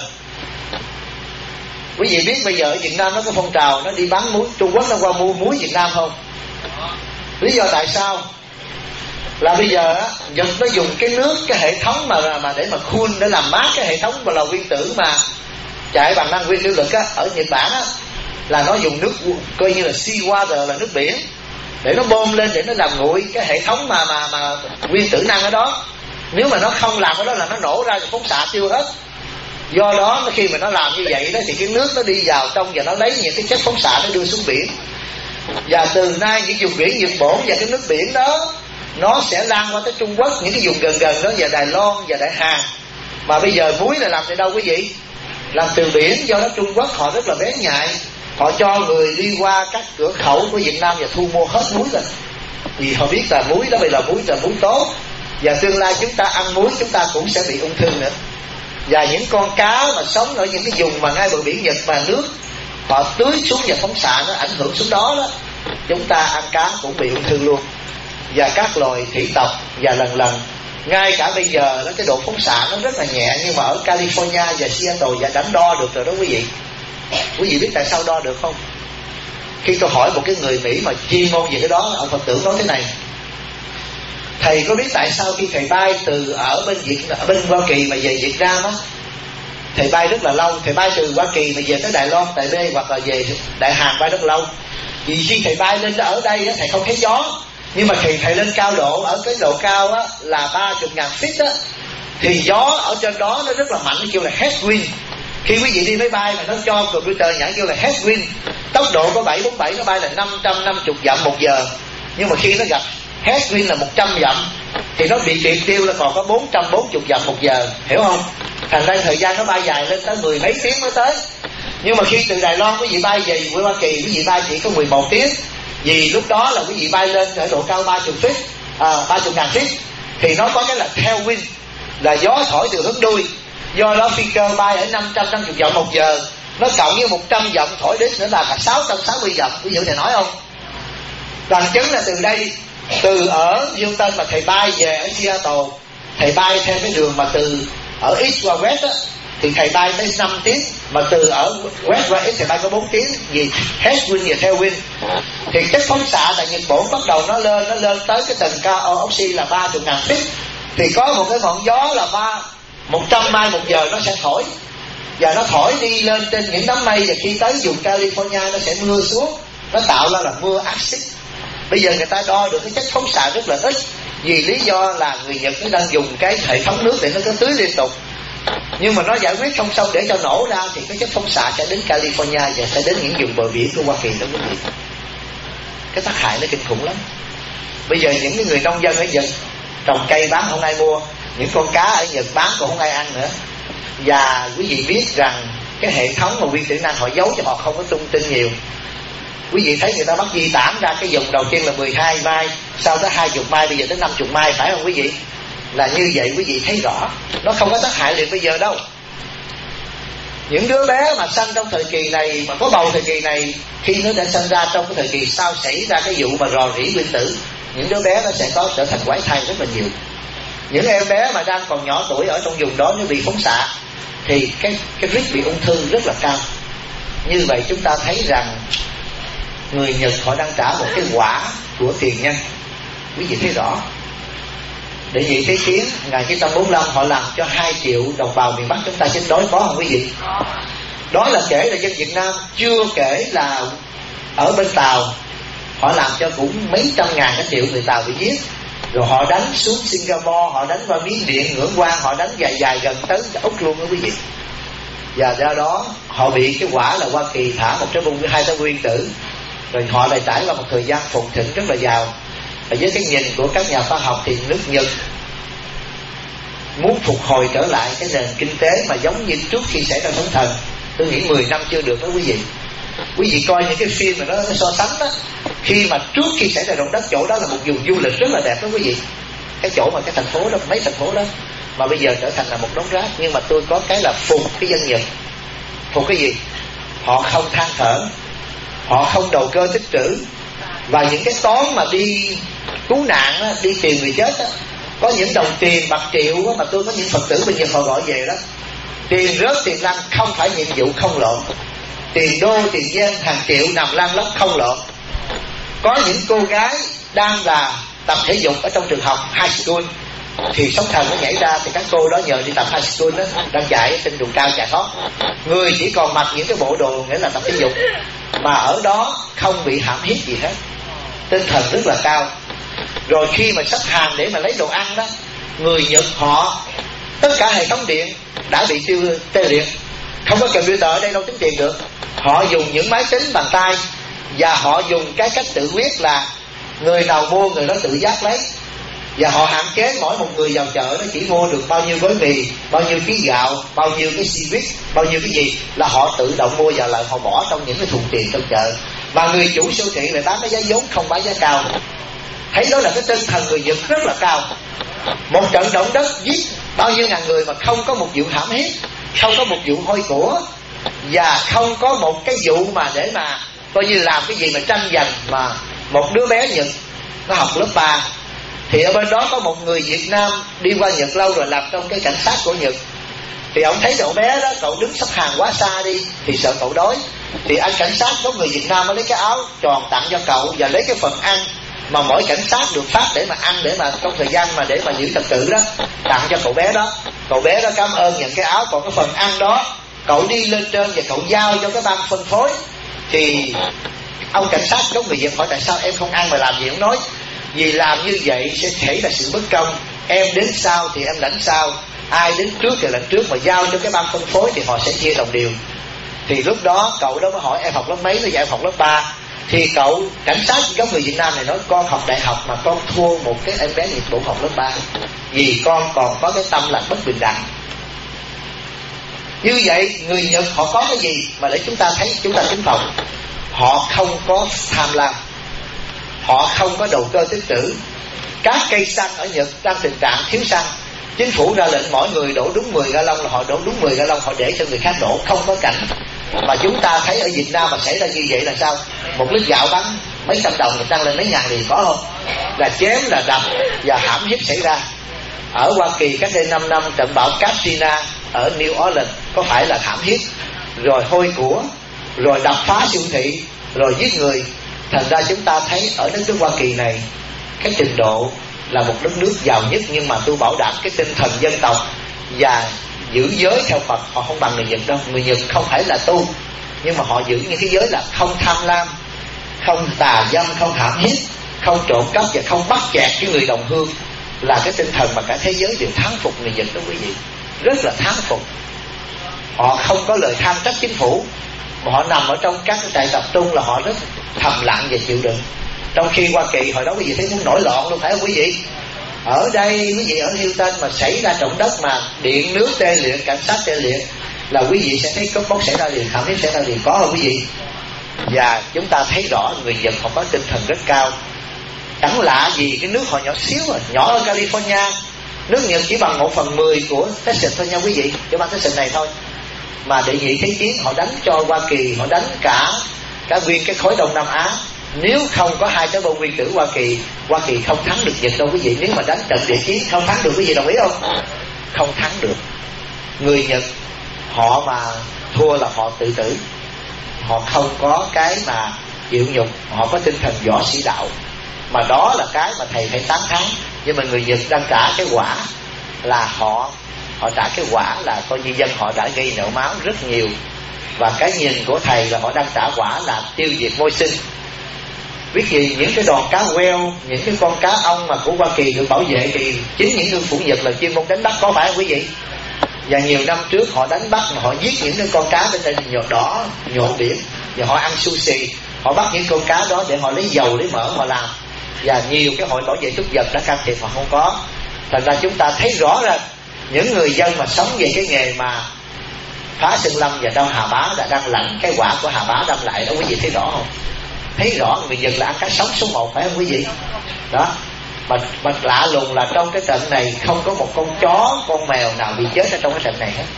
Speaker 1: quý vị biết bây giờ ở Việt Nam nó có phong trào nó đi bán muối, Trung Quốc nó qua mua muối Việt Nam không? Lý do tại sao? Là bây giờ á, Nhật nó dùng cái nước, cái hệ thống mà mà để mà cool, để làm mát cái hệ thống mà lò nguyên tử mà chạy bằng năng nguyên tử lực á, ở Nhật Bản á, là nó dùng nước coi như là sea water, là nước biển, để nó bơm lên để nó làm nguội cái hệ thống mà mà mà nguyên tử năng ở đó. Nếu mà nó không làm cái đó là nó nổ ra phóng xạ tiêu hết. Do đó khi mà nó làm như vậy đó thì cái nước nó đi vào trong và nó lấy những cái chất phóng xạ nó đưa xuống biển. Và từ nay những vùng biển Nhật Bổn và cái nước biển đó nó sẽ lan qua tới Trung Quốc, những cái vùng gần gần đó, và Đài Loan và Đại Hàn. Mà bây giờ muối là làm từ đâu quý vị? Làm từ biển. Do đó Trung Quốc họ rất là bén nhạy, họ cho người đi qua các cửa khẩu của Việt Nam và thu mua hết muối rồi. Vì họ biết là muối đó bây giờ muối là muối tốt, và tương lai chúng ta ăn muối chúng ta cũng sẽ bị ung thư nữa. Và những con cá mà sống ở những cái vùng mà ngay bờ biển Nhật mà nước họ tưới xuống và phóng xạ nó ảnh hưởng xuống đó đó, chúng ta ăn cá cũng bị ung thư luôn. Và các loài thủy tộc, và lần lần ngay cả bây giờ đó, cái độ phóng xạ nó rất là nhẹ, nhưng mà ở California và Seattle và đã đo được rồi đó quý vị. Quý vị biết tại sao đo được không? Khi tôi hỏi một cái người Mỹ mà chuyên môn về cái đó, ông Phật tử nói thế này: thầy có biết tại sao khi thầy bay từ ở bên Việt ở bên Hoa Kỳ mà về Việt Nam á, thầy bay rất là lâu. Thầy bay từ Hoa Kỳ mà về tới Đài Loan, Đài Loan hoặc là về Đại Hàn bay rất lâu. Vì khi thầy bay lên ở đây á, thầy không thấy gió, nhưng mà khi thầy lên cao độ, ở cái độ cao á là ba mươi ngàn feet á, thì gió ở trên đó nó rất là mạnh, nó kêu là headwind. Khi quý vị đi máy bay mà nó cho computer nhãn kêu là headwind, tốc độ có bảy bốn bảy, nó bay là năm trăm năm mươi dặm một giờ. Nhưng mà khi nó gặp headwind là một trăm dặm thì nó bị triệt tiêu là còn có bốn trăm bốn mươi dặm một giờ, hiểu không? Thành ra thời gian nó bay dài lên tới mười mấy tiếng mới tới. Nhưng mà khi từ Đài Loan quý vị bay về Hoa Kỳ, quý vị bay chỉ có mười một tiếng. Vì lúc đó là quý vị bay lên ở độ cao ba mươi feet, à, ba mươi ngàn feet, thì nó có cái là tailwind, là gió thổi từ hướng đuôi. Do đó phi cơ bay ở năm trăm năm mươi dặm một giờ, nó cộng với một trăm dặm thổi đến nữa là cả sáu trăm sáu mươi dặm. Quý vị thầy nói không? Bằng chứng là từ đây, từ ở Newton mà thầy bay về ở Seattle, thầy bay theo cái đường mà từ ở East qua West á, thì thầy bay tới năm tiếng. Mà từ ở West qua East thầy bay có bốn tiếng, vì headwind và tailwind. Thì chất phóng xạ tại Nhật Bản bắt đầu nó lên, nó lên tới cái tầng cao oxy là ba mươi ngàn feet. Thì có một cái ngọn gió là ba một trăm mai một giờ nó sẽ thổi, và nó thổi đi lên trên những đám mây, và khi tới vùng California nó sẽ mưa xuống, nó tạo ra là mưa axit. Bây giờ người ta đo được cái chất phóng xạ rất là ít, vì lý do là người Nhật nó đang dùng cái hệ thống nước để nó có tưới liên tục. Nhưng mà nó giải quyết không xong để cho nổ ra thì cái chất phóng xạ sẽ đến California và sẽ đến những vùng bờ biển của Hoa Kỳ đó quý vị. Cái tác hại nó kinh khủng lắm. Bây giờ những cái người nông dân ở Nhật trồng cây bán không ai mua, những con cá ở Nhật bán cũng không ai ăn nữa. Và quý vị biết rằng cái hệ thống mà nguyên tử năng họ giấu cho họ không có tung tin nhiều. Quý vị thấy người ta bắt di tản ra cái vùng đầu tiên là mười hai mai, sau đó hai mươi mai, bây giờ tới năm mươi mai, phải không quý vị? Là như vậy quý vị thấy rõ, nó không có tác hại liền bây giờ đâu. Những đứa bé mà sanh trong thời kỳ này, mà có bầu thời kỳ này, khi nó đã sanh ra trong cái thời kỳ sau xảy ra cái vụ mà rò rỉ nguyên tử, những đứa bé nó sẽ có trở thành quái thai rất là nhiều. Những em bé mà đang còn nhỏ tuổi ở trong vùng đó nếu bị phóng xạ thì cái cái risk bị ung thư rất là cao. Như vậy chúng ta thấy rằng người Nhật họ đang trả một cái quả của tiền nhân. Quý vị thấy rõ. Để vậy cái kiến một nghìn chín trăm bốn mươi lăm họ làm cho hai triệu đồng bào miền Bắc chúng ta chết đói, có không quý vị? Đó là kể là dân Việt Nam, chưa kể là ở bên Tàu họ làm cho cũng mấy trăm ngàn cái triệu người Tàu bị giết. Rồi họ đánh xuống Singapore, họ đánh qua Miến Điện, Ngưỡng Quan, họ đánh dài dài gần tới Úc luôn đó quý vị. Và do đó họ bị cái quả là Hoa Kỳ thả một trái bom hai trái nguyên tử, rồi họ lại trải qua một thời gian phồn thịnh rất là giàu. Và với cái nhìn của các nhà khoa học thì nước Nhật muốn phục hồi trở lại cái nền kinh tế mà giống như trước khi xảy ra sóng thần, tôi nghĩ mười năm chưa được đó quý vị. Quý vị coi những cái phim mà nó, nó so sánh đó, khi mà trước khi xảy ra động đất, chỗ đó là một vùng du lịch rất là đẹp đó quý vị. Cái chỗ mà cái thành phố đó, mấy thành phố đó mà bây giờ trở thành là một đống rác. Nhưng mà tôi có cái là phục cái dân Nhật. Phục cái gì? Họ không than thở, họ không đầu cơ tích trữ, và những cái toán mà đi cứu nạn á, đi tìm người chết á, có những đồng tiền bạc triệu á, mà tôi có những Phật tử bây giờ họ gọi về đó, tiền rớt tiền lăn không phải nhiệm vụ không lộn, tiền đô tiền yen hàng triệu nằm lăn lóc không lộn. Có những cô gái đang là tập thể dục ở trong trường học high school thì sóng thần nó nhảy ra, thì các cô đó nhờ đi tập high school đó, đang chạy trên đường cao chạy thoát, người chỉ còn mặc những cái bộ đồ nghĩa là tập thể dục, mà ở đó không bị hãm hiếp gì hết, tinh thần rất là cao. Rồi khi mà sắp hàng để mà lấy đồ ăn đó, người Nhật họ tất cả hệ thống điện đã bị tiêu tê liệt, không có computer ở đây đâu tính tiền được. Họ dùng những máy tính bằng tay, và họ dùng cái cách tự quyết là người nào mua người đó tự giác lấy. Và họ hạn chế mỗi một người vào chợ nó chỉ mua được bao nhiêu gói mì, bao nhiêu ký gạo, bao nhiêu cái sandwich, bao nhiêu cái gì là họ tự động mua vào lại, họ bỏ trong những cái thùng tiền trong chợ. Và người chủ siêu thị lại bán cái giá vốn, không bán giá cao. Thấy đó là cái tinh thần người Nhật rất là cao. Một trận động đất giết bao nhiêu ngàn người mà không có một vụ hãm hiếp, không có một vụ hôi của, và không có một cái vụ mà để mà coi như làm cái gì mà tranh giành. Mà một đứa bé Nhật nó học lớp ba, thì ở bên đó có một người Việt Nam đi qua Nhật lâu rồi làm trong cái cảnh sát của Nhật, thì ông thấy cậu bé đó, cậu đứng sắp hàng quá xa đi thì sợ cậu đói, thì anh cảnh sát có người Việt Nam mới lấy cái áo tròn tặng cho cậu, và lấy cái phần ăn mà mỗi cảnh sát được phát để mà ăn, để mà trong thời gian mà để mà giữ trật tự đó, tặng cho cậu bé đó. Cậu bé đó cảm ơn nhận cái áo, còn cái phần ăn đó cậu đi lên trên và cậu giao cho cái ban phân phối. Thì ông cảnh sát có người Việt hỏi tại sao em không ăn mà làm gì, ông nói vì làm như vậy sẽ thể là sự bất công, em đến sau thì em lãnh sau, ai đến trước thì lãnh trước, mà giao cho cái ban phân phối thì họ sẽ chia đồng đều. Thì lúc đó cậu đó mới hỏi em học lớp mấy, nó dạy em học lớp ba. Thì cậu cảnh sát giống người Việt Nam này nói con học đại học mà con thua một cái em bé Nhật Bản học lớp ba, vì con còn có cái tâm là bất bình đẳng. Như vậy người Nhật họ có cái gì mà để chúng ta thấy chúng ta kính trọng? Họ không có tham lam, họ không có đầu cơ tích trữ. Các cây xăng ở Nhật đang tình trạng thiếu xăng, chính phủ ra lệnh mỗi người đổ đúng mười ga lông là họ đổ đúng mười ga lông, họ để cho người khác đổ, không có cảnh mà chúng ta thấy ở Việt Nam mà xảy ra như vậy là sao? Một lít gạo bán mấy trăm đồng, tăng lên mấy ngàn thì có không? Là chém, là đập và hãm hiếp xảy ra. Ở Hoa Kỳ cách đây năm năm trận bão Katrina ở New Orleans có phải là hãm hiếp, rồi hôi của, rồi đập phá siêu thị, rồi giết người. Thành ra chúng ta thấy ở đất nước Hoa Kỳ này, cái trình độ là một đất nước giàu nhất, nhưng mà tôi bảo đảm cái tinh thần dân tộc và giữ giới theo Phật họ không bằng người Nhật đâu. Người Nhật không phải là tu, nhưng mà họ giữ những cái giới là không tham lam, không tà dâm, không hãm hiếp, không trộm cắp và không bắt chẹt cái người đồng hương. Là cái tinh thần mà cả thế giới đều thán phục người Nhật đó quý vị, rất là thán phục. Họ không có lời than trách chính phủ, mà họ nằm ở trong các trại tập trung là họ rất thầm lặng và chịu đựng. Trong khi Hoa Kỳ hồi đó quý vị thấy muốn nổi loạn luôn, phải không quý vị? Ở đây quý vị ở Houston mà xảy ra động đất mà điện nước tê liệt, cảnh sát tê liệt, là quý vị sẽ thấy cướp bóc xảy ra liền, hãm hiếp xảy ra liền, có không quý vị? Và chúng ta thấy rõ người Nhật họ có tinh thần rất cao. Chẳng lạ gì cái nước họ nhỏ xíu à, nhỏ ở California, nước Nhật chỉ bằng một phần mười của Texas thôi nha quý vị, chỉ bằng Texas này thôi. Mà đệ nhị thế chiến họ đánh cho Hoa Kỳ, họ đánh cả cả nguyên cái khối Đông Nam Á. Nếu không có hai cái bom nguyên tử Hoa Kỳ, Hoa Kỳ không thắng được Nhật đâu quý vị. Nếu mà đánh trận địa chiến không thắng được, quý vị đồng ý không? Không thắng được. Người Nhật họ mà thua là họ tự tử, họ không có cái mà chịu nhục, họ có tinh thần võ sĩ đạo. Mà đó là cái mà thầy phải tán thán. Nhưng mà người Nhật đang trả cái quả là họ họ trả cái quả là coi như dân họ đã gây nợ máu rất nhiều. Và cái nhìn của thầy là họ đang trả quả là tiêu diệt môi sinh. Biết gì những cái đòn cá queo, những cái con cá ong mà của Hoa Kỳ được bảo vệ thì chính những ngư phủ Nhật là chuyên môn đánh bắt, có phải không quý vị? Và nhiều năm trước họ đánh bắt mà họ giết những cái con cá bên đây nhột đỏ nhộn biển, và họ ăn sushi, họ bắt những con cá đó để họ lấy dầu lấy mỡ họ làm. Và nhiều cái hội bảo vệ thực vật đã can thiệp mà không có. Thành ra chúng ta thấy rõ ra những người dân mà sống về cái nghề mà phá Sơn Lâm và đâm Hà Bá đã đang lãnh cái quả của Hà Bá đâm lại đó, quý vị thấy rõ không? Thấy rõ người Nhật là ăn cá sống số một, phải không quý vị? Đó. Mà, mà lạ lùng là trong cái trận này không có một con chó, con mèo nào bị chết ở trong cái trận này hết.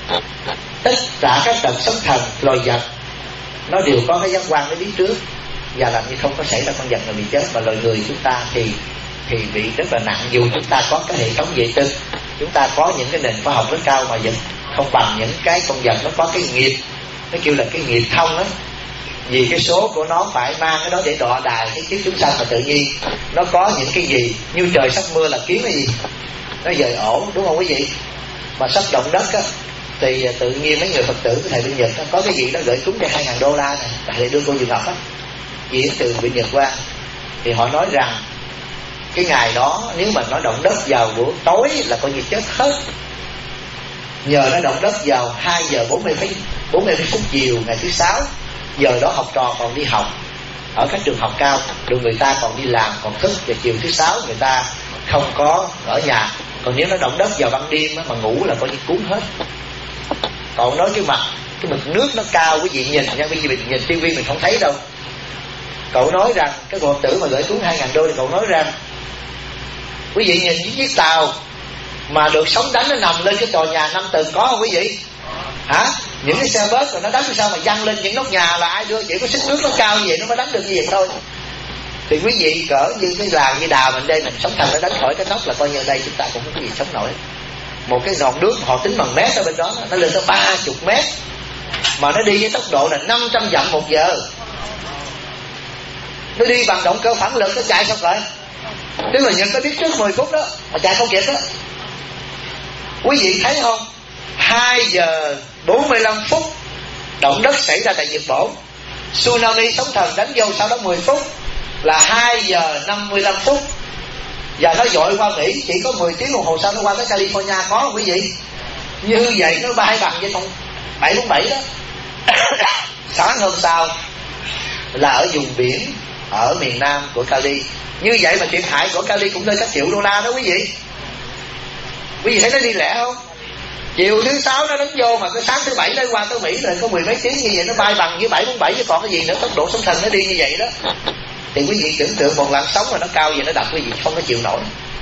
Speaker 1: Tất cả các trận sóng thần, loài vật nó đều có cái giác quan để biết trước. và làm như không có xảy ra con vật nào bị chết, mà loài người chúng ta thì thì bị rất là nặng. Dù chúng ta có cái hệ thống vệ tinh, chúng ta có những cái nền khoa học rất cao, mà vẫn không bằng những cái con vật nó có cái nghiệp, nó kêu là cái nghiệp thông á. Vì cái số của nó phải mang cái đó để đọa đài cái kiếp chúng sanh, mà tự nhiên nó có những cái gì như trời sắp mưa là kiếm cái gì nó dời ổ, đúng không quý vị? Mà sắp động đất á thì tự nhiên mấy người Phật tử của thầy bên Nhật đó, có cái gì đó gửi cúng cho hai ngàn đô la này, thầy đưa cô Dương Ngọc á, chuyển từ bên Nhật qua, thì họ nói rằng cái ngày đó nếu mà nó động đất vào buổi tối là coi như chết hết. Nhờ nó động đất vào hai giờ bốn mươi phút chiều ngày thứ sáu, giờ đó học trò còn đi học ở các trường học cao, rồi người ta còn đi làm còn thức, và chiều thứ sáu người ta không có ở nhà. Còn nếu nó động đất vào ban đêm mà ngủ là coi như cuốn hết. Còn nói cái mặt cái mực nước nó cao, quý vị nhìn nha, quý vị mình nhìn tivi mình không thấy đâu. Cậu nói rằng cái Phật tử mà gửi xuống hai ngàn đô thì cậu nói rằng quý vị nhìn những chiếc tàu mà được sóng đánh nó nằm lên cái tòa nhà năm tầng có không quý vị? Hả? Những cái xe bus rồi nó đánh sao mà văng lên những nóc nhà là ai đưa? Chỉ có sức nước nó cao như vậy nó mới đánh được như vậy thôi. Thì quý vị cỡ như cái làng như đào mình đây, mình sóng thần nó đánh khỏi cái nóc là coi như ở đây chúng ta cũng không có gì sống nổi. Một cái giọt nước họ tính bằng mét ở bên đó nó lên tới ba mươi mét, mà nó đi với tốc độ là năm trăm dặm một giờ. Nó đi bằng động cơ phản lực, nó chạy sao vậy? Tức là Nhật nó biết trước mười phút đó mà chạy không kịp đó. Quý vị thấy không? Hai giờ bốn mươi lăm phút động đất xảy ra tại Nhật Bản, tsunami sóng thần đánh vô sau đó mười phút là hai giờ năm mươi lăm phút, và nó dội qua Mỹ, chỉ có mười tiếng đồng hồ sau nó qua tới California, có không quý vị? Như vậy nó bay bằng với con bảy bốn bảy đó. Sáng hôm sau là ở vùng biển ở miền Nam của Cali. Như vậy mà thiệt hại của Cali cũng lên các triệu đô la đó quý vị. Quý vị thấy nó đi lẹ không? Chiều thứ sáu nó đánh vô, mà cái sáng thứ bảy nó qua tới Mỹ rồi có mười mấy tiếng, như vậy nó bay bằng với bảy bốn bảy chứ còn cái gì nữa. Tốc độ sóng thần nó đi như vậy đó. Thì quý vị tưởng tượng một làn sóng mà nó cao vậy nó đập quý vị không có chịu nổi.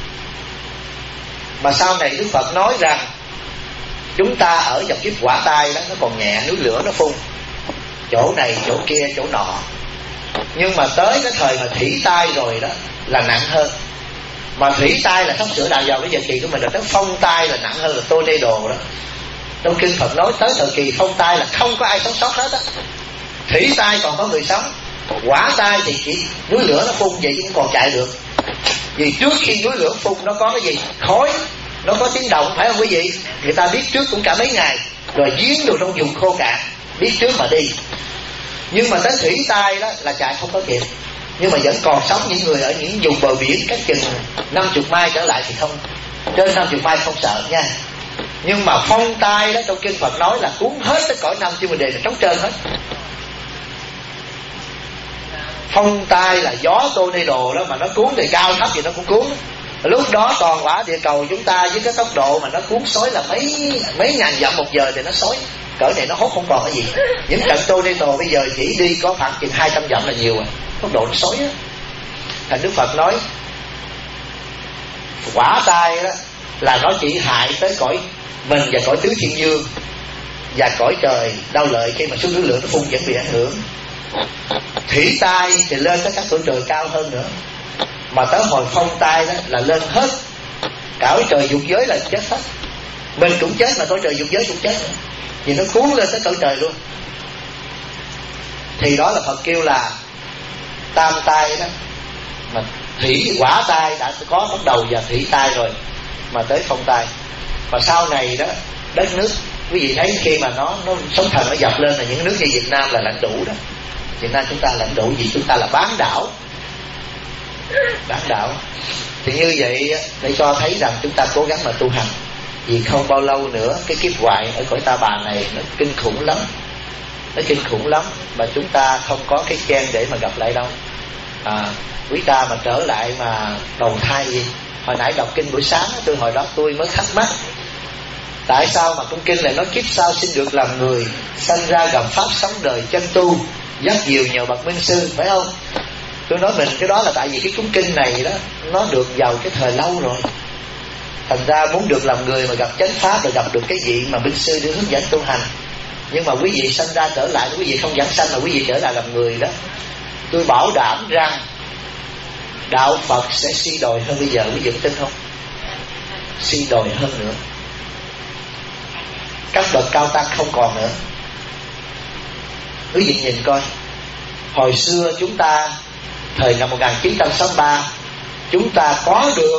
Speaker 1: Mà sau này Đức Phật nói rằng chúng ta ở dòng kiếp quả tai đó, nó còn nhẹ, núi lửa nó phun chỗ này chỗ kia chỗ nọ. Nhưng mà tới cái thời mà thủy tai rồi đó là nặng hơn. Mà thủy tai là sắp sửa đào vào cái thời kỳ của mình, rồi tới phong tai là nặng hơn, là tornado đó. Trong kinh Phật nói tới thời kỳ phong tai là không có ai sống sót hết á. Thủy tai còn có người sống, quả tai thì chỉ núi lửa nó phun vậy chứ cũng còn chạy được. Vì trước khi núi lửa phun nó có cái gì? Khói, nó có tiếng động, phải không quý vị? Người ta biết trước cũng cả mấy ngày. Rồi giếng đồ trong vùng khô cạn, biết trước mà đi. Nhưng mà tới thủy tai đó là chạy không có kịp. Nhưng mà vẫn còn sống những người ở những vùng bờ biển cách chừng năm mươi mai trở lại thì không, trên năm mươi mai không sợ nha. Nhưng mà phong tai đó trong kinh Phật nói là cuốn hết tới cõi năm chứ mình đề là trống trơn hết. Phong tai là gió tornado đó, mà nó cuốn thì cao thấp gì nó cũng cuốn. Lúc đó toàn quả địa cầu chúng ta với cái tốc độ mà nó cuốn xối là mấy mấy ngàn dặm một giờ thì nó xối cỡ này nó hốt không còn cái gì. Những trận tornado bây giờ chỉ đi có khoảng chừng hai trăm dặm là nhiều rồi, tốc độ nó xối á. Thành Đức Phật nói quả tai đó là nó chỉ hại tới cõi mình và cõi tứ thiên dương, và cõi trời đau lợi khi mà xuống núi lửa nó phun vẫn bị ảnh hưởng. Thủy tai thì lên tới các cõi trời cao hơn nữa. Mà tới hồi phong tai đó là lên hết, cả cõi trời dục giới là chết hết. Mình cũng chết mà cõi trời dục giới cũng chết nữa, vì nó cuốn lên tới cõi trời luôn. Thì đó là Phật kêu là tam tai đó. Mà thủy quả tai đã có bắt đầu và thủy tai rồi, mà tới phong tai. Và sau này đó đất nước, quý vị thấy khi mà nó nó sóng thần nó dập lên là những nước như Việt Nam là lãnh đủ đó. Việt Nam chúng ta lãnh đủ gì? Chúng ta là bán đảo, bán đảo. Thì như vậy để cho thấy rằng chúng ta cố gắng mà tu hành, vì không bao lâu nữa cái kiếp hoại ở cõi ta bà này nó kinh khủng lắm, nó kinh khủng lắm, mà chúng ta không có cái chen để mà gặp lại đâu. À, quý ta mà trở lại mà đầu thai gì? Hồi nãy đọc kinh buổi sáng tôi hồi đó tôi mới thắc mắc tại sao mà trong kinh này nói kiếp sau xin được làm người, sanh ra gặp pháp sống đời chân tu, dắt diều nhờ bậc minh sư, phải không? Tôi nói mình cái đó là tại vì cái cuốn kinh này đó nó được vào cái thời lâu rồi, thành ra muốn được làm người mà gặp chánh pháp rồi gặp được cái gì mà minh sư để hướng dẫn tu hành. Nhưng mà quý vị sanh ra trở lại, quý vị không giảng sanh mà quý vị trở lại làm người đó, tôi bảo đảm rằng đạo Phật sẽ suy đồi hơn bây giờ. Quý vị tin không? Suy đồi hơn nữa. Các bậc cao tăng không còn nữa. Quý vị nhìn coi, hồi xưa chúng ta thời năm một nghìn chín trăm sáu mươi ba, chúng ta có được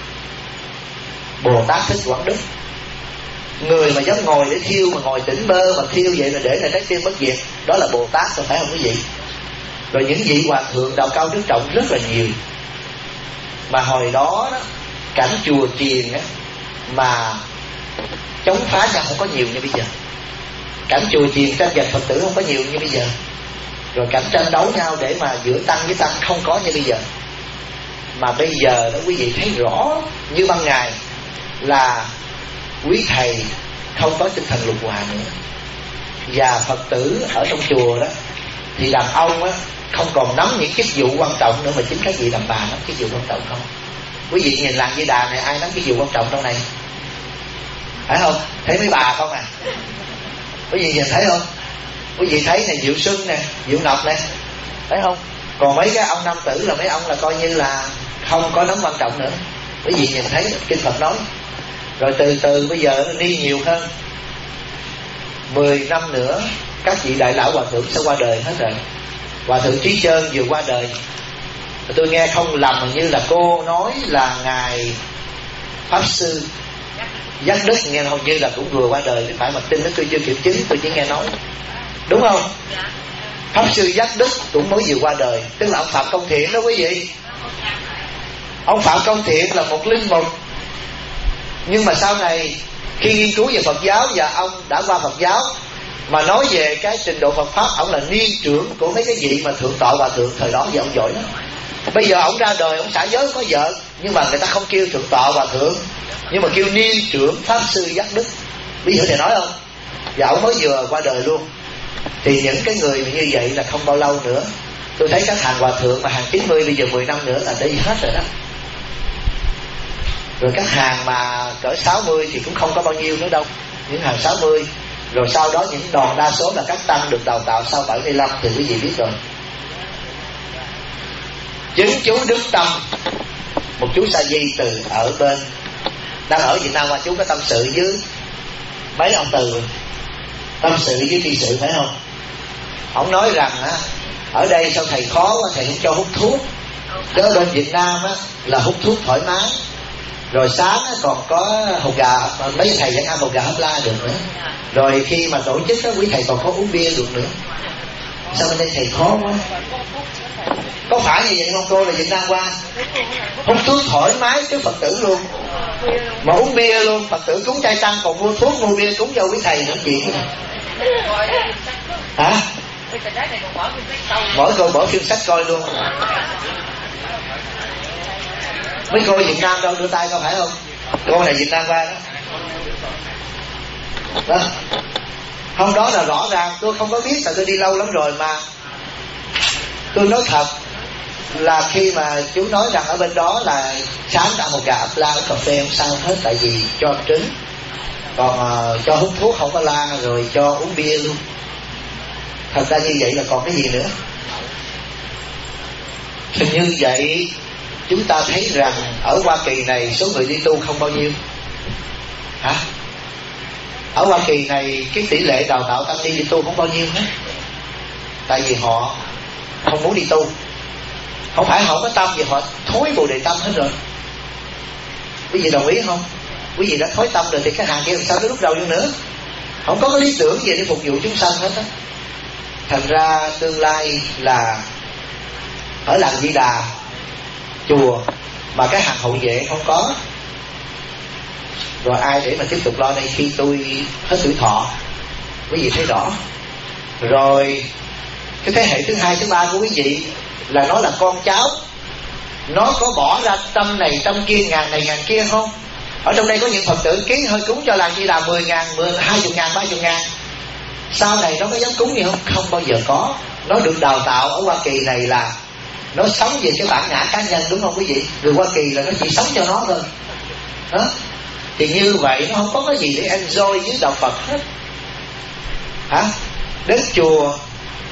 Speaker 1: Bồ Tát Thích Quảng Đức, người mà dám ngồi để thiêu, mà ngồi tỉnh bơ mà thiêu vậy là để là trái tim bất diệt. Đó là Bồ Tát, có phải không quý vị? Rồi những vị hòa thượng đạo cao đức trọng rất là nhiều. Mà hồi đó, đó cảnh chùa chiền á, mà chống phá nhau không có nhiều như bây giờ. Cảnh chùa chiền tranh giành Phật tử không có nhiều như bây giờ. Rồi cảnh tranh đấu nhau để mà giữa tăng với tăng không có như bây giờ. Mà bây giờ đó quý vị thấy rõ như ban ngày là quý thầy không có tinh thần lục hòa nữa. Và Phật tử ở trong chùa đó thì đàn ông á không còn nắm những chức vụ quan trọng nữa, mà chính các vị đàn bà nắm chức vụ quan trọng không. Quý vị nhìn làng Di Đà này ai nắm chức vụ quan trọng trong này? Phải không? Thấy mấy bà không à? Quý vị nhìn thấy không? Quý vị thấy này Diệu Xuân nè, Diệu Ngọc nè, thấy không? Còn mấy cái ông nam tử là mấy ông là coi như là không có nắm quan trọng nữa. Quý vị nhìn thấy Kinh Phật nói. Rồi từ từ bây giờ nó đi nhiều hơn. Mười năm nữa các vị đại lão hòa thượng sẽ qua đời hết rồi. Hòa thượng Trí Chơn vừa qua đời. Tôi nghe không lầm hình như là cô nói là ngài Pháp Sư Giác Đức, nghe hầu như là cũng vừa qua đời. Phải phải mà tin nó tôi chưa kiểm chứng, tôi chỉ nghe nói. Đúng không? Pháp Sư Giác Đức cũng mới vừa qua đời. Tức là ông Phạm Công Thiện đó quý vị. Ông Phạm Công Thiện là một linh mục, nhưng mà sau này khi nghiên cứu về Phật giáo và ông đã qua Phật giáo, mà nói về cái trình độ Phật Pháp, ông là niên trưởng của mấy cái vị mà thượng tọa hòa thượng thời đó, và ông giỏi lắm. Bây giờ ông ra đời, ông xả giới có vợ, nhưng mà người ta không kêu thượng tọa hòa thượng, nhưng mà kêu niên trưởng Pháp Sư Giác Đức. Ví dụ thầy nói không? Và ông mới vừa qua đời luôn. Thì những cái người như vậy là không bao lâu nữa. Tôi thấy các hàng hòa thượng mà hàng chín mươi bây giờ mười năm nữa là đi hết rồi đó. Rồi các hàng mà cỡ sáu mươi thì cũng không có bao nhiêu nữa đâu. Những hàng sáu mươi. Rồi sau đó những đoàn đa số là các tăng được đào tạo sau bảy mươi lăm thì quý vị biết rồi. Chính chú Đức Tâm, một chú sa di từ ở bên, đang ở Việt Nam mà chú có tâm sự với mấy ông Từ, tâm sự với tri sự phải không? Ông nói rằng á, ở đây sao thầy khó quá, thầy không cho hút thuốc. Chứ ở bên Việt Nam á là hút thuốc thoải mái. Rồi sáng á, còn có hột gà, mấy thầy vẫn ăn hột gà hấp la được nữa. Rồi khi mà tổ chức á, quý thầy còn có uống bia được nữa. Sao bên đây thầy khó quá? Có phải như vậy không cô? Là Việt Nam qua hút thuốc thoải mái chứ Phật tử luôn, mà uống bia luôn. Phật tử cúng chay tăng còn mua thuốc mua bia cúng cho quý thầy nữa chuyện này. Hả? Mỗi cô bỏ phim sách coi luôn. Mấy cô Việt Nam đâu đưa tay coi phải không? Cô này Việt Nam qua đó. Đó. Hôm đó là rõ ràng tôi không có biết, tại tôi đi lâu lắm rồi. Mà tôi nói thật là khi mà chú nói rằng ở bên đó là sáng đã một gà ấp la ở cà phê không sao hết, tại vì cho trứng. Còn uh, cho hút thuốc không có la, rồi cho uống bia luôn. Thật ra như vậy là còn cái gì nữa? Thì như vậy chúng ta thấy rằng ở Hoa Kỳ này số người đi tu không bao nhiêu. Hả? Ở Hoa Kỳ này cái tỷ lệ đào tạo tăng ni đi tu không bao nhiêu hết. Tại vì họ không muốn đi tu. Không phải họ có tâm gì, họ thối bồ đề tâm hết rồi. Quý vị đồng ý không? Quý vị đã thối tâm rồi thì cái hàng kia làm sao tới lúc đầu nữa? Không có cái lý tưởng gì để phục vụ chúng sanh hết á. Thành ra tương lai là ở làng Di Đà, chùa mà cái hàng hậu vệ không có, rồi ai để mà tiếp tục lo đây khi tôi hết tuổi thọ? Quý vị thấy rõ. Rồi cái thế hệ thứ hai thứ ba của quý vị là nó là con cháu, nó có bỏ ra tâm này tâm kia, ngàn này ngàn kia không? Ở trong đây có những Phật tử ký hơi cúng cho làng Di Đà mười ngàn, hai mươi ngàn, ba mươi ngàn. Sau này nó có dám cúng gì không? Không bao giờ có. Nó được đào tạo ở Hoa Kỳ này là nó sống về cái bản ngã cá nhân, đúng không quý vị? Người Hoa Kỳ là nó chỉ sống cho nó thôi đó. Thì như vậy nó không có cái gì để enjoy với đạo Phật hết. Hả? Đến chùa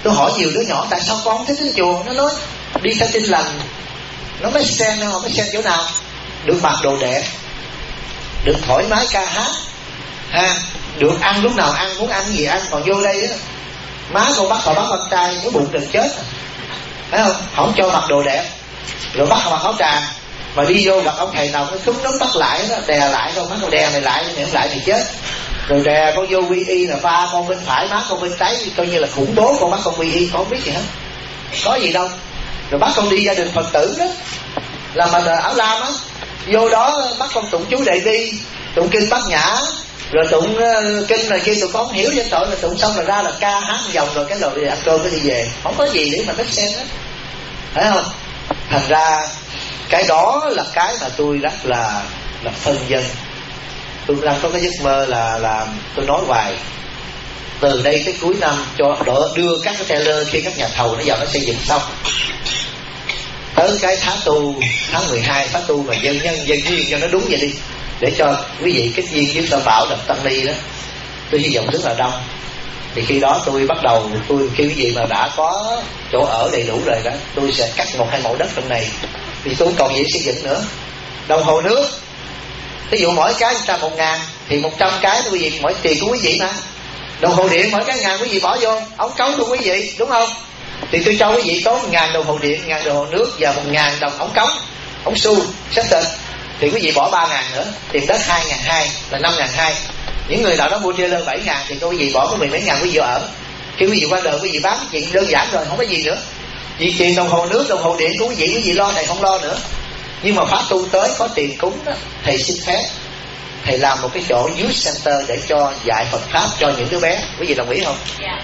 Speaker 1: Tôi hỏi nhiều đứa nhỏ tại sao con thích đến chùa, nó nói đi theo Tin Lành. Nó mới xem nó mới xem chỗ nào được mặc đồ đẹp, được thoải mái ca hát, ha, được ăn lúc nào ăn, muốn ăn gì ăn. Còn vô đây á, má con bắt họ bắt con trai cái bụng đừng chết, thấy không? Không cho mặc đồ đẹp, rồi bắt họ mặc áo tràng, mà đi vô gặp ông thầy nào nó cúm nóng bắt lại đó, đè lại con, má con đè mày lại, mày không lại thì chết. Rồi đè con vô quy y là ba con bên phải, má con bên trái, coi như là khủng bố. Con bắt con quy y con không biết gì hết, có gì đâu. Rồi bắt con đi gia đình Phật tử đó, làm mà áo lam á, vô đó bắt con tụng chú Đại Bi, tụng kinh Bát Nhã, rồi tụng uh, kinh này kia tụi con không hiểu với tội, là tụng xong rồi ra là ca hát vòng, rồi cái rồi đi ăn cơm cái đi về, không có gì để mà thích xem hết, thấy không? Thành ra cái đó là cái mà tôi rất là là phân dân. Tôi đang có cái giấc mơ là là tôi nói hoài, từ đây tới cuối năm cho đỡ đưa các cái trailer khi các nhà thầu nó vào nó xây dựng xong, tới cái tháng tu tháng mười hai tháng tu mà dân nhân dân duyên cho nó đúng vậy đi, để cho quý vị kết duyên với Tam Bảo Đập Tăng Ni đó, tôi hy vọng rất là đông. Thì khi đó tôi bắt đầu, tôi khi quý vị mà đã có chỗ ở đầy đủ rồi đó, tôi sẽ cắt một hai mẫu đất trong này, vì tôi còn gì xây dựng nữa. Đồng hồ nước, ví dụ mỗi cái ta một ngàn thì một trăm cái quý vị, mỗi tiền của quý vị mà. Đồng hồ điện mỗi cái ngàn quý vị bỏ vô ống cống của quý vị, đúng không? Thì tôi cho quý vị có một ngàn đồng hồ điện, ngàn đồng hồ nước và một ngàn đồng ống cống, ống xu, sắp tên. Thì quý vị bỏ ba ngàn nữa, tiền đất hai ngàn hai là năm ngàn hai. Những người nào đó mua trailer bảy ngàn thì quý vị bỏ có mười mấy ngàn quý vị ở. Khi quý vị qua đời quý vị bán chuyện đơn giản rồi, không có gì nữa. Vì tiền đồng hồ nước, đồng hồ điện của quý vị quý vị lo, thầy không lo nữa. Nhưng mà pháp tu tới có tiền cúng đó, thầy xin phép thầy làm một cái chỗ youth center để cho dạy Phật pháp cho những đứa bé. Quý vị đồng ý không? Yeah.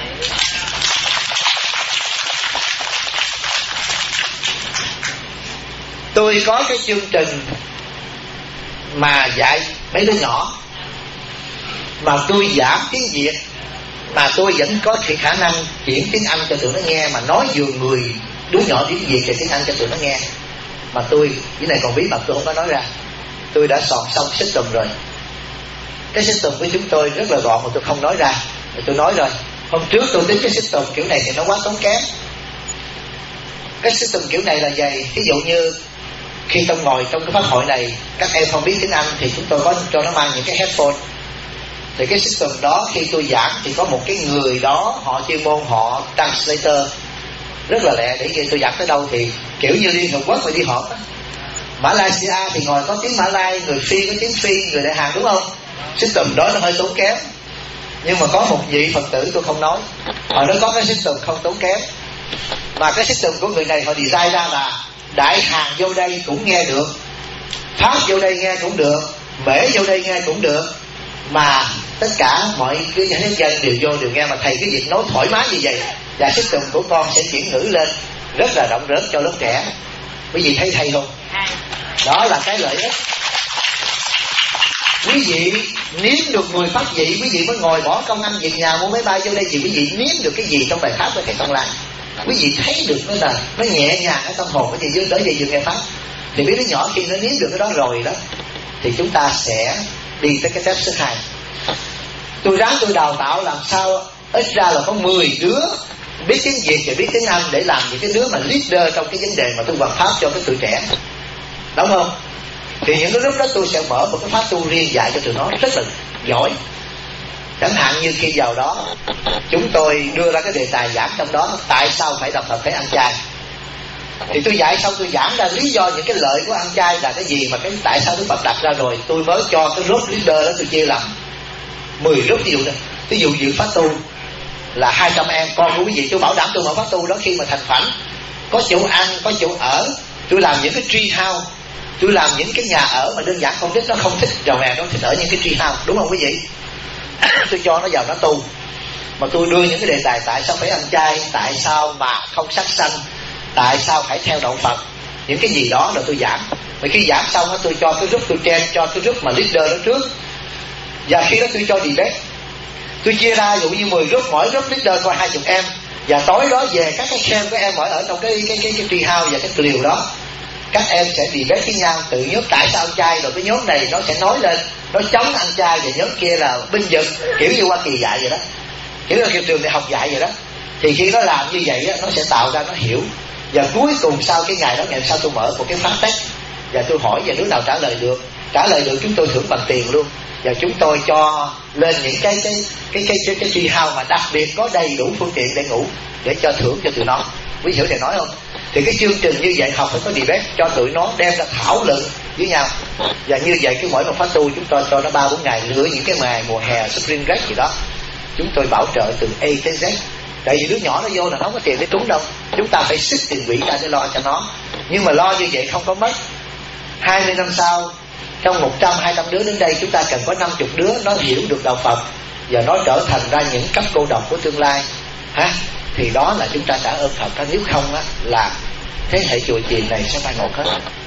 Speaker 1: Tôi có cái chương trình mà dạy mấy đứa nhỏ, mà tôi giảm tiếng Việt, mà tôi vẫn có thể khả năng chuyển tiếng Anh cho tụi nó nghe, mà nói vừa người đứa nhỏ tiếng Việt và tiếng Anh cho tụi nó nghe. Mà tôi, cái này còn bí mật tôi không có nói ra, tôi đã soạn xong system rồi. Cái system của chúng tôi rất là gọn mà tôi không nói ra. Tôi nói rồi, hôm trước tôi tính cái system kiểu này thì nó quá tốn kém. Cái system kiểu này là vậy, ví dụ như khi tôi ngồi trong cái pháp hội này, các em không biết tiếng Anh thì chúng tôi có cho nó mang những cái headphone. Thì cái system đó khi tôi giảng thì có một cái người đó, họ chuyên môn, họ translator rất là lẹ, để khi tôi giảng tới đâu thì kiểu như Liên Hợp Quốc mà đi họp á, Malaysia thì ngồi có tiếng Mã Lai, người Phi có tiếng Phi, người Đại Hàn, đúng không? System đó nó hơi tốn kém. Nhưng mà có một vị Phật tử tôi không nói, họ nó có cái system không tốn kém. Mà cái system của người này họ design ra là Đại Hàn vô đây cũng nghe được, Pháp vô đây nghe cũng được, Mễ vô đây nghe cũng được, mà tất cả mọi cái nhân dân đều vô đều nghe. Mà thầy cái việc nói thoải mái như vậy, và system của con sẽ chuyển ngữ lên rất là rộng rớt cho lớp trẻ. Quý vị thấy hay không? Đó là cái lợi ích. Quý vị nếm được mười pháp vị, quý vị mới ngồi bỏ công ăn việc nhà mua máy bay vô đây, thì quý vị nếm được cái gì trong bài pháp của thầy Tông Lai. Quý vị thấy được nó là nó nhẹ nhàng ở tâm hồn của gì tới về vừa nghe pháp. Thì biết đứa nhỏ khi nó nếm được cái đó rồi đó, thì chúng ta sẽ đi tới cái step thứ hai. Tôi ráng tôi đào tạo làm sao ít ra là có mười đứa biết tiếng Việt và biết tiếng Anh, để làm những cái đứa mà leader trong cái vấn đề mà tu Phật pháp cho cái tuổi trẻ, đúng không? Thì những cái lúc đó tôi sẽ mở một cái pháp tu riêng dạy cho tụi nó rất là giỏi. Chẳng hạn như khi vào đó chúng tôi đưa ra cái đề tài giảng trong đó, tại sao phải đọc Phật phải ăn chay. Thì tôi dạy xong tôi giảng ra lý do những cái lợi của ăn chay là cái gì, mà cái tại sao Đức Phật đặt ra, rồi tôi mới cho cái group leader đó tôi chia làm mười group. Ví dụ này, ví dụ dự pháp tu là hai trăm em con của quý vị, tôi bảo đảm tôi mở pháp tu đó khi mà thành phảnh có chỗ ăn, có chỗ ở, tôi làm những cái tree house, tôi làm những cái nhà ở mà đơn giản con nít nó không thích giàu nghèo, nó thích ở những cái tree house, đúng không quý vị? Tôi cho nó vào nó tu, mà tôi đưa những cái đề tài tại sao phải ăn chay, tại sao mà không sát sanh, tại sao phải theo đạo Phật, những cái gì đó rồi tôi giảng. Và khi giảng xong đó, tôi cho cái group tôi train cho cái group mà leader đó trước, và khi đó tôi cho debate. Tôi chia ra dụ như mười group, mỗi group leader coi hai chục em, và tối đó về các cái camp của em ở trong cái cái cái cái tree house và cái liều đó, các em sẽ debate với nhau, tự nhóm tại sao ăn chay, rồi cái nhóm này nó sẽ nói lên nó chống ăn chay, và nhóm kia là binh vực, kiểu như Hoa Kỳ dạy vậy đó, kiểu như trường đại học dạy vậy đó. Thì khi nó làm như vậy á, nó sẽ tạo ra nó hiểu. Và cuối cùng sau cái ngày đó, ngày sau tôi mở một cái phát test và tôi hỏi và đứa nào trả lời được, trả lời được chúng tôi thưởng bằng tiền luôn. Và chúng tôi cho lên những cái cái cái cái cái, cái tree house mà đặc biệt có đầy đủ phương tiện để ngủ, để cho thưởng cho tụi nó. Quý hiểu thầy nói không? Thì cái chương trình như vậy học phải có debate cho tụi nó đem ra thảo luận với nhau. Và như vậy cái mỗi một khóa tu chúng tôi cho nó ba bốn ngày, lựa những cái ngày mùa hè spring break gì đó, chúng tôi bảo trợ từ A tới Z. Tại vì đứa nhỏ nó vô là nó không có tiền để trúng đâu, chúng ta phải xích tiền quỹ ra để lo cho nó. Nhưng mà lo như vậy không có mất. Hai mươi năm sau, trong một trăm hai trăm đứa đến đây, chúng ta cần có năm mươi đứa nó hiểu được đạo Phật và nó trở thành ra những cấp cô độc của tương lai, ha? Thì đó là chúng ta đã ơn Phật đó. Nếu không á, là thế hệ chùa chiền này sẽ mai một hết.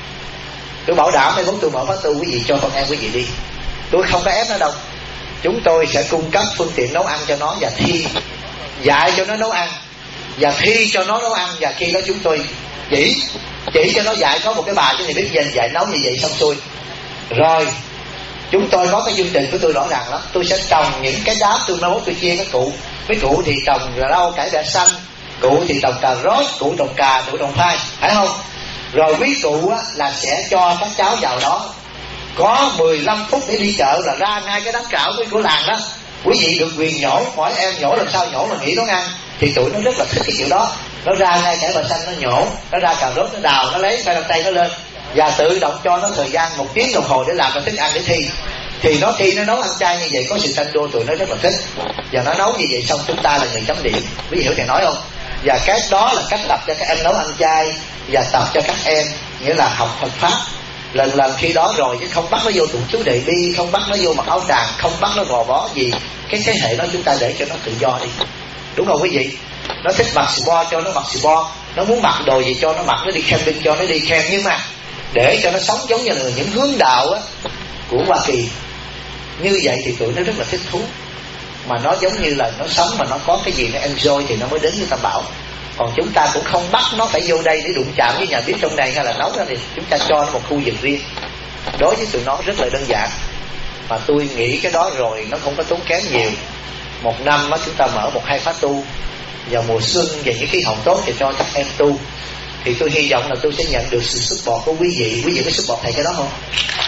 Speaker 1: Tôi bảo đảm mai mốt tôi mở khóa tu, quý vị cho con em quý vị đi, tôi không có ép nó đâu. Chúng tôi sẽ cung cấp phương tiện nấu ăn cho nó và thi, dạy cho nó nấu ăn và thi cho nó nấu ăn. Và khi đó chúng tôi chỉ chỉ cho nó dạy. Có một cái bà cho người biết dành dạy nấu như vậy xong xuôi rồi, chúng tôi có cái chương trình của tôi rõ ràng lắm. Tôi sẽ trồng những cái đám, tôi nói tôi chia cái cụ. Mấy cụ thì trồng rau cải bẹ xanh, cụ thì trồng cà rốt, cụ trồng cà, cụ trồng khoai, phải không? Rồi quý cụ á, là sẽ cho các cháu vào đó có mười lăm phút để đi chợ, là ra ngay cái đám cạo của làng đó. Quý vị được quyền nhổ, hỏi em nhổ làm sao nhổ mà nghĩ nó ăn. Thì tụi nó rất là thích cái kiểu đó. Nó ra ngay cải bẹ xanh nó nhổ, nó ra cà rốt nó đào, nó lấy khoai lang tây nó lên, và tự động cho nó thời gian một tiếng đồng hồ để làm cái thức ăn để thi. Thì nó thi nó nấu ăn chay như vậy, có sự tranh đua, tụi nó rất là thích. Và nó nấu như vậy xong chúng ta là người chấm điểm. Quý vị hiểu thầy nói không? Và cái đó là cách tập cho các em nấu ăn chay, và tập cho các em nghĩa là học Phật pháp lần lần khi đó rồi, chứ không bắt nó vô tụng chú đề bi, không bắt nó vô mặc áo tràng, không bắt nó gò bó gì. Cái thế hệ đó chúng ta để cho nó tự do đi, đúng không quý vị? Nó thích mặc sport cho nó mặc sport, nó muốn mặc đồ gì cho nó mặc, nó đi camping cho nó đi camp. Nhưng mà để cho nó sống giống như là những hướng đạo á, của Hoa Kỳ như vậy thì tụi nó rất là thích thú. Mà nó giống như là nó sống mà nó có cái gì nó enjoy thì nó mới đến với Tam Bảo. Còn chúng ta cũng không bắt nó phải vô đây để đụng chạm với nhà bếp trong này hay là nấu ra, thì chúng ta cho nó một khu vực riêng. Đối với tụi nó rất là đơn giản. Mà tôi nghĩ cái đó rồi nó không có tốn kém nhiều. Một năm đó chúng ta mở một hai khóa tu, vào mùa xuân và những khí hậu tốt thì cho các em tu. Thì tôi hy vọng là tôi sẽ nhận được sự support của quý vị. Quý vị có support thầy cái đó không?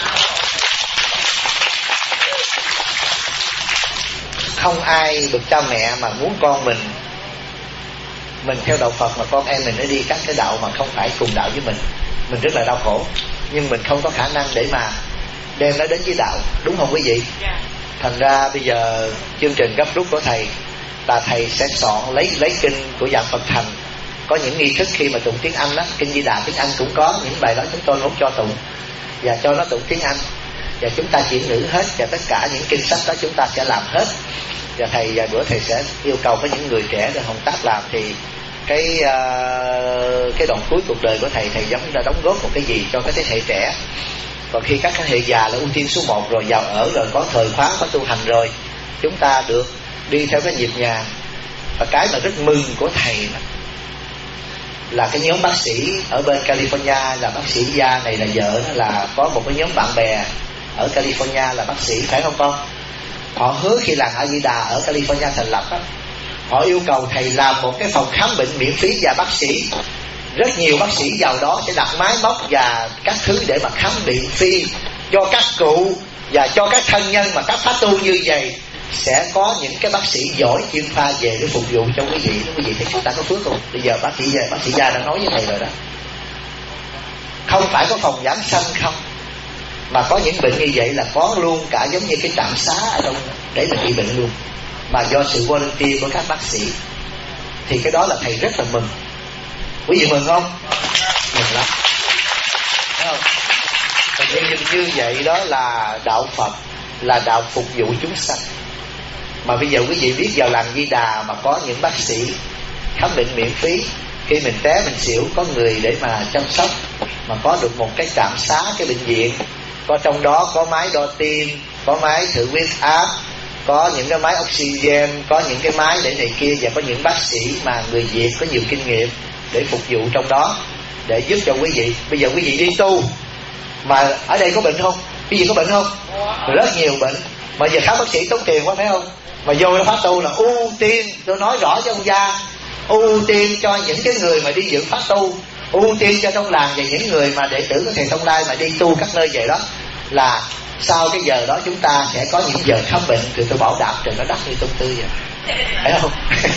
Speaker 1: Không ai được cha mẹ mà muốn con mình mình theo đạo Phật mà con em mình nó đi các cái đạo mà không phải cùng đạo với mình. Mình rất là đau khổ, nhưng mình không có khả năng để mà đem nó đến với đạo, đúng không quý vị? Thành ra bây giờ chương trình gấp rút của thầy là thầy sẽ soạn lấy lấy kinh của dạng Phật Thành. Có những nghi thức khi mà tụng tiếng Anh đó, kinh Di Đà tiếng Anh cũng có những bài đó, chúng tôi không cho tụng và cho nó tụng tiếng Anh, và chúng ta chuyển ngữ hết. Và tất cả những kinh sách đó chúng ta sẽ làm hết. Và thầy và bữa thầy sẽ yêu cầu với những người trẻ để Hồng Tác làm. Thì cái uh, cái đoạn cuối cuộc đời của thầy, thầy giống ra đóng góp một cái gì cho cái thế hệ trẻ. Còn khi các thế hệ già là ưu tiên số một rồi, vào ở rồi, có thời khóa, có tu hành rồi, chúng ta được đi theo cái nhịp nhàng. Và cái mà rất mừng của thầy đó, là cái nhóm bác sĩ ở bên California, là bác sĩ Gia này là vợ đó, là có một cái nhóm bạn bè ở California là bác sĩ, phải không con? Họ hứa khi làng A Di Đà ở California thành lập đó, họ yêu cầu thầy làm một cái phòng khám bệnh miễn phí và bác sĩ. Rất nhiều bác sĩ vào đó sẽ đặt máy móc và các thứ để mà khám miễn phí cho các cụ và cho các thân nhân mà các pháp tu như vậy. Sẽ có những cái bác sĩ giỏi chuyên pha về để phục vụ cho quý vị. Quý vị thấy chúng ta có phước không? Bây giờ bác sĩ bác sĩ Gia đã nói với thầy rồi đó. Không phải có phòng giảng sanh không, mà có những bệnh như vậy là có luôn cả giống như cái trạm xá ở trong để mình bị bệnh luôn, mà do sự volunteer của các bác sĩ. Thì cái đó là thầy rất là mừng. Quý vị mừng không? Mừng lắm, thấy không? Thì như vậy đó là đạo Phật, là đạo phục vụ chúng sanh. Mà bây giờ quý vị biết vào làng Di Đà mà có những bác sĩ khám bệnh miễn phí, khi mình té mình xỉu có người để mà chăm sóc, mà có được một cái trạm xá, cái bệnh viện, có trong đó có máy đo tim, có máy thử huyết áp, có những cái máy oxygen, có những cái máy để này kia, và có những bác sĩ mà người Việt có nhiều kinh nghiệm để phục vụ trong đó, để giúp cho quý vị. Bây giờ quý vị đi tu mà ở đây có bệnh không? Quý vị có bệnh không? Rất nhiều bệnh, mà giờ khám bác sĩ tốn tiền quá, phải không? Mà vô nó phát tu là ưu tiên. Tôi nói rõ cho ông Gia, ưu tiên cho những cái người mà đi dự pháp tu, ưu tiên cho trong làng và những người mà đệ tử của thầy Thông Lai mà đi tu các nơi vậy đó, là sau cái giờ đó chúng ta sẽ có những giờ khám bệnh, thì tôi bảo đảm trời nó đắt như tung tư vậy, thấy không?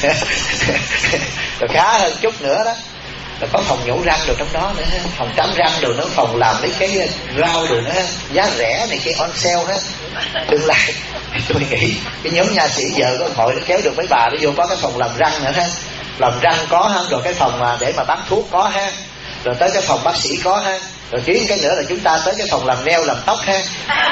Speaker 1: Rồi khá hơn chút nữa đó, rồi có phòng nhổ răng đồ trong đó nữa, phòng tắm răng đồ nữa, phòng làm mấy cái rau đồ nữa, giá rẻ này kia, on sale hết. Tương lai tôi nghĩ cái nhóm nha sĩ giờ có hội nó kéo được mấy bà nó vô có cái phòng làm răng nữa ha, làm răng có ha, rồi cái phòng mà để mà bán thuốc có ha, rồi tới cái phòng bác sĩ có ha, rồi tiến cái nữa là chúng ta tới cái phòng làm nail làm tóc ha.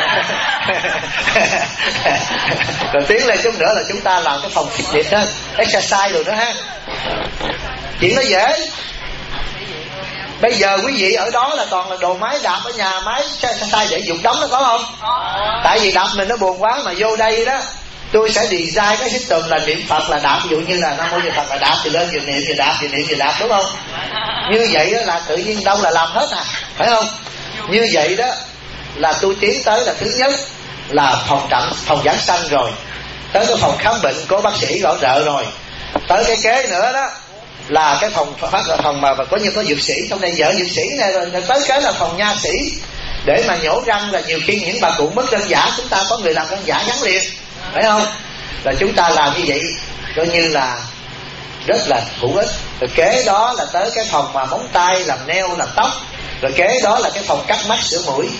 Speaker 1: Rồi tiến lên chút nữa là chúng ta làm cái phòng fitness ha, exercise rồi đó ha. Chuyện nó dễ. Bây giờ quý vị ở đó là toàn là đồ máy đạp ở nhà, máy exercise để dụng đóng, nó có không? Tại vì đạp mình nó buồn quá, mà vô đây đó tôi sẽ design cái system là niệm Phật là đạp, ví dụ như là Nam Mô Di Phật là đạp thì lên vừa niệm vừa đạp vừa niệm vừa đạp, đúng không? Như vậy đó là tự nhiên đâu là làm hết à, phải không? Như vậy đó là tôi tiến tới là thứ nhất là phòng trạm, phòng giảng sanh rồi, tới cái phòng khám bệnh của bác sĩ hỗ trợ rồi, tới cái kế nữa đó là cái phòng phát phòng mà, mà có như có dược sĩ trong đây, vợ dược sĩ này, rồi tới cái là phòng nha sĩ để mà nhổ răng, là nhiều khi những bà cụ mất răng giả chúng ta có người làm răng giả gắn liền, phải không? Là chúng ta làm như vậy coi như là rất là hữu ích. Rồi kế đó là tới cái phòng mà móng tay, làm nail, làm tóc, rồi kế đó là cái phòng cắt mắt sửa mũi.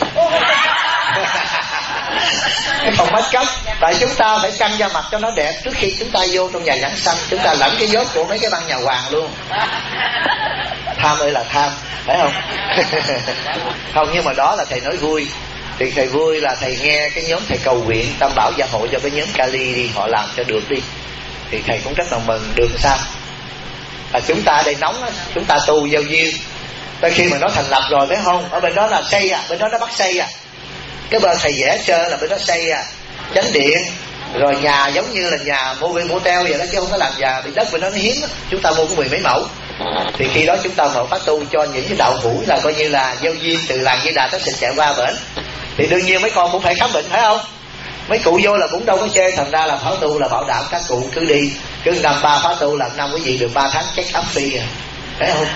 Speaker 1: Cái phòng make up, tại chúng ta phải căng da mặt cho nó đẹp trước khi chúng ta vô trong nhà giảng sanh, chúng ta lẫn cái vốt của mấy cái băng nhà hoàng luôn. Tham ơi là tham, phải không? Không, nhưng mà đó là thầy nói vui. Thì thầy vui là thầy nghe cái nhóm thầy cầu nguyện Tam Bảo Gia Hội cho cái nhóm Kali đi, họ làm cho được đi, thì thầy cũng rất là mừng. Được sao? À, chúng ta ở đây nóng á, chúng ta tu giao duyên. Tới khi mà nó thành lập rồi, phải không? Ở bên đó là xây à, bên đó nó bắt xây à. Cái bên thầy vẽ sơ là bên đó xây à, chánh điện, rồi nhà giống như là nhà mô vi mô teo vậy đó, chứ không có làm nhà bị đất bên đó nó hiếm đó. Chúng ta mua có mười mấy mẫu, thì khi đó chúng ta mở phát tu cho những cái đạo hữu là coi như là giao duyên từ làng Di Đà tới xịt chạy qua bển. Thì đương nhiên mấy con cũng phải khám bệnh, phải không? Mấy cụ vô là cũng đâu có chê, thành ra là phá tu là bảo đảm các cụ cứ đi, cứ năm ba phá tu là năm quý vị được ba tháng check up free à, phải không?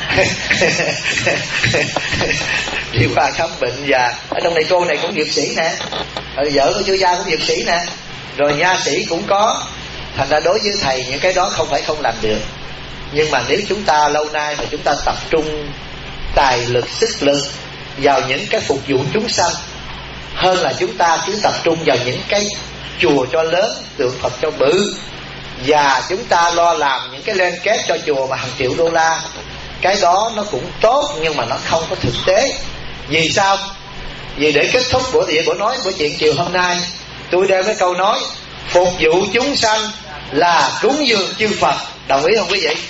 Speaker 1: Đi qua khám bệnh. Và ở trong này cô này cũng dược sĩ nè, vợ của chú gia cũng dược sĩ nè, rồi nha sĩ cũng có. Thành ra đối với thầy những cái đó không phải không làm được, nhưng mà nếu chúng ta lâu nay mà chúng ta tập trung tài lực sức lực vào những cái phục vụ chúng sanh, hơn là chúng ta cứ tập trung vào những cái chùa cho lớn, tượng Phật cho bự, và chúng ta lo làm những cái liên kết cho chùa mà hàng triệu đô la. Cái đó nó cũng tốt nhưng mà nó không có thực tế. Vì sao? Vì để kết thúc buổi địa buổi nói buổi chuyện chiều hôm nay, tôi đem cái câu nói phục vụ chúng sanh là cúng dường chư Phật. Đồng ý không quý vị?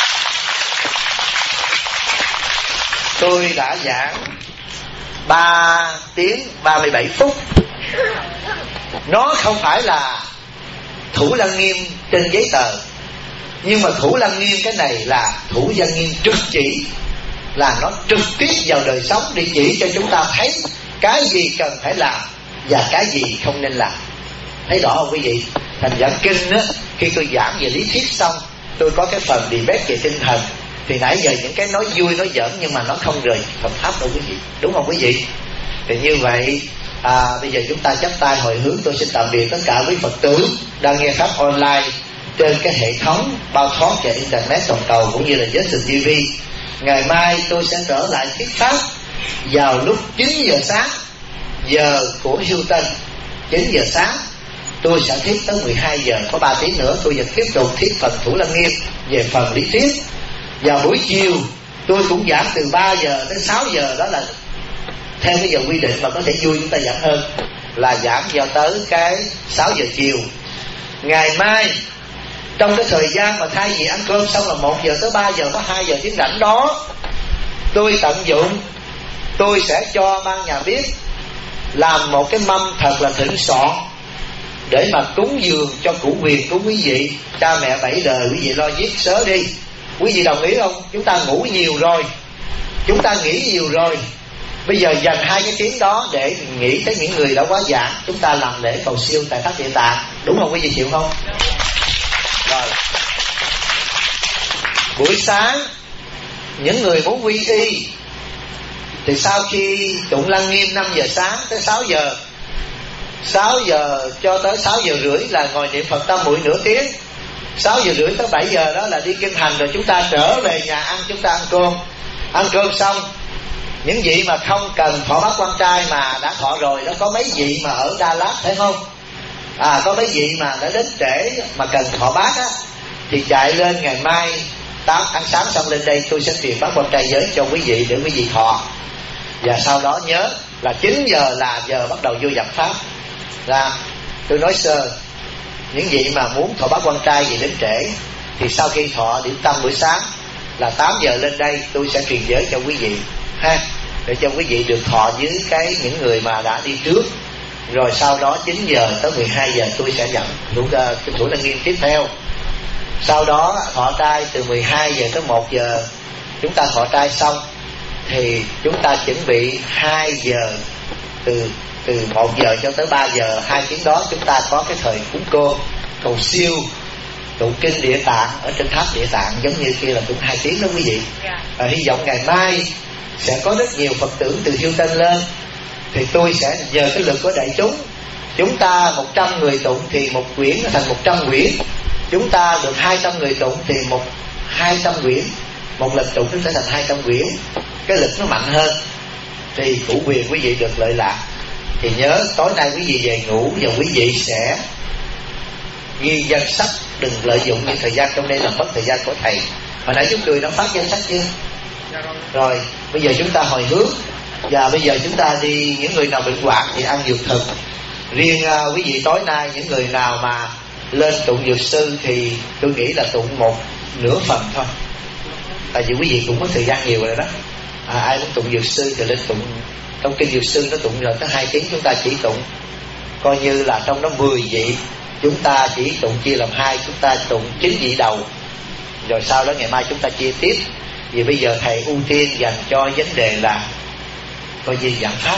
Speaker 1: Tôi đã giảng ba tiếng ba mươi bảy phút. Nó không phải là thủ lăng nghiêm trên giấy tờ, nhưng mà thủ lăng nghiêm cái này là thủ lăng nghiêm trực chỉ, là nó trực tiếp vào đời sống để chỉ cho chúng ta thấy cái gì cần phải làm và cái gì không nên làm. Thấy rõ không quý vị? Thành giảng kinh á, khi tôi giảng về lý thuyết xong, tôi có cái phần debate về tinh thần, thì nãy giờ những cái nói vui nói giỡn nhưng mà nó không rời Phật pháp đâu quý vị, đúng không quý vị? Thì như vậy à, bây giờ chúng ta chắp tay hồi hướng. Tôi xin tạm biệt tất cả quý Phật tử đang nghe pháp online trên cái hệ thống bao thoát và internet toàn cầu cũng như là Justin ti vi. Ngày mai tôi sẽ trở lại thuyết pháp vào lúc chín giờ sáng giờ của Houston. Chín giờ sáng tôi sẽ thuyết tới mười hai giờ, có ba tiếng nữa tôi sẽ tiếp tục thuyết phần thủ lăng nghiêm về phần lý thuyết. Vào buổi chiều tôi cũng giảng từ ba giờ đến sáu giờ, đó là theo cái giờ quy định mà có thể vui chúng ta giảng hơn, là giảng vào tới cái sáu giờ chiều. Ngày mai trong cái thời gian mà thay vì ăn cơm xong là một giờ tới ba giờ, có hai giờ tiếng rảnh đó, tôi tận dụng, tôi sẽ cho ban nhà bếp làm một cái mâm thật là thịnh soạn để mà cúng dường cho củ quyền của quý vị. Cha mẹ bảy đời quý vị lo viết sớ đi. Quý vị đồng ý không? Chúng ta ngủ nhiều rồi, chúng ta nghỉ nhiều rồi, bây giờ dành hai cái tiếng đó để nghĩ tới những người đã quá giảng. Chúng ta làm lễ cầu siêu tại Tháp Địa Tạng, đúng không quý vị, chịu không? Rồi Buổi sáng những người muốn quy y thì sau khi tụng Lăng Nghiêm năm giờ sáng tới sáu giờ, sáu giờ cho tới sáu giờ rưỡi là ngồi niệm Phật tam muội nửa tiếng. Sáu giờ rưỡi tới bảy giờ đó là đi kinh hành, rồi chúng ta trở về nhà ăn, chúng ta ăn cơm. Ăn cơm xong, những vị mà không cần thọ bát quan trai mà đã thọ rồi đó, có mấy vị mà ở Đà Lạt phải không? À, có mấy vị mà đã đến trễ mà cần thọ bát á, thì chạy lên ngày mai tám ăn sáng xong lên đây tôi sẽ truyền bát quan trai giới cho quý vị để quý vị thọ. Và sau đó nhớ là chín giờ là giờ bắt đầu vô nhập pháp. Là tôi nói sơ, những vị mà muốn thọ bát quan trai gì đến trễ thì sau khi thọ điểm tâm buổi sáng là tám giờ lên đây tôi sẽ truyền giới cho quý vị ha, để cho quý vị được thọ với cái những người mà đã đi trước. Rồi sau đó chín giờ tới mười hai giờ tôi sẽ dẫn đủ cái buổi Lăng Nghiêm tiếp theo. Sau đó thọ trai từ mười hai giờ tới một giờ. Chúng ta thọ trai xong thì chúng ta chuẩn bị hai giờ, từ từ một giờ cho tới ba giờ, hai tiếng đó chúng ta có cái thời cúng cơm, cầu siêu, tụng kinh Địa Tạng ở trên tháp Địa Tạng, giống như kia là cũng hai tiếng đó quý vị. À, hy vọng ngày mai sẽ có rất nhiều Phật tử từ Hilton lên, thì tôi sẽ nhờ cái lực của đại chúng. Chúng ta một trăm người tụng thì một quyển nó thành một trăm quyển. Chúng ta được hai trăm người tụng thì một hai trăm quyển. Một lần tụng nó sẽ thành hai trăm quyển. Cái lực nó mạnh hơn thì chủ quyền quý vị được lợi lạc. Thì nhớ tối nay quý vị về ngủ và quý vị sẽ ghi danh sách, đừng lợi dụng những thời gian trong đây làm mất thời gian của thầy. Hồi nãy chúng tôi đã phát danh sách chưa? Rồi bây giờ chúng ta hồi hướng. Và bây giờ chúng ta đi, những người nào bệnh hoạn thì ăn dược thực. Riêng uh, quý vị tối nay những người nào mà lên tụng dược sư thì tôi nghĩ là tụng một nửa phần thôi, tại vì quý vị cũng có thời gian nhiều rồi đó. À, ai muốn tụng dược sư thì lên tụng. Trong kinh dược sư nó tụng rồi tới hai tiếng, chúng ta chỉ tụng coi như là trong đó mười vị, chúng ta chỉ tụng chia làm hai, chúng ta tụng chín vị đầu, rồi sau đó ngày mai chúng ta chia tiếp. Vì bây giờ thầy ưu tiên dành cho vấn đề là coi như giảng pháp.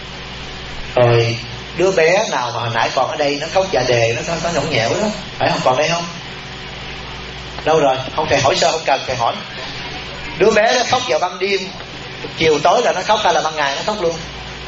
Speaker 1: Rồi đứa bé nào mà hồi nãy còn ở đây nó khóc dạ đề, nó có, có nhõng nhẽo đó, phải không? Còn đây không? Đâu rồi? Không, thầy hỏi sao không cần thầy hỏi. Đứa bé nó khóc vào ban đêm, chiều tối là nó khóc hay là ban ngày nó khóc luôn?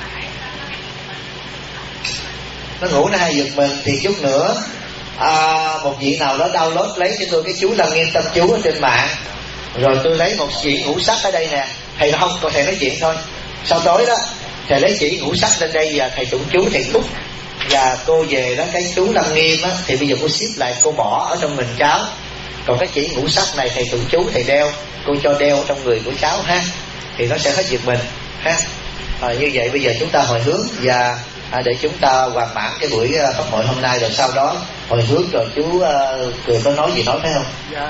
Speaker 1: Nó ngủ nó hay giật mình. Thì chút nữa à, một vị nào đó download lấy cho tôi cái chú Lăng Nghiêm tâm chú ở trên mạng, rồi tôi lấy một chỉ ngũ sắc ở đây nè. Thầy không, còn thầy nói chuyện thôi. Sau tối đó thầy lấy chỉ ngũ sắc lên đây và thầy tụng chú thầy thúc. Và cô về đó cái chú Lăng Nghiêm á, thì bây giờ cô ship lại, cô bỏ ở trong mình cháu. Còn cái chỉ ngũ sắc này thầy tụng chú thầy đeo, cô cho đeo trong người của cháu ha, thì nó sẽ hết giật mình ha. À, như vậy bây giờ chúng ta hồi hướng và à, để chúng ta hoàn mãn cái buổi uh, pháp hội hôm nay. Rồi sau đó hồi hướng rồi chú uh, cười có nói gì nói phải không?
Speaker 2: Dạ,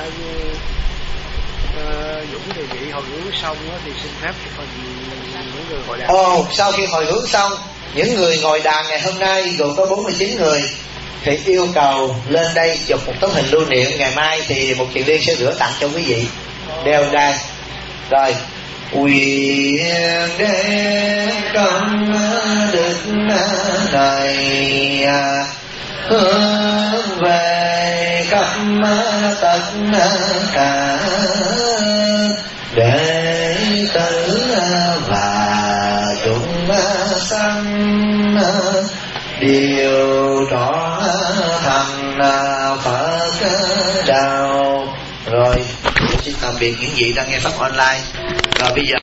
Speaker 2: uh, Dũng đề nghị hồi hướng xong đó, thì xin phép cho những người ngồi đàn.
Speaker 1: Ồ, sau khi hồi hướng xong, những người ngồi đàn ngày hôm nay gồm có bốn mươi chín người thì yêu cầu lên đây chụp một tấm hình lưu niệm. Ngày mai thì một Thiện Liên sẽ gửi tặng cho quý vị đeo đai. Rồi quyền đem công đức này hướng về khắp tất cả đệ tử và chúng sanh đều trọn thành Phật đạo. Rồi xin tạm biệt những vị đang nghe pháp online. Rồi bây giờ